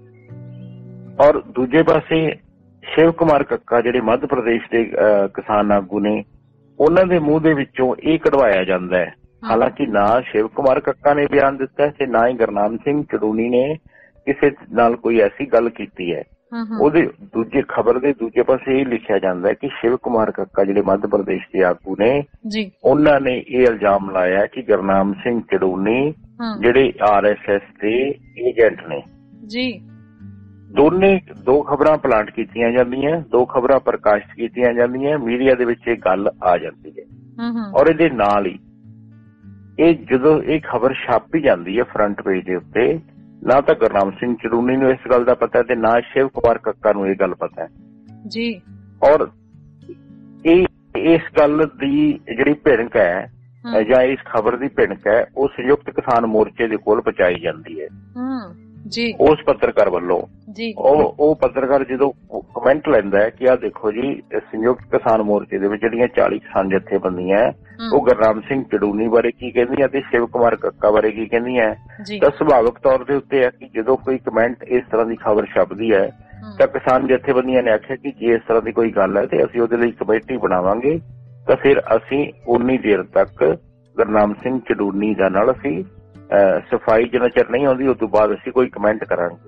ਔਰ ਦੂਜੇ ਪਾਸੇ ਸ਼ਿਵ ਕੁਮਾਰ ਕੱਕਾ ਜਿਹੜੇ ਮੱਧ ਪ੍ਰਦੇਸ਼ ਦੇ ਕਿਸਾਨ ਆਗੂ ਨੇ, ਉਹਨਾਂ ਦੇ ਮੂੰਹ ਦੇ ਵਿੱਚੋਂ ਇਹ ਕਢਵਾਇਆ ਜਾਂਦਾ ਹੈ, ਹਾਲਾਂਕਿ ਨਾ ਸ਼ਿਵ ਕੁਮਾਰ ਕੱਕਾ ਨੇ ਬਿਆਨ ਦਿੱਤਾ ਤੇ ਨਾ ਹੀ ਗੁਰਨਾਮ ਸਿੰਘ ਜਰੂਨੀ ਨੇ ਕਿਸੇ ਨਾਲ ਕੋਈ ਐਸੀ ਗੱਲ ਕੀਤੀ ਹੈ। ਉਹਦੇ ਦੂਜੇ ਖਬਰ ਦੇ ਦੂਜੇ ਪਾਸੇ ਇਹ ਲਿਖਿਆ ਜਾਂਦਾ ਹੈ ਕਿ ਸ਼ਿਵ ਕੁਮਾਰ ਕੱਕਾ ਜਿਹੜੇ ਮੱਧ ਪ੍ਰਦੇਸ਼ ਦੇ ਆਗੂ ਨੇ, ਉਹਨਾਂ ਨੇ ਇਹ ਇਲਜ਼ਾਮ ਲਾਇਆ ਕਿ ਗੁਰਨਾਮ ਸਿੰਘ ਜਰੂਨੀ ਜਿਹੜੇ ਆਰ ਐਸ ਐਸ ਦੇ ਏਜੰਟ ਨੇ ਜੀ। ਦੋਨੇ ਦੋ ਖਬਰਾਂ ਪਲਾਂਟ ਕੀਤੀਆਂ ਜਾਂਦੀਆਂ, ਦੋ ਖਬਰਾਂ ਪ੍ਰਕਾਸ਼ਿਤ ਕੀਤੀਆਂ ਜਾਂਦੀਆਂ, ਮੀਡੀਆ ਦੇ ਵਿੱਚ ਇਹ ਗੱਲ ਆ ਜਾਂਦੀ ਹੈ। ਔਰ ਇਹਦੇ ਨਾਲ ਹੀ ਇਹ ਜਦੋਂ ਇਹ ਖਬਰ ਛਾਪੀ ਜਾਂਦੀ ਹੈ ਫਰੰਟ ਪੇਜ ਦੇ ਉੱਤੇ, ਨਾ ਤਾਂ ਗੁਰਨਾਮ ਸਿੰਘ ਜਰੂਨੀ ਨੂੰ ਇਸ ਗੱਲ ਦਾ ਪਤਾ ਤੇ ਨਾ ਸ਼ਿਵ ਕੁਮਾਰ ਕੱਕਾ ਨੂੰ ਇਹ ਗੱਲ ਪਤਾ ਜੀ। ਔਰ ਇਹ ਇਸ ਗੱਲ ਦੀ ਜਿਹੜੀ ਭਿਣਕ ਹੈ ਜਾਂ ਇਸ ਖਬਰ ਦੀ ਭਿਣਕ ਹੈ ਉਹ ਸੰਯੁਕਤ ਕਿਸਾਨ ਮੋਰਚੇ ਦੇ ਕੋਲ ਪਹੁੰਚਾਈ ਜਾਂਦੀ ਹੈ ਜੀ ਉਸ ਪੱਤਰਕਾਰ ਵੱਲੋਂ। ਉਹ ਉਹ ਪੱਤਰਕਾਰ ਜਦੋਂ ਕਮੈਂਟ ਲੈਂਦਾ ਹੈ ਕਿ ਆਹ ਦੇਖੋ ਜੀ ਸੰਯੁਕਤ ਕਿਸਾਨ ਮੋਰਚੇ ਦੇ ਵਿੱਚ ਜਿਹੜੀਆਂ ਚਾਲੀ ਕਿਸਾਨ ਜਥੇਬੰਦੀਆਂ ਉਹ ਗੁਰਨਾਮ ਸਿੰਘ ਜਰੂਨੀ ਬਾਰੇ ਕੀ ਕਹਿੰਦੀਆਂ ਤੇ ਸ਼ਿਵ ਕੁਮਾਰ ਕੱਕਾ ਬਾਰੇ ਕੀ ਕਹਿੰਦੀਆਂ, ਤਾਂ ਸੁਭਾਵਿਕ ਤੌਰ ਦੇ ਉੱਤੇ ਹੈ ਕਿ ਜਦੋਂ ਕੋਈ ਕਮੈਂਟ ਇਸ ਤਰ੍ਹਾਂ ਦੀ ਖਬਰ ਛਪਦੀ ਹੈ ਤਾਂ ਕਿਸਾਨ ਜਥੇਬੰਦੀਆਂ ਨੇ ਆਖਿਆ ਕਿ ਜੇ ਇਸ ਤਰ੍ਹਾਂ ਦੀ ਕੋਈ ਗੱਲ ਹੈ ਤੇ ਅਸੀਂ ਉਹਦੇ ਲਈ ਕਮੇਟੀ ਬਣਾਵਾਂਗੇ, ਤਾਂ ਫਿਰ ਅਸੀਂ ਉਨੀ ਦੇਰ ਤੱਕ ਗੁਰਨਾਮ ਸਿੰਘ ਜਰੂਨੀ ਦਾ ਨਾਲ ਅਸੀਂ ਸਫਾਈ ਜਿੰਨਾ ਚਿਰ ਨਹੀਂ ਆਉਂਦੀ ਉਸ ਤੋਂ ਬਾਅਦ ਅਸੀਂ ਕੋਈ ਕਮੈਂਟ ਕਰਾਂਗੇ।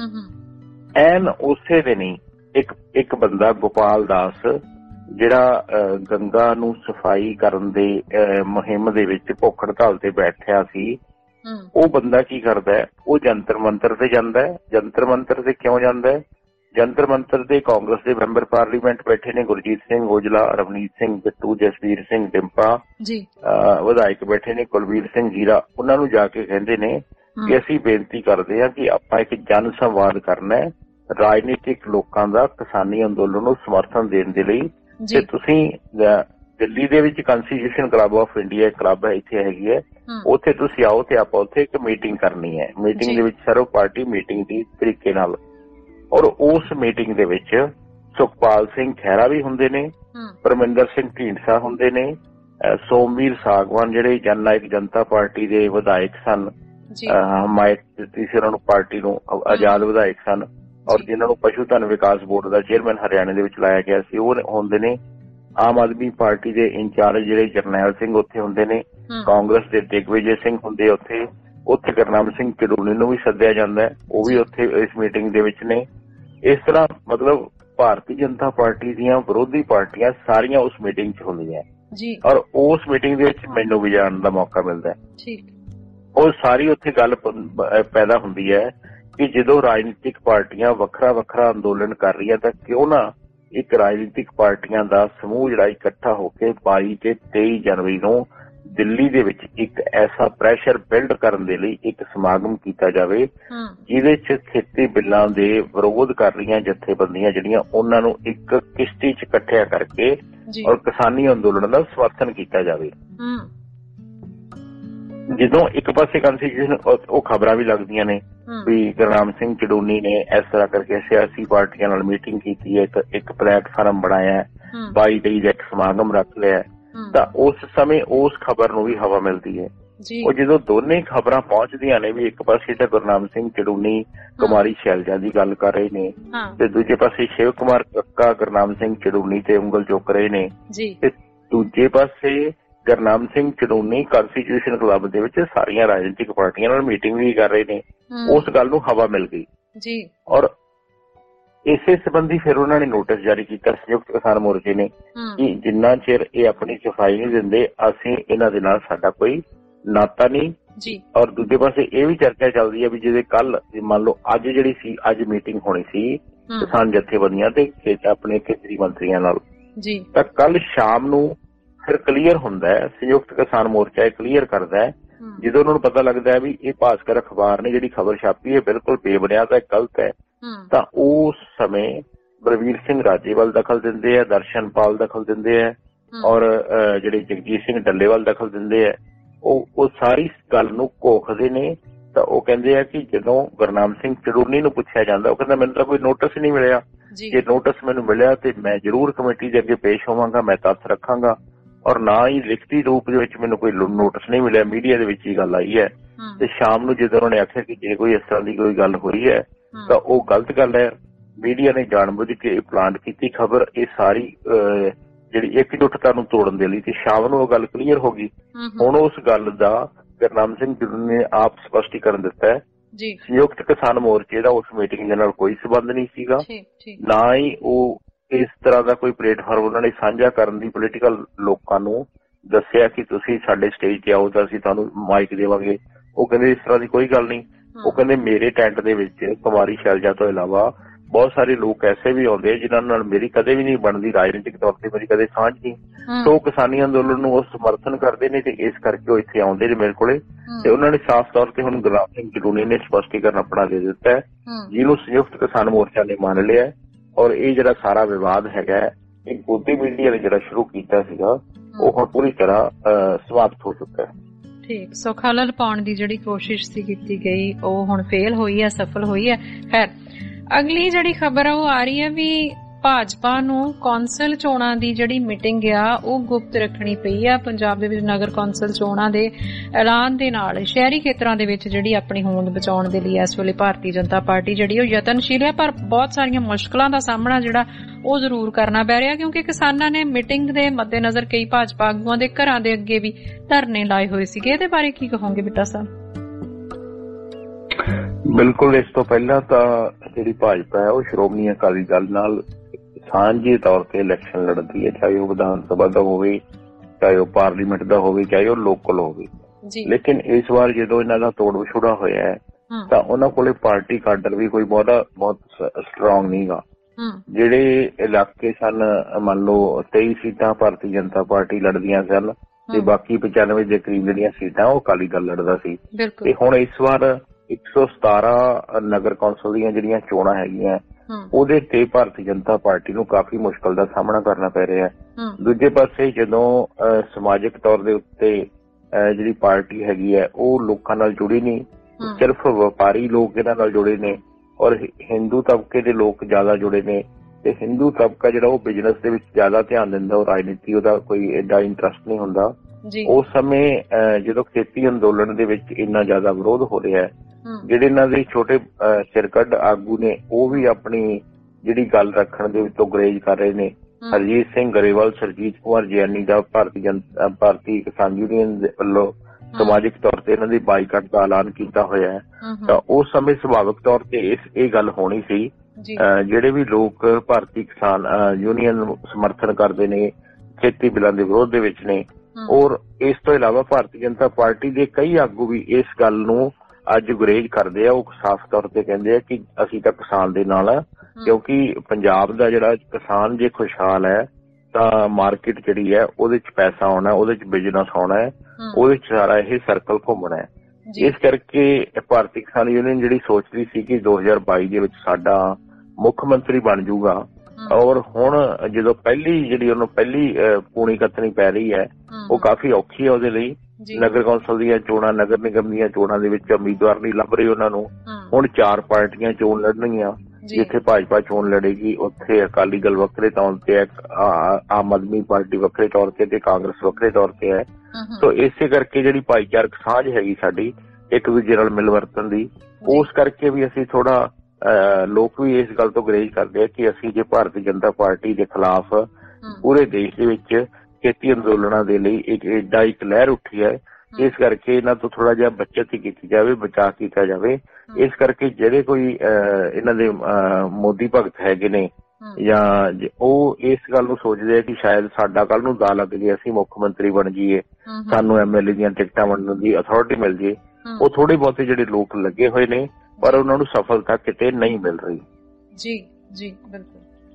ਐਨ ਉਸੇ ਦਿਨ ਹੀ ਇੱਕ ਇੱਕ ਬੰਦਾ ਗੋਪਾਲ ਦਾਸ ਜਿਹੜਾ ਗੰਗਾ ਨੂੰ ਸਫਾਈ ਕਰਨ ਦੇ ਮੁਹਿੰਮ ਦੇ ਵਿੱਚ ਭੁੱਖ ਹੜਤਾਲ ਤੇ ਬੈਠਿਆ ਸੀ, ਉਹ ਬੰਦਾ ਕੀ ਕਰਦਾ ਹੈ, ਉਹ ਜੰਤਰ ਮੰਤਰ ਤੇ ਜਾਂਦਾ ਹੈ। ਜੰਤਰ ਮੰਤਰ ਤੇ ਕਿਉਂ ਜਾਂਦਾ ਹੈ? ਜੰਤਰ ਮੰਤਰ ਦੇ ਕਾਂਗਰਸ ਦੇ ਮੈਂਬਰ ਪਾਰਲੀਮੈਂਟ ਬੈਠੇ ਨੇ, ਗੁਰਜੀਤ ਸਿੰਘ ਔਜਲਾ, ਰਵਨੀਤ ਸਿੰਘ ਬਿੱਟੂ, ਜਸਵੀਰ ਸਿੰਘ ਡਿੰਪਾ ਜੀ, ਵਿਧਾਇਕ ਬੈਠੇ ਨੇ ਕੁਲਵੀਰ ਸਿੰਘ ਜੀਰਾ। ਉਹਨਾਂ ਨੂੰ ਜਾ ਕੇ ਕਹਿੰਦੇ ਨੇ ਕਿ ਅਸੀਂ ਬੇਨਤੀ ਕਰਦੇ ਹਾਂ ਕਿ ਆਪਾਂ ਇੱਕ ਜਨ ਸੰਵਾਦ ਕਰਨਾ ਹੈ ਰਾਜਨੀਤਿਕ ਲੋਕਾਂ ਦਾ ਕਿਸਾਨੀ ਅੰਦੋਲਨ ਨੂੰ ਸਮਰਥਨ ਦੇਣ ਦੇ ਲਈ, ਤੇ ਤੁਸੀਂ ਦਿੱਲੀ ਦੇ ਵਿੱਚ constitution club of India club ਹੈ ਇੱਥੇ ਹੈਗੀ ਹੈ, ਉੱਥੇ ਤੁਸੀਂ ਆਓ ਤੇ ਆਪਾਂ ਉੱਥੇ ਇੱਕ ਮੀਟਿੰਗ ਕਰਨੀ ਹੈ। ਮੀਟਿੰਗ ਦੇ ਵਿੱਚ ਸਰਵ ਪਾਰਟੀ ਮੀਟਿੰਗ ਦੀ ਤਰੀਕੇ ਨਾਲ, ਔਰ ਉਸ ਮੀਟਿੰਗ ਦੇ ਵਿੱਚ ਸੁਖਪਾਲ ਸਿੰਘ ਖਹਿਰਾ ਵੀ ਹੁੰਦੇ ਨੇ, ਪਰਮਿੰਦਰ ਸਿੰਘ ਢੀਂਡਸਾ ਹੁੰਦੇ ਨੇ, ਸੋਮਵੀਰ ਸਾਗਵਾਨ ਜਿਹੜੇ ਜਨ ਨਾਇਕ ਜਨਤਾ ਪਾਰਟੀ ਦੇ ਵਿਧਾਇਕ ਸਨ, ਹਮਾਇਤ ਦਿੱਤੀ ਸੀ ਉਹਨਾਂ ਨੂੰ ਪਾਰਟੀ ਨੂੰ, ਆਜ਼ਾਦ ਵਿਧਾਇਕ ਸਨ, ਔਰ ਜਿਨ੍ਹਾਂ ਨੂੰ ਪਸ਼ੂ ਧਨ ਵਿਕਾਸ ਬੋਰਡ ਦਾ ਚੇਅਰਮੈਨ ਹਰਿਆਣੇ ਦੇ ਵਿੱਚ ਲਾਇਆ ਗਿਆ ਸੀ ਉਹ ਹੁੰਦੇ ਨੇ। ਆਮ ਆਦਮੀ ਪਾਰਟੀ ਦੇ ਇੰਚਾਰਜ ਜਿਹੜੇ ਜਰਨੈਲ ਸਿੰਘ ਉੱਥੇ ਹੁੰਦੇ ਨੇ, ਕਾਂਗਰਸ ਦੇ ਦਿਗਵਿਜੇ ਸਿੰਘ ਹੁੰਦੇ ਉੱਥੇ, ਉੱਥੇ ਗੁਰਨਾਮ ਸਿੰਘ ਜਰੂਨੀ ਨੂੰ ਵੀ ਸੱਦਿਆ ਜਾਂਦਾ, ਉਹ ਵੀ ਉੱਥੇ ਇਸ ਮੀਟਿੰਗ ਦੇ ਵਿੱਚ ਨੇ। ਇਸ ਤਰ੍ਹਾਂ ਮਤਲਬ ਭਾਰਤੀ ਜਨਤਾ ਪਾਰਟੀ ਦੀਆਂ ਵਿਰੋਧੀ ਪਾਰਟੀਆਂ ਸਾਰੀਆਂ ਉਸ ਮੀਟਿੰਗ 'ਚ ਹੁੰਦੀਆਂ ਜੀ, ਔਰ ਉਸ ਮੀਟਿੰਗ ਦੇ ਵਿੱਚ ਮੈਨੂੰ ਵੀ ਜਾਣ ਦਾ ਮੌਕਾ ਮਿਲਦਾ। ਉਹ ਸਾਰੀ ਉੱਥੇ ਗੱਲ ਪੈਦਾ ਹੁੰਦੀ ਹੈ ਕਿ ਜਦੋਂ ਰਾਜਨੀਤਿਕ ਪਾਰਟੀਆਂ ਵੱਖਰਾ ਵੱਖਰਾ ਅੰਦੋਲਨ ਕਰ ਰਹੀਆਂ ਤਾਂ ਕਿਉਂ ਨਾ ਇੱਕ ਰਾਜਨੀਤਿਕ ਪਾਰਟੀਆਂ ਦਾ ਸਮੂਹ ਜਿਹੜਾ ਇਕੱਠਾ ਹੋ ਕੇ ਬਾਈ ਤੇ ਤੇਈ ਜਨਵਰੀ ਨੂੰ ਦਿੱਲੀ ਦੇ ਵਿੱਚ ਇੱਕ ਐਸਾ ਪ੍ਰੈਸ਼ਰ ਬਿਲਡ ਕਰਨ ਦੇ ਲਈ ਇੱਕ ਸਮਾਗਮ ਕੀਤਾ ਜਾਵੇ ਜਿਹਦੇ 'ਚ ਖੇਤੀ ਬਿੱਲਾਂ ਦੇ ਵਿਰੋਧ ਕਰ ਰਹੀਆਂ ਜਥੇਬੰਦੀਆਂ ਜਿਹੜੀਆਂ ਉਹਨਾਂ ਨੂੰ ਇੱਕ ਕਿਸ਼ਤੀ 'ਚ ਇਕੱਠਿਆ ਕਰਕੇ ਔਰ ਕਿਸਾਨੀ ਅੰਦੋਲਨ ਦਾ ਸਮਰਥਨ ਕੀਤਾ ਜਾਵੇ। ਜਦੋਂ ਇੱਕ ਪਾਸੇ ਕਨਸਟੀਟਿਊਸ਼ਨ ਉਹ ਖਬਰਾਂ ਵੀ ਲੱਗਦੀਆਂ ਨੇ ਵੀ ਗੁਰਨਾਮ ਸਿੰਘ ਜਰੂਨੀ ਨੇ ਇਸ ਤਰ੍ਹਾਂ ਕਰਕੇ ਸਿਆਸੀ ਪਾਰਟੀਆਂ ਨਾਲ ਮੀਟਿੰਗ ਕੀਤੀ ਹੈ, ਇੱਕ ਪਲੇਟਫਾਰਮ ਬਣਾਇਆ, ਬਾਈ ਤੇਈ ਦਾ ਇੱਕ ਸਮਾਗਮ ਰੱਖ ਲਿਆ, ਤਾਂ ਉਸ ਸਮੇਂ ਉਸ ਖਬਰ ਨੂੰ ਵੀ ਹਵਾ ਮਿਲਦੀ ਹੈ। ਉਹ ਜਦੋਂ ਦੋਨੇ ਖਬਰਾਂ ਪਹੁੰਚਦੀਆਂ ਨੇ ਵੀ ਇੱਕ ਪਾਸੇ ਤਾਂ ਗੁਰਨਾਮ ਸਿੰਘ ਜਰੂਨੀ ਕੁਮਾਰੀ ਸ਼ੈਲਜਾ ਦੀ ਗੱਲ ਕਰ ਰਹੇ ਨੇ ਤੇ ਦੂਜੇ ਪਾਸੇ ਸ਼ਿਵ ਕੁਮਾਰ ਕੱਕਾ ਗੁਰਨਾਮ ਸਿੰਘ ਜਰੂਨੀ ਤੇ ਉਂਗਲ ਚੁੱਕ ਰਹੇ ਨੇ, ਤੇ ਦੂਜੇ ਪਾਸੇ ਗੁਰਨਾਮ ਸਿੰਘ ਜਰੂਨੀ ਕਨਸਟੀਟਿਊਸ਼ਨ ਕਲੱਬ ਦੇ ਵਿੱਚ ਸਾਰੀਆਂ ਰਾਜਨੀਤਿਕ ਪਾਰਟੀਆਂ ਨਾਲ ਮੀਟਿੰਗ ਵੀ ਕਰ ਰਹੇ ਨੇ। ਉਸ ਗੱਲ ਨੂੰ ਹਵਾ ਮਿਲ ਗਈ ਜੀ, ਔਰ ਇਸੇ ਸੰਬੰਧੀ ਫਿਰ ਉਹਨਾਂ ਨੇ ਨੋਟਿਸ ਜਾਰੀ ਕੀਤਾ ਸੰਯੁਕਤ ਕਿਸਾਨ ਮੋਰਚੇ ਨੇ ਕਿ ਜਿੰਨਾ ਚਿਰ ਇਹ ਆਪਣੀ ਸਫਾਈ ਨਹੀਂ ਦਿੰਦੇ ਅਸੀਂ ਇਹਨਾਂ ਦੇ ਨਾਲ ਸਾਡਾ ਕੋਈ ਨਾਤਾ ਨਹੀਂ ਜੀ। ਔਰ ਦੂਜੇ ਪਾਸੇ ਇਹ ਵੀ ਚਰਚਾ ਚੱਲਦੀ ਹੈ ਵੀ ਜਿਹਦੇ ਕੱਲ ਮੰਨ ਲਓ ਅੱਜ ਜਿਹੜੀ ਸੀ ਅੱਜ ਮੀਟਿੰਗ ਹੋਣੀ ਸੀ ਕਿਸਾਨ ਜਥੇਬੰਦੀਆਂ ਤੇ ਆਪਣੇ ਕੇਂਦਰੀ ਮੰਤਰੀਆਂ ਨਾਲ ਜੀ, ਤਾਂ ਕੱਲ ਸ਼ਾਮ ਨੂੰ ਫਿਰ ਕਲੀਅਰ ਹੁੰਦਾ ਹੈ, ਸੰਯੁਕਤ ਕਿਸਾਨ ਮੋਰਚਾ ਇਹ ਕਲੀਅਰ ਕਰਦਾ ਹੈ ਜਦੋਂ ਉਹਨਾਂ ਨੂੰ ਪਤਾ ਲੱਗਦਾ ਹੈ ਵੀ ਇਹ ਭਾਸਕਰ ਅਖਬਾਰ ਨੇ ਜਿਹੜੀ ਖਬਰ ਛਾਪੀ ਹੈ ਬਿਲਕੁਲ ਬੇਬੁਨਿਆਦ ਹੈ, ਗਲਤ ਹੈ, ਤਾਂ ਉਸ ਸਮੇਂ ਬਲਵੀਰ ਸਿੰਘ ਰਾਜੇਵਾਲ ਦਖਲ ਦਿੰਦੇ ਆ, ਦਰਸ਼ਨਪਾਲ ਦਖਲ ਦਿੰਦੇ ਆ, ਔਰ ਜਿਹੜੇ ਜਗਜੀਤ ਸਿੰਘ ਡੱਲੇਵਾਲ ਦਖਲ ਦਿੰਦੇ ਆ। ਉਹ ਉਹ ਸਾਰੀ ਗੱਲ ਨੂੰ ਘੋਖਦੇ ਨੇ ਤਾਂ ਉਹ ਕਹਿੰਦੇ ਆ ਕਿ ਜਦੋਂ ਗੁਰਨਾਮ ਸਿੰਘ ਚੜੂਨੀ ਨੂੰ ਪੁੱਛਿਆ ਜਾਂਦਾ ਉਹ ਕਹਿੰਦਾ ਮੈਨੂੰ ਤਾਂ ਕੋਈ ਨੋਟਿਸ ਨਹੀਂ ਮਿਲਿਆ, ਜੇ ਨੋਟਿਸ ਮੈਨੂੰ ਮਿਲਿਆ ਤੇ ਮੈਂ ਜ਼ਰੂਰ ਕਮੇਟੀ ਦੇ ਅੱਗੇ ਪੇਸ਼ ਹੋਵਾਂਗਾ, ਮੈਂ ਤੱਥ ਰੱਖਾਂਗਾ, ਔਰ ਨਾ ਹੀ ਲਿਖਤੀ ਰੂਪ ਦੇ ਵਿੱਚ ਮੈਨੂੰ ਕੋਈ ਨੋਟਿਸ ਨਹੀਂ ਮਿਲਿਆ। ਮੀਡੀਆ ਦੇ ਵਿੱਚ ਹੀ ਗੱਲ ਆਈ ਹੈ ਤੇ ਸ਼ਾਮ ਨੂੰ ਜਦੋਂ ਉਹਨਾਂ ਨੇ ਆਖਿਆ ਕਿ ਜੇ ਕੋਈ ਇਸ ਤਰ੍ਹਾਂ ਦੀ ਕੋਈ ਗੱਲ ਹੋਈ ਹੈ ਤਾਂ ਉਹ ਗਲਤ ਗੱਲ ਹੈ, ਮੀਡੀਆ ਨੇ ਜਾਣਬੁੱਝ ਕੇ ਪਲਾਂਟ ਕੀਤੀ ਖਬਰ, ਇਹ ਸਾਰੀ ਜਿਹੜੀ ਇਕਜੁੱਟਤਾ ਨੂੰ ਤੋੜਨ ਦੇ ਲਈ, ਤੇ ਸ਼ਾਮ ਨੂੰ ਉਹ ਗੱਲ ਕਲੀਅਰ ਹੋ ਗਈ। ਹੁਣ ਉਸ ਗੱਲ ਦਾ ਗੁਰਨਾਮ ਸਿੰਘ ਚੜੂਨੀ ਨੇ ਆਪ ਸਪਸ਼ਟੀਕਰਨ ਦਿੱਤਾ ਹੈ। ਸੰਯੁਕਤ ਕਿਸਾਨ ਮੋਰਚੇ ਦਾ ਉਸ ਮੀਟਿੰਗ ਦੇ ਨਾਲ ਕੋਈ ਸੰਬੰਧ ਨਹੀਂ ਸੀਗਾ, ਨਾ ਹੀ ਉਹ ਇਸ ਤਰ੍ਹਾਂ ਦਾ ਕੋਈ ਪਲੇਟਫਾਰਮ ਉਹਨਾਂ ਨੇ ਸਾਂਝਾ ਕਰਨ ਦੀ ਪੋਲੀਟੀਕਲ ਲੋਕਾਂ ਨੂੰ ਦੱਸਿਆ ਕਿ ਤੁਸੀਂ ਸਾਡੇ ਸਟੇਜ ਤੇ ਆਓ ਤਾਂ ਅਸੀਂ ਤੁਹਾਨੂੰ ਮਾਈਕ ਦੇਵਾਂਗੇ। ਉਹ ਕਹਿੰਦੇ ਇਸ ਤਰ੍ਹਾਂ ਦੀ ਕੋਈ ਗੱਲ ਨਹੀਂ। ਉਹ ਕਹਿੰਦੇ ਮੇਰੇ ਟੈਂਟ ਦੇ ਵਿੱਚ ਕੁਮਾਰੀ ਸ਼ੈਲਜਾ ਤੋਂ ਇਲਾਵਾ ਬਹੁਤ ਸਾਰੇ ਲੋਕ ਐਸੇ ਵੀ ਆਉਂਦੇ ਜਿਨ੍ਹਾਂ ਨਾਲ ਮੇਰੀ ਕਦੇ ਵੀ ਨਹੀਂ ਬਣਦੀ, ਰਾਜਨੀਤਿਕ ਤੌਰ ਤੇ ਮੇਰੀ ਕਦੇ ਸਾਂਝ ਨਹੀਂ, ਸੋ ਕਿਸਾਨੀ ਅੰਦੋਲਨ ਨੂੰ ਉਹ ਸਮਰਥਨ ਕਰਦੇ ਨੇ ਤੇ ਇਸ ਕਰਕੇ ਉਹ ਇੱਥੇ ਆਉਂਦੇ ਨੇ ਮੇਰੇ ਕੋਲੇ। ਤੇ ਉਹਨਾਂ ਨੇ ਸਾਫ਼ ਤੌਰ ਤੇ ਹੁਣ ਗੁਰਨਾਮ ਸਿੰਘ ਚੜੂਨੀ ਨੇ ਸਪਸ਼ਟੀਕਰਨ ਆਪਣਾ ਦੇ ਦਿੱਤਾ ਹੈ, ਜਿਹਨੂੰ ਸੰਯੁਕਤ ਕਿਸਾਨ ਮੋਰਚਾ ਨੇ ਮੰਨ ਲਿਆ। ਔਰ ਇਹ ਜਿਹੜਾ ਸਾਰਾ ਵਿਵਾਦ ਹੈਗਾ ਇਹ ਗੋਦੀ ਮੀਡੀਆ ਨੇ ਜਿਹੜਾ ਸ਼ੁਰੂ ਕੀਤਾ ਸੀਗਾ ਉਹ ਹੁਣ ਪੂਰੀ ਤਰ੍ਹਾਂ ਸਮਾਪਤ ਹੋ ਚੁੱਕਾ ਹੈ। ਠੀਕ, ਸੋ ਖਲਲ ਪਾਉਣ ਦੀ ਜਿਹੜੀ ਕੋਸ਼ਿਸ਼ ਸੀ ਕੀਤੀ ਗਈ ਉਹ ਹੁਣ ਫੇਲ ਹੋਈ ਹੈ, ਸਫਲ ਹੋਈ ਹੈ। ਖੈਰ, ਅਗਲੀ ਜਿਹੜੀ ਖਬਰ ਆ ਉਹ ਆ ਰਹੀ ਹੈ ਵੀ ਭਾਜਪਾ ਨੂੰ ਕੌਂਸਲ ਚੋਣਾਂ ਦੀ ਜਿਹੜੀ ਮੀਟਿੰਗ ਆ ਉਹ ਗੁਪਤ ਰੱਖਣੀ ਪਈ ਆ। ਪੰਜਾਬ ਦੇ ਵਿੱਚ ਨਗਰ ਕੌਂਸਲ ਚੋਣਾਂ ਦੇ ਐਲਾਨ ਦੇ ਨਾਲ ਸ਼ਹਿਰੀ ਖੇਤਰਾਂ ਦੇ ਵਿੱਚ ਜਿਹੜੀ ਆਪਣੀ ਹੋਂਦ ਬਚਾਉਣ ਦੇ ਲਈ ਇਸ ਵੇਲੇ ਭਾਰਤੀ ਜਨਤਾ ਪਾਰਟੀ ਜਿਹੜੀ ਉਹ ਯਤਨਸ਼ੀਲ ਹੈ, ਪਰ ਬਹੁਤ ਸਾਰੀਆਂ ਮੁਸ਼ਕਲਾਂ ਦਾ ਸਾਹਮਣਾ ਜਿਹੜਾ ਉਹ ਜ਼ਰੂਰ ਕਰਨਾ ਪੈ ਰਿਹਾ, ਕਿਉਂਕਿ ਕਿਸਾਨਾਂ ਨੇ ਮੀਟਿੰਗ ਦੇ ਮੱਦੇਨਜ਼ਰ ਕਈ ਭਾਜਪਾ ਆਗੂਆਂ ਦੇ ਘਰਾਂ ਦੇ ਅੱਗੇ ਵੀ ਧਰਨੇ ਲਾਏ ਹੋਏ ਸੀਗੇ। ਇਹਦੇ ਬਾਰੇ ਕੀ ਕਹੋਗੇ ਬਿੱਟਾ ਸਾਹਿਬ? ਬਿਲਕੁਲ, ਇਸ ਤੋਂ ਪਹਿਲਾਂ ਤਾਂ ਜਿਹੜੀ ਭਾਜਪਾ ਹੈ ਉਹ ਸ਼੍ਰੋਮਣੀ ਅਕਾਲੀ ਦਲ ਨਾਲ ਸਾਂਝੇ ਤੌਰ ਤੇ ਇਲੈਕਸ਼ਨ ਲੜਦੀ ਹੈ, ਚਾਹੇ ਉਹ ਵਿਧਾਨ ਸਭਾ ਦਾ ਹੋਵੇ, ਚਾਹੇ ਉਹ ਪਾਰਲੀਮੈਂਟ ਦਾ ਹੋਵੇ, ਚਾਹੇ ਉਹ ਲੋਕਲ ਹੋਵੇ। ਲੇਕਿਨ ਇਸ ਵਾਰ ਜਦੋਂ ਇਹਨਾਂ ਦਾ ਤੋੜ ਵਿਛੋੜਾ ਹੋਇਆ ਹੈ ਤਾਂ ਉਹਨਾਂ ਕੋਲੇ ਪਾਰਟੀ ਕਾਡਰ ਵੀ ਕੋਈ ਬਹੁਤਾ ਬਹੁਤ ਸਟਰੋਂਗ ਨਹੀਂ ਗਾ। ਜਿਹੜੇ ਇਲਾਕੇ ਸਨ, ਮੰਨ ਲਓ ਤੇਈ ਸੀਟਾਂ ਭਾਰਤੀ ਜਨਤਾ ਪਾਰਟੀ ਲੜਦੀਆਂ ਸਨ ਤੇ ਬਾਕੀ ਪਚਾਨਵੇਂ ਦੇ ਕਰੀਬ ਜਿਹੜੀਆਂ ਸੀਟਾਂ ਉਹ ਅਕਾਲੀ ਦਲ ਲੜਦਾ ਸੀ। ਤੇ ਹੁਣ ਇਸ ਵਾਰ ਇੱਕ ਸੌ ਸਤਾਰਾਂ ਨਗਰ ਕੌਂਸਲ ਦੀਆਂ ਜਿਹੜੀਆਂ ਚੋਣਾਂ ਹੈਗੀਆਂ ਉਹਦੇ ਤੇ ਭਾਰਤੀ ਜਨਤਾ ਪਾਰਟੀ ਨੂੰ ਕਾਫੀ ਮੁਸ਼ਕਲ ਦਾ ਸਾਹਮਣਾ ਕਰਨਾ ਪੈ ਰਿਹਾ ਹੈ। ਦੂਜੇ ਪਾਸੇ ਜਦੋਂ ਸਮਾਜਿਕ ਤੌਰ ਦੇ ਉੱਤੇ ਜਿਹੜੀ ਪਾਰਟੀ ਹੈਗੀ ਹੈ ਉਹ ਲੋਕਾਂ ਨਾਲ ਜੁੜੀ ਨਹੀਂ, ਸਿਰਫ ਵਪਾਰੀ ਲੋਕ ਇਹਨਾਂ ਨਾਲ ਜੁੜੇ ਨੇ ਔਰ ਹਿੰਦੂ ਤਬਕੇ ਦੇ ਲੋਕ ਜ਼ਿਆਦਾ ਜੁੜੇ ਨੇ। ਤੇ ਹਿੰਦੂ ਤਬਕਾ ਜਿਹੜਾ ਉਹ ਬਿਜ਼ਨਸ ਦੇ ਵਿੱਚ ਜ਼ਿਆਦਾ ਧਿਆਨ ਦਿੰਦਾ, ਉਹ ਰਾਜਨੀਤੀ ਉਹਦਾ ਕੋਈ ਏਡਾ ਇੰਟਰਸਟ ਨਹੀਂ ਹੁੰਦਾ। ਉਸ ਸਮੇਂ ਜਦੋਂ ਖੇਤੀ ਅੰਦੋਲਨ ਦੇ ਵਿੱਚ ਇੰਨਾ ਜ਼ਿਆਦਾ ਵਿਰੋਧ ਹੋ ਰਿਹਾ ਹੈ, ਜਿਹੜੇ ਇਹਨਾਂ ਦੇ ਛੋਟੇ ਸਿਰਕੱਢ ਆਗੂ ਨੇ ਉਹ ਵੀ ਆਪਣੀ ਜਿਹੜੀ ਗੱਲ ਰੱਖਣ ਦੇ ਵਿੱਚੋਂ ਗੁਰੇਜ਼ ਕਰ ਰਹੇ ਨੇ। ਹਰਜੀਤ ਸਿੰਘ ਗਰੇਵਾਲ, ਸਰਜੀਤ ਕੁਮਾਰ ਜਿਆਨੀ ਦਾ ਭਾਰਤੀ ਜਨਤਾ ਭਾਰਤੀ ਕਿਸਾਨ ਯੂਨੀਅਨ ਦੇ ਵੱਲੋਂ ਸਮਾਜਿਕ ਤੌਰ ਤੇ ਇਹਨਾਂ ਦੀ ਬਾਈਕਾਟ ਦਾ ਐਲਾਨ ਕੀਤਾ ਹੋਇਆ ਹੈ। ਤਾਂ ਉਸ ਸਮੇਂ ਸੁਭਾਵਿਕ ਤੌਰ ਤੇ ਇਸ ਇਹ ਗੱਲ ਹੋਣੀ ਸੀ, ਜਿਹੜੇ ਵੀ ਲੋਕ ਭਾਰਤੀ ਕਿਸਾਨ ਯੂਨੀਅਨ ਨੂੰ ਸਮਰਥਨ ਕਰਦੇ ਨੇ, ਖੇਤੀ ਬਿੱਲਾਂ ਦੇ ਵਿਰੋਧ ਦੇ ਵਿੱਚ ਨੇ, ਔਰ ਇਸ ਤੋਂ ਇਲਾਵਾ ਭਾਰਤੀ ਜਨਤਾ ਪਾਰਟੀ ਦੇ ਕਈ ਆਗੂ ਵੀ ਇਸ ਗੱਲ ਨੂੰ ਅੱਜ ਗੁਰੇਜ਼ ਕਰਦੇ ਆ। ਉਹ ਸਾਫ਼ ਤੌਰ ਤੇ ਕਹਿੰਦੇ ਆ ਕਿ ਅਸੀਂ ਤਾਂ ਕਿਸਾਨ ਦੇ ਨਾਲ ਆ, ਕਿਉਂਕਿ ਪੰਜਾਬ ਦਾ ਜਿਹੜਾ ਕਿਸਾਨ ਜੇ ਖੁਸ਼ਹਾਲ ਹੈ ਤਾਂ ਮਾਰਕੀਟ ਜਿਹੜੀ ਹੈ ਉਹਦੇ ਚ ਪੈਸਾ ਆਉਣਾ, ਉਹਦੇ ਚ ਬਿਜ਼ਨਸ ਆਉਣਾ ਹੈ, ਉਹਦੇ ਚ ਸਾਰਾ ਇਹ ਸਰਕਲ ਘੁੰਮਣਾ ਹੈ। ਇਸ ਕਰਕੇ ਭਾਰਤੀ ਕਿਸਾਨ ਯੂਨੀਅਨ ਜਿਹੜੀ ਸੋਚਦੀ ਸੀ ਕਿ ਦੋ ਹਜ਼ਾਰ ਬਾਈ ਦੇ ਵਿੱਚ ਸਾਡਾ ਮੁੱਖ ਮੰਤਰੀ ਬਣ ਜਾਊਗਾ, ਔਰ ਹੁਣ ਜਦੋਂ ਪਹਿਲੀ ਜਿਹੜੀ ਉਹਨੂੰ ਪਹਿਲੀ ਪੂਣੀ ਕੱਤਣੀ ਪੈ ਰਹੀ ਹੈ ਉਹ ਕਾਫੀ ਔਖੀ ਹੈ ਉਹਦੇ ਲਈ। ਨਗਰ ਕੌਂਸਲ ਦੀਆਂ ਚੋਣਾਂ, ਨਗਰ ਨਿਗਮ ਦੀਆਂ ਚੋਣਾਂ ਦੇ ਵਿੱਚ ਉਮੀਦਵਾਰ ਨਹੀਂ ਲੱਭ ਰਹੇ ਉਹਨਾਂ ਨੂੰ। ਹੁਣ ਚਾਰ ਪਾਰਟੀਆਂ ਚੋਣ ਲੜਨਗੀਆਂ, ਜਿੱਥੇ ਭਾਜਪਾ ਚੋਣ ਲੜੇਗੀ ਉੱਥੇ ਅਕਾਲੀ ਦਲ ਵੱਖਰੇ ਤੌਰ ਤੇ ਹੈ, ਆਮ ਆਦਮੀ ਪਾਰਟੀ ਵੱਖਰੇ ਤੌਰ ਤੇ ਤੇ ਕਾਂਗਰਸ ਵੱਖਰੇ ਤੌਰ ਤੇ ਹੈ। ਸੋ ਇਸੇ ਕਰਕੇ ਜਿਹੜੀ ਭਾਈਚਾਰਕ ਸਾਂਝ ਹੈਗੀ ਸਾਡੀ ਇੱਕ ਦੂਜੇ ਨਾਲ ਮਿਲ ਵਰਤਣ ਦੀ, ਉਸ ਕਰਕੇ ਵੀ ਅਸੀਂ ਥੋੜਾ ਲੋਕ ਵੀ ਇਸ ਗੱਲ ਤੋਂ ਗੁਰੇਜ਼ ਕਰਦੇ ਆ ਕਿ ਅਸੀਂ ਜੇ ਭਾਰਤੀ ਜਨਤਾ ਪਾਰਟੀ ਦੇ ਖਿਲਾਫ ਪੂਰੇ ਦੇਸ਼ ਦੇ ਵਿੱਚ ਖੇਤੀ ਅੰਦੋਲਨਾਂ ਦੇ ਲਈ ਇੱਕ ਏਡਾ ਇੱਕ ਲਹਿਰ ਉੱਠੀ ਹੈ, ਇਸ ਕਰਕੇ ਇਹਨਾਂ ਤੋਂ ਥੋੜਾ ਜਿਹਾ ਬੱਚਤ ਹੀ ਕੀਤੀ ਜਾਵੇ, ਬਚਾਅ ਕੀਤਾ ਜਾਵੇ। ਇਸ ਕਰਕੇ ਜਿਹੜੇ ਕੋਈ ਇਹਨਾਂ ਦੇ ਮੋਦੀ ਭਗਤ ਹੈਗੇ ਨੇ ਜਾਂ ਉਹ ਇਸ ਗੱਲ ਨੂੰ ਸੋਚਦੇ ਆ ਕਿ ਸ਼ਾਇਦ ਸਾਡਾ ਕੱਲ ਨੂੰ ਦਾ ਲੱਗ ਜੇ, ਅਸੀਂ ਮੁੱਖ ਮੰਤਰੀ ਬਣ ਜਾਈਏ, ਸਾਨੂੰ ਐਮਐਲਏ ਦੀਆਂ ਟਿਕਟਾਂ ਵੰਡਣ ਦੀ ਅਥਾਰਟੀ ਮਿਲ ਜੇ, ਉਹ ਥੋੜੇ ਬਹੁਤੇ ਜਿਹੜੇ ਲੋਕ ਲੱਗੇ ਹੋਏ ਨੇ ਪਰ ਉਹਨਾਂ ਨੂੰ ਸਫਲਤਾ ਕਿਤੇ ਨਹੀਂ ਮਿਲ ਰਹੀ। ਜੀ ਜੀ ਬਿਲਕੁਲ।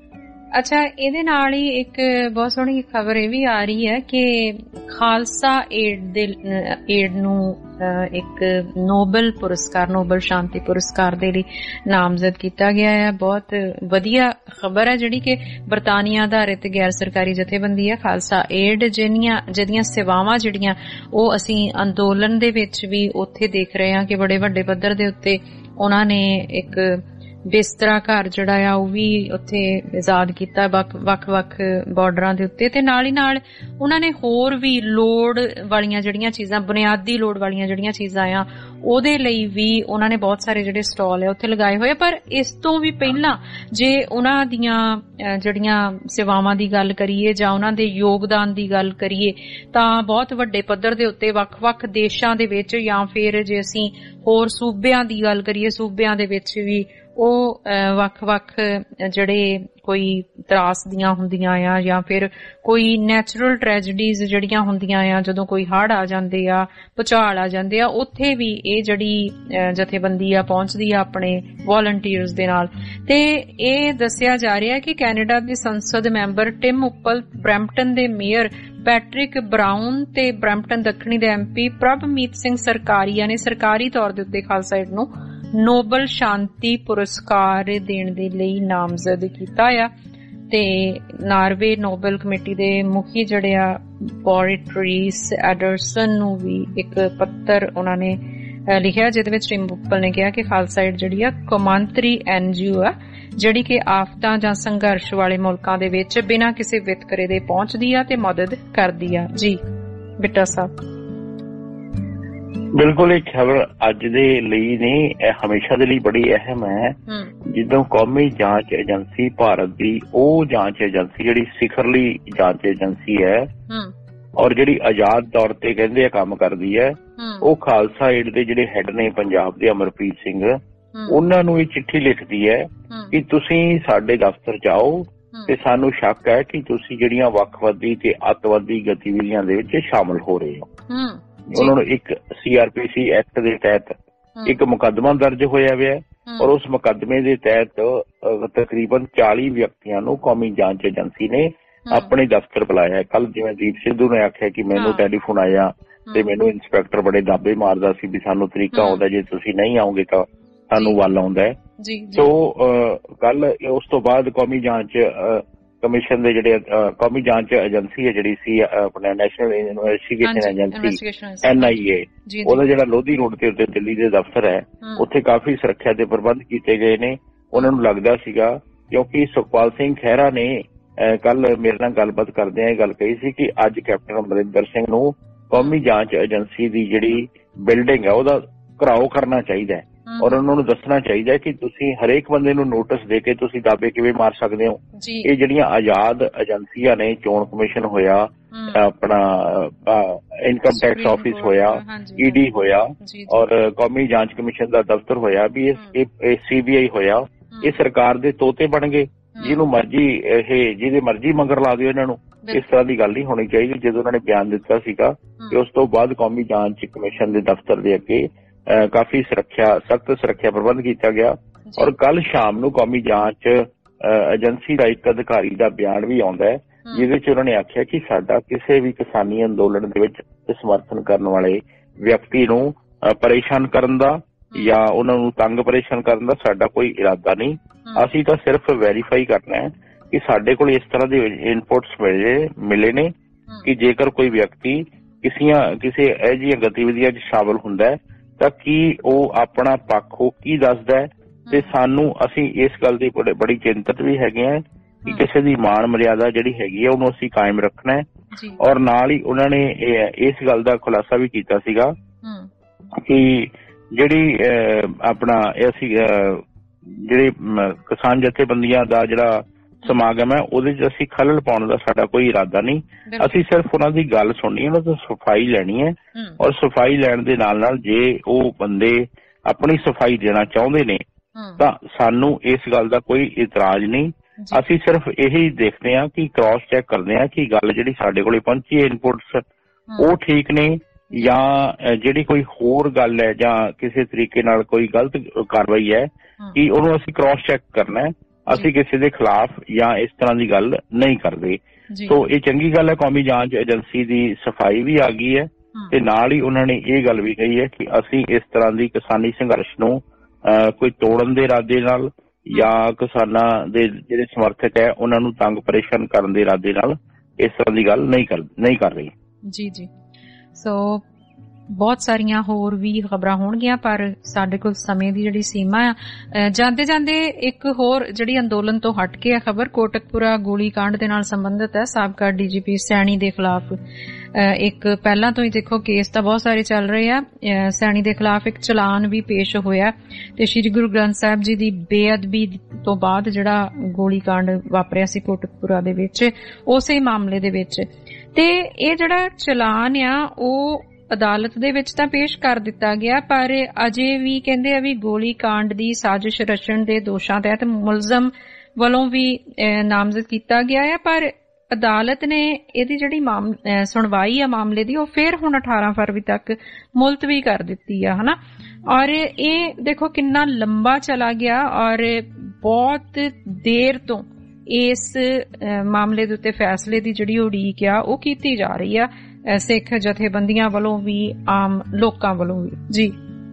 ਅੱਛਾ, ਇਹਦੇ ਨਾਲ ਹੀ ਇੱਕ ਬਹੁਤ ਸੋਹਣੀ ਖਬਰ ਇਹ ਵੀ ਆ ਰਹੀ ਹੈ ਕਿ ਖਾਲਸਾ ਏਡ ਦੇ ਏਡ ਨੂੰ ਇੱਕ ਨੋਬਲ ਪੁਰਸਕਾਰ, ਨੋਬਲ ਸ਼ਾਂਤੀ ਪੁਰਸਕਾਰ ਦੇ ਲਈ ਨਾਮਜ਼ਦ ਕੀਤਾ ਗਿਆ ਹੈ। ਬਹੁਤ ਵਧੀਆ ਖਬਰ ਹੈ, ਜਿਹੜੀ ਕਿ ਬਰਤਾਨੀਆ ਆਧਾਰਿਤ ਗੈਰ ਸਰਕਾਰੀ ਜਥੇਬੰਦੀ ਹੈ ਖਾਲਸਾ ਏਡ, ਜਿਹਦੀਆਂ ਜਿਹਦੀਆਂ ਸੇਵਾਵਾਂ ਜਿਹੜੀਆਂ ਉਹ ਅਸੀਂ ਅੰਦੋਲਨ ਦੇ ਵਿੱਚ ਵੀ ਉੱਥੇ ਦੇਖ ਰਹੇ ਹਾਂ ਕਿ ਬੜੇ ਵੱਡੇ ਪੱਧਰ ਦੇ ਉੱਤੇ ਉਹਨਾਂ ਨੇ ਇੱਕ ਬਿਸਤਰਾ ਘਰ ਜਿਹੜਾ ਆ ਉਹ ਵੀ ਉੱਥੇ ਆਜ਼ਾਦ ਕੀਤਾ ਵੱਖ ਵੱਖ ਬਾਰਡਰਾਂ ਦੇ ਉੱਤੇ, ਤੇ ਨਾਲ ਹੀ ਨਾਲ ਉਹਨਾਂ ਨੇ ਹੋਰ ਵੀ ਲੋੜ ਵਾਲੀਆਂ ਜਿਹੜੀਆਂ ਚੀਜ਼ਾਂ, ਬੁਨਿਆਦੀ ਲੋੜ ਵਾਲੀਆਂ ਜਿਹੜੀਆਂ ਚੀਜ਼ਾਂ ਆ ਉਹਦੇ ਲਈ ਵੀ ਉਹਨਾਂ ਨੇ ਬਹੁਤ ਸਾਰੇ ਜਿਹੜੇ ਸਟਾਲ ਆ ਉੱਥੇ ਲਗਾਏ ਹੋਏ। ਪਰ ਇਸ ਤੋਂ ਵੀ ਪਹਿਲਾਂ ਜੇ ਉਹਨਾਂ ਦੀਆਂ ਜਿਹੜੀਆਂ ਸੇਵਾਵਾਂ ਦੀ ਗੱਲ ਕਰੀਏ ਜਾਂ ਉਹਨਾਂ ਦੇ ਯੋਗਦਾਨ ਦੀ ਗੱਲ ਕਰੀਏ ਤਾਂ ਬਹੁਤ ਵੱਡੇ ਪੱਧਰ ਦੇ ਉੱਤੇ ਵੱਖ-ਵੱਖ ਦੇਸ਼ਾਂ ਦੇ ਵਿੱਚ, ਜਾਂ ਫਿਰ ਜੇ ਅਸੀਂ ਹੋਰ ਸੂਬਿਆਂ ਦੀ ਗੱਲ ਕਰੀਏ, ਸੂਬਿਆਂ ਦੇ ਵਿੱਚ ਵੀ ਉਹ ਵੱਖ-ਵੱਖ ਜਿਹੜੇ ਕੋਈ ਤਰਾਸਦੀਆਂ ਹੁੰਦੀਆਂ ਆ ਜਾਂ ਫਿਰ ਕੋਈ ਨੈਚੁਰਲ ਟ੍ਰੈਜਡੀਜ਼ ਜਿਹੜੀਆਂ ਹੁੰਦੀਆਂ ਆ, ਜਦੋਂ ਕੋਈ ਹੜ੍ਹ ਆ ਜਾਂਦੇ ਆ, ਭੁਚਾਲ ਆ ਜਾਂਦੇ ਆ, ਉੱਥੇ ਵੀ ਇਹ ਜਿਹੜੀ ਜਥੇਬੰਦੀ ਆ ਪਹੁੰਚਦੀ ਆ ਆਪਣੇ ਵॉलंटियर्स ਦੇ ਨਾਲ। ਤੇ ਇਹ ਦੱਸਿਆ ਜਾ ਰਿਹਾ ਕਿ ਕੈਨੇਡਾ ਦੇ ਸੰਸਦ ਮੈਂਬਰ ਟਿਮ ਉੱਪਲ, ਬਰੈਂਪਟਨ ਦੇ ਮੇਅਰ ਪੈਟਰਿਕ ਬਰਾਊਨ ਤੇ ਬਰੈਂਪਟਨ ਦੱਖਣੀ ਦੇ ਐਮ ਪੀ ਪ੍ਰਭਮੀਤ ਸਿੰਘ ਸਰਕਾਰੀਆ ਨੇ ਸਰਕਾਰੀ ਤੌਰ ਦੇ ਉੱਤੇ ਖਾਲਸਾ ਏਡ ਨੂੰ ਨੋਬਲ ਸ਼ਾਂਤੀ ਪੁਰਸਕਾਰ ਦੇਣ ਦੇ ਲਈ ਨਾਮਜ਼ਦ ਕੀਤਾ ਆ। ਤੇ ਨਾਰਵੇ ਨੋਬਲ ਕਮੇਟੀ ਦੇ ਮੁਖੀ ਜਿਹੜੇ ਆ ਪੋਰਿਟਰੀਸ ਐਡਰਸਨ ਨੂੰ ਵੀ ਇੱਕ ਪੱਤਰ ਉਹਨਾਂ ਨੇ ਲਿਖਿਆ, ਜਿਹਦੇ ਵਿੱਚ ਟਿਮ ਉੱਪਲ ਨੇ ਕਿਹਾ ਕਿ ਖਾਲਸਾ ਏਡ ਜਿਹੜੀ ਆ ਕੌਮਾਂਤਰੀ ਐਨ ਜੀ ਓ ਆ, ਜਿਹੜੀ ਕਿ ਆਫਤਾਂ ਜਾਂ ਸੰਘਰਸ਼ ਵਾਲੇ ਮੁਲਕਾਂ ਦੇ ਵਿੱਚ ਬਿਨਾਂ ਕਿਸੇ ਵਿਤਕਰੇ ਦੇ ਪਹੁੰਚਦੀ ਆ ਤੇ ਮਦਦ ਕਰਦੀ ਆ। ਜੀ ਬਿੱਟਾ ਸਾਹਿਬ। ਬਿਲਕੁਲ, ਇਹ ਖਬਰ ਅੱਜ ਦੇ ਲਈ ਨਹੀਂ, ਇਹ ਹਮੇਸ਼ਾ ਦੇ ਲਈ ਬੜੀ ਅਹਿਮ ਹੈ। ਜਦੋਂ ਕੌਮੀ ਜਾਂਚ ਏਜੰਸੀ ਭਾਰਤ ਦੀ, ਉਹ ਜਾਂਚ ਏਜੰਸੀ ਜਿਹੜੀ ਸਿਖਰਲੀ ਜਾਂਚ ਏਜੰਸੀ ਹੈ ਔਰ ਜਿਹੜੀ ਆਜ਼ਾਦ ਤੌਰ ਤੇ ਕਹਿੰਦੇ ਆ ਕੰਮ ਕਰਦੀ ਹੈ, ਉਹ ਖਾਲਸਾ ਏਡ ਦੇ ਜਿਹੜੇ ਹੈਡ ਨੇ ਪੰਜਾਬ ਦੇ ਅਮਰਪ੍ਰੀਤ ਸਿੰਘ, ਉਹਨਾਂ ਨੂੰ ਇਹ ਚਿੱਠੀ ਲਿਖਦੀ ਹੈ ਕਿ ਤੁਸੀਂ ਸਾਡੇ ਦਫ਼ਤਰ ਜਾਓ ਤੇ ਸਾਨੂੰ ਸ਼ੱਕ ਹੈ ਕਿ ਤੁਸੀਂ ਜਿਹੜੀਆਂ ਵੱਖਵਾਦੀ ਤੇ ਅੱਤਵਾਦੀ ਗਤੀਵਿਧੀਆਂ ਦੇ ਵਿੱਚ ਸ਼ਾਮਲ ਹੋ ਰਹੇ ਹੋ। ਉਹਨਾਂ ਨੂੰ ਇੱਕ ਸੀ ਆਰ ਪੀ ਸੀ ਐਕਟ ਦੇ ਤਹਿਤ ਇੱਕ ਮੁਕੱਦਮਾ ਦਰਜ ਹੋਇਆ ਹੋਇਆ ਔਰ ਉਸ ਮੁਕੱਦਮੇ ਦੇ ਤਹਿਤ ਤਕਰੀਬਨ ਚਾਲੀ ਵਿਅਕਤੀਆਂ ਨੂੰ ਕੌਮੀ ਜਾਂਚ ਏਜੰਸੀ ਨੇ ਆਪਣੇ ਦਫ਼ਤਰ ਬੁਲਾਇਆ। ਕੱਲ ਜਿਵੇਂ ਦੀਪ ਸਿੱਧੂ ਨੇ ਆਖਿਆ ਕਿ ਮੈਨੂੰ ਟੈਲੀਫੋਨ ਆਇਆ ਤੇ ਮੈਨੂੰ ਇੰਸਪੈਕਟਰ ਬੜੇ ਦਾਅਵੇ ਮਾਰਦਾ ਸੀ ਵੀ ਸਾਨੂੰ ਤਰੀਕਾ ਆਉਂਦਾ, ਜੇ ਤੁਸੀਂ ਨਹੀਂ ਆਓਗੇ ਤਾਂ ਸਾਨੂੰ ਵੱਲ ਆਉਂਦਾ ਹੈ। ਸੋ ਕੱਲ ਉਸ ਤੋਂ ਬਾਅਦ ਕੌਮੀ ਜਾਂਚ ਕਮਿਸ਼ਨ ਦੇ ਜਿਹੜੇ ਕੌਮੀ ਜਾਂਚ ਏਜੰਸੀ ਹੈ ਜਿਹੜੀ ਸੀ ਆਪਣਾ national investigation agency N I A, ਉਹਦਾ ਜਿਹੜਾ ਲੋਧੀ ਰੋਡ ਤੇ ਉੱਤੇ ਦਿੱਲੀ ਦੇ ਦਫ਼ਤਰ ਹੈ, ਉੱਥੇ ਕਾਫੀ ਸੁਰੱਖਿਆ ਦੇ ਪ੍ਰਬੰਧ ਕੀਤੇ ਗਏ ਨੇ। ਉਹਨਾਂ ਨੂੰ ਲੱਗਦਾ ਸੀਗਾ, ਕਿਉਂਕਿ ਸੁਖਪਾਲ ਸਿੰਘ ਖਹਿਰਾ ਨੇ ਕੱਲ ਮੇਰੇ ਨਾਲ ਗੱਲਬਾਤ ਕਰਦਿਆਂ ਇਹ ਗੱਲ ਕਹੀ ਸੀ ਕਿ ਅੱਜ ਕੈਪਟਨ ਅਮਰਿੰਦਰ ਸਿੰਘ ਨੂੰ ਕੌਮੀ ਜਾਂਚ ਏਜੰਸੀ ਦੀ ਜਿਹੜੀ ਬਿਲਡਿੰਗ ਹੈ ਉਹਦਾ ਘਰਾਓ ਕਰਨਾ ਚਾਹੀਦਾ ਹੈ ਔਰ ਉਹਨਾਂ ਨੂੰ ਦੱਸਣਾ ਚਾਹੀਦਾ ਕਿ ਤੁਸੀਂ ਹਰੇਕ ਬੰਦੇ ਨੂੰ ਨੋਟਿਸ ਦੇ ਕੇ ਤੁਸੀਂ ਦਾਅਵੇ ਕਿਵੇਂ ਮਾਰ ਸਕਦੇ ਹੋ। ਇਹ ਜਿਹੜੀਆਂ ਆਜ਼ਾਦ ਏਜੰਸੀਆਂ ਨੇ, ਚੋਣ ਕਮਿਸ਼ਨ ਹੋਇਆ, ਆਪਣਾ ਇਨਕਮ ਟੈਕਸ ਆਫਿਸ ਹੋਇਆ, ਈ ਡੀ ਹੋਇਆ ਔਰ ਕੌਮੀ ਜਾਂਚ ਕਮਿਸ਼ਨ ਦਾ ਦਫ਼ਤਰ ਹੋਇਆ, ਵੀ ਇਹ ਸੀ ਬੀ ਆਈ ਹੋਇਆ, ਇਹ ਸਰਕਾਰ ਦੇ ਤੋਤੇ ਬਣ ਗਏ। ਜਿਹਨੂੰ ਮਰਜੀ ਇਹ ਜਿਹਦੇ ਮਰਜੀ ਮਗਰ ਲਾ ਦਿਓ ਇਹਨਾਂ ਨੂੰ, ਇਸ ਤਰ੍ਹਾਂ ਦੀ ਗੱਲ ਨਹੀਂ ਹੋਣੀ ਚਾਹੀਦੀ। ਜਦੋਂ ਉਹਨਾਂ ਨੇ ਬਿਆਨ ਦਿੱਤਾ ਸੀਗਾ ਕਿ ਉਸ ਤੋਂ ਬਾਅਦ ਕੌਮੀ ਜਾਂਚ ਕਮਿਸ਼ਨ ਦੇ ਦਫ਼ਤਰ ਦੇ ਅੱਗੇ ਕਾਫੀ ਸੁਰੱਖਿਆ, ਸਖਤ ਸੁਰੱਖਿਆ ਪ੍ਰਬੰਧ ਕੀਤਾ ਗਿਆ ਔਰ ਕੱਲ ਸ਼ਾਮ ਨੂੰ ਕੌਮੀ ਜਾਂਚ ਏਜੰਸੀ ਦਾ ਇੱਕ ਅਧਿਕਾਰੀ ਦਾ ਬਿਆਨ ਵੀ ਆਉਂਦਾ ਹੈ, ਜਿਹਦੇ ਚ ਉਹਨਾਂ ਨੇ ਆਖਿਆ ਕਿ ਸਾਡਾ ਕਿਸੇ ਵੀ ਕਿਸਾਨੀ ਅੰਦੋਲਨ ਦੇ ਵਿੱਚ ਸਮਰਥਨ ਕਰਨ ਵਾਲੇ ਵਿਅਕਤੀ ਨੂੰ ਪਰੇਸ਼ਾਨ ਕਰਨ ਦਾ ਜਾਂ ਉਹਨਾਂ ਨੂੰ ਤੰਗ ਪਰੇਸ਼ਾਨ ਕਰਨ ਦਾ ਸਾਡਾ ਕੋਈ ਇਰਾਦਾ ਨਹੀਂ। ਅਸੀਂ ਤਾਂ ਸਿਰਫ ਵੈਰੀਫਾਈ ਕਰਨਾ ਹੈ ਕਿ ਸਾਡੇ ਕੋਲ ਇਸ ਤਰ੍ਹਾਂ ਦੇ ਇਨਪੁਟਸ ਮਿਲੇ ਮਿਲੇ ਨੇ ਕਿ ਜੇਕਰ ਕੋਈ ਵਿਅਕਤੀ ਕਿਸੀਆਂ ਕਿਸੇ ਇਹੋ ਜਿਹੀਆਂ ਗਤੀਵਿਧੀਆਂ 'ਚ ਸ਼ਾਮਲ ਹੁੰਦਾ ਹੈ ਤਾਂ ਕੀ ਉਹ ਆਪਣਾ ਪੱਖ ਉਹ ਕੀ ਦੱਸਦਾ ਹੈ, ਤੇ ਸਾਨੂੰ ਅਸੀਂ ਇਸ ਗੱਲ ਦੀ ਬੜੀ ਚਿੰਤਤ ਵੀ ਹੈਗੇ ਆ ਕਿ ਕਿਸੇ ਦੀ ਮਾਣ ਮਰਿਆਦਾ ਜਿਹੜੀ ਹੈਗੀ ਆ ਉਹਨੂੰ ਅਸੀਂ ਕਾਇਮ ਰੱਖਣਾ ਹੈ। ਔਰ ਨਾਲ ਹੀ ਉਹਨਾਂ ਨੇ ਇਸ ਗੱਲ ਦਾ ਖੁਲਾਸਾ ਵੀ ਕੀਤਾ ਸੀਗਾ ਕਿ ਜਿਹੜੀ ਆਪਣਾ ਅਸੀਂ ਜਿਹੜੇ ਕਿਸਾਨ ਜਥੇਬੰਦੀਆਂ ਦਾ ਜਿਹੜਾ ਸਮਾਗਮ ਹੈ ਉਹਦੇ ਚ ਅਸੀਂ ਖਲਲ ਪਾਉਣ ਦਾ ਸਾਡਾ ਕੋਈ ਇਰਾਦਾ ਨਹੀਂ। ਅਸੀਂ ਸਿਰਫ ਉਹਨਾਂ ਦੀ ਗੱਲ ਸੁਣਨੀ ਹੈ, ਉਹਨਾਂ ਤੋਂ ਸਫਾਈ ਲੈਣੀ ਹੈ ਔਰ ਸਫਾਈ ਲੈਣ ਦੇ ਨਾਲ ਨਾਲ ਜੇ ਉਹ ਬੰਦੇ ਆਪਣੀ ਸਫਾਈ ਦੇਣਾ ਚਾਹੁੰਦੇ ਨੇ ਤਾਂ ਸਾਨੂੰ ਇਸ ਗੱਲ ਦਾ ਕੋਈ ਇਤਰਾਜ਼ ਨਹੀਂ। ਅਸੀਂ ਸਿਰਫ ਇਹੀ ਦੇਖਦੇ ਹਾਂ ਕਿ ਕ੍ਰਾਸ ਚੈੱਕ ਕਰਦੇ ਹਾਂ ਕਿ ਗੱਲ ਜਿਹੜੀ ਸਾਡੇ ਕੋਲੇ ਪਹੁੰਚੀ ਹੈ ਇਨਪੁਟਸ ਉਹ ਠੀਕ ਨੇ ਜਾਂ ਜਿਹੜੀ ਕੋਈ ਹੋਰ ਗੱਲ ਹੈ ਜਾਂ ਕਿਸੇ ਤਰੀਕੇ ਨਾਲ ਕੋਈ ਗਲਤ ਕਾਰਵਾਈ ਹੈ ਕਿ ਉਹਨੂੰ ਅਸੀਂ ਕ੍ਰਾਸ ਚੈੱਕ ਕਰਨਾ ਹੈ। ਅਸੀਂ ਕਿਸੇ ਦੇ ਖਿਲਾਫ ਜਾਂ ਇਸ ਤਰ੍ਹਾਂ ਦੀ ਗੱਲ ਨਹੀਂ ਕਰਦੇ। ਸੋ ਇਹ ਚੰਗੀ ਗੱਲ ਹੈ, ਕੌਮੀ ਜਾਂਚ ਏਜੰਸੀ ਦੀ ਸਫਾਈ ਵੀ ਆ ਗਈ ਹੈ ਤੇ ਨਾਲ ਹੀ ਉਹਨਾਂ ਨੇ ਇਹ ਗੱਲ ਵੀ ਕਹੀ ਹੈ ਕਿ ਅਸੀਂ ਇਸ ਤਰ੍ਹਾਂ ਦੀ ਕਿਸਾਨੀ ਸੰਘਰਸ਼ ਨੂੰ ਕੋਈ ਤੋੜਨ ਦੇ ਇਰਾਦੇ ਨਾਲ ਜਾਂ ਕਿਸਾਨਾਂ ਦੇ ਜਿਹੜੇ ਸਮਰਥਕ ਹੈ ਉਹਨਾਂ ਨੂੰ ਤੰਗ ਪਰੇਸ਼ਾਨ ਕਰਨ ਦੇ ਇਰਾਦੇ ਨਾਲ ਇਸ ਤਰ੍ਹਾਂ ਦੀ ਗੱਲ ਨਹੀਂ ਕਰ ਨਹੀਂ ਕਰ ਰਹੀ। ਜੀ ਜੀ ਸੋ ਬਹੁਤ ਸਾਰੀਆਂ ਹੋਰ ਵੀ ਖਬਰਾਂ ਹੋਣਗੀਆਂ, ਪਰ ਸਾਡੇ ਕੋਲ ਸਮੇਂ ਦੀ ਜਿਹੜੀ ਸੀਮਾ ਆ। ਜਾਂਦੇ ਜਾਂਦੇ ਇੱਕ ਹੋਰ ਜਿਹੜੀ ਅੰਦੋਲਨ ਤੋਂ ਹਟ ਕੇ ਖਬਰ ਕੋਟਕਪੁਰਾ ਗੋਲੀकांड ਦੇ ਨਾਲ ਸੰਬੰਧਿਤ ਹੈ। ਸਾਬਕਾ ਡੀਜੀਪੀ ਸੈਣੀ ਦੇ ਖਿਲਾਫ ਇੱਕ ਪਹਿਲਾਂ ਤੋਂ ਹੀ ਦੇਖੋ ਕੇਸ ਤਾਂ ਬਹੁਤ ਸਾਰੇ ਚੱਲ ਰਹੇ ਆ। ਸੈਣੀ ਦੇ ਖਿਲਾਫ ਇੱਕ ਚਲਾਨ ਵੀ ਪੇਸ਼ ਹੋਇਆ ਤੇ ਸ਼੍ਰੀ ਗੁਰੂ ਗ੍ਰੰਥ ਸਾਹਿਬ ਜੀ ਦੀ ਬੇਅਦਬੀ ਤੋਂ ਬਾਅਦ ਜਿਹੜਾ ਗੋਲੀकांड ਵਾਪਰਿਆ ਸੀ ਕੋਟਕਪੁਰਾ ਦੇ ਵਿੱਚ, ਉਸੇ ਮਾਮਲੇ ਦੇ ਵਿੱਚ। ਤੇ ਇਹ ਜਿਹੜਾ ਚਲਾਨ ਆ ਉਹ ਅਦਾਲਤ ਦੇ ਵਿੱਚ ਤਾਂ ਪੇਸ਼ ਕਰ ਦਿੱਤਾ ਗਿਆ, ਪਰ ਅਜੇ ਵੀ ਕਹਿੰਦੇ ਆ ਵੀ ਗੋਲੀकांड ਦੀ ਸਾਜ਼ਿਸ਼ ਰਚਣ ਦੇ ਦੋਸ਼ਾਂ ਤਹਿਤ ਮੁਲਜ਼ਮ ਵੱਲੋਂ ਵੀ ਨਾਮਜ਼ਦ ਕੀਤਾ ਗਿਆ ਹੈ। ਪਰ ਅਦਾਲਤ ਨੇ ਇਹਦੀ ਜਿਹੜੀ ਸੁਣਵਾਈ ਆ ਮਾਮਲੇ ਦੀ ਉਹ ਫਿਰ ਹੁਣ ਅਠਾਰਾਂ ਫਰਵਰੀ ਤੱਕ ਮੁਲਤਵੀ ਕਰ ਦਿੱਤੀ ਆ, ਹਨਾ। ਔਰ ਇਹ ਦੇਖੋ ਕਿੰਨਾ ਲੰਬਾ ਚਲਾ ਗਿਆ ਔਰ ਬਹੁਤ ਦੇਰ ਤੋਂ ਇਸ ਮਾਮਲੇ ਦੇ ਉੱਤੇ ਫੈਸਲੇ ਦੀ ਜਿਹੜੀ ਉਡੀਕ ਆ ਉਹ ਕੀਤੀ ਜਾ ਰਹੀ ਆ, ਸਿੱਖ ਜਥੇਬੰਦੀਆਂ ਵੱਲੋਂ ਵੀ ਆਮ ਲੋਕਾਂ ਵੱਲੋਂ ਵੀ। ਜੀ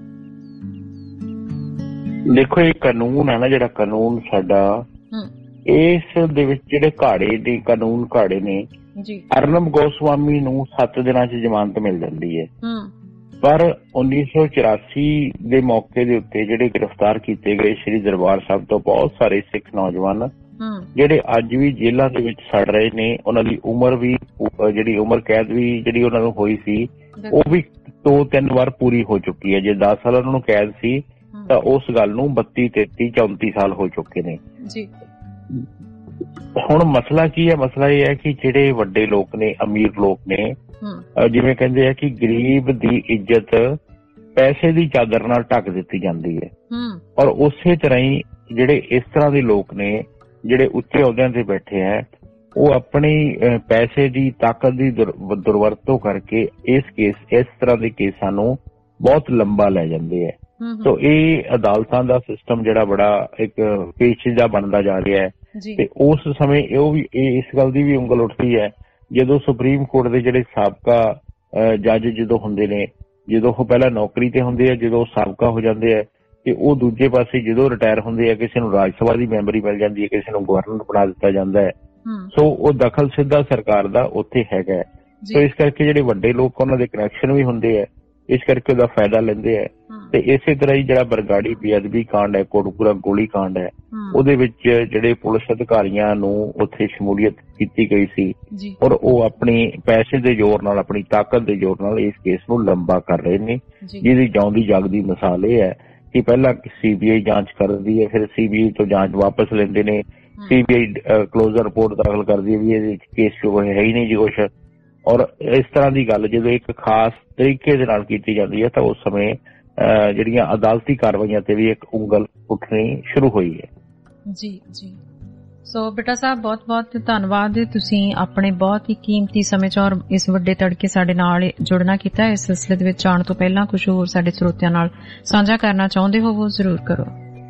ਦੇਖੋ ਇਹ ਕਾਨੂੰਨ ਹੈ ਨਾ, ਜਿਹੜਾ ਕਾਨੂੰਨ ਸਾਡਾ, ਇਸ ਦੇ ਵਿੱਚ ਜਿਹੜੇ ਘਾੜੇ ਦੇ ਕਾਨੂੰਨ ਘਾੜੇ ਨੇ, ਅਰਨਬ ਗੋਸਵਾਮੀ ਨੂੰ ਸੱਤ ਦਿਨਾਂ ਚ ਜ਼ਮਾਨਤ ਮਿਲ ਜਾਂਦੀ ਹੈ, ਪਰ ਉੱਨੀ ਸੌ ਚੁਰਾਸੀ ਦੇ ਮੌਕੇ ਦੇ ਉੱਤੇ ਜਿਹੜੇ ਗ੍ਰਿਫਤਾਰ ਕੀਤੇ ਗਏ ਸ਼੍ਰੀ ਦਰਬਾਰ ਸਾਹਿਬ ਤੋਂ ਬਹੁਤ ਸਾਰੇ ਸਿੱਖ ਨੌਜਵਾਨ ਜਿਹੜੇ ਅੱਜ ਵੀ ਜੇਲ੍ਹਾਂ ਦੇ ਵਿੱਚ ਸੜ ਰਹੇ ਨੇ, ਉਹਨਾਂ ਦੀ ਉਮਰ ਵੀ ਜਿਹੜੀ ਉਮਰ ਕੈਦ ਵੀ ਜਿਹੜੀ ਉਹਨਾਂ ਨੂੰ ਹੋਈ ਸੀ ਉਹ ਵੀ ਦੋ ਤਿੰਨ ਵਾਰ ਪੂਰੀ ਹੋ ਚੁੱਕੀ ਹੈ। ਜੇ ਦਸ ਸਾਲ ਉਹਨਾਂ ਨੂੰ ਕੈਦ ਸੀ ਤਾਂ ਉਸ ਗੱਲ ਨੂੰ ਬੱਤੀ ਤੇਤੀ ਚੌਂਤੀ ਸਾਲ ਹੋ ਚੁੱਕੇ ਨੇ। ਹੁਣ ਮਸਲਾ ਕੀ ਹੈ? ਮਸਲਾ ਇਹ ਹੈ ਕਿ ਜਿਹੜੇ ਵੱਡੇ ਲੋਕ ਨੇ, ਅਮੀਰ ਲੋਕ ਨੇ, ਜਿਵੇਂ ਕਹਿੰਦੇ ਆ ਕਿ ਗਰੀਬ ਦੀ ਇੱਜ਼ਤ ਪੈਸੇ ਦੀ ਚਾਦਰ ਨਾਲ ਢੱਕ ਦਿੱਤੀ ਜਾਂਦੀ ਹੈ, ਔਰ ਉਸੇ ਤਰ੍ਹਾਂ ਹੀ ਜਿਹੜੇ ਇਸ ਤਰ੍ਹਾਂ ਦੇ ਲੋਕ ਨੇ ਜਿਹੜੇ ਉੱਚੇ ਅਹੁਦਿਆਂ ਤੇ ਬੈਠੇ ਹੈ, ਉਹ ਆਪਣੀ ਪੈਸੇ ਦੀ ਤਾਕਤ ਦੀ ਦੁਰਵਰਤੋਂ ਕਰਕੇ ਇਸ ਕੇਸ ਇਸ ਤਰ੍ਹਾਂ ਦੇ ਕੇਸਾਂ ਨੂੰ ਬਹੁਤ ਲੰਬਾ ਲੈ ਜਾਂਦੇ ਹੈ। ਸੋ ਇਹ ਅਦਾਲਤਾਂ ਦਾ ਸਿਸਟਮ ਜਿਹੜਾ ਬੜਾ ਇੱਕ ਪੇਚੀਦਾ ਬਣਦਾ ਜਾ ਰਿਹਾ ਹੈ। ਤੇ ਉਸ ਸਮੇਂ ਉਹ ਵੀ ਇਸ ਗੱਲ ਦੀ ਵੀ ਉਂਗਲ ਉੱਠਦੀ ਹੈ ਜਦੋਂ ਸੁਪਰੀਮ ਕੋਰਟ ਦੇ ਜਿਹੜੇ ਸਾਬਕਾ ਜੱਜ ਜਦੋਂ ਹੁੰਦੇ ਨੇ, ਜਦੋਂ ਉਹ ਪਹਿਲਾਂ ਨੌਕਰੀ ਤੇ ਹੁੰਦੇ ਆ, ਜਦੋਂ ਸਾਬਕਾ ਹੋ ਜਾਂਦੇ ਆ ਤੇ ਉਹ ਦੂਜੇ ਪਾਸੇ ਜਦੋਂ ਰਿਟਾਇਰ ਹੁੰਦੇ ਆ ਕਿਸੇ ਨੂੰ ਰਾਜ ਸਭਾ ਦੀ ਮੈਂਬਰੀ ਮਿਲ ਜਾਂਦੀ ਹੈ, ਕਿਸੇ ਨੂੰ ਗਵਰਨਰ ਬਣਾ ਦਿੱਤਾ ਜਾਂਦਾ ਹੈ। ਸੋ ਉਹ ਦਖਲ ਸਿੱਧਾ ਸਰਕਾਰ ਦਾ ਉੱਥੇ ਹੈਗਾ। ਸੋ ਇਸ ਕਰਕੇ ਜਿਹੜੇ ਵੱਡੇ ਲੋਕ ਉਹਨਾਂ ਦੇ ਕਨੈਕਸ਼ਨ ਵੀ ਹੁੰਦੇ ਆ, ਇਸ ਕਰਕੇ ਉਹਦਾ ਫਾਇਦਾ ਲੈਂਦੇ ਆ। ਤੇ ਇਸੇ ਤਰ੍ਹਾਂ ਹੀ ਜਿਹੜਾ ਬਰਗਾੜੀ ਬੇਅਦਬੀ ਕਾਂਡ ਹੈ, ਕੋਟਕਪੁਰਾ ਗੋਲੀकांड ਹੈ, ਉਹਦੇ ਵਿੱਚ ਜਿਹੜੇ ਪੁਲਿਸ ਅਧਿਕਾਰੀਆਂ ਨੂੰ ਉੱਥੇ ਸ਼ਮੂਲੀਅਤ ਕੀਤੀ ਗਈ ਸੀ ਔਰ ਉਹ ਆਪਣੀ ਪੈਸੇ ਦੇ ਜ਼ੋਰ ਨਾਲ, ਆਪਣੀ ਤਾਕਤ ਦੇ ਜ਼ੋਰ ਨਾਲ ਇਸ ਕੇਸ ਨੂੰ ਲੰਬਾ ਕਰ ਰਹੇ ਨੇ, ਜਿਹਦੀ ਜਿਉਂਦੀ ਜਾਗਦੀ ਮਿਸਾਲ ਇਹ ਹੈ ਕਿ ਪਹਿਲਾਂ ਸੀਬੀਆਈ ਜਾਂਚ ਕਰਦੀ ਹੈ, ਫਿਰ ਸੀਬੀਆਈ ਤੋਂ ਜਾਂਚ ਵਾਪਸ ਲੈਂਦੇ ਨੇ, ਸੀਬੀਆਈ ਕਲੋਜ਼ਰ ਰਿਪੋਰਟ ਦਾਖਲ ਕਰਦੀ ਹੈ ਵੀ ਇਹਦੇ ਵਿੱਚ ਕੇਸ ਹੈ ਹੀ ਨਹੀਂ ਜੀ ਕੁਛ। ਔਰ ਇਸ ਤਰ੍ਹਾਂ ਦੀ ਗੱਲ ਜਦੋਂ ਇੱਕ ਖਾਸ ਤਰੀਕੇ ਦੇ ਨਾਲ ਕੀਤੀ ਜਾਂਦੀ ਹੈ ਤਾਂ ਉਸ ਸਮੇਂ ਜਿਹੜੀਆਂ ਅਦਾਲਤੀ ਕਾਰਵਾਈਆਂ ਤੇ ਵੀ ਇੱਕ ਉਂਗਲ ਉੱਠਣੀ ਸ਼ੁਰੂ ਹੋਈ ਹੈ। ਜੀ ਜੀ ਸੋ ਬੇਟਾ ਸਾਹਿਬ ਬਹੁਤ ਬਹੁਤ ਧੰਨਵਾਦ, ਤੁਸੀਂ ਆਪਣੇ ਬਹੁਤ ਹੀ ਕੀਮਤੀ ਸਮੇਂ ਚ ਔਰ ਇਸ ਵੱਡੇ ਤੜਕੇ ਸਾਡੇ ਨਾਲ ਜੁੜਨਾ ਕੀਤਾ। ਇਸ ਸਿਲਸਿਲੇ ਦੇ ਵਿੱਚ ਆਉਣ ਤੋਂ ਪਹਿਲਾਂ ਕੁਝ ਹੋਰ ਸਾਡੇ ਸਰੋਤਿਆਂ ਨਾਲ ਸਾਂਝਾ ਕਰਨਾ ਚਾਹੁੰਦੇ ਹੋ ਉਹ ਜ਼ਰੂਰ ਕਰੋ।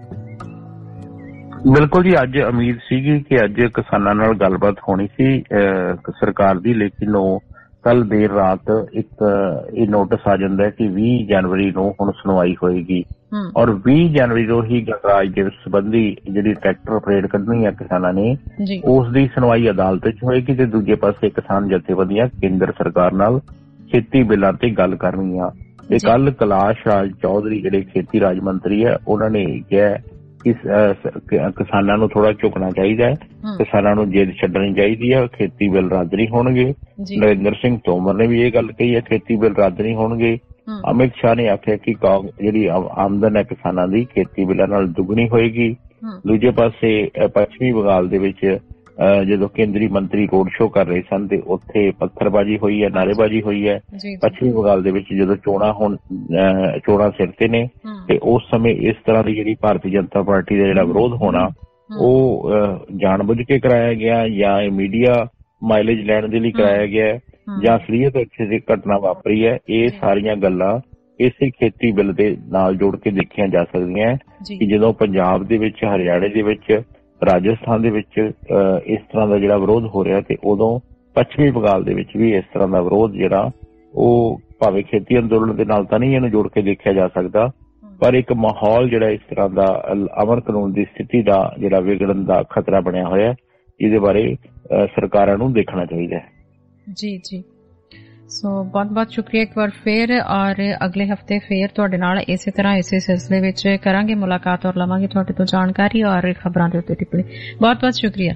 ਬਿਲਕੁਲ ਜੀ, ਅੱਜ ਉਮੀਦ ਸੀਗੀ ਕਿ ਅੱਜ ਕਿਸਾਨਾਂ ਨਾਲ ਗੱਲਬਾਤ ਹੋਣੀ ਸੀ ਸਰਕਾਰ ਦੀ, ਲੇਕਿਨ ਉਹ ਕੱਲ ਦੇਰ ਰਾਤ ਇੱਕ ਇਹ ਨੋਟਿਸ ਆ ਜਾਂਦਾ ਕਿ ਵੀਹ ਜਨਵਰੀ ਨੂੰ ਹੁਣ ਸੁਣਵਾਈ ਹੋਏਗੀ ਔਰ ਵੀਹ ਜਨਵਰੀ ਨੂੰ ਹੀ ਗਣਰਾਜ ਦਿਵਸ ਸੰਬੰਧੀ ਜਿਹੜੀ ਟਰੈਕਟਰ ਪਰੇਡ ਕੱਢਣੀ ਹੈ ਕਿਸਾਨਾਂ ਨੇ, ਉਸ ਦੀ ਸੁਣਵਾਈ ਅਦਾਲਤ ਚ ਹੋਏਗੀ ਤੇ ਦੂਜੇ ਪਾਸੇ ਕਿਸਾਨ ਜਥੇਬੰਦੀਆਂ ਕੇਂਦਰ ਸਰਕਾਰ ਨਾਲ ਖੇਤੀ ਬਿੱਲਾਂ ਤੇ ਗੱਲ ਕਰਨੀ ਆ। ਤੇ ਕੱਲ ਕੈਲਾਸ਼ ਰਾਜ ਚੌਧਰੀ ਜਿਹੜੇ ਖੇਤੀ ਰਾਜ ਮੰਤਰੀ ਹੈ ਉਹਨਾਂ ਨੇ ਕਿਹਾ ਕਿ ਕਿਸਾਨਾਂ ਨੂੰ ਥੋੜਾ ਝੁਕਣਾ ਚਾਹੀਦਾ ਹੈ, ਕਿਸਾਨਾਂ ਨੂੰ ਜਿੱਦ ਛੱਡਣੀ ਚਾਹੀਦੀ ਹੈ, ਖੇਤੀ ਬਿੱਲ ਰੱਦ ਨਹੀਂ ਹੋਣਗੇ। ਨਰਿੰਦਰ ਸਿੰਘ ਤੋਮਰ ਨੇ ਵੀ ਇਹ ਗੱਲ ਕਹੀ ਹੈ ਖੇਤੀ ਬਿੱਲ ਰੱਦ ਨਹੀਂ ਹੋਣਗੇ। ਅਮਿਤ ਸ਼ਾਹ ਨੇ ਆਖਿਆ ਕਿ ਜਿਹੜੀ ਆਮਦਨ ਹੈ ਕਿਸਾਨਾਂ ਦੀ ਖੇਤੀ ਬਿੱਲਾਂ ਨਾਲ ਦੁੱਗਣੀ ਹੋਏਗੀ। ਦੂਜੇ ਪਾਸੇ ਪੱਛਮੀ ਬੰਗਾਲ ਦੇ ਵਿੱਚ ਜਦੋਂ ਕੇਂਦਰੀ ਮੰਤਰੀ ਰੋਡ ਸ਼ੋਅ ਕਰ ਰਹੇ ਸਨ ਤੇ ਉੱਥੇ ਪੱਥਰਬਾਜ਼ੀ ਹੋਈ ਹੈ, ਨਾਅਰੇਬਾਜ਼ੀ ਹੋਈ ਹੈ। ਪੱਛਮੀ ਬੰਗਾਲ ਦੇ ਵਿੱਚ ਜਦੋਂ ਚੋਣਾਂ ਹੁਣ ਚੋਣਾਂ ਸਿਰ ਤੇ ਨੇ ਤੇ ਉਸ ਸਮੇਂ ਇਸ ਤਰ੍ਹਾਂ ਦੀ ਜਿਹੜੀ ਭਾਰਤੀ ਜਨਤਾ ਪਾਰਟੀ ਦਾ ਜਿਹੜਾ ਵਿਰੋਧ ਹੋਣਾ ਉਹ ਜਾਣਬੁੱਝ ਕੇ ਕਰਾਇਆ ਗਿਆ ਜਾਂ ਇਹ ਮੀਡੀਆ ਮਾਈਲੇਜ ਲੈਣ ਦੇ ਲਈ ਕਰਾਇਆ ਗਿਆ ਜਾਂ ਅਸਲੀਅਤ ਇੱਥੇ ਦੀ ਘਟਨਾ ਵਾਪਰੀ ਹੈ। ਇਹ ਸਾਰੀਆਂ ਗੱਲਾਂ ਇਸੇ ਖੇਤੀ ਬਿੱਲ ਦੇ ਨਾਲ ਜੋੜ ਕੇ ਦੇਖੀਆਂ ਜਾ ਸਕਦੀਆਂ ਕਿ ਜਦੋਂ ਪੰਜਾਬ ਦੇ ਵਿੱਚ, ਹਰਿਆਣੇ ਦੇ ਵਿੱਚ ਰਾਜਸਥਾਨ ਦੇ ਵਿੱਚ ਇਸ ਤਰ੍ਹਾਂ ਦਾ ਜਿਹੜਾ ਵਿਰੋਧ ਹੋ ਰਿਹਾ ਤੇ ਉਦੋਂ ਪੱਛਮੀ ਬੰਗਾਲ ਦੇ ਵਿੱਚ ਵੀ ਇਸ ਤਰ੍ਹਾਂ ਦਾ ਵਿਰੋਧ ਜਿਹੜਾ ਉਹ ਭਾਵੇਂ ਖੇਤੀ ਅੰਦੋਲਨ ਦੇ ਨਾਲ ਤਾਂ ਨਹੀਂ ਇਹਨੂੰ ਜੋੜ ਕੇ ਦੇਖਿਆ ਜਾ ਸਕਦਾ, ਪਰ ਇੱਕ ਮਾਹੌਲ ਜਿਹੜਾ ਇਸ ਤਰ੍ਹਾਂ ਦਾ ਅਮਨ ਕਾਨੂੰਨ ਦੀ ਸਥਿਤੀ ਦਾ ਜਿਹੜਾ ਵਿਗੜਨ ਦਾ ਖਤਰਾ ਬਣਿਆ ਹੋਇਆ, ਇਹਦੇ ਬਾਰੇ ਸਰਕਾਰਾਂ ਨੂੰ ਦੇਖਣਾ ਚਾਹੀਦਾ ਹੈ। ਜੀ ਜੀ ਸੋ ਬਹੁਤ ਬਹੁਤ ਸ਼ੁਕਰੀਆ ਇੱਕ ਵਾਰ ਫੇਰ, ਔਰ ਅਗਲੇ ਹਫਤੇ ਫੇਰ ਤੁਹਾਡੇ ਨਾਲ ਇਸੇ ਤਰ੍ਹਾਂ ਇਸੇ ਸਿਲਸਿਲੇ ਵਿੱਚ ਕਰਾਂਗੇ ਮੁਲਾਕਾਤ ਔਰ ਲਵਾਂਗੇ ਤੁਹਾਡੇ ਤੋਂ ਜਾਣਕਾਰੀ ਔਰ ਖਬਰਾਂ ਦੇ ਉੱਤੇ ਟਿੱਪਣੀ। ਬਹੁਤ ਬਹੁਤ ਸ਼ੁਕਰੀਆ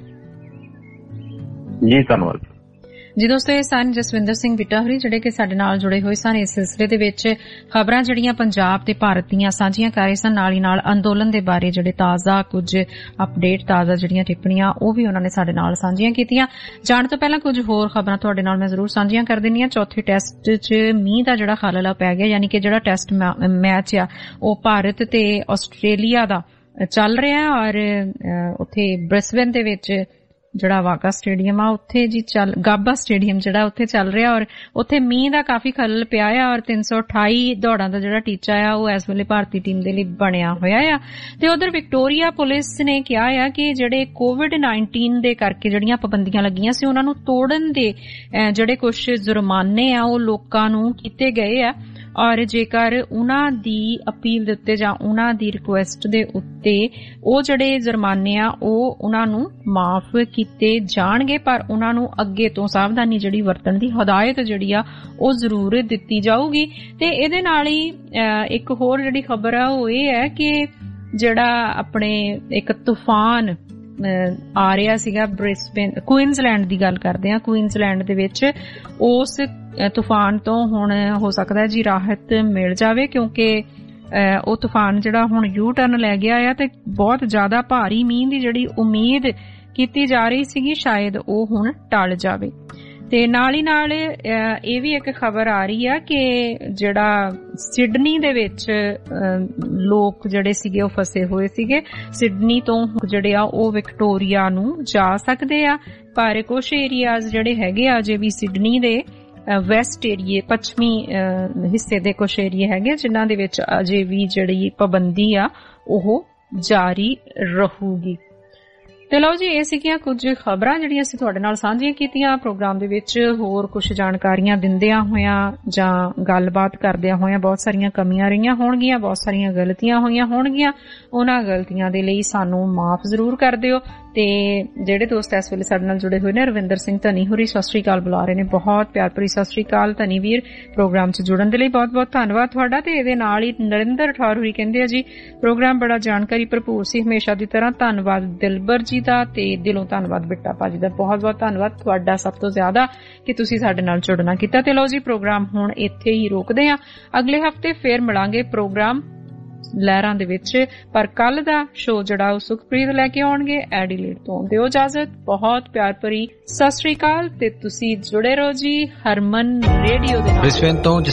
ਜੀ, ਧੰਨਵਾਦ ਜੀ। ਦੋਸਤੋ ਇਹ ਸਨ ਜਸਵਿੰਦਰ ਸਿੰਘ ਬਿੱਟਾ ਹੋਰੀ ਜਿਹੜੇ ਕਿ ਸਾਡੇ ਨਾਲ ਜੁੜੇ ਹੋਏ ਸਨ ਇਸ ਸਿਲਸਿਲੇ ਦੇ ਵਿੱਚ ਖਬਰਾਂ ਜਿਹੜੀਆਂ ਪੰਜਾਬ ਤੇ ਭਾਰਤ ਦੀਆਂ ਸਾਂਝੀਆਂ ਕਰ ਰਹੇ ਸਨ, ਨਾਲ ਹੀ ਨਾਲ ਅੰਦੋਲਨ ਦੇ ਬਾਰੇ ਜਿਹੜੇ ਤਾਜ਼ਾ ਕੁਝ ਅਪਡੇਟ ਤਾਜ਼ਾ ਜਿਹੜੀਆਂ ਟਿੱਪਣੀਆਂ ਉਹ ਵੀ ਉਹਨਾਂ ਨੇ ਸਾਡੇ ਨਾਲ ਸਾਂਝੀਆਂ ਕੀਤੀਆਂ। ਜਾਣ ਤੋਂ ਪਹਿਲਾਂ ਕੁਝ ਹੋਰ ਖਬਰਾਂ ਤੁਹਾਡੇ ਨਾਲ ਮੈਂ ਜ਼ਰੂਰ ਸਾਂਝੀਆਂ ਕਰ ਦਿੰਦੀ ਹਾਂ। ਚੌਥੇ ਟੈਸਟ 'ਚ ਮੀਂਹ ਦਾ ਜਿਹੜਾ ਖਲਲ ਪੈ ਗਿਆ, ਯਾਨੀ ਕਿ ਜਿਹੜਾ ਟੈਸਟ ਮੈਚ ਆ ਉਹ ਭਾਰਤ ਤੇ ਆਸਟ੍ਰੇਲੀਆ ਦਾ ਚੱਲ ਰਿਹਾ, ਔਰ ਉੱਥੇ ਬ੍ਰਿਸਬੇਨ ਦੇ ਵਿੱਚ ਜਿਹੜਾ ਵਾਗਾ ਸਟੇਡੀਅਮ ਆ ਉੱਥੇ ਜੀ ਚੱਲ ਗਾਬਾ ਸਟੇਡੀਅਮ ਜਿਹੜਾ ਉੱਥੇ ਚੱਲ ਰਿਹਾ, ਔਰ ਉੱਥੇ ਮੀਂਹ ਦਾ ਕਾਫੀ ਖਲਲ ਪਿਆ ਆ, ਔਰ ਤਿੰਨ ਸੌ ਅਠਾਈ ਦੌੜਾਂ ਦਾ ਜਿਹੜਾ ਟੀਚਾ ਆ ਉਹ ਇਸ ਵੇਲੇ ਭਾਰਤੀ ਟੀਮ ਦੇ ਲਈ ਬਣਿਆ ਹੋਇਆ ਆ। ਤੇ ਉਧਰ ਵਿਕਟੋਰੀਆ ਪੁਲਿਸ ਨੇ ਕਿਹਾ ਆ ਕਿ ਜਿਹੜੇ ਕੋਵਿਡ ਨਾਈਨਟੀਨ ਦੇ ਕਰਕੇ ਜਿਹੜੀਆਂ ਪਾਬੰਦੀਆਂ ਲੱਗੀਆਂ ਸੀ ਉਹਨਾਂ ਨੂੰ ਤੋੜਨ ਦੇ ਜਿਹੜੇ ਕੁਝ ਜੁਰਮਾਨੇ ਆ ਉਹ ਲੋਕਾਂ ਨੂੰ ਕੀਤੇ ਗਏ ਆ, ਔਰ ਜੇਕਰ ਉਹਨਾਂ ਦੀ ਅਪੀਲ ਦੇ ਉੱਤੇ ਜਾਂ ਉਹਨਾਂ ਦੀ ਰਿਕੁਐਸਟ ਦੇ ਉੱਤੇ ਉਹ ਜਿਹੜੇ ਜੁਰਮਾਨੇ ਆ ਉਹ ਉਹਨਾਂ ਨੂੰ ਮਾਫ ਕੀਤੇ ਜਾਣਗੇ, ਪਰ ਉਹਨਾਂ ਨੂੰ ਅੱਗੇ ਤੋਂ ਸਾਵਧਾਨੀ ਜਿਹੜੀ ਵਰਤਣ ਦੀ ਹਦਾਇਤ ਜਿਹੜੀ ਆ ਉਹ ਜ਼ਰੂਰ ਦਿੱਤੀ ਜਾਊਗੀ। ਤੇ ਇਹਦੇ ਨਾਲ ਹੀ ਇੱਕ ਹੋਰ ਜਿਹੜੀ ਖਬਰ ਆ ਉਹ ਇਹ ਹੈ ਕਿ ਜਿਹੜਾ ਆਪਣੇ ਇੱਕ ਤੂਫਾਨ ਆ ਰਿਹਾ ਸੀਗਾ ਬ੍ਰਿਸਬੇਨ ਕੁਈਨਜ਼ਲੈਂਡ ਦੀ ਗੱਲ ਕਰਦੇ ਆ, ਕੁਈਨਜ਼ਲੈਂਡ ਦੇ ਵਿੱਚ ਉਸ ਤੂਫਾਨ ਤੋਂ ਹੁਣ ਹੋ ਸਕਦਾ ਜੀ ਰਾਹਤ ਮਿਲ ਜਾਵੇ, ਕਿਉਂਕਿ ਉਹ ਤੂਫਾਨ ਜਿਹੜਾ ਹੁਣ ਯੂ ਟਰਨ ਲੈ ਗਿਆ ਆ ਤੇ ਬਹੁਤ ਜ਼ਿਆਦਾ ਭਾਰੀ ਮੀਂਹ ਦੀ ਜਿਹੜੀ ਉਮੀਦ ਕੀਤੀ ਜਾ ਰਹੀ ਸੀਗੀ ਸ਼ਾਇਦ ਉਹ ਹੁਣ ਟਲ ਜਾਵੇ। ਤੇ ਨਾਲ ਹੀ ਨਾਲ ਇਹ ਵੀ ਇੱਕ ਖਬਰ ਆ ਰਹੀ ਆ ਕਿ ਜਿਹੜਾ ਸਿਡਨੀ ਦੇ ਵਿੱਚ ਲੋਕ ਜਿਹੜੇ ਸੀਗੇ ਉਹ ਫਸੇ ਹੋਏ ਸੀਗੇ, ਸਿਡਨੀ ਤੋਂ ਜਿਹੜੇ ਆ ਉਹ ਵਿਕਟੋਰੀਆ ਨੂੰ ਜਾ ਸਕਦੇ ਆ, ਪਰ ਕੁਝ ਏਰੀਆਜ਼ ਜਿਹੜੇ ਹੈਗੇ ਆ ਅਜੇ ਵੀ ਸਿਡਨੀ ਦੇ ਵੈਸਟ ਏਰੀਏ ਪੱਛਮੀ ਹਿੱਸੇ ਦੇ ਕੁਝ ਏਰੀਏ ਹੈਗੇ ਜਿਨ੍ਹਾਂ ਦੇ ਵਿੱਚ ਅਜੇ ਵੀ ਜਿਹੜੀ ਪਾਬੰਦੀ ਆ ਉਹ ਜਾਰੀ ਰਹੂਗੀ। ਤੇ ਲਓ ਜੀ, ਇਹ ਸੀਗੀਆਂ ਕੁਝ ਖਬਰਾਂ ਜਿਹੜੀਆਂ ਅਸੀਂ ਤੁਹਾਡੇ ਨਾਲ ਸਾਂਝੀਆਂ ਕੀਤੀਆਂ ਪ੍ਰੋਗਰਾਮ ਦੇ ਵਿੱਚ। ਹੋਰ ਕੁਝ ਜਾਣਕਾਰੀਆਂ ਦਿੰਦਿਆਂ ਹੋਇਆਂ ਜਾਂ ਗੱਲਬਾਤ ਕਰਦਿਆਂ ਹੋਇਆਂ ਬਹੁਤ ਸਾਰੀਆਂ ਕਮੀਆਂ ਰਹੀਆਂ ਹੋਣਗੀਆਂ, ਬਹੁਤ ਸਾਰੀਆਂ ਗਲਤੀਆਂ ਹੋਈਆਂ ਹੋਣਗੀਆਂ, ਉਹਨਾਂ ਗਲਤੀਆਂ ਦੇ ਲਈ ਸਾਨੂੰ ਮਾਫ ਜ਼ਰੂਰ ਕਰ ਦਿਓ। ਤੇ ਜਿਹੜੇ ਦੋਸਤ ਇਸ ਵੇਲੇ ਸਾਡੇ ਨਾਲ ਜੁੜੇ ਹੋਏ ਨੇ, ਰਵਿੰਦਰ ਸਿੰਘ ਧਨੀ ਹੋਰੀ ਸਤਿ ਸ੍ਰੀ ਅਕਾਲ ਬੁਲਾ ਰਹੇ ਨੇ, ਬਹੁਤ ਪਿਆਰ ਭਰੀ ਸਤਿ ਸ੍ਰੀ ਅਕਾਲ ਧਨੀ ਵੀਰ। ਪ੍ਰੋਗਰਾਮ 'ਚ ਜੁੜਨ ਦੇ ਲਈ ਬਹੁਤ ਬਹੁਤ ਧੰਨਵਾਦ ਤੁਹਾਡਾ। ਤੇ ਇਹਦੇ ਨਾਲ ਹੀ ਨਰਿੰਦਰ ਠਾਰ ਹੋਰੀ ਕਹਿੰਦੇ ਆ ਜੀ ਪ੍ਰੋਗਰਾਮ ਬੜਾ ਜਾਣਕਾਰੀ ਭਰਪੂਰ ਸੀ ਹਮੇਸ਼ਾ ਦੀ ਤਰ੍ਹਾਂ, ਧੰਨਵਾਦ ਦਿਲਬਰ ਜੀ ਦਾ, ਤੇ ਦਿਲੋਂ ਧੰਨਵਾਦ ਬਿੱਟਾ ਭਾਜੀ ਦਾ, ਬਹੁਤ ਬਹੁਤ ਧੰਨਵਾਦ ਤੁਹਾਡਾ ਸਭ ਤੋਂ ਜ਼ਿਆਦਾ ਕਿ ਤੁਸੀਂ ਸਾਡੇ ਨਾਲ ਜੁੜਨਾ ਕੀਤਾ। ਤੇ ਲਓ ਜੀ, ਪ੍ਰੋਗਰਾਮ ਹੁਣ ਇੱਥੇ ਹੀ ਰੋਕਦੇ ਆ, ਅਗਲੇ ਹਫਤੇ ਫੇਰ ਮਿਲਾਂਗੇ ਪ੍ਰੋਗਰਾਮ ਲਹਿਰਾਂ ਦੇ ਵਿੱਚ, ਪਰ ਕੱਲ ਦਾ ਸ਼ੋਅ ਜਿਹੜਾ ਉਹ ਸੁਖਪ੍ਰੀਤ ਲੈ ਕੇ ਆਉਣਗੇ ਐਡੀਲੇਡ ਤੋਂ। ਦਿਓ ਇਜਾਜ਼ਤ, ਬਹੁਤ ਪਿਆਰ ਭਰੀ ਸਤਿ ਸ੍ਰੀ ਅਕਾਲ, ਤੇ ਤੁਸੀਂ ਜੁੜੇ ਰਹੋ ਜੀ ਹਰਮਨ ਰੇਡੀਓ ਦੇ ਨਾਲ।